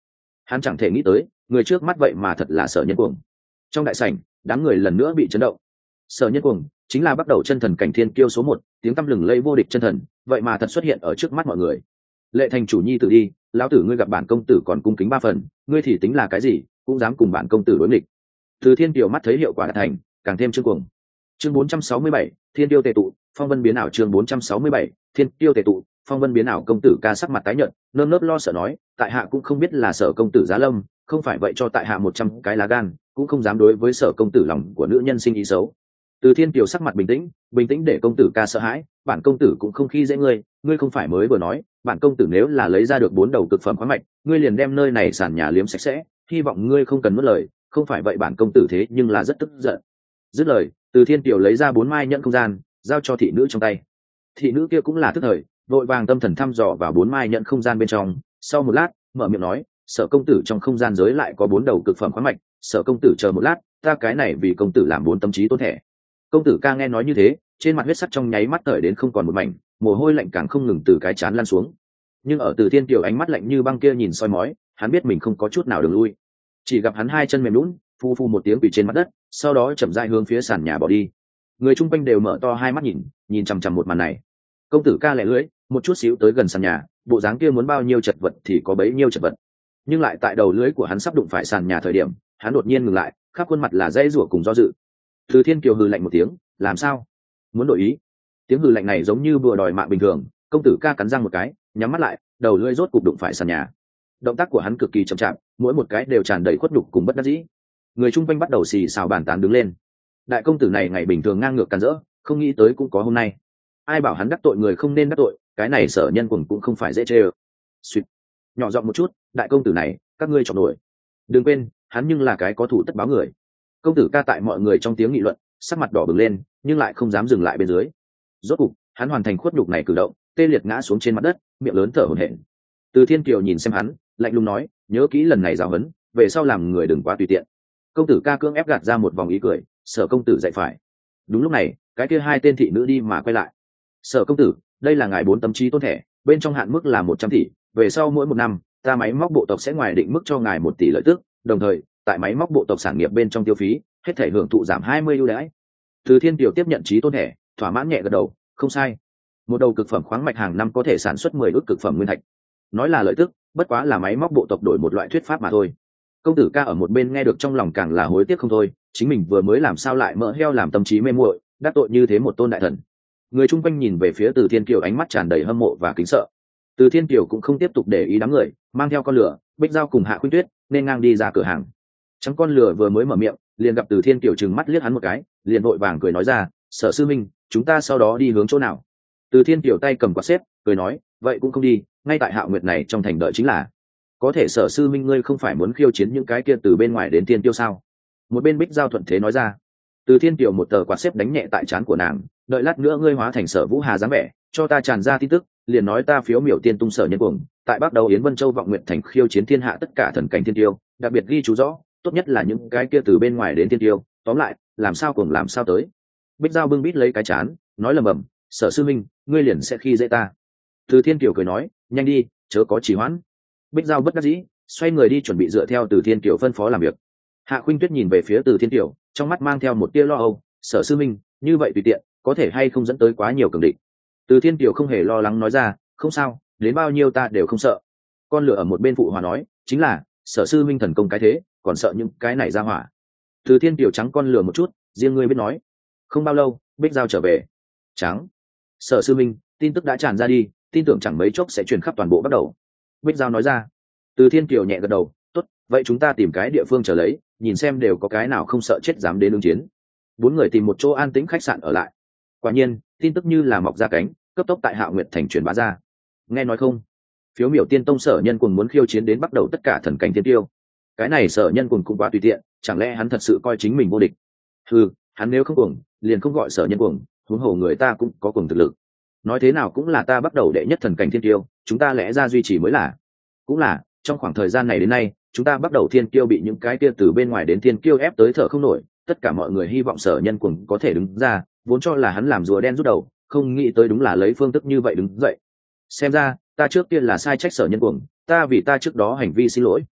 Hắn chẳng thể nghĩ tới người trước mắt vậy mà thật là Sở Nhân Cuồng. Trong đại sảnh đám người lần nữa bị chấn động. Sở Nhân Cuồng chính là bắt đầu chân thần cảnh thiên kiêu số một, tiếng tăm lừng lẫy vô địch chân thần, vậy mà thật xuất hiện ở trước mắt mọi người. Lệ Thành chủ nhi tử đi, lão tử ngươi gặp bản công tử còn cung kính ba phần, ngươi thì tính là cái gì, cũng dám cùng bản công tử đối nghịch. Từ Thiên Kiều mắt thấy hiệu quả đã thành, càng thêm trương cuồng. Chương bốn trăm sáu mươi bảy, Thiên Tiêu tề tụ, phong vân biến ảo. Chương bốn trăm sáu mươi bảy, Thiên Tiêu tề tụ, phong vân biến ảo. Công tử ca sắc mặt tái nhợt, nơm nớp lo sợ nói, tại hạ cũng không biết là Sở công tử giá lâm, không phải vậy cho tại hạ một trăm cái lá gan, cũng không dám đối với Sở công tử lòng của nữ nhân sinh ý xấu. Từ Thiên Kiều sắc mặt bình tĩnh, bình tĩnh để công tử ca sợ hãi, bản công tử cũng không khi dễ ngươi, ngươi không phải mới vừa nói, bản công tử nếu là lấy ra được bốn đầu cực phẩm khoáng mạch, ngươi liền đem nơi này sàn nhà liếm sạch sẽ, hy vọng ngươi không cần mất lời, không phải vậy bản công tử thế nhưng là rất tức giận. Dứt lời, Từ Thiên Kiều lấy ra bốn mai nhẫn không gian, giao cho thị nữ trong tay. Thị nữ kia cũng là tức thời, vội vàng tâm thần thăm dò vào bốn mai nhẫn không gian bên trong, sau một lát, mở miệng nói, Sở công tử trong không gian giới lại có bốn đầu cực phẩm khoáng mạch, Sở công tử chờ một lát, ta cái này vì công tử làm bốn tâm trí tôn thẻ. Công tử ca nghe nói như thế, trên mặt huyết sắc trong nháy mắt tởi đến không còn một mảnh, mồ hôi lạnh càng không ngừng từ cái trán lan xuống. Nhưng ở Từ Thiên Kiều ánh mắt lạnh như băng kia nhìn soi mói, hắn biết mình không có chút nào đường lui. Chỉ gặp hắn hai chân mềm nhũn, phu phu một tiếng quỳ trên mặt đất, sau đó chậm rãi hướng phía sàn nhà bỏ đi. Người chung quanh đều mở to hai mắt nhìn, nhìn chằm chằm một màn này. Công tử ca lẻ lưỡi, một chút xíu tới gần sàn nhà, bộ dáng kia muốn bao nhiêu chật vật thì có bấy nhiêu chật vật. Nhưng lại tại đầu lưỡi của hắn sắp đụng phải sàn nhà thời điểm, hắn đột nhiên ngừng lại, khắp khuôn mặt là dãy rủa cùng do dự. Từ Thiên Kiều hừ lạnh một tiếng, làm sao? Muốn đổi ý? Tiếng hừ lạnh này giống như bừa đòi mạng bình thường. Công tử ca cắn răng một cái, nhắm mắt lại, đầu lưỡi rốt cục đụng phải sàn nhà. Động tác của hắn cực kỳ chậm chạp, mỗi một cái đều tràn đầy khuất nhục cùng bất đắc dĩ. Người chung quanh bắt đầu xì xào bàn tán đứng lên. Đại công tử này ngày bình thường ngang ngược càn rỡ, không nghĩ tới cũng có hôm nay. Ai bảo hắn đắc tội người không nên đắc tội, cái này Sở Nhân Cuồng cũng không phải dễ chơi. Suýt, nhỏ giọng một chút, đại công tử này, các ngươi chọc nổi. Đừng quên, hắn nhưng là cái có thủ tất báo người. Công tử ca tại mọi người trong tiếng nghị luận, sắc mặt đỏ bừng lên, nhưng lại không dám dừng lại bên dưới. Rốt cục, hắn hoàn thành khuất nhục này cử động, tê liệt ngã xuống trên mặt đất, miệng lớn thở hổn hển. Từ Thiên Kiều nhìn xem hắn, lạnh lùng nói, nhớ kỹ lần này giáo huấn, về sau làm người đừng quá tùy tiện. Công tử ca cưỡng ép gạt ra một vòng ý cười, Sở công tử dạy phải. Đúng lúc này, cái kia hai tên thị nữ đi mà quay lại. Sở công tử, đây là ngài bốn tấm trí tôn thẻ, bên trong hạn mức là một trăm tỷ, về sau mỗi một năm, ta máy móc bộ tộc sẽ ngoài định mức cho ngài một tỷ lợi tức, đồng thời, tại máy móc bộ tộc sản nghiệp bên trong tiêu phí, hết thể hưởng thụ giảm hai mươi ưu đãi. Từ Thiên Kiều tiếp nhận trí tôn thẻ, thỏa mãn nhẹ gật đầu, không sai. Một đầu cực phẩm khoáng mạch hàng năm có thể sản xuất mười ức cực phẩm nguyên thạch. Nói là lợi tức, bất quá là máy móc bộ tộc đổi một loại thuyết pháp mà thôi. Công tử ca ở một bên nghe được trong lòng càng là hối tiếc không thôi, chính mình vừa mới làm sao lại mỡ heo làm tâm trí mê muội, đắc tội như thế một tôn đại thần. Người chung quanh nhìn về phía Từ Thiên Kiều ánh mắt tràn đầy hâm mộ và kính sợ. Từ Thiên Kiều cũng không tiếp tục để ý đám người, mang theo con lửa, Bích Giao cùng Hạ Khuynh Tuyết, nên ngang đi ra cửa hàng. Trắng con lửa vừa mới mở miệng, liền gặp Từ Thiên Kiều trừng mắt liếc hắn một cái, liền vội vàng cười nói ra, Sở sư minh, chúng ta sau đó đi hướng chỗ nào? Từ Thiên Kiều tay cầm quạt xếp, cười nói, vậy cũng không đi, ngay tại Hạo Nguyệt này trong thành đợi chính là. Có thể Sở sư minh ngươi không phải muốn khiêu chiến những cái kia từ bên ngoài đến tiên tiêu sao? Một bên Bích Giao thuận thế nói ra. Từ Thiên Kiều một tờ quạt xếp đánh nhẹ tại trán của nàng, đợi lát nữa ngươi hóa thành Sở Vũ Hà dáng vẻ, cho ta tràn ra tin tức, liền nói ta phiếu miểu tiên tung Sở Nhân Cuồng, tại Bắc Đầu Yến Vân Châu vọng nguyện thành khiêu chiến thiên hạ tất cả thần cảnh thiên tiêu, đặc biệt ghi chú rõ, tốt nhất là những cái kia từ bên ngoài đến thiên tiêu, tóm lại, làm sao cùng làm sao tới. Bích Giao bưng bít lấy cái chán, nói lầm bầm, Sở sư minh, ngươi liền sẽ khi dễ ta. Từ Thiên Kiều cười nói, nhanh đi, chớ có trì hoãn. Bích Giao bất đắc dĩ, xoay người đi chuẩn bị dựa theo Từ Thiên Kiều phân phó làm việc. Hạ Khuynh Tuyết nhìn về phía Từ Thiên Kiều, trong mắt mang theo một tia lo âu, Sở sư minh, như vậy tùy tiện, có thể hay không dẫn tới quá nhiều cường địch. Từ Thiên Kiều không hề lo lắng nói ra, không sao, đến bao nhiêu ta đều không sợ. Con lửa ở một bên phụ hòa nói, chính là, Sở sư minh thần công cái thế, còn sợ những cái này ra hỏa. Từ Thiên Kiều trắng con lửa một chút, riêng ngươi biết nói. Không bao lâu, Bích Giao trở về. Trắng. Sở sư minh, tin tức đã tràn ra đi, tin tưởng chẳng mấy chốc sẽ truyền khắp toàn bộ Bắt Đầu. Bích Giao nói ra. Từ Thiên Kiều nhẹ gật đầu, tốt, vậy chúng ta tìm cái địa phương chờ lấy, nhìn xem đều có cái nào không sợ chết dám đến ứng chiến. Bốn người tìm một chỗ an tĩnh khách sạn ở lại. Quả nhiên, tin tức như là mọc ra cánh, cấp tốc tại Hạo Nguyệt thành truyền bá ra. Nghe nói không? Phiếu miểu tiên tông Sở Nhân Cuồng muốn khiêu chiến đến Bắt Đầu tất cả thần cảnh thiên tiêu. Cái này Sở Nhân Cuồng cũng quá tùy tiện, chẳng lẽ hắn thật sự coi chính mình vô địch? Ừ, hắn nếu không cuồng, liền không gọi Sở Nhân Cuồng, huống hồ người ta cũng có cuồng thực lực. Nói thế nào cũng là ta Bắt Đầu đệ nhất thần cảnh thiên tiêu, chúng ta lẽ ra duy trì mới là. Cũng là, trong khoảng thời gian này đến nay, chúng ta Bắt Đầu thiên kiêu bị những cái kia từ bên ngoài đến thiên kiêu ép tới thở không nổi, tất cả mọi người hy vọng Sở Nhân Cuồng có thể đứng ra, vốn cho là hắn làm rùa đen rút đầu, không nghĩ tới đúng là lấy phương thức như vậy đứng dậy. Xem ra, ta trước tiên là sai trách Sở Nhân Cuồng, ta vì ta trước đó hành vi xin lỗi.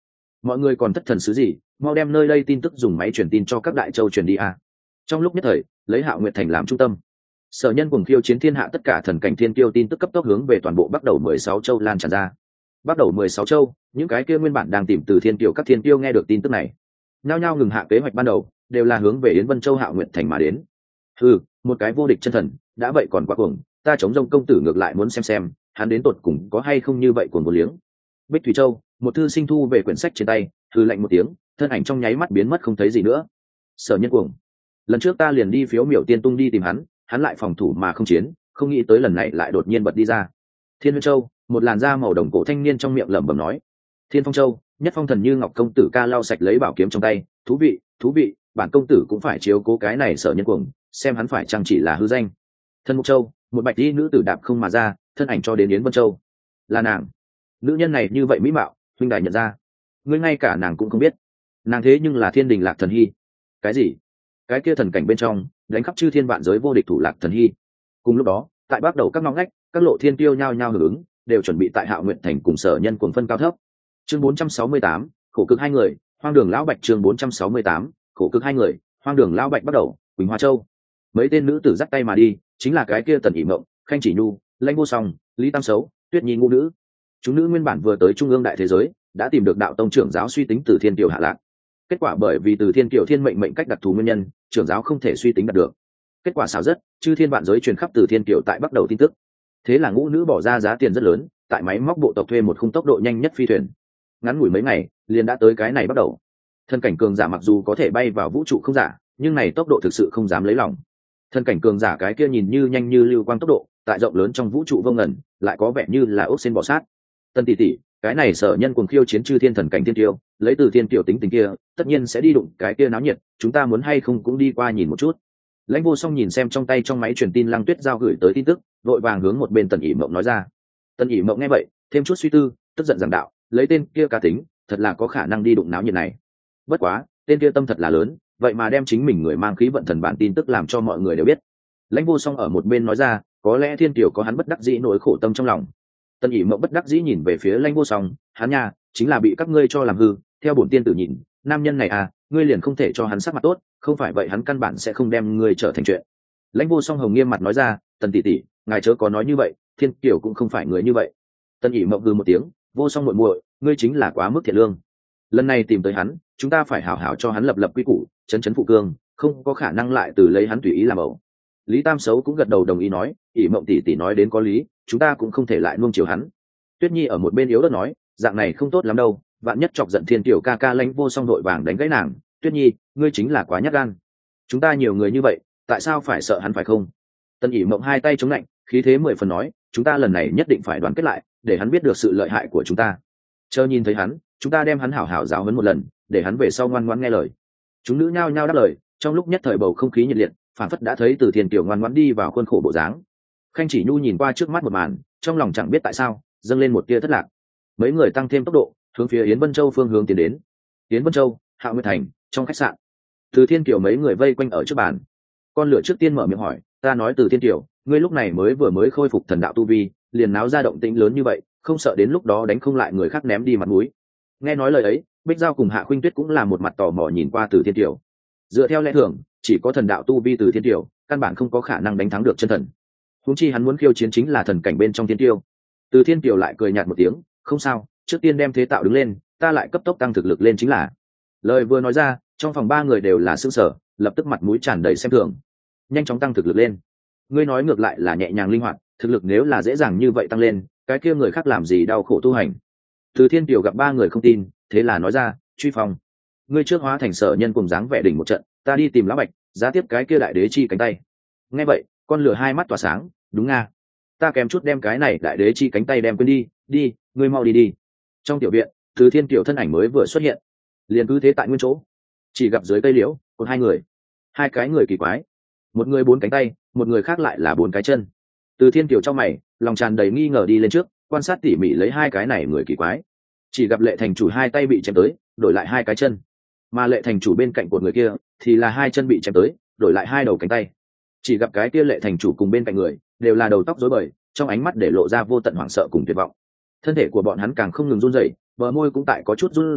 mọi người còn thất thần xứ gì, mau đem nơi đây tin tức dùng máy truyền tin cho các đại châu truyền đi a. Trong lúc nhất thời, lấy Hạo Nguyệt thành làm trung tâm, Sở Nhân cùng khiêu chiến thiên hạ tất cả thần cảnh thiên tiêu tin tức cấp tốc hướng về toàn bộ bắt đầu mười sáu châu lan tràn ra. Bắt đầu mười sáu châu, những cái kia nguyên bản đang tìm từ thiên tiêu các thiên tiêu nghe được tin tức này, nhao nhao ngừng hạ kế hoạch ban đầu, đều là hướng về Yến Vân Châu Hạo Nguyệt thành mà đến. Ừ, một cái vô địch chân thần, đã vậy còn quá cuồng, ta chống rông công tử ngược lại muốn xem xem, hắn đến tột cùng có hay không như vậy cuồng một liếng. Bích Thủy Châu, một thư sinh thu về quyển sách trên tay, thư lạnh một tiếng, thân ảnh trong nháy mắt biến mất không thấy gì nữa. Sở Nhân cuồng, lần trước ta liền đi phiếu miểu tiên tung đi tìm hắn, hắn lại phòng thủ mà không chiến, không nghĩ tới lần này lại đột nhiên bật đi ra. Thiên Huyên Châu, một làn da màu đồng cổ thanh niên trong miệng lẩm bẩm nói. Thiên Phong Châu, nhất phong thần như ngọc công tử ca lau sạch lấy bảo kiếm trong tay, thú vị, thú vị, bản công tử cũng phải chiếu cố cái này Sở Nhân cuồng, xem hắn phải chăng chỉ là hư danh. Thân Mục Châu, một bạch y nữ tử đạp không mà ra, thân ảnh cho đến Yến Vân Châu. Là nàng. Nữ nhân này như vậy mỹ mạo, huynh đài nhận ra. Ngươi ngay cả nàng cũng không biết. Nàng thế nhưng là Thiên Đình Lạc Thần Hy. Cái gì? Cái kia thần cảnh bên trong, đánh khắp chư thiên vạn giới vô địch thủ Lạc Thần Hy. Cùng lúc đó, tại bắt đầu các ngõ ngách, các lộ thiên tiêu nhao nhao hưởng ứng, đều chuẩn bị tại Hạo Nguyệt thành cùng Sở Nhân cuồng phân cao thấp. Chương bốn trăm sáu mươi tám, khổ cực hai người, Hoang Đường lão Bạch chương bốn trăm sáu mươi tám, khổ cực hai người, Hoang Đường lão Bạch bắt đầu, Quỳnh Hoa Châu. Mấy tên nữ tử dắt tay mà đi, chính là cái kia Tần ỉ Mộng, Khanh Chỉ Nhu, Lãnh Vô Song, Lý Tam Sấu, Tuyết Nhi ngũ nữ. Chúng nữ nguyên bản vừa tới trung ương đại thế giới, đã tìm được đạo tông trưởng giáo suy tính từ thiên tiểu hạ lạc. Kết quả bởi vì từ thiên tiểu thiên mệnh mệnh cách đặc thù nguyên nhân, trưởng giáo không thể suy tính đạt được. Kết quả xảo rất, chư thiên vạn giới truyền khắp từ thiên tiểu tại bắt đầu tin tức. Thế là ngũ nữ bỏ ra giá tiền rất lớn, tại máy móc bộ tộc thuê một khung tốc độ nhanh nhất phi thuyền. Ngắn ngủi mấy ngày, liền đã tới cái này bắt đầu. Thân cảnh cường giả mặc dù có thể bay vào vũ trụ không giả, nhưng này tốc độ thực sự không dám lấy lòng. Thân cảnh cường giả cái kia nhìn như nhanh như lưu quang tốc độ, tại rộng lớn trong vũ trụ vô ngần, lại có vẻ như là ốc sen bò sát. Tân tỷ tỷ, cái này Sở Nhân cuồng khiêu chiến chư thiên thần cảnh thiên tiêu, lấy từ thiên tiểu tính tình kia, tất nhiên sẽ đi đụng cái kia náo nhiệt, chúng ta muốn hay không cũng đi qua nhìn một chút. Lãnh Vô Song nhìn xem trong tay trong máy truyền tin Lăng Tuyết giao gửi tới tin tức, vội vàng hướng một bên Tần ỉ Mộng nói ra. Tần ỉ Mộng nghe vậy, thêm chút suy tư, tức giận giảng đạo, lấy tên kia cá tính, thật là có khả năng đi đụng náo nhiệt này. Bất quá, tên kia tâm thật là lớn, vậy mà đem chính mình người mang khí vận thần bản tin tức làm cho mọi người đều biết. Lãnh Vô Song ở một bên nói ra, có lẽ thiên tiểu có hắn bất đắc dĩ nỗi khổ tâm trong lòng. Tần ỉ Mộng bất đắc dĩ nhìn về phía Lãnh Vô Song, hắn nha, chính là bị các ngươi cho làm hư, theo bổn tiên tử nhìn, nam nhân này à, ngươi liền không thể cho hắn sắc mặt tốt, không phải vậy hắn căn bản sẽ không đem ngươi trở thành chuyện. Lãnh Vô Song hồng nghiêm mặt nói ra, Tần tỷ tỷ, ngài chớ có nói như vậy, thiên tiểu cũng không phải người như vậy. Tần ỉ Mộng hừ một tiếng, Vô Song muội muội, ngươi chính là quá mức thiện lương. Lần này tìm tới hắn, chúng ta phải hảo hảo cho hắn lập lập quy củ, chấn chấn phụ cương, không có khả năng lại từ lấy hắn tùy ý làm ẩu. Lý Tam Sấu cũng gật đầu đồng ý nói, ỉ Mộng tỷ tỷ nói đến có lý, chúng ta cũng không thể lại nuông chiều hắn. Tuyết Nhi ở một bên yếu ớt nói, dạng này không tốt lắm đâu, vạn nhất chọc giận thiên tiểu ca ca. Lãnh Vô Song đội vàng đánh gãy nàng, Tuyết Nhi, ngươi chính là quá nhát gan. Chúng ta nhiều người như vậy, tại sao phải sợ hắn phải không? Tần ỉ Mộng hai tay chống lạnh, khí thế mười phần nói, chúng ta lần này nhất định phải đoàn kết lại, để hắn biết được sự lợi hại của chúng ta. Chờ nhìn thấy hắn, chúng ta đem hắn hảo hảo giáo huấn một lần, để hắn về sau ngoan ngoãn nghe lời. Chúng nữ nhao nhao đáp lời, trong lúc nhất thời bầu không khí nhiệt liệt, phản phất đã thấy từ thiên tiểu ngoan ngoãn đi vào khuôn khổ bộ dáng. Khanh Chỉ Nhu nhìn qua trước mắt một màn, trong lòng chẳng biết tại sao dâng lên một tia thất lạc. Mấy người tăng thêm tốc độ, hướng phía Yến Vân Châu phương hướng tiến đến. Yến Vân Châu, Hạo Nguyệt thành, trong khách sạn, từ thiên tiểu mấy người vây quanh ở trước bàn. Con lửa trước tiên mở miệng hỏi, ta nói từ thiên tiểu, ngươi lúc này mới vừa mới khôi phục thần đạo tu vi, liền náo ra động tĩnh lớn như vậy, không sợ đến lúc đó đánh không lại người khác ném đi mặt mũi? Nghe nói lời ấy, Bích Giao cùng Hạ Khuynh Tuyết cũng là một mặt tò mò nhìn qua từ thiên tiểu. Dựa theo lẽ thường, chỉ có thần đạo tu vi từ thiên tiểu, căn bản không có khả năng đánh thắng được chân thần. Huống chi hắn muốn khiêu chiến chính là thần cảnh bên trong thiên tiêu. Từ thiên tiểu lại cười nhạt một tiếng, không sao, trước tiên đem thế tạo đứng lên, ta lại cấp tốc tăng thực lực lên chính là. Lời vừa nói ra, trong phòng ba người đều là sững sờ, lập tức mặt mũi tràn đầy xem thường. Nhanh chóng tăng thực lực lên. Ngươi nói ngược lại là nhẹ nhàng linh hoạt, thực lực nếu là dễ dàng như vậy tăng lên, cái kia người khác làm gì đau khổ tu hành. Từ thiên tiểu gặp ba người không tin, thế là nói ra, truy phong, ngươi trước hóa thành Sở Nhân cùng dáng vẻ đỉnh một trận, ta đi tìm lão Bạch, giá tiếp cái kia đại đế chi cánh tay. Nghe vậy, con lửa hai mắt tỏa sáng, đúng nga, ta kèm chút đem cái này đại đế chi cánh tay đem quên đi, đi, ngươi mau đi đi. Trong tiểu viện, từ thiên tiểu thân ảnh mới vừa xuất hiện, liền cứ thế tại nguyên chỗ, chỉ gặp dưới cây liễu còn hai người, hai cái người kỳ quái, một người bốn cánh tay, một người khác lại là bốn cái chân. Từ thiên tiểu trong mày, lòng tràn đầy nghi ngờ đi lên trước, quan sát tỉ mỉ lấy hai cái này người kỳ quái. Chỉ gặp Lệ thành chủ hai tay bị chém tới, đổi lại hai cái chân, mà Lệ thành chủ bên cạnh của người kia thì là hai chân bị chém tới, đổi lại hai đầu cánh tay. Chỉ gặp cái kia Lệ thành chủ cùng bên cạnh người đều là đầu tóc rối bời, trong ánh mắt để lộ ra vô tận hoảng sợ cùng tuyệt vọng. Thân thể của bọn hắn càng không ngừng run rẩy, bờ môi cũng tại có chút run rẩy,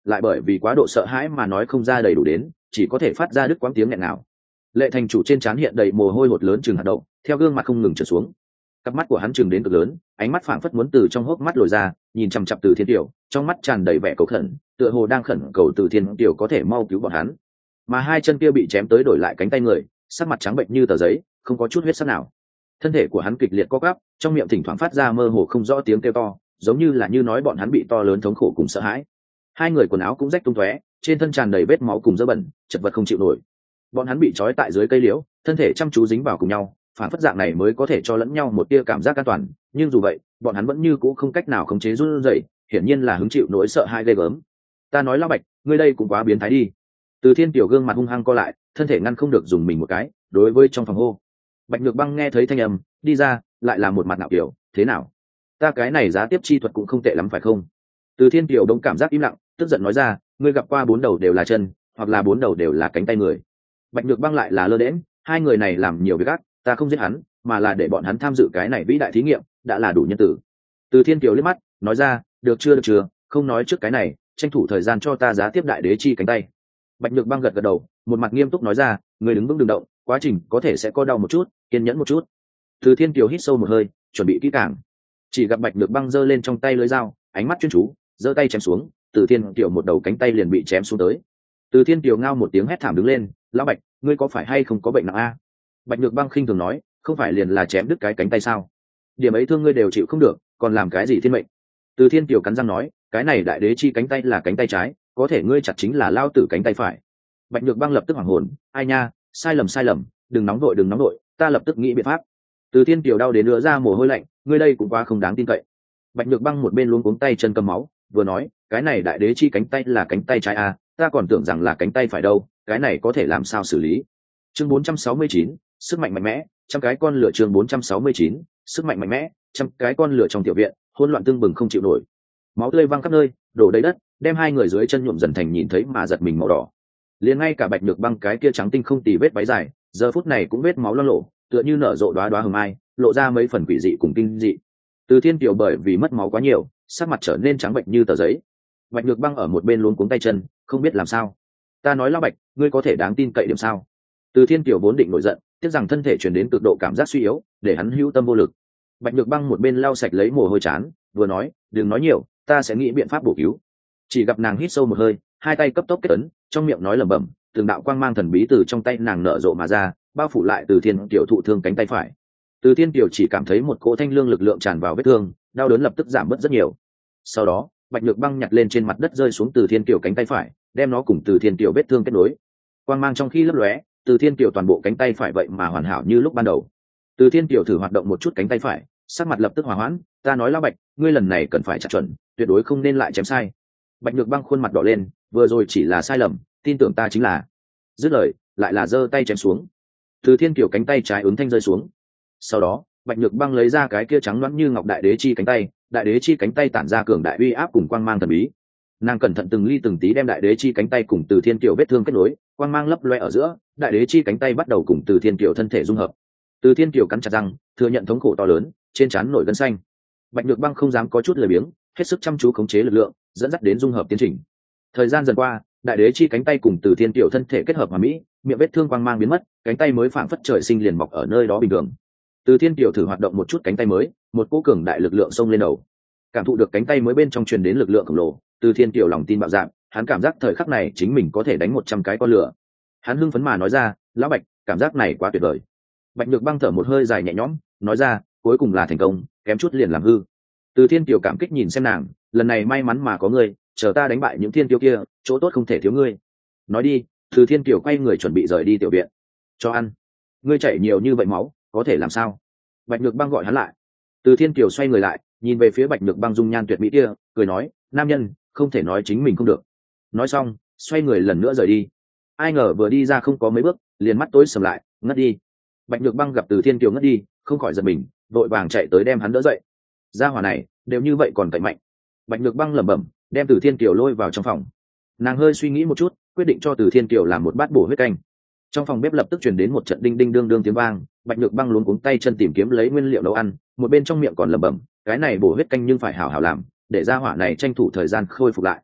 lại bởi vì quá độ sợ hãi mà nói không ra đầy đủ đến, chỉ có thể phát ra đứt quãng tiếng nghẹn nào. Lệ thành chủ trên trán hiện đầy mồ hôi hột lớn chừng hạt đậu, theo gương mặt không ngừng trượt xuống. Cặp mắt của hắn chừng đến cực lớn, ánh mắt phảng phất muốn từ trong hốc mắt lồi ra, nhìn chằm chằm Từ Thiên Tiểu, trong mắt tràn đầy vẻ cầu khẩn, tựa hồ đang khẩn cầu Từ Thiên Tiểu có thể mau cứu bọn hắn. Mà hai chân kia bị chém tới đổi lại cánh tay người, sắc mặt trắng bệnh như tờ giấy, không có chút huyết sắc nào. Thân thể của hắn kịch liệt co quắp, trong miệng thỉnh thoảng phát ra mơ hồ không rõ tiếng kêu to, giống như là như nói bọn hắn bị to lớn thống khổ cùng sợ hãi. Hai người quần áo cũng rách tung tóe, trên thân tràn đầy vết máu cùng dơ bẩn, chật vật không chịu nổi. Bọn hắn bị trói tại dưới cây liễu, thân thể chăm chú dính vào cùng nhau, phản phất dạng này mới có thể cho lẫn nhau một tia cảm giác an toàn. Nhưng dù vậy, bọn hắn vẫn như cũ không cách nào khống chế run rẩy, hiển nhiên là hứng chịu nỗi sợ hãi ghê gớm. Ta nói Lão Bạch, ngươi đây cũng quá biến thái đi. Từ Thiên Tiểu gương mặt hung hăng co lại, thân thể ngăn không được dùng mình một cái, đối với trong phòng hô. Bạch Nhược Băng nghe thấy thanh âm, đi ra, lại là một mặt nạo kiểu, thế nào? Ta cái này giá tiếp chi thuật cũng không tệ lắm phải không? Từ Thiên Tiểu đông cảm giác im lặng, tức giận nói ra, ngươi gặp qua bốn đầu đều là chân, hoặc là bốn đầu đều là cánh tay người. Bạch Nhược Băng lại là lơ đễnh, hai người này làm nhiều việc ác, ta không giết hắn, mà là để bọn hắn tham dự cái này vĩ đại thí nghiệm, đã là đủ nhân tử. Từ Thiên Kiều liếc mắt, nói ra, được chưa được chưa, không nói trước cái này, tranh thủ thời gian cho ta giá tiếp đại đế chi cánh tay. Bạch Nhược Băng gật gật đầu, một mặt nghiêm túc nói ra, người đứng vững đừng động, quá trình có thể sẽ có đau một chút, kiên nhẫn một chút. Từ Thiên Kiều hít sâu một hơi, chuẩn bị kỹ càng. Chỉ gặp Bạch Nhược Băng giơ lên trong tay lưỡi dao, ánh mắt chuyên chú, giơ tay chém xuống, Từ Thiên Kiều một đầu cánh tay liền bị chém xuống tới. Từ Thiên Kiều ngao một tiếng hét thảm đứng lên, lão Bạch, ngươi có phải hay không có bệnh nặng a? Bạch Nhược Băng khinh thường nói, không phải liền là chém đứt cái cánh tay sao? Điểm ấy thương ngươi đều chịu không được, còn làm cái gì thiên mệnh? Từ Thiên Kiều cắn răng nói, cái này đại đế chi cánh tay là cánh tay trái, có thể ngươi chặt chính là lao tử cánh tay phải. Bạch Nhược Băng lập tức hoảng hồn, ai nha, sai lầm sai lầm, đừng nóng đội đừng nóng đội, ta lập tức nghĩ biện pháp. Từ Thiên Kiều đau đến nữa ra mồ hôi lạnh, ngươi đây cũng quá không đáng tin cậy. Bạch Nhược Băng một bên luống cuống tay chân cầm máu, vừa nói, cái này đại đế chi cánh tay là cánh tay trái à, ta còn tưởng rằng là cánh tay phải đâu, cái này có thể làm sao xử lý? Chương bốn trăm sáu mươi chín, sức mạnh mạnh mẽ, trăm cái con lửa chương bốn trăm sáu mươi chín, sức mạnh mạnh mẽ, trăm cái con lửa trong tiểu viện, hỗn loạn tương bừng không chịu nổi. Máu tươi văng khắp nơi, đổ đầy đất, đem hai người dưới chân nhuộm dần thành nhìn thấy mà giật mình màu đỏ. Liền ngay cả Bạch Nhược Băng cái kia trắng tinh không tì vết váy dài, giờ phút này cũng vết máu loang lổ, tựa như nở rộ đóa đóa hồng mai, lộ ra mấy phần quỷ dị cùng kinh dị. Từ Thiên Kiều bởi vì mất máu quá nhiều, sắc mặt trở nên trắng bệnh như tờ giấy. Bạch Nhược Băng ở một bên luống cuống tay chân, không biết làm sao. Ta nói Lão Bạch, ngươi có thể đáng tin cậy điểm sao? Từ Thiên Kiều vốn định nổi giận, tiếc rằng thân thể truyền đến cực độ cảm giác suy yếu, để hắn hữu tâm vô lực. Bạch Nhược Băng một bên lau sạch lấy mồ hôi chán, vừa nói, đừng nói nhiều, ta sẽ nghĩ biện pháp bổ cứu. Chỉ gặp nàng hít sâu một hơi, hai tay cấp tốc kết ấn, trong miệng nói lẩm bẩm, từng đạo quang mang thần bí từ trong tay nàng nở rộ mà ra, bao phủ lại Từ Thiên Kiều thụ thương cánh tay phải. Từ Thiên Kiều chỉ cảm thấy một cỗ thanh lương lực lượng tràn vào vết thương, đau đớn lập tức giảm bớt rất nhiều. Sau đó, Bạch Nhược Băng nhặt lên trên mặt đất rơi xuống Từ Thiên Kiều cánh tay phải, đem nó cùng Từ Thiên Kiều vết thương kết nối. Quang mang trong khi lấp lóe, Từ Thiên Kiều toàn bộ cánh tay phải vậy mà hoàn hảo như lúc ban đầu. Từ Thiên Kiều thử hoạt động một chút cánh tay phải, sắc mặt lập tức hòa hoãn, ta nói Lão Bạch, ngươi lần này cần phải chặt chuẩn, tuyệt đối không nên lại chém sai. Bạch Nhược Băng khuôn mặt đỏ lên, vừa rồi chỉ là sai lầm, tin tưởng ta chính là. Dứt lời, lại là giơ tay chém xuống. Từ Thiên Kiều cánh tay trái ứng thanh rơi xuống. Sau đó, Bạch Nhược Băng lấy ra cái kia trắng loãng như ngọc đại đế chi cánh tay, đại đế chi cánh tay tản ra cường đại uy áp cùng quang mang thần bí. Nàng cẩn thận từng ly từng tí đem đại đế chi cánh tay cùng Từ Thiên Kiều vết thương kết nối, quang mang lấp loe ở giữa, đại đế chi cánh tay bắt đầu cùng Từ Thiên Kiều thân thể dung hợp. Từ Thiên Kiều cắn chặt răng, thừa nhận thống khổ to lớn, trên trán nổi gân xanh. Bạch Nhược Băng không dám có chút lười biếng, hết sức chăm chú khống chế lực lượng, dẫn dắt đến dung hợp tiến trình. Thời gian dần qua, đại đế chi cánh tay cùng Từ Thiên Kiều thân thể kết hợp hòa mỹ, miệng vết thương quang mang biến mất, cánh tay mới phảng phất trời sinh liền mọc ở nơi đó bình thường. Từ Thiên Kiều thử hoạt động một chút cánh tay mới, một cỗ cường đại lực lượng xông lên đầu. Cảm thụ được cánh tay mới bên trong truyền đến lực lượng khổng lồ, Từ Thiên Kiều lòng tin bạo dạn, hắn cảm giác thời khắc này chính mình có thể đánh một trăm cái con lửa. Hắn hưng phấn mà nói ra, Lão Bạch, cảm giác này quá tuyệt vời. Bạch Nhược Băng thở một hơi dài nhẹ nhõm, nói ra, cuối cùng là thành công, kém chút liền làm hư. Từ Thiên Kiều cảm kích nhìn xem nàng, lần này may mắn mà có ngươi, chờ ta đánh bại những thiên tiêu kia, chỗ tốt không thể thiếu ngươi. Nói đi, Từ Thiên Kiều quay người chuẩn bị rời đi tiểu viện. Cho ăn. Ngươi chảy nhiều như vậy máu, có thể làm sao? Bạch Nhược Băng gọi hắn lại. Từ Thiên Kiều xoay người lại, nhìn về phía Bạch Nhược Băng dung nhan tuyệt mỹ kia, cười nói, nam nhân, không thể nói chính mình không được. Nói xong, xoay người lần nữa rời đi. Ai ngờ vừa đi ra không có mấy bước, liền mắt tối sầm lại, ngất đi. Bạch Nhược Băng gặp Từ Thiên Kiều ngất đi, không khỏi giật mình, vội vàng chạy tới đem hắn đỡ dậy. Gia hỏa này, đều như vậy còn cậy mạnh. Bạch Nhược Băng lẩm bẩm, đem Từ Thiên Kiều lôi vào trong phòng. Nàng hơi suy nghĩ một chút, quyết định cho Từ Thiên Kiều làm một bát bổ huyết canh. Trong phòng bếp lập tức truyền đến một trận đinh đinh đương đương tiếng vang, Bạch Nhược Băng luống cuống tay chân tìm kiếm lấy nguyên liệu nấu ăn, một bên trong miệng còn lẩm bẩm, cái này bổ huyết canh nhưng phải hảo hảo làm, để gia hỏa này tranh thủ thời gian khôi phục lại.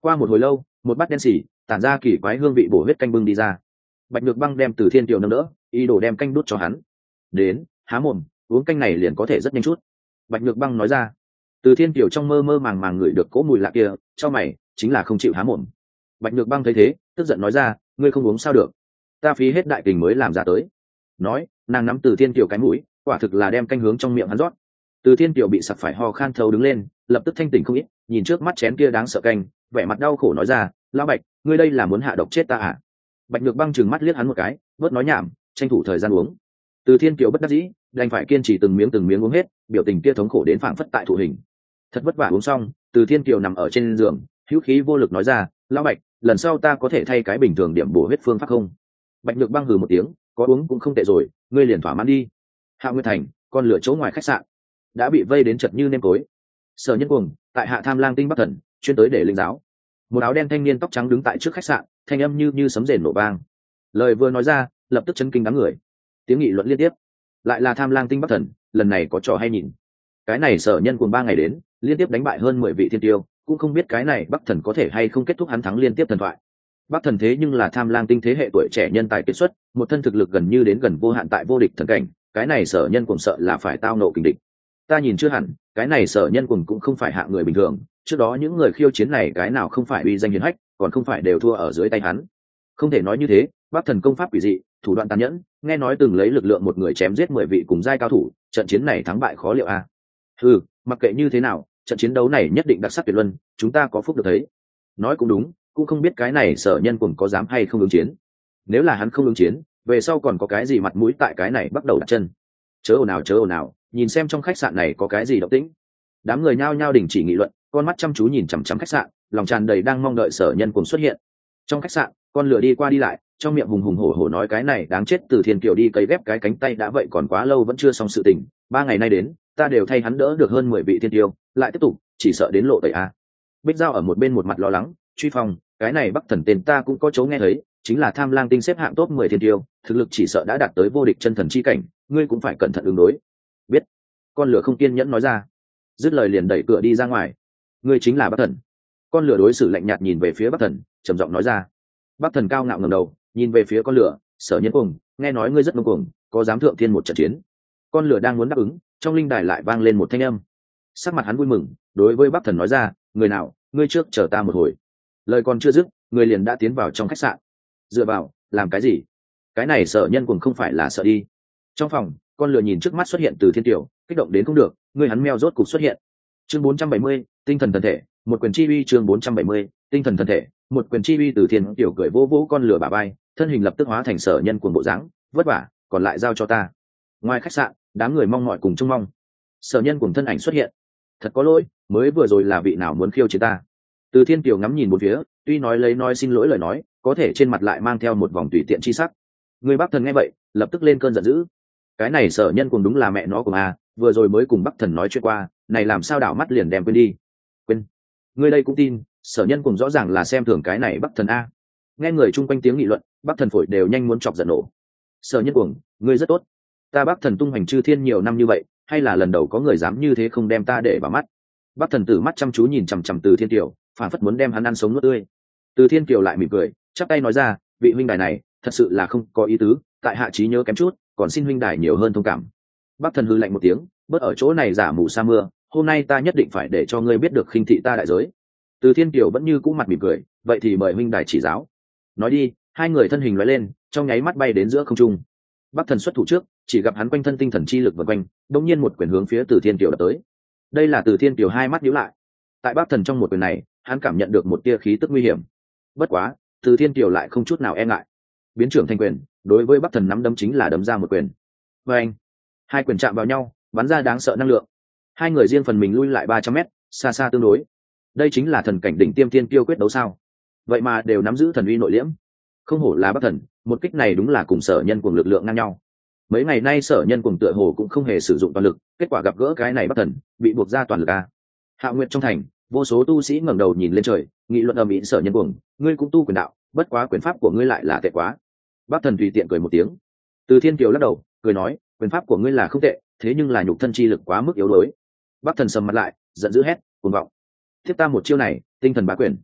Qua một hồi lâu, một bát đen xỉ tản ra kỳ quái hương vị bổ huyết canh bưng đi ra. Bạch Nhược Băng đem Từ Thiên Kiều nâng đỡ, ý đồ đem canh đút cho hắn. Đến, há mồm, uống canh này liền có thể rất nhanh chút. Bạch Nhược Băng nói ra. Từ Thiên Kiều trong mơ mơ màng màng ngửi được cỗ mùi lạ kia, cho mày, chính là không chịu há mồm. Bạch Nhược Băng thấy thế, tức giận nói ra, ngươi không uống sao được, ta phí hết đại kình mới làm ra tới. Nói, nàng nắm Từ Thiên Kiều cái mũi, quả thực là đem canh hướng trong miệng hắn rót. Từ Thiên Kiều bị sặc phải ho khan thấu đứng lên, lập tức thanh tỉnh không ít, nhìn trước mắt chén kia đáng sợ canh, vẻ mặt đau khổ nói ra, lão Bạch, ngươi đây là muốn hạ độc chết ta à? Bạch Nhược Băng trừng mắt liếc hắn một cái, bớt nói nhảm, tranh thủ thời gian uống. Từ Thiên Kiều bất đắc dĩ, đành phải kiên trì từng miếng từng miếng uống hết, biểu tình kia thống khổ đến phảng phất tại thụ hình. Thật vất vả uống xong, Từ Thiên Kiều nằm ở trên giường, hữu khí vô lực nói ra, lão Bạch, lần sau ta có thể thay cái bình thường điểm bổ huyết phương pháp không? Bạch Nhược Băng hừ một tiếng, có uống cũng không tệ rồi, ngươi liền thỏa mãn đi. Hạ Nguyên Thành, con lửa chỗ ngoài khách sạn, đã bị vây đến chật như nêm cối. Sở Nhân Cuồng tại Hạ Tham Lang Tinh Bắc Thần, chuyên tới để linh giáo. Một áo đen thanh niên tóc trắng đứng tại trước khách sạn, thanh âm như như sấm rền nổ vang. Lời vừa nói ra, lập tức chấn kinh đám người. Tiếng nghị luận liên tiếp. Lại là Tham Lang Tinh Bắc Thần, lần này có trò hay nhìn. Cái này Sở Nhân Cuồng ba ngày đến, liên tiếp đánh bại hơn mười vị thiên tiêu, cũng không biết cái này Bắc Thần có thể hay không kết thúc hắn thắng liên tiếp thần thoại. Bắc Thần thế nhưng là Tham Lang Tinh thế hệ tuổi trẻ nhân tài kiệt xuất, một thân thực lực gần như đến gần vô hạn tại vô địch thần cảnh, cái này Sở Nhân Cuồng sợ là phải tao nộ kình địch. Ta nhìn chưa hẳn, cái này Sở Nhân Cuồng cũng không phải hạng người bình thường, trước đó những người khiêu chiến này cái nào không phải uy danh hiển hách, còn không phải đều thua ở dưới tay hắn. Không thể nói như thế, Bắc Thần công pháp quỷ dị, thủ đoạn tàn nhẫn, nghe nói từng lấy lực lượng một người chém giết mười vị cùng giai cao thủ, trận chiến này thắng bại khó liệu a. À? Ừ, mặc kệ như thế nào, trận chiến đấu này nhất định đặc sắc tuyệt luân, chúng ta có phúc được thấy. Nói cũng đúng, cũng không biết cái này Sở Nhân Cuồng có dám hay không ứng chiến. Nếu là hắn không ứng chiến, về sau còn có cái gì mặt mũi tại cái này bắt đầu đặt chân. Chớ ồn nào chớ ồn nào, nhìn xem trong khách sạn này có cái gì động tĩnh. Đám người nhao nhao đình chỉ nghị luận, con mắt chăm chú nhìn chằm chằm khách sạn, lòng tràn đầy đang mong đợi Sở Nhân Cuồng xuất hiện. Trong khách sạn, con lửa đi qua đi lại, trong miệng hùng hùng hổ hổ nói cái này đáng chết, Từ Thiên Kiều đi cấy ghép cái cánh tay đã vậy còn quá lâu vẫn chưa xong sự tình, ba ngày nay đến, ta đều thay hắn đỡ được hơn mười vị thiên tiêu, lại tiếp tục, chỉ sợ đến lộ tẩy a. Bích Giao ở một bên một mặt lo lắng, truy phong, cái này Bắc Thần tên ta cũng có chỗ nghe thấy, chính là Tham Lang Tinh xếp hạng top mười thiên tiêu, thực lực chỉ sợ đã đạt tới vô địch chân thần chi cảnh, ngươi cũng phải cẩn thận ứng đối. Biết. Con lửa không kiên nhẫn nói ra. Dứt lời liền đẩy cửa đi ra ngoài. Ngươi chính là Bắc Thần. Con lửa đối xử lạnh nhạt nhìn về phía Bắc Thần, trầm giọng nói ra. Bắc Thần cao ngạo ngẩng đầu, nhìn về phía con lửa, Sở Nhân Cuồng, nghe nói ngươi rất ngông cuồng, có dám thượng thiên một trận chiến. Con lửa đang muốn đáp ứng, trong linh đài lại vang lên một thanh âm. Sắc mặt hắn vui mừng, đối với Bắc Thần nói ra, người nào, ngươi trước chờ ta một hồi. Lời còn chưa dứt, người liền đã tiến vào trong khách sạn. Dựa vào, làm cái gì? Cái này Sở Nhân Cuồng không phải là sợ đi. Trong phòng, con lửa nhìn trước mắt xuất hiện Từ Thiên Tiểu, kích động đến không được, người hắn meo rốt cục xuất hiện. Chương bốn trăm bảy mươi, tinh thần thần thể, một quyền chi uy. Chương bốn trăm bảy mươi, tinh thần thần thể, một quyền chi uy. Từ Thiên Tiểu cười vỗ vỗ con lửa bả vai, thân hình lập tức hóa thành Sở Nhân Cuồng bộ dáng, vất vả, còn lại giao cho ta. Ngoài khách sạn, đám người mong mỏi cùng trông mong. Sở Nhân Cuồng thân ảnh xuất hiện. Thật có lỗi, mới vừa rồi là vị nào muốn khiêu chiến ta? Từ Thiên Kiều ngắm nhìn một phía, tuy nói lấy nói xin lỗi lời nói, có thể trên mặt lại mang theo một vòng tùy tiện chi sắc. Người Bắc Thần nghe vậy, lập tức lên cơn giận dữ. Cái này Sở Nhân Cuồng đúng là mẹ nó của a, vừa rồi mới cùng Bắc Thần nói chuyện qua, này làm sao đảo mắt liền đem quên đi. Quên? Ngươi đây cũng tin, Sở Nhân Cuồng rõ ràng là xem thường cái này Bắc Thần a. Nghe người chung quanh tiếng nghị luận, Bắc Thần phổi đều nhanh muốn chọc giận nổ. Sở Nhân Cuồng, ngươi rất tốt. Ta Bắc Thần tung hoành chư thiên nhiều năm như vậy, hay là lần đầu có người dám như thế không đem ta để vào mắt. Bắc Thần tử mắt chăm chú nhìn chằm chằm Từ Thiên Kiều, phản phất muốn đem hắn ăn sống nuốt tươi. Từ Thiên Kiều lại mỉm cười, chắp tay nói ra, vị huynh đài này thật sự là không có ý tứ, tại hạ trí nhớ kém chút, còn xin huynh đài nhiều hơn thông cảm. Bắc Thần hư lạnh một tiếng, bớt ở chỗ này giả mù sa mưa, hôm nay ta nhất định phải để cho ngươi biết được khinh thị ta đại giới. Từ Thiên Kiều vẫn như cũ mặt mỉm cười, vậy thì mời huynh đài chỉ giáo. Nói đi, hai người thân hình lóe lên, trong nháy mắt bay đến giữa không trung. Bắc Thần xuất thủ trước, chỉ gặp hắn quanh thân tinh thần chi lực vần quanh, đột nhiên một quyền hướng phía Từ Thiên Kiều đập tới. Đây là Từ Thiên Kiều hai mắt nhíu lại. Tại Bắc Thần trong một quyền này, hắn cảm nhận được một tia khí tức nguy hiểm. Bất quá, Từ Thiên Kiều lại không chút nào e ngại, biến trưởng thành quyền, đối với Bắc Thần nắm đấm chính là đấm ra một quyền. Và anh, hai quyền chạm vào nhau, bắn ra đáng sợ năng lượng. Hai người riêng phần mình lui lại ba trăm mét, xa xa tương đối. Đây chính là thần cảnh đỉnh tiêm tiên kiêu quyết đấu sao? Vậy mà đều nắm giữ thần uy nội liễm. Không hổ là Bắc Thần, một kích này đúng là cùng Sở Nhân Cuồng lực lượng ngang nhau. Mấy ngày nay Sở Nhân Cuồng tựa hồ cũng không hề sử dụng toàn lực, kết quả gặp gỡ cái này Bắc Thần, bị buộc ra toàn lực a. Hạo Nguyệt trong thành, vô số tu sĩ ngẩng đầu nhìn lên trời, nghị luận ầm ĩ. Sở Nhân Cuồng, ngươi cũng tu quyền đạo, bất quá quyền pháp của ngươi lại là tệ quá. Bắc Thần tùy tiện cười một tiếng. Từ Thiên Kiều lắc đầu, cười nói, quyền pháp của ngươi là không tệ, thế nhưng là nhục thân chi lực quá mức yếu đuối. Bắc Thần sầm mặt lại, giận dữ hét, cuồng vọng. Tiếp ta một chiêu này, tinh thần bá quyền.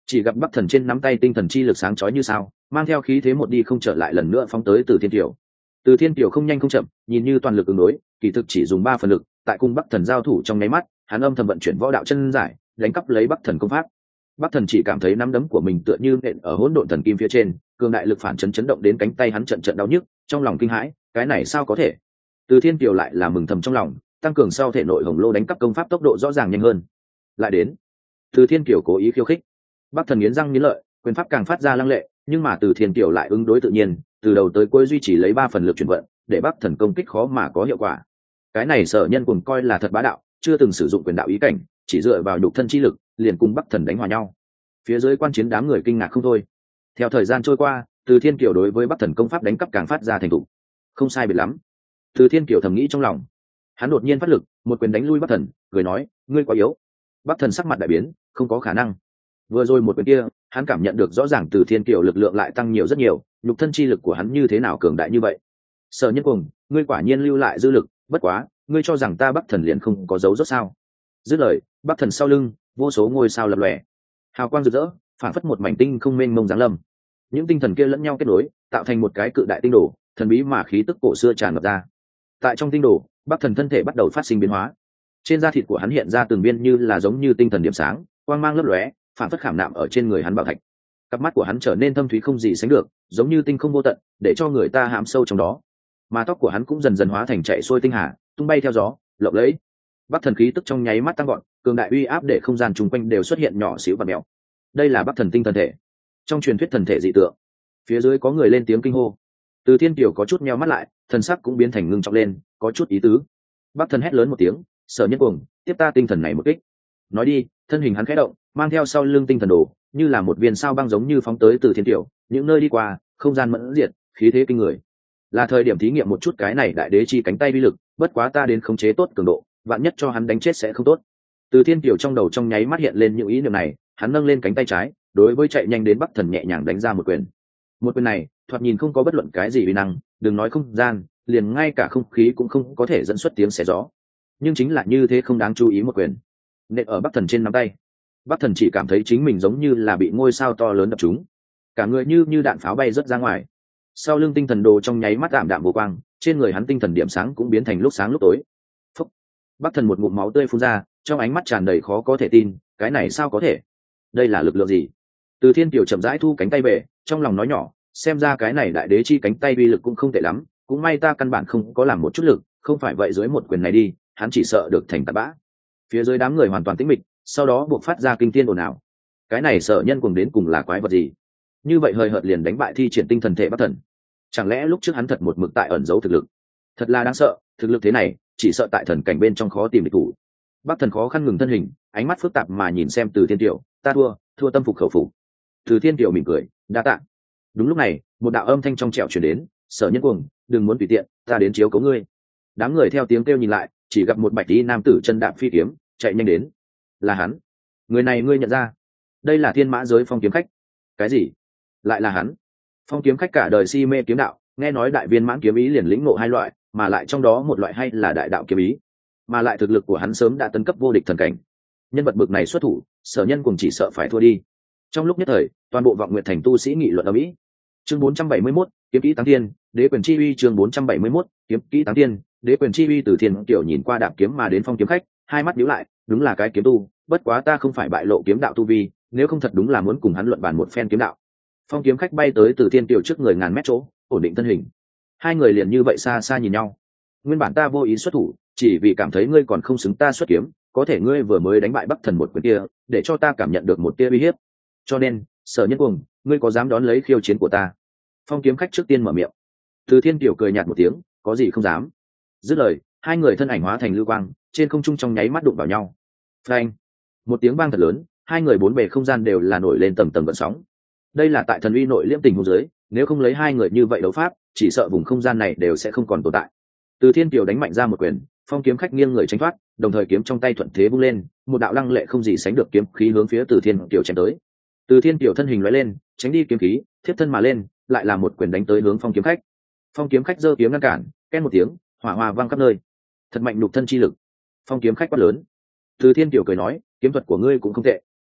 chỉ gặp Bắc Thần trên nắm tay tinh thần chi lực sáng chói như sao, mang theo khí thế một đi không trở lại lần nữa phóng tới Từ Thiên Kiều. Từ Thiên Kiều không nhanh không chậm, nhìn như toàn lực ứng đối, kỳ thực chỉ dùng ba phần lực, tại cung Bắc Thần giao thủ trong nháy mắt, hắn âm thầm vận chuyển võ đạo chân giải, đánh cắp lấy Bắc Thần công pháp. Bắc Thần chỉ cảm thấy nắm đấm của mình tựa như nện ở hỗn độn thần kim phía trên, cường đại lực phản chấn chấn động đến cánh tay hắn trận trận đau nhức, trong lòng kinh hãi, cái này sao có thể? Từ Thiên Kiều lại là mừng thầm trong lòng, tăng cường sau thể nội hồng lô đánh cắp công pháp tốc độ rõ ràng nhanh hơn. Lại đến, Từ Thiên Kiều cố ý khiêu khích. Bắc Thần nghiến răng nghiến lợi, quyền pháp càng phát ra lăng lệ, nhưng mà Từ Thiên Kiều lại ứng đối tự nhiên, từ đầu tới cuối duy trì lấy ba phần lực chuyển vận, để Bắc Thần công kích khó mà có hiệu quả. Cái này Sở Nhân cùng coi là thật bá đạo, chưa từng sử dụng quyền đạo ý cảnh, chỉ dựa vào nhục thân chi lực, liền cùng Bắc Thần đánh hòa nhau. Phía dưới quan chiến đám người kinh ngạc không thôi. Theo thời gian trôi qua, Từ Thiên Kiều đối với Bắc Thần công pháp đánh cắp càng phát ra thành thục. Không sai biệt lắm. Từ Thiên Kiều thầm nghĩ trong lòng. Hắn đột nhiên phát lực, một quyền đánh lui Bắc Thần, cười nói, ngươi quá yếu. Bắc Thần sắc mặt đại biến, không có khả năng. Vừa rồi một quyền kia, hắn cảm nhận được rõ ràng Từ Thiên Kiều lực lượng lại tăng nhiều rất nhiều, nhục thân chi lực của hắn như thế nào cường đại như vậy. Sở Nhân Cùng, ngươi quả nhiên lưu lại dư lực, bất quá, ngươi cho rằng ta Bắc Thần liền không có dấu rốt sao? Dứt lời, Bắc Thần sau lưng, vô số ngôi sao lập lòe, hào quang rực rỡ, phản phất một mảnh tinh không mênh mông giáng lâm. Những tinh thần kia lẫn nhau kết nối, tạo thành một cái cự đại tinh đồ, thần bí mà khí tức cổ xưa tràn ngập ra. Tại trong tinh đồ, Bắc Thần thân thể bắt đầu phát sinh biến hóa. Trên da thịt của hắn hiện ra từng viên như là giống như tinh thần điểm sáng, quang mang lấp lóe, phản phất khảm nạm ở trên người hắn bảo thạch. Cặp mắt của hắn trở nên thâm thúy không gì sánh được, giống như tinh không vô tận, để cho người ta hãm sâu trong đó. Mà tóc của hắn cũng dần dần hóa thành chạy xuôi tinh hà, tung bay theo gió, lộng lẫy. Bắc Thần khí tức trong nháy mắt tăng gọn, cường đại uy áp để không gian chung quanh đều xuất hiện nhỏ xíu và mèo. Đây là Bắc Thần tinh thần thể. Trong truyền thuyết thần thể dị tượng. Phía dưới có người lên tiếng kinh hô. Từ Thiên Kiều có chút nheo mắt lại, thần sắc cũng biến thành ngưng trọng lên, có chút ý tứ. Bắc Thần hét lớn một tiếng, Sở Nhân Cuồng, tiếp ta tinh thần này một kích. Nói đi, thân hình hắn khẽ động, mang theo sau lưng tinh thần đồ, như là một viên sao băng giống như phóng tới Từ Thiên Kiều, những nơi đi qua, không gian mẫn diệt, khí thế kinh người. Là thời điểm thí nghiệm một chút cái này đại đế chi cánh tay vi lực, bất quá ta đến khống chế tốt cường độ, vạn nhất cho hắn đánh chết sẽ không tốt. Từ Thiên Kiều trong đầu trong nháy mắt hiện lên những ý niệm này, hắn nâng lên cánh tay trái, đối với chạy nhanh đến Bắc Thần nhẹ nhàng đánh ra một quyền. Một quyền này, thoạt nhìn không có bất luận cái gì uy năng, đừng nói không gian, liền ngay cả không khí cũng không có thể dẫn xuất tiếng xé gió. Nhưng chính là như thế không đáng chú ý một quyền, nện ở Bắc Thần trên nắm tay. Bắc Thần chỉ cảm thấy chính mình giống như là bị ngôi sao to lớn đập trúng, cả người như như đạn pháo bay rớt ra ngoài. Sau lưng tinh thần đồ trong nháy mắt đạm đạm vô quang, trên người hắn tinh thần điểm sáng cũng biến thành lúc sáng lúc tối. Phúc! Bắc Thần một ngụm máu tươi phun ra, trong ánh mắt tràn đầy khó có thể tin, cái này sao có thể? Đây là lực lượng gì? Từ Thiên Kiều chậm rãi thu cánh tay về, trong lòng nói nhỏ, xem ra cái này đại đế chi cánh tay uy lực cũng không tệ lắm, cũng may ta căn bản không có làm một chút lực, không phải vậy dưới một quyền này đi, hắn chỉ sợ được thành tạt bã. Phía dưới đám người hoàn toàn tĩnh mịch, sau đó buộc phát ra kinh thiên ồn ào. Cái này Sở Nhân Cuồng đến cùng là quái vật gì? Như vậy hời hợt liền đánh bại thi triển tinh thần thể Bắc Thần. Chẳng lẽ lúc trước hắn thật một mực tại ẩn giấu thực lực? Thật là đáng sợ, thực lực thế này, chỉ sợ tại thần cảnh bên trong khó tìm địch thủ. Bắc Thần khó khăn ngừng thân hình, ánh mắt phức tạp mà nhìn xem Từ Thiên Kiều, ta thua, thua tâm phục khẩu phục. Từ Thiên Kiều mỉm cười, đa tạ. Đúng lúc này, một đạo âm thanh trong trẻo truyền đến, Sở Nhân Cuồng, đừng muốn tùy tiện, ta đến chiếu cố ngươi. Đám người theo tiếng kêu nhìn lại, chỉ gặp một bạch y nam tử chân đạp phi kiếm, chạy nhanh đến. Là hắn. Người này ngươi nhận ra? Đây là Thiên Mã giới Phong kiếm khách. Cái gì? Lại là hắn? Phong kiếm khách cả đời si mê kiếm đạo, nghe nói đại viên mãn kiếm ý liền lĩnh ngộ hai loại, mà lại trong đó một loại hay là đại đạo kiếm ý, mà lại thực lực của hắn sớm đã tấn cấp vô địch thần cảnh. Nhân vật bực này xuất thủ, Sở Nhân Cuồng chỉ sợ phải thua đi. Trong lúc nhất thời, toàn bộ Vọng Nguyệt thành tu sĩ nghị luận ầm ĩ. Chương bốn trăm bảy mươi mốt, kiếm kỹ táng thiên, đế quyền chi uy. Chương bốn trăm bảy mươi mốt, kiếm kỹ táng thiên, đế quyền chi uy. Từ Thiên Kiều nhìn qua đạp kiếm mà đến Phong kiếm khách, hai mắt nhíu lại, đúng là cái kiếm tu, bất quá ta không phải bại lộ kiếm đạo tu vi, nếu không thật đúng là muốn cùng hắn luận bàn một phen kiếm đạo. Phong kiếm khách bay tới Từ Thiên Kiều trước người ngàn mét chỗ, ổn định thân hình. Hai người liền như vậy xa xa nhìn nhau. Nguyên bản ta vô ý xuất thủ, chỉ vì cảm thấy ngươi còn không xứng ta xuất kiếm, có thể ngươi vừa mới đánh bại Bắc Thần một quyền kia, để cho ta cảm nhận được một tia uy hiếp. Cho nên, Sở Nhân Cuồng, ngươi có dám đón lấy khiêu chiến của ta? Phong kiếm khách trước tiên mở miệng. Từ Thiên Kiều cười nhạt một tiếng, có gì không dám. Dứt lời, hai người thân ảnh hóa thành lưu quang, trên không trung trong nháy mắt đụng vào nhau. Phanh! Một tiếng vang thật lớn, hai người bốn bề không gian đều là nổi lên tầng tầng gợn sóng. Đây là tại thần uy nội liễm tình huống dưới, nếu không lấy hai người như vậy đấu pháp, chỉ sợ vùng không gian này đều sẽ không còn tồn tại. Từ Thiên Kiều đánh mạnh ra một quyền, Phong kiếm khách nghiêng người tránh thoát, đồng thời kiếm trong tay thuận thế vung lên, một đạo lăng lệ không gì sánh được kiếm khí hướng phía Từ Thiên Kiều chém tới. Từ Thiên Kiều thân hình lóe lên, tránh đi kiếm khí, thiết thân mà lên, lại là một quyền đánh tới hướng Phong kiếm khách. Phong kiếm khách giơ kiếm ngăn cản, két một tiếng, hỏa hoa vang khắp nơi. Thật mạnh nhục thân chi lực. Phong kiếm khách quát lớn. Từ Thiên Kiều cười nói, kiếm thuật của ngươi cũng không tệ.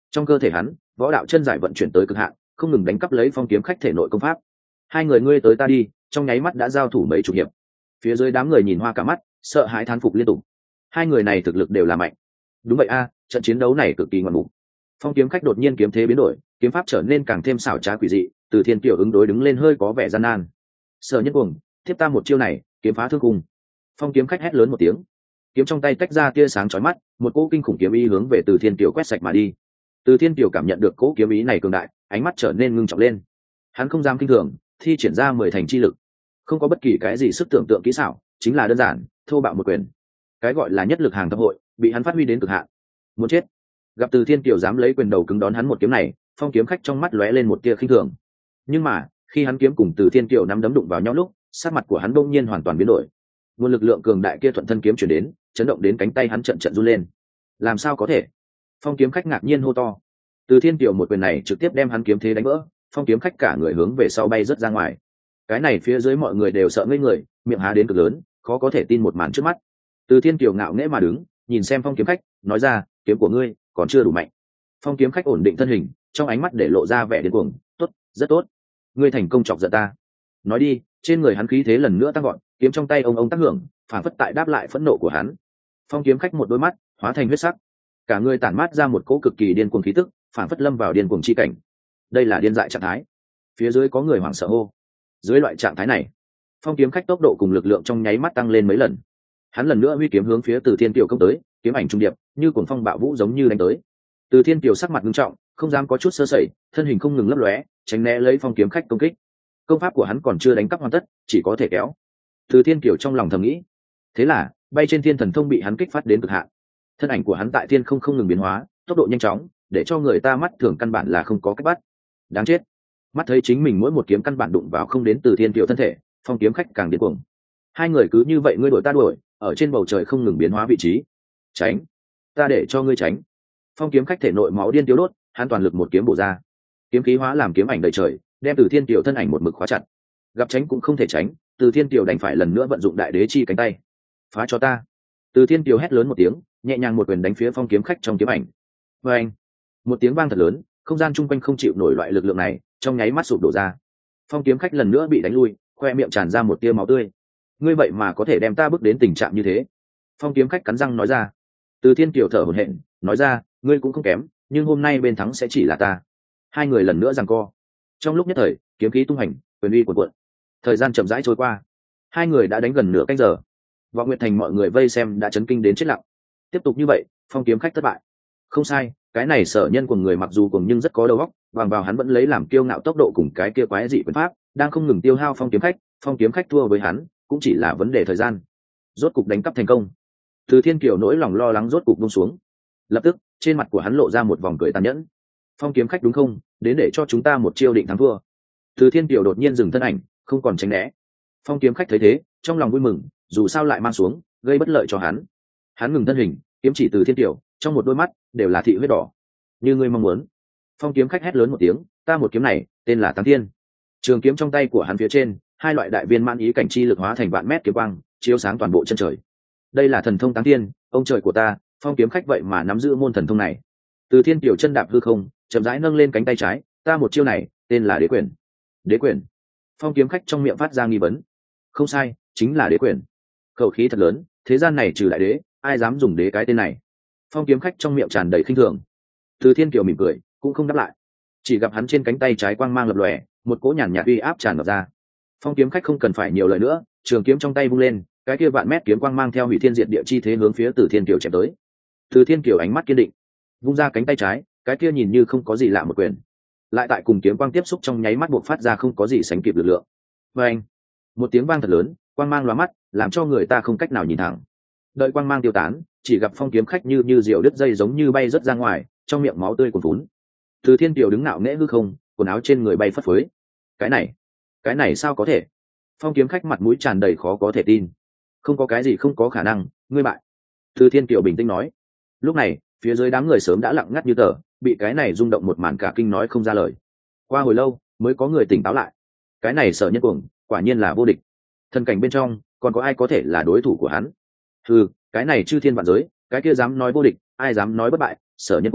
Trong cơ thể hắn võ đạo chân giải vận chuyển tới cực hạn, không ngừng đánh cắp lấy phong kiếm khách thể nội công pháp. Hai người ngươi tới ta đi, trong nháy mắt đã giao thủ mấy chục hiệp. Phía dưới đám người nhìn hoa cả mắt, sợ hãi thán phục liên tục. Hai người này thực lực đều là mạnh. Đúng vậy a, trận chiến đấu này cực kỳ ngoạn mục. Phong kiếm khách đột nhiên kiếm thế biến đổi, kiếm pháp trở nên càng thêm xảo trá quỷ dị, Từ Thiên Kiều ứng đối đứng lên hơi có vẻ gian nan. Sở Nhân Cuồng, tiếp ta một chiêu này, kiếm phá thương cùng. Phong kiếm khách hét lớn một tiếng, kiếm trong tay tách ra tia sáng chói mắt, một cỗ kinh khủng kiếm ý hướng về Từ Thiên Kiều quét sạch mà đi. Từ Thiên Kiều cảm nhận được cỗ kiếm ý này cường đại, ánh mắt trở nên ngưng trọng lên. Hắn không dám kinh thường, thi triển ra mười thành chi lực, không có bất kỳ cái gì sức tưởng tượng kỹ xảo, chính là đơn giản thô bạo một quyền. Cái gọi là nhất lực hàng thập hội bị hắn phát huy đến cực hạn. Muốn chết. Gặp Từ Thiên Kiều dám lấy quyền đầu cứng đón hắn một kiếm này, phong kiếm khách trong mắt lóe lên một tia khinh thường. Nhưng mà khi hắn kiếm cùng Từ Thiên Kiều nắm đấm đụng vào nhau lúc, sắc mặt của hắn bỗng nhiên hoàn toàn biến đổi. Nguồn lực lượng cường đại kia thuận thân kiếm chuyển đến, chấn động đến cánh tay hắn trận trận run lên. Làm sao có thể? Phong kiếm khách ngạc nhiên hô to. Từ Thiên Kiều một quyền này trực tiếp đem hắn kiếm thế đánh vỡ, phong kiếm khách cả người hướng về sau bay rất ra ngoài. Cái này phía dưới mọi người đều sợ ngây người, miệng há đến cực lớn, khó có thể tin một màn trước mắt. Từ Thiên Kiều ngạo nghễ mà đứng, nhìn xem phong kiếm khách, nói ra, kiếm của ngươi còn chưa đủ mạnh. Phong kiếm khách ổn định thân hình, trong ánh mắt để lộ ra vẻ điên cuồng. Tốt, rất tốt, ngươi thành công chọc giận ta. Nói đi, trên người hắn khí thế lần nữa tăng gọn, kiếm trong tay ông ông tác hưởng, phản phất tại đáp lại phẫn nộ của hắn. Phong kiếm khách một đôi mắt hóa thành huyết sắc, cả người tản mát ra một cỗ cực kỳ điên cuồng khí tức, phản phất lâm vào điên cuồng chi cảnh. Đây là điên dại trạng thái. Phía dưới có người hoảng sợ hô. Dưới loại trạng thái này, phong kiếm khách tốc độ cùng lực lượng trong nháy mắt tăng lên mấy lần. Hắn lần nữa huy kiếm hướng phía Từ Thiên Kiều công tới, kiếm ảnh trung điệp, như cuồng phong bạo vũ giống như đánh tới. Từ Thiên Kiều sắc mặt nghiêm trọng, không dám có chút sơ sẩy, thân hình không ngừng lấp lóe, tránh né lấy phong kiếm khách công kích. Công pháp của hắn còn chưa đánh cắp hoàn tất, chỉ có thể kéo. Từ Thiên Kiều trong lòng thầm nghĩ. Thế là, bay trên thiên thần thông bị hắn kích phát đến cực hạn. Thân ảnh của hắn tại thiên không không ngừng biến hóa, tốc độ nhanh chóng, để cho người ta mắt thường căn bản là không có cách bắt. Đáng chết. Mắt thấy chính mình mỗi một kiếm căn bản đụng vào không đến Từ Thiên Kiều thân thể, phong kiếm khách càng điên cuồng. Hai người cứ như vậy ngươi đuổi ta đuổi, ở trên bầu trời không ngừng biến hóa vị trí. Tránh, ta để cho ngươi tránh. Phong kiếm khách thể nội máu điên tiêu đốt, hắn toàn lực một kiếm bổ ra, kiếm khí hóa làm kiếm ảnh đầy trời, đem Từ Thiên Kiều thân ảnh một mực khóa chặt. Gặp tránh cũng không thể tránh, Từ Thiên Kiều đành phải lần nữa vận dụng đại đế chi cánh tay. Phá cho ta. Từ Thiên Kiều hét lớn một tiếng, nhẹ nhàng một quyền đánh phía phong kiếm khách trong kiếm ảnh. Và anh, một tiếng vang thật lớn, không gian chung quanh không chịu nổi loại lực lượng này, trong nháy mắt sụp đổ ra. Phong kiếm khách lần nữa bị đánh lui, khoe miệng tràn ra một tia máu tươi. Ngươi vậy mà có thể đem ta bước đến tình trạng như thế. Phong kiếm khách cắn răng nói ra. Từ Thiên Kiều thở hổn hển, nói ra, ngươi cũng không kém, nhưng hôm nay bên thắng sẽ chỉ là ta. Hai người lần nữa giằng co. Trong lúc nhất thời, kiếm khí tung hành, quyền uy cuồn cuộn. Thời gian chậm rãi trôi qua, hai người đã đánh gần nửa canh giờ. Vọng Nguyệt Thành mọi người vây xem đã chấn kinh đến chết lặng. Tiếp tục như vậy, phong kiếm khách thất bại. Không sai, cái này Sở Nhân của người mặc dù cùng nhưng rất có đầu óc, bằng vào hắn vẫn lấy làm kiêu ngạo tốc độ cùng cái kia quái dị quyền pháp, đang không ngừng tiêu hao phong kiếm khách, phong kiếm khách thua với hắn, cũng chỉ là vấn đề thời gian. Rốt cục đánh cắp thành công. Từ Thiên Kiều nỗi lòng lo lắng rốt cục buông xuống. Lập tức, trên mặt của hắn lộ ra một vòng cười tàn nhẫn. Phong kiếm khách đúng không, đến để cho chúng ta một chiêu định thắng thua. Từ Thiên Kiều đột nhiên dừng thân ảnh, không còn tránh né. Phong kiếm khách thấy thế, trong lòng vui mừng, dù sao lại mang xuống, gây bất lợi cho hắn. Hắn ngừng thân hình, kiếm chỉ Từ Thiên Kiều, trong một đôi mắt đều là thị huyết đỏ. Như ngươi mong muốn. Phong kiếm khách hét lớn một tiếng, ta một kiếm này, tên là Táng Thiên. Trường kiếm trong tay của hắn phía trên, hai loại đại viên mãn ý cảnh chi lực hóa thành vạn mét kiếm quang, chiếu sáng toàn bộ chân trời. Đây là thần thông Táng Thiên, ông trời của ta, phong kiếm khách vậy mà nắm giữ môn thần thông này. Từ Thiên Kiều chân đạp hư không, chậm rãi nâng lên cánh tay trái, ta một chiêu này, tên là Đế Quyền. Đế Quyền. Phong kiếm khách trong miệng phát ra nghi vấn. Không sai, chính là Đế Quyền. Khẩu khí thật lớn, thế gian này trừ đại đế, ai dám dùng đế cái tên này. Phong kiếm khách trong miệng tràn đầy khinh thường. Từ Thiên Kiều mỉm cười, cũng không đáp lại. Chỉ gặp hắn trên cánh tay trái quang mang lập lòe, một cỗ nhàn nhạt uy áp tràn ngập ra. Phong kiếm khách không cần phải nhiều lời nữa, trường kiếm trong tay vung lên, cái kia vạn mét kiếm quang mang theo hủy thiên diệt địa chi thế hướng phía Từ Thiên Kiều chém tới. Từ Thiên Kiều ánh mắt kiên định, vung ra cánh tay trái, cái kia nhìn như không có gì lạ một quyền, lại tại cùng kiếm quang tiếp xúc trong nháy mắt buộc phát ra không có gì sánh kịp lực lượng. Và anh, một tiếng vang thật lớn, quang mang lóa mắt, làm cho người ta không cách nào nhìn thẳng. Đợi quang mang tiêu tán, chỉ gặp phong kiếm khách như như diều đứt dây giống như bay rất ra ngoài, trong miệng máu tươi cuồn cuốn. Từ Thiên Kiều đứng ngạo nghễ hư không, quần áo trên người bay phất phới. Cái này, cái này sao có thể? Phong kiếm khách mặt mũi tràn đầy khó có thể tin. Không có cái gì không có khả năng, ngươi bại. Từ Thiên Kiều bình tĩnh nói. Lúc này, phía dưới đám người sớm đã lặng ngắt như tờ, bị cái này rung động một màn cả kinh nói không ra lời. Qua hồi lâu, mới có người tỉnh táo lại. Cái này Sở Nhân Cuồng, quả nhiên là vô địch. Thần cảnh bên trong, còn có ai có thể là đối thủ của hắn? Ừ, cái này chư thiên vạn giới, cái kia dám nói vô địch, ai dám nói bất bại, Sở Nhân Cuồng,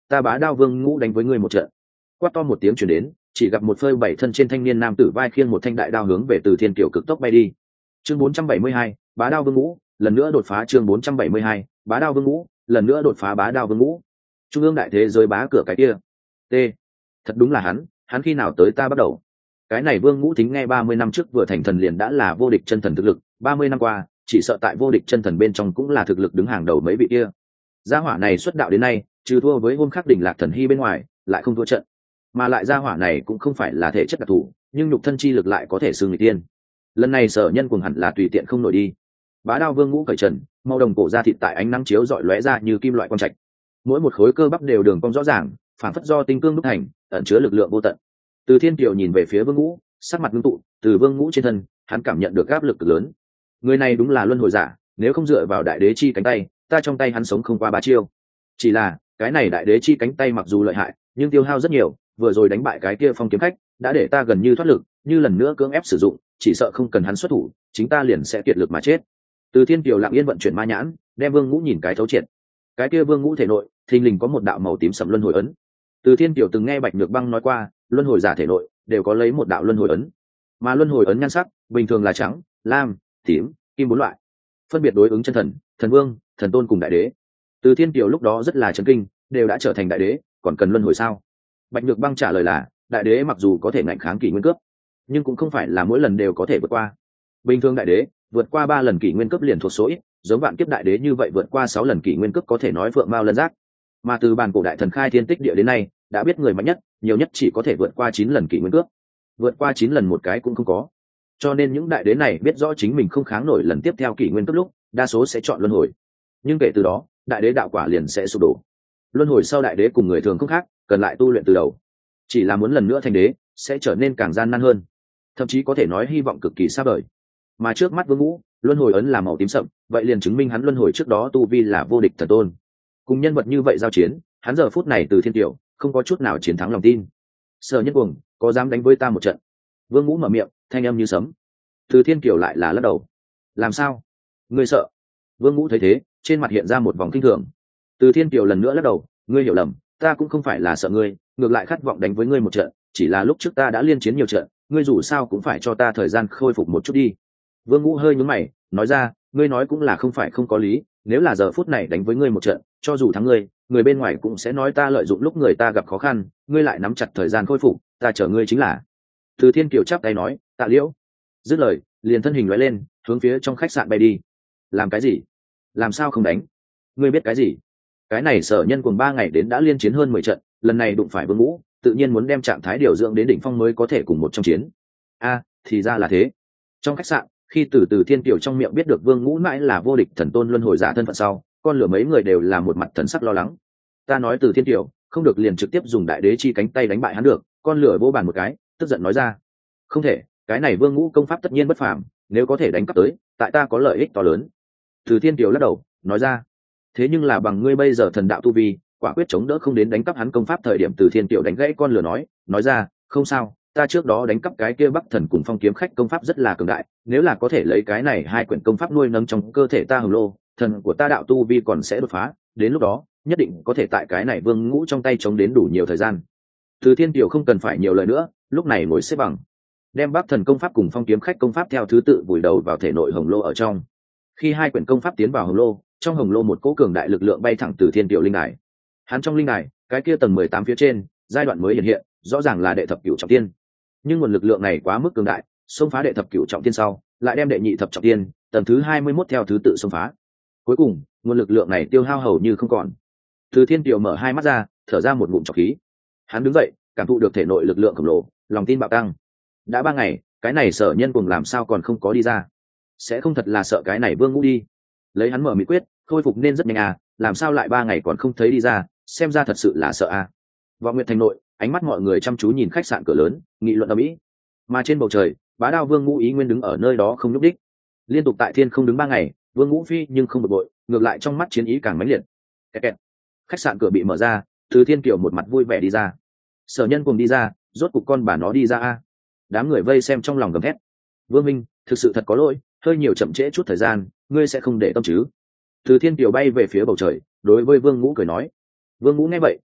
ta Bá Đao Vương Ngũ đánh với ngươi một trận. Quát to một tiếng truyền đến, chỉ gặp một phơi bảy thân trên thanh niên nam tử vai khiêng một thanh đại đao hướng về Từ Thiên Kiều cực tốc bay đi. Chương bốn trăm bảy mươi hai, Bá Đao Vương Ngũ, lần nữa đột phá. Chương bốn trăm bảy mươi hai, Bá Đao Vương Ngũ, lần nữa đột phá. Bá Đao Vương Ngũ, trung ương đại thế giới bá cửa cái kia. T, thật đúng là hắn, hắn khi nào tới ta bắt đầu. Cái này Vương Ngũ Thính nghe ba mươi năm trước vừa thành thần liền đã là vô địch chân thần thực lực, ba mươi năm qua, chỉ sợ tại vô địch chân thần bên trong cũng là thực lực đứng hàng đầu mấy vị kia. Gia hỏa này xuất đạo đến nay, trừ thua với Hôm Khắc Đỉnh Lạc Thần Hy bên ngoài, lại không thua trận. Mà lại gia hỏa này cũng không phải là thể chất đặc thù, nhưng nhục thân chi lực lại có thể xưng người tiên. Lần này Sở Nhân Cuồng hẳn là tùy tiện không nổi đi. Bá Đao Vương Ngũ cởi trần, màu đồng cổ da thịt tại ánh nắng chiếu rọi lóe ra như kim loại quang trạch. Mỗi một khối cơ bắp đều đường cong rõ ràng, phản phất do tinh cương đúc thành, ẩn chứa lực lượng vô tận. Từ Thiên Kiều nhìn về phía Vương Ngũ, sắc mặt ngưng tụ, từ Vương Ngũ trên thân, hắn cảm nhận được áp lực cực lớn. Người này đúng là luân hồi giả, nếu không dựa vào đại đế chi cánh tay, ta trong tay hắn sống không qua ba chiêu. Chỉ là, cái này đại đế chi cánh tay mặc dù lợi hại, nhưng tiêu hao rất nhiều, vừa rồi đánh bại cái kia Phong Kiếm Khách, đã để ta gần như thoát lực, như lần nữa cưỡng ép sử dụng, chỉ sợ không cần hắn xuất thủ, chính ta liền sẽ kiệt lực mà chết. Từ Thiên Kiều lặng yên vận chuyển ma nhãn, đem Vương Ngũ nhìn cái thấu triệt. Cái kia Vương Ngũ thể nội, thình lình có một đạo màu tím sẫm luân hồi ấn. Từ Thiên Kiều từng nghe Bạch Nhược Băng nói qua, luân hồi giả thể nội đều có lấy một đạo luân hồi ấn, mà luân hồi ấn nhan sắc bình thường là trắng, lam, tím, kim bốn loại, phân biệt đối ứng chân thần, thần vương, thần tôn cùng đại đế. Từ Thiên Kiều lúc đó rất là chấn kinh, đều đã trở thành đại đế, còn cần luân hồi sao? Bạch Nhược Băng trả lời là, đại đế mặc dù có thể ngạnh kháng kỷ nguyên cướp, nhưng cũng không phải là mỗi lần đều có thể vượt qua. Bình thường đại đế vượt qua ba lần kỷ nguyên cướp liền thuộc số ít, giống vạn kiếp đại đế như vậy vượt qua sáu lần kỷ nguyên cướp có thể nói phượng mao lân giác. Mà từ bàn cổ đại thần khai thiên tích địa đến nay, đã biết người mạnh nhất, nhiều nhất chỉ có thể vượt qua chín lần kỷ nguyên cướp. Vượt qua chín lần một cái cũng không có. Cho nên những đại đế này biết rõ chính mình không kháng nổi lần tiếp theo kỷ nguyên cướp lúc, đa số sẽ chọn luân hồi. Nhưng kể từ đó, đại đế đạo quả liền sẽ sụp đổ. Luân hồi sau đại đế cùng người thường không khác, cần lại tu luyện từ đầu. Chỉ là muốn lần nữa thành đế, sẽ trở nên càng gian nan hơn. Thậm chí có thể nói hy vọng cực kỳ xa vời. Mà trước mắt Vương Ngũ, luân hồi ấn là màu tím sậm, vậy liền chứng minh hắn luân hồi trước đó tu vi là vô địch thần tôn. Cùng nhân vật như vậy giao chiến, hắn giờ phút này từ Thiên Kiều, không có chút nào chiến thắng lòng tin. Sở Nhân Cuồng, có dám đánh với ta một trận? Vương Ngũ mở miệng, thanh âm như sấm. Từ Thiên Kiều lại là lắc đầu. Làm sao? Ngươi sợ? Vương Ngũ thấy thế, trên mặt hiện ra một vòng kinh thường. Từ Thiên Kiều lần nữa lắc đầu, ngươi hiểu lầm, ta cũng không phải là sợ ngươi, ngược lại khát vọng đánh với ngươi một trận, chỉ là lúc trước ta đã liên chiến nhiều trận, ngươi dù sao cũng phải cho ta thời gian khôi phục một chút đi. Vương Ngũ hơi nhướng mày, nói ra, ngươi nói cũng là không phải không có lý, nếu là giờ phút này đánh với ngươi một trận, cho dù thắng ngươi, người bên ngoài cũng sẽ nói ta lợi dụng lúc người ta gặp khó khăn, ngươi lại nắm chặt thời gian khôi phục, ta chờ ngươi chính là. Từ Thiên Kiều chắp tay nói, tạ liễu. Dứt lời, liền thân hình lóe lên, hướng phía trong khách sạn bay đi. Làm cái gì? Làm sao không đánh? Ngươi biết cái gì? Cái này Sở Nhân Cuồng ba ngày đến đã liên chiến hơn mười trận, lần này đụng phải Vương Ngũ, tự nhiên muốn đem trạng thái điều dưỡng đến đỉnh phong mới có thể cùng một trong chiến. A, thì ra là thế. Trong khách sạn, khi từ từ Thiên Kiều trong miệng biết được Vương Ngũ mãi là vô địch thần tôn luân hồi giả thân phận sau, con lửa mấy người đều là một mặt thần sắc lo lắng. Ta nói từ Thiên Kiều, không được liền trực tiếp dùng đại đế chi cánh tay đánh bại hắn được, con lửa vỗ bàn một cái, tức giận nói ra. Không thể, cái này Vương Ngũ công pháp tất nhiên bất phàm, nếu có thể đánh cắp tới, tại ta có lợi ích to lớn. Từ Thiên Kiều lắc đầu, nói ra. Thế nhưng là bằng ngươi bây giờ thần đạo tu vi, quả quyết chống đỡ không đến đánh cắp hắn công pháp thời điểm. Từ Thiên Kiều đánh gãy con lửa nói, nói ra, không sao, ta trước đó đánh cắp cái kia Bắc Thần cùng Phong Kiếm Khách công pháp rất là cường đại, nếu là có thể lấy cái này hai quyển công pháp nuôi nấng trong cơ thể ta hồng lô, thần của ta đạo tu vi còn sẽ đột phá, đến lúc đó, nhất định có thể tại cái này Vương Ngũ trong tay chống đến đủ nhiều thời gian. Từ Thiên Kiều không cần phải nhiều lời nữa, lúc này ngồi xếp bằng, đem Bắc Thần công pháp cùng Phong Kiếm Khách công pháp theo thứ tự vùi đầu vào thể nội hồng lô ở trong. Khi hai quyển công pháp tiến vào hồng lô, trong hồng lô một cỗ cường đại lực lượng bay thẳng từ Thiên Kiều linh đài. Hắn trong linh đài, cái kia tầng mười tám phía trên, giai đoạn mới hiện hiện, rõ ràng là đệ thập cửu trọng tiên. Nhưng nguồn lực lượng này quá mức cường đại, xông phá đệ thập cửu trọng tiên sau, lại đem đệ nhị thập trọng tiên, tầng thứ hai mươi mốt theo thứ tự xông phá. Cuối cùng, nguồn lực lượng này tiêu hao hầu như không còn. Từ Thiên Kiều mở hai mắt ra, thở ra một ngụm trọc khí. Hắn đứng dậy, cảm thụ được thể nội lực lượng khổng lồ, lòng tin bạo tăng. Đã ba ngày, cái này Sở Nhân Cuồng làm sao còn không có đi ra? Sẽ không thật là sợ cái này Vương Ngũ đi? Lấy hắn mở mỹ quyết, khôi phục nên rất nhanh à, làm sao lại ba ngày còn không thấy đi ra, xem ra thật sự là sợ à. Vọng Nguyệt thành nội, ánh mắt mọi người chăm chú nhìn khách sạn cửa lớn, nghị luận ầm ĩ. Mà trên bầu trời, Bá Đao Vương Ngũ ý nguyên đứng ở nơi đó không nhúc đích. Liên tục tại thiên không đứng ba ngày, Vương Ngũ phi nhưng không bực bội, ngược lại trong mắt chiến ý càng mãnh liệt. Kẹt kẹt. Khách sạn cửa bị mở ra, Từ Thiên Kiều một mặt vui vẻ đi ra. Sở Nhân Cuồng đi ra, rốt cục con bà nó đi ra a. Đám người vây xem trong lòng gầm thét. Vương Minh, thực sự thật có lỗi, hơi nhiều chậm trễ chút thời gian, ngươi sẽ không để tâm chứ? Từ Thiên Kiều bay về phía bầu trời, đối với Vương Ngũ cười nói. Vương Ngũ nghe vậy,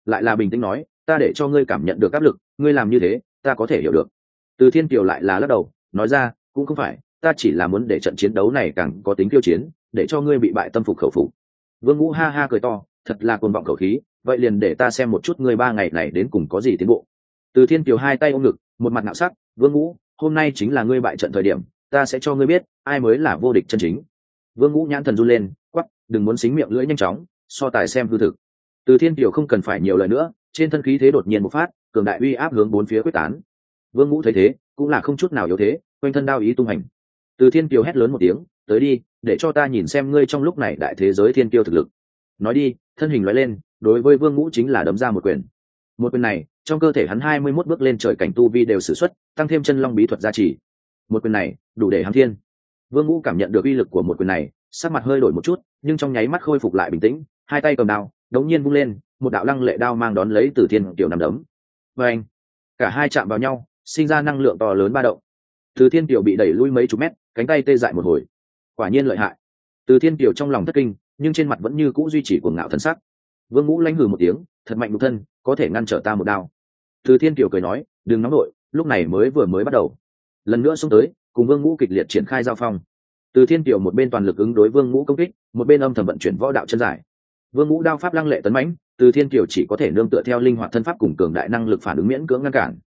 lại là bình tĩnh nói, ta để cho ngươi cảm nhận được áp lực, ngươi làm như thế ta có thể hiểu được. Từ Thiên Kiều lại là lắc đầu nói ra, cũng không phải, ta chỉ là muốn để trận chiến đấu này càng có tính khiêu chiến, để cho ngươi bị bại tâm phục khẩu phục. Vương Ngũ ha ha cười to, thật là cuồng vọng khẩu khí, vậy liền để ta xem một chút ngươi ba ngày này đến cùng có gì tiến bộ. Từ Thiên Kiều hai tay ôm ngực, một mặt ngạo sắc, Vương Ngũ, hôm nay chính là ngươi bại trận thời điểm, ta sẽ cho ngươi biết ai mới là vô địch chân chính. Vương Ngũ nhãn thần run lên, quắc, đừng muốn xính miệng lưỡi nhanh chóng, so tài xem hư thực. Từ Thiên Kiều không cần phải nhiều lời nữa, trên thân khí thế đột nhiên một phát, cường đại uy áp hướng bốn phía quyết tán. Vương Ngũ thấy thế, cũng là không chút nào yếu thế, quanh thân đao ý tung hành. Từ Thiên Kiều hét lớn một tiếng, tới đi, để cho ta nhìn xem ngươi trong lúc này đại thế giới thiên kiêu thực lực. Nói đi, thân hình lóe lên, đối với Vương Ngũ chính là đấm ra một quyền. Một quyền này, trong cơ thể hắn hai mươi mốt bước lên trời cảnh tu vi đều sử xuất, tăng thêm chân long bí thuật gia trì. Một quyền này, đủ để hám thiên. Vương Ngũ cảm nhận được uy lực của một quyền này, sắc mặt hơi đổi một chút, nhưng trong nháy mắt khôi phục lại bình tĩnh, hai tay cầm đao, đống nhiên vung lên, một đạo lăng lệ đao mang đón lấy Từ Thiên Kiều nằm đấm. Và anh, cả hai chạm vào nhau, sinh ra năng lượng to lớn ba động. Từ Thiên Kiều bị đẩy lui mấy chục mét, cánh tay tê dại một hồi. Quả nhiên lợi hại. Từ Thiên Kiều trong lòng thất kinh, nhưng trên mặt vẫn như cũ duy trì cuồng ngạo thần sắc. Vương Ngũ lãnh hừ một tiếng, thật mạnh nhục thân, có thể ngăn trở ta một đao. Từ Thiên Kiều cười nói, đừng nóng nổi, lúc này mới vừa mới bắt đầu. Lần nữa xông tới, cùng Vương Ngũ kịch liệt triển khai giao phong. Từ Thiên Kiều một bên toàn lực ứng đối Vương Ngũ công kích, một bên âm thầm vận chuyển võ đạo chân giải. Vương Ngũ đao pháp lăng lệ tấn mãnh, Từ Thiên Kiều chỉ có thể nương tựa theo linh hoạt thân pháp cùng cường đại năng lực phản ứng miễn cưỡng ngăn cản.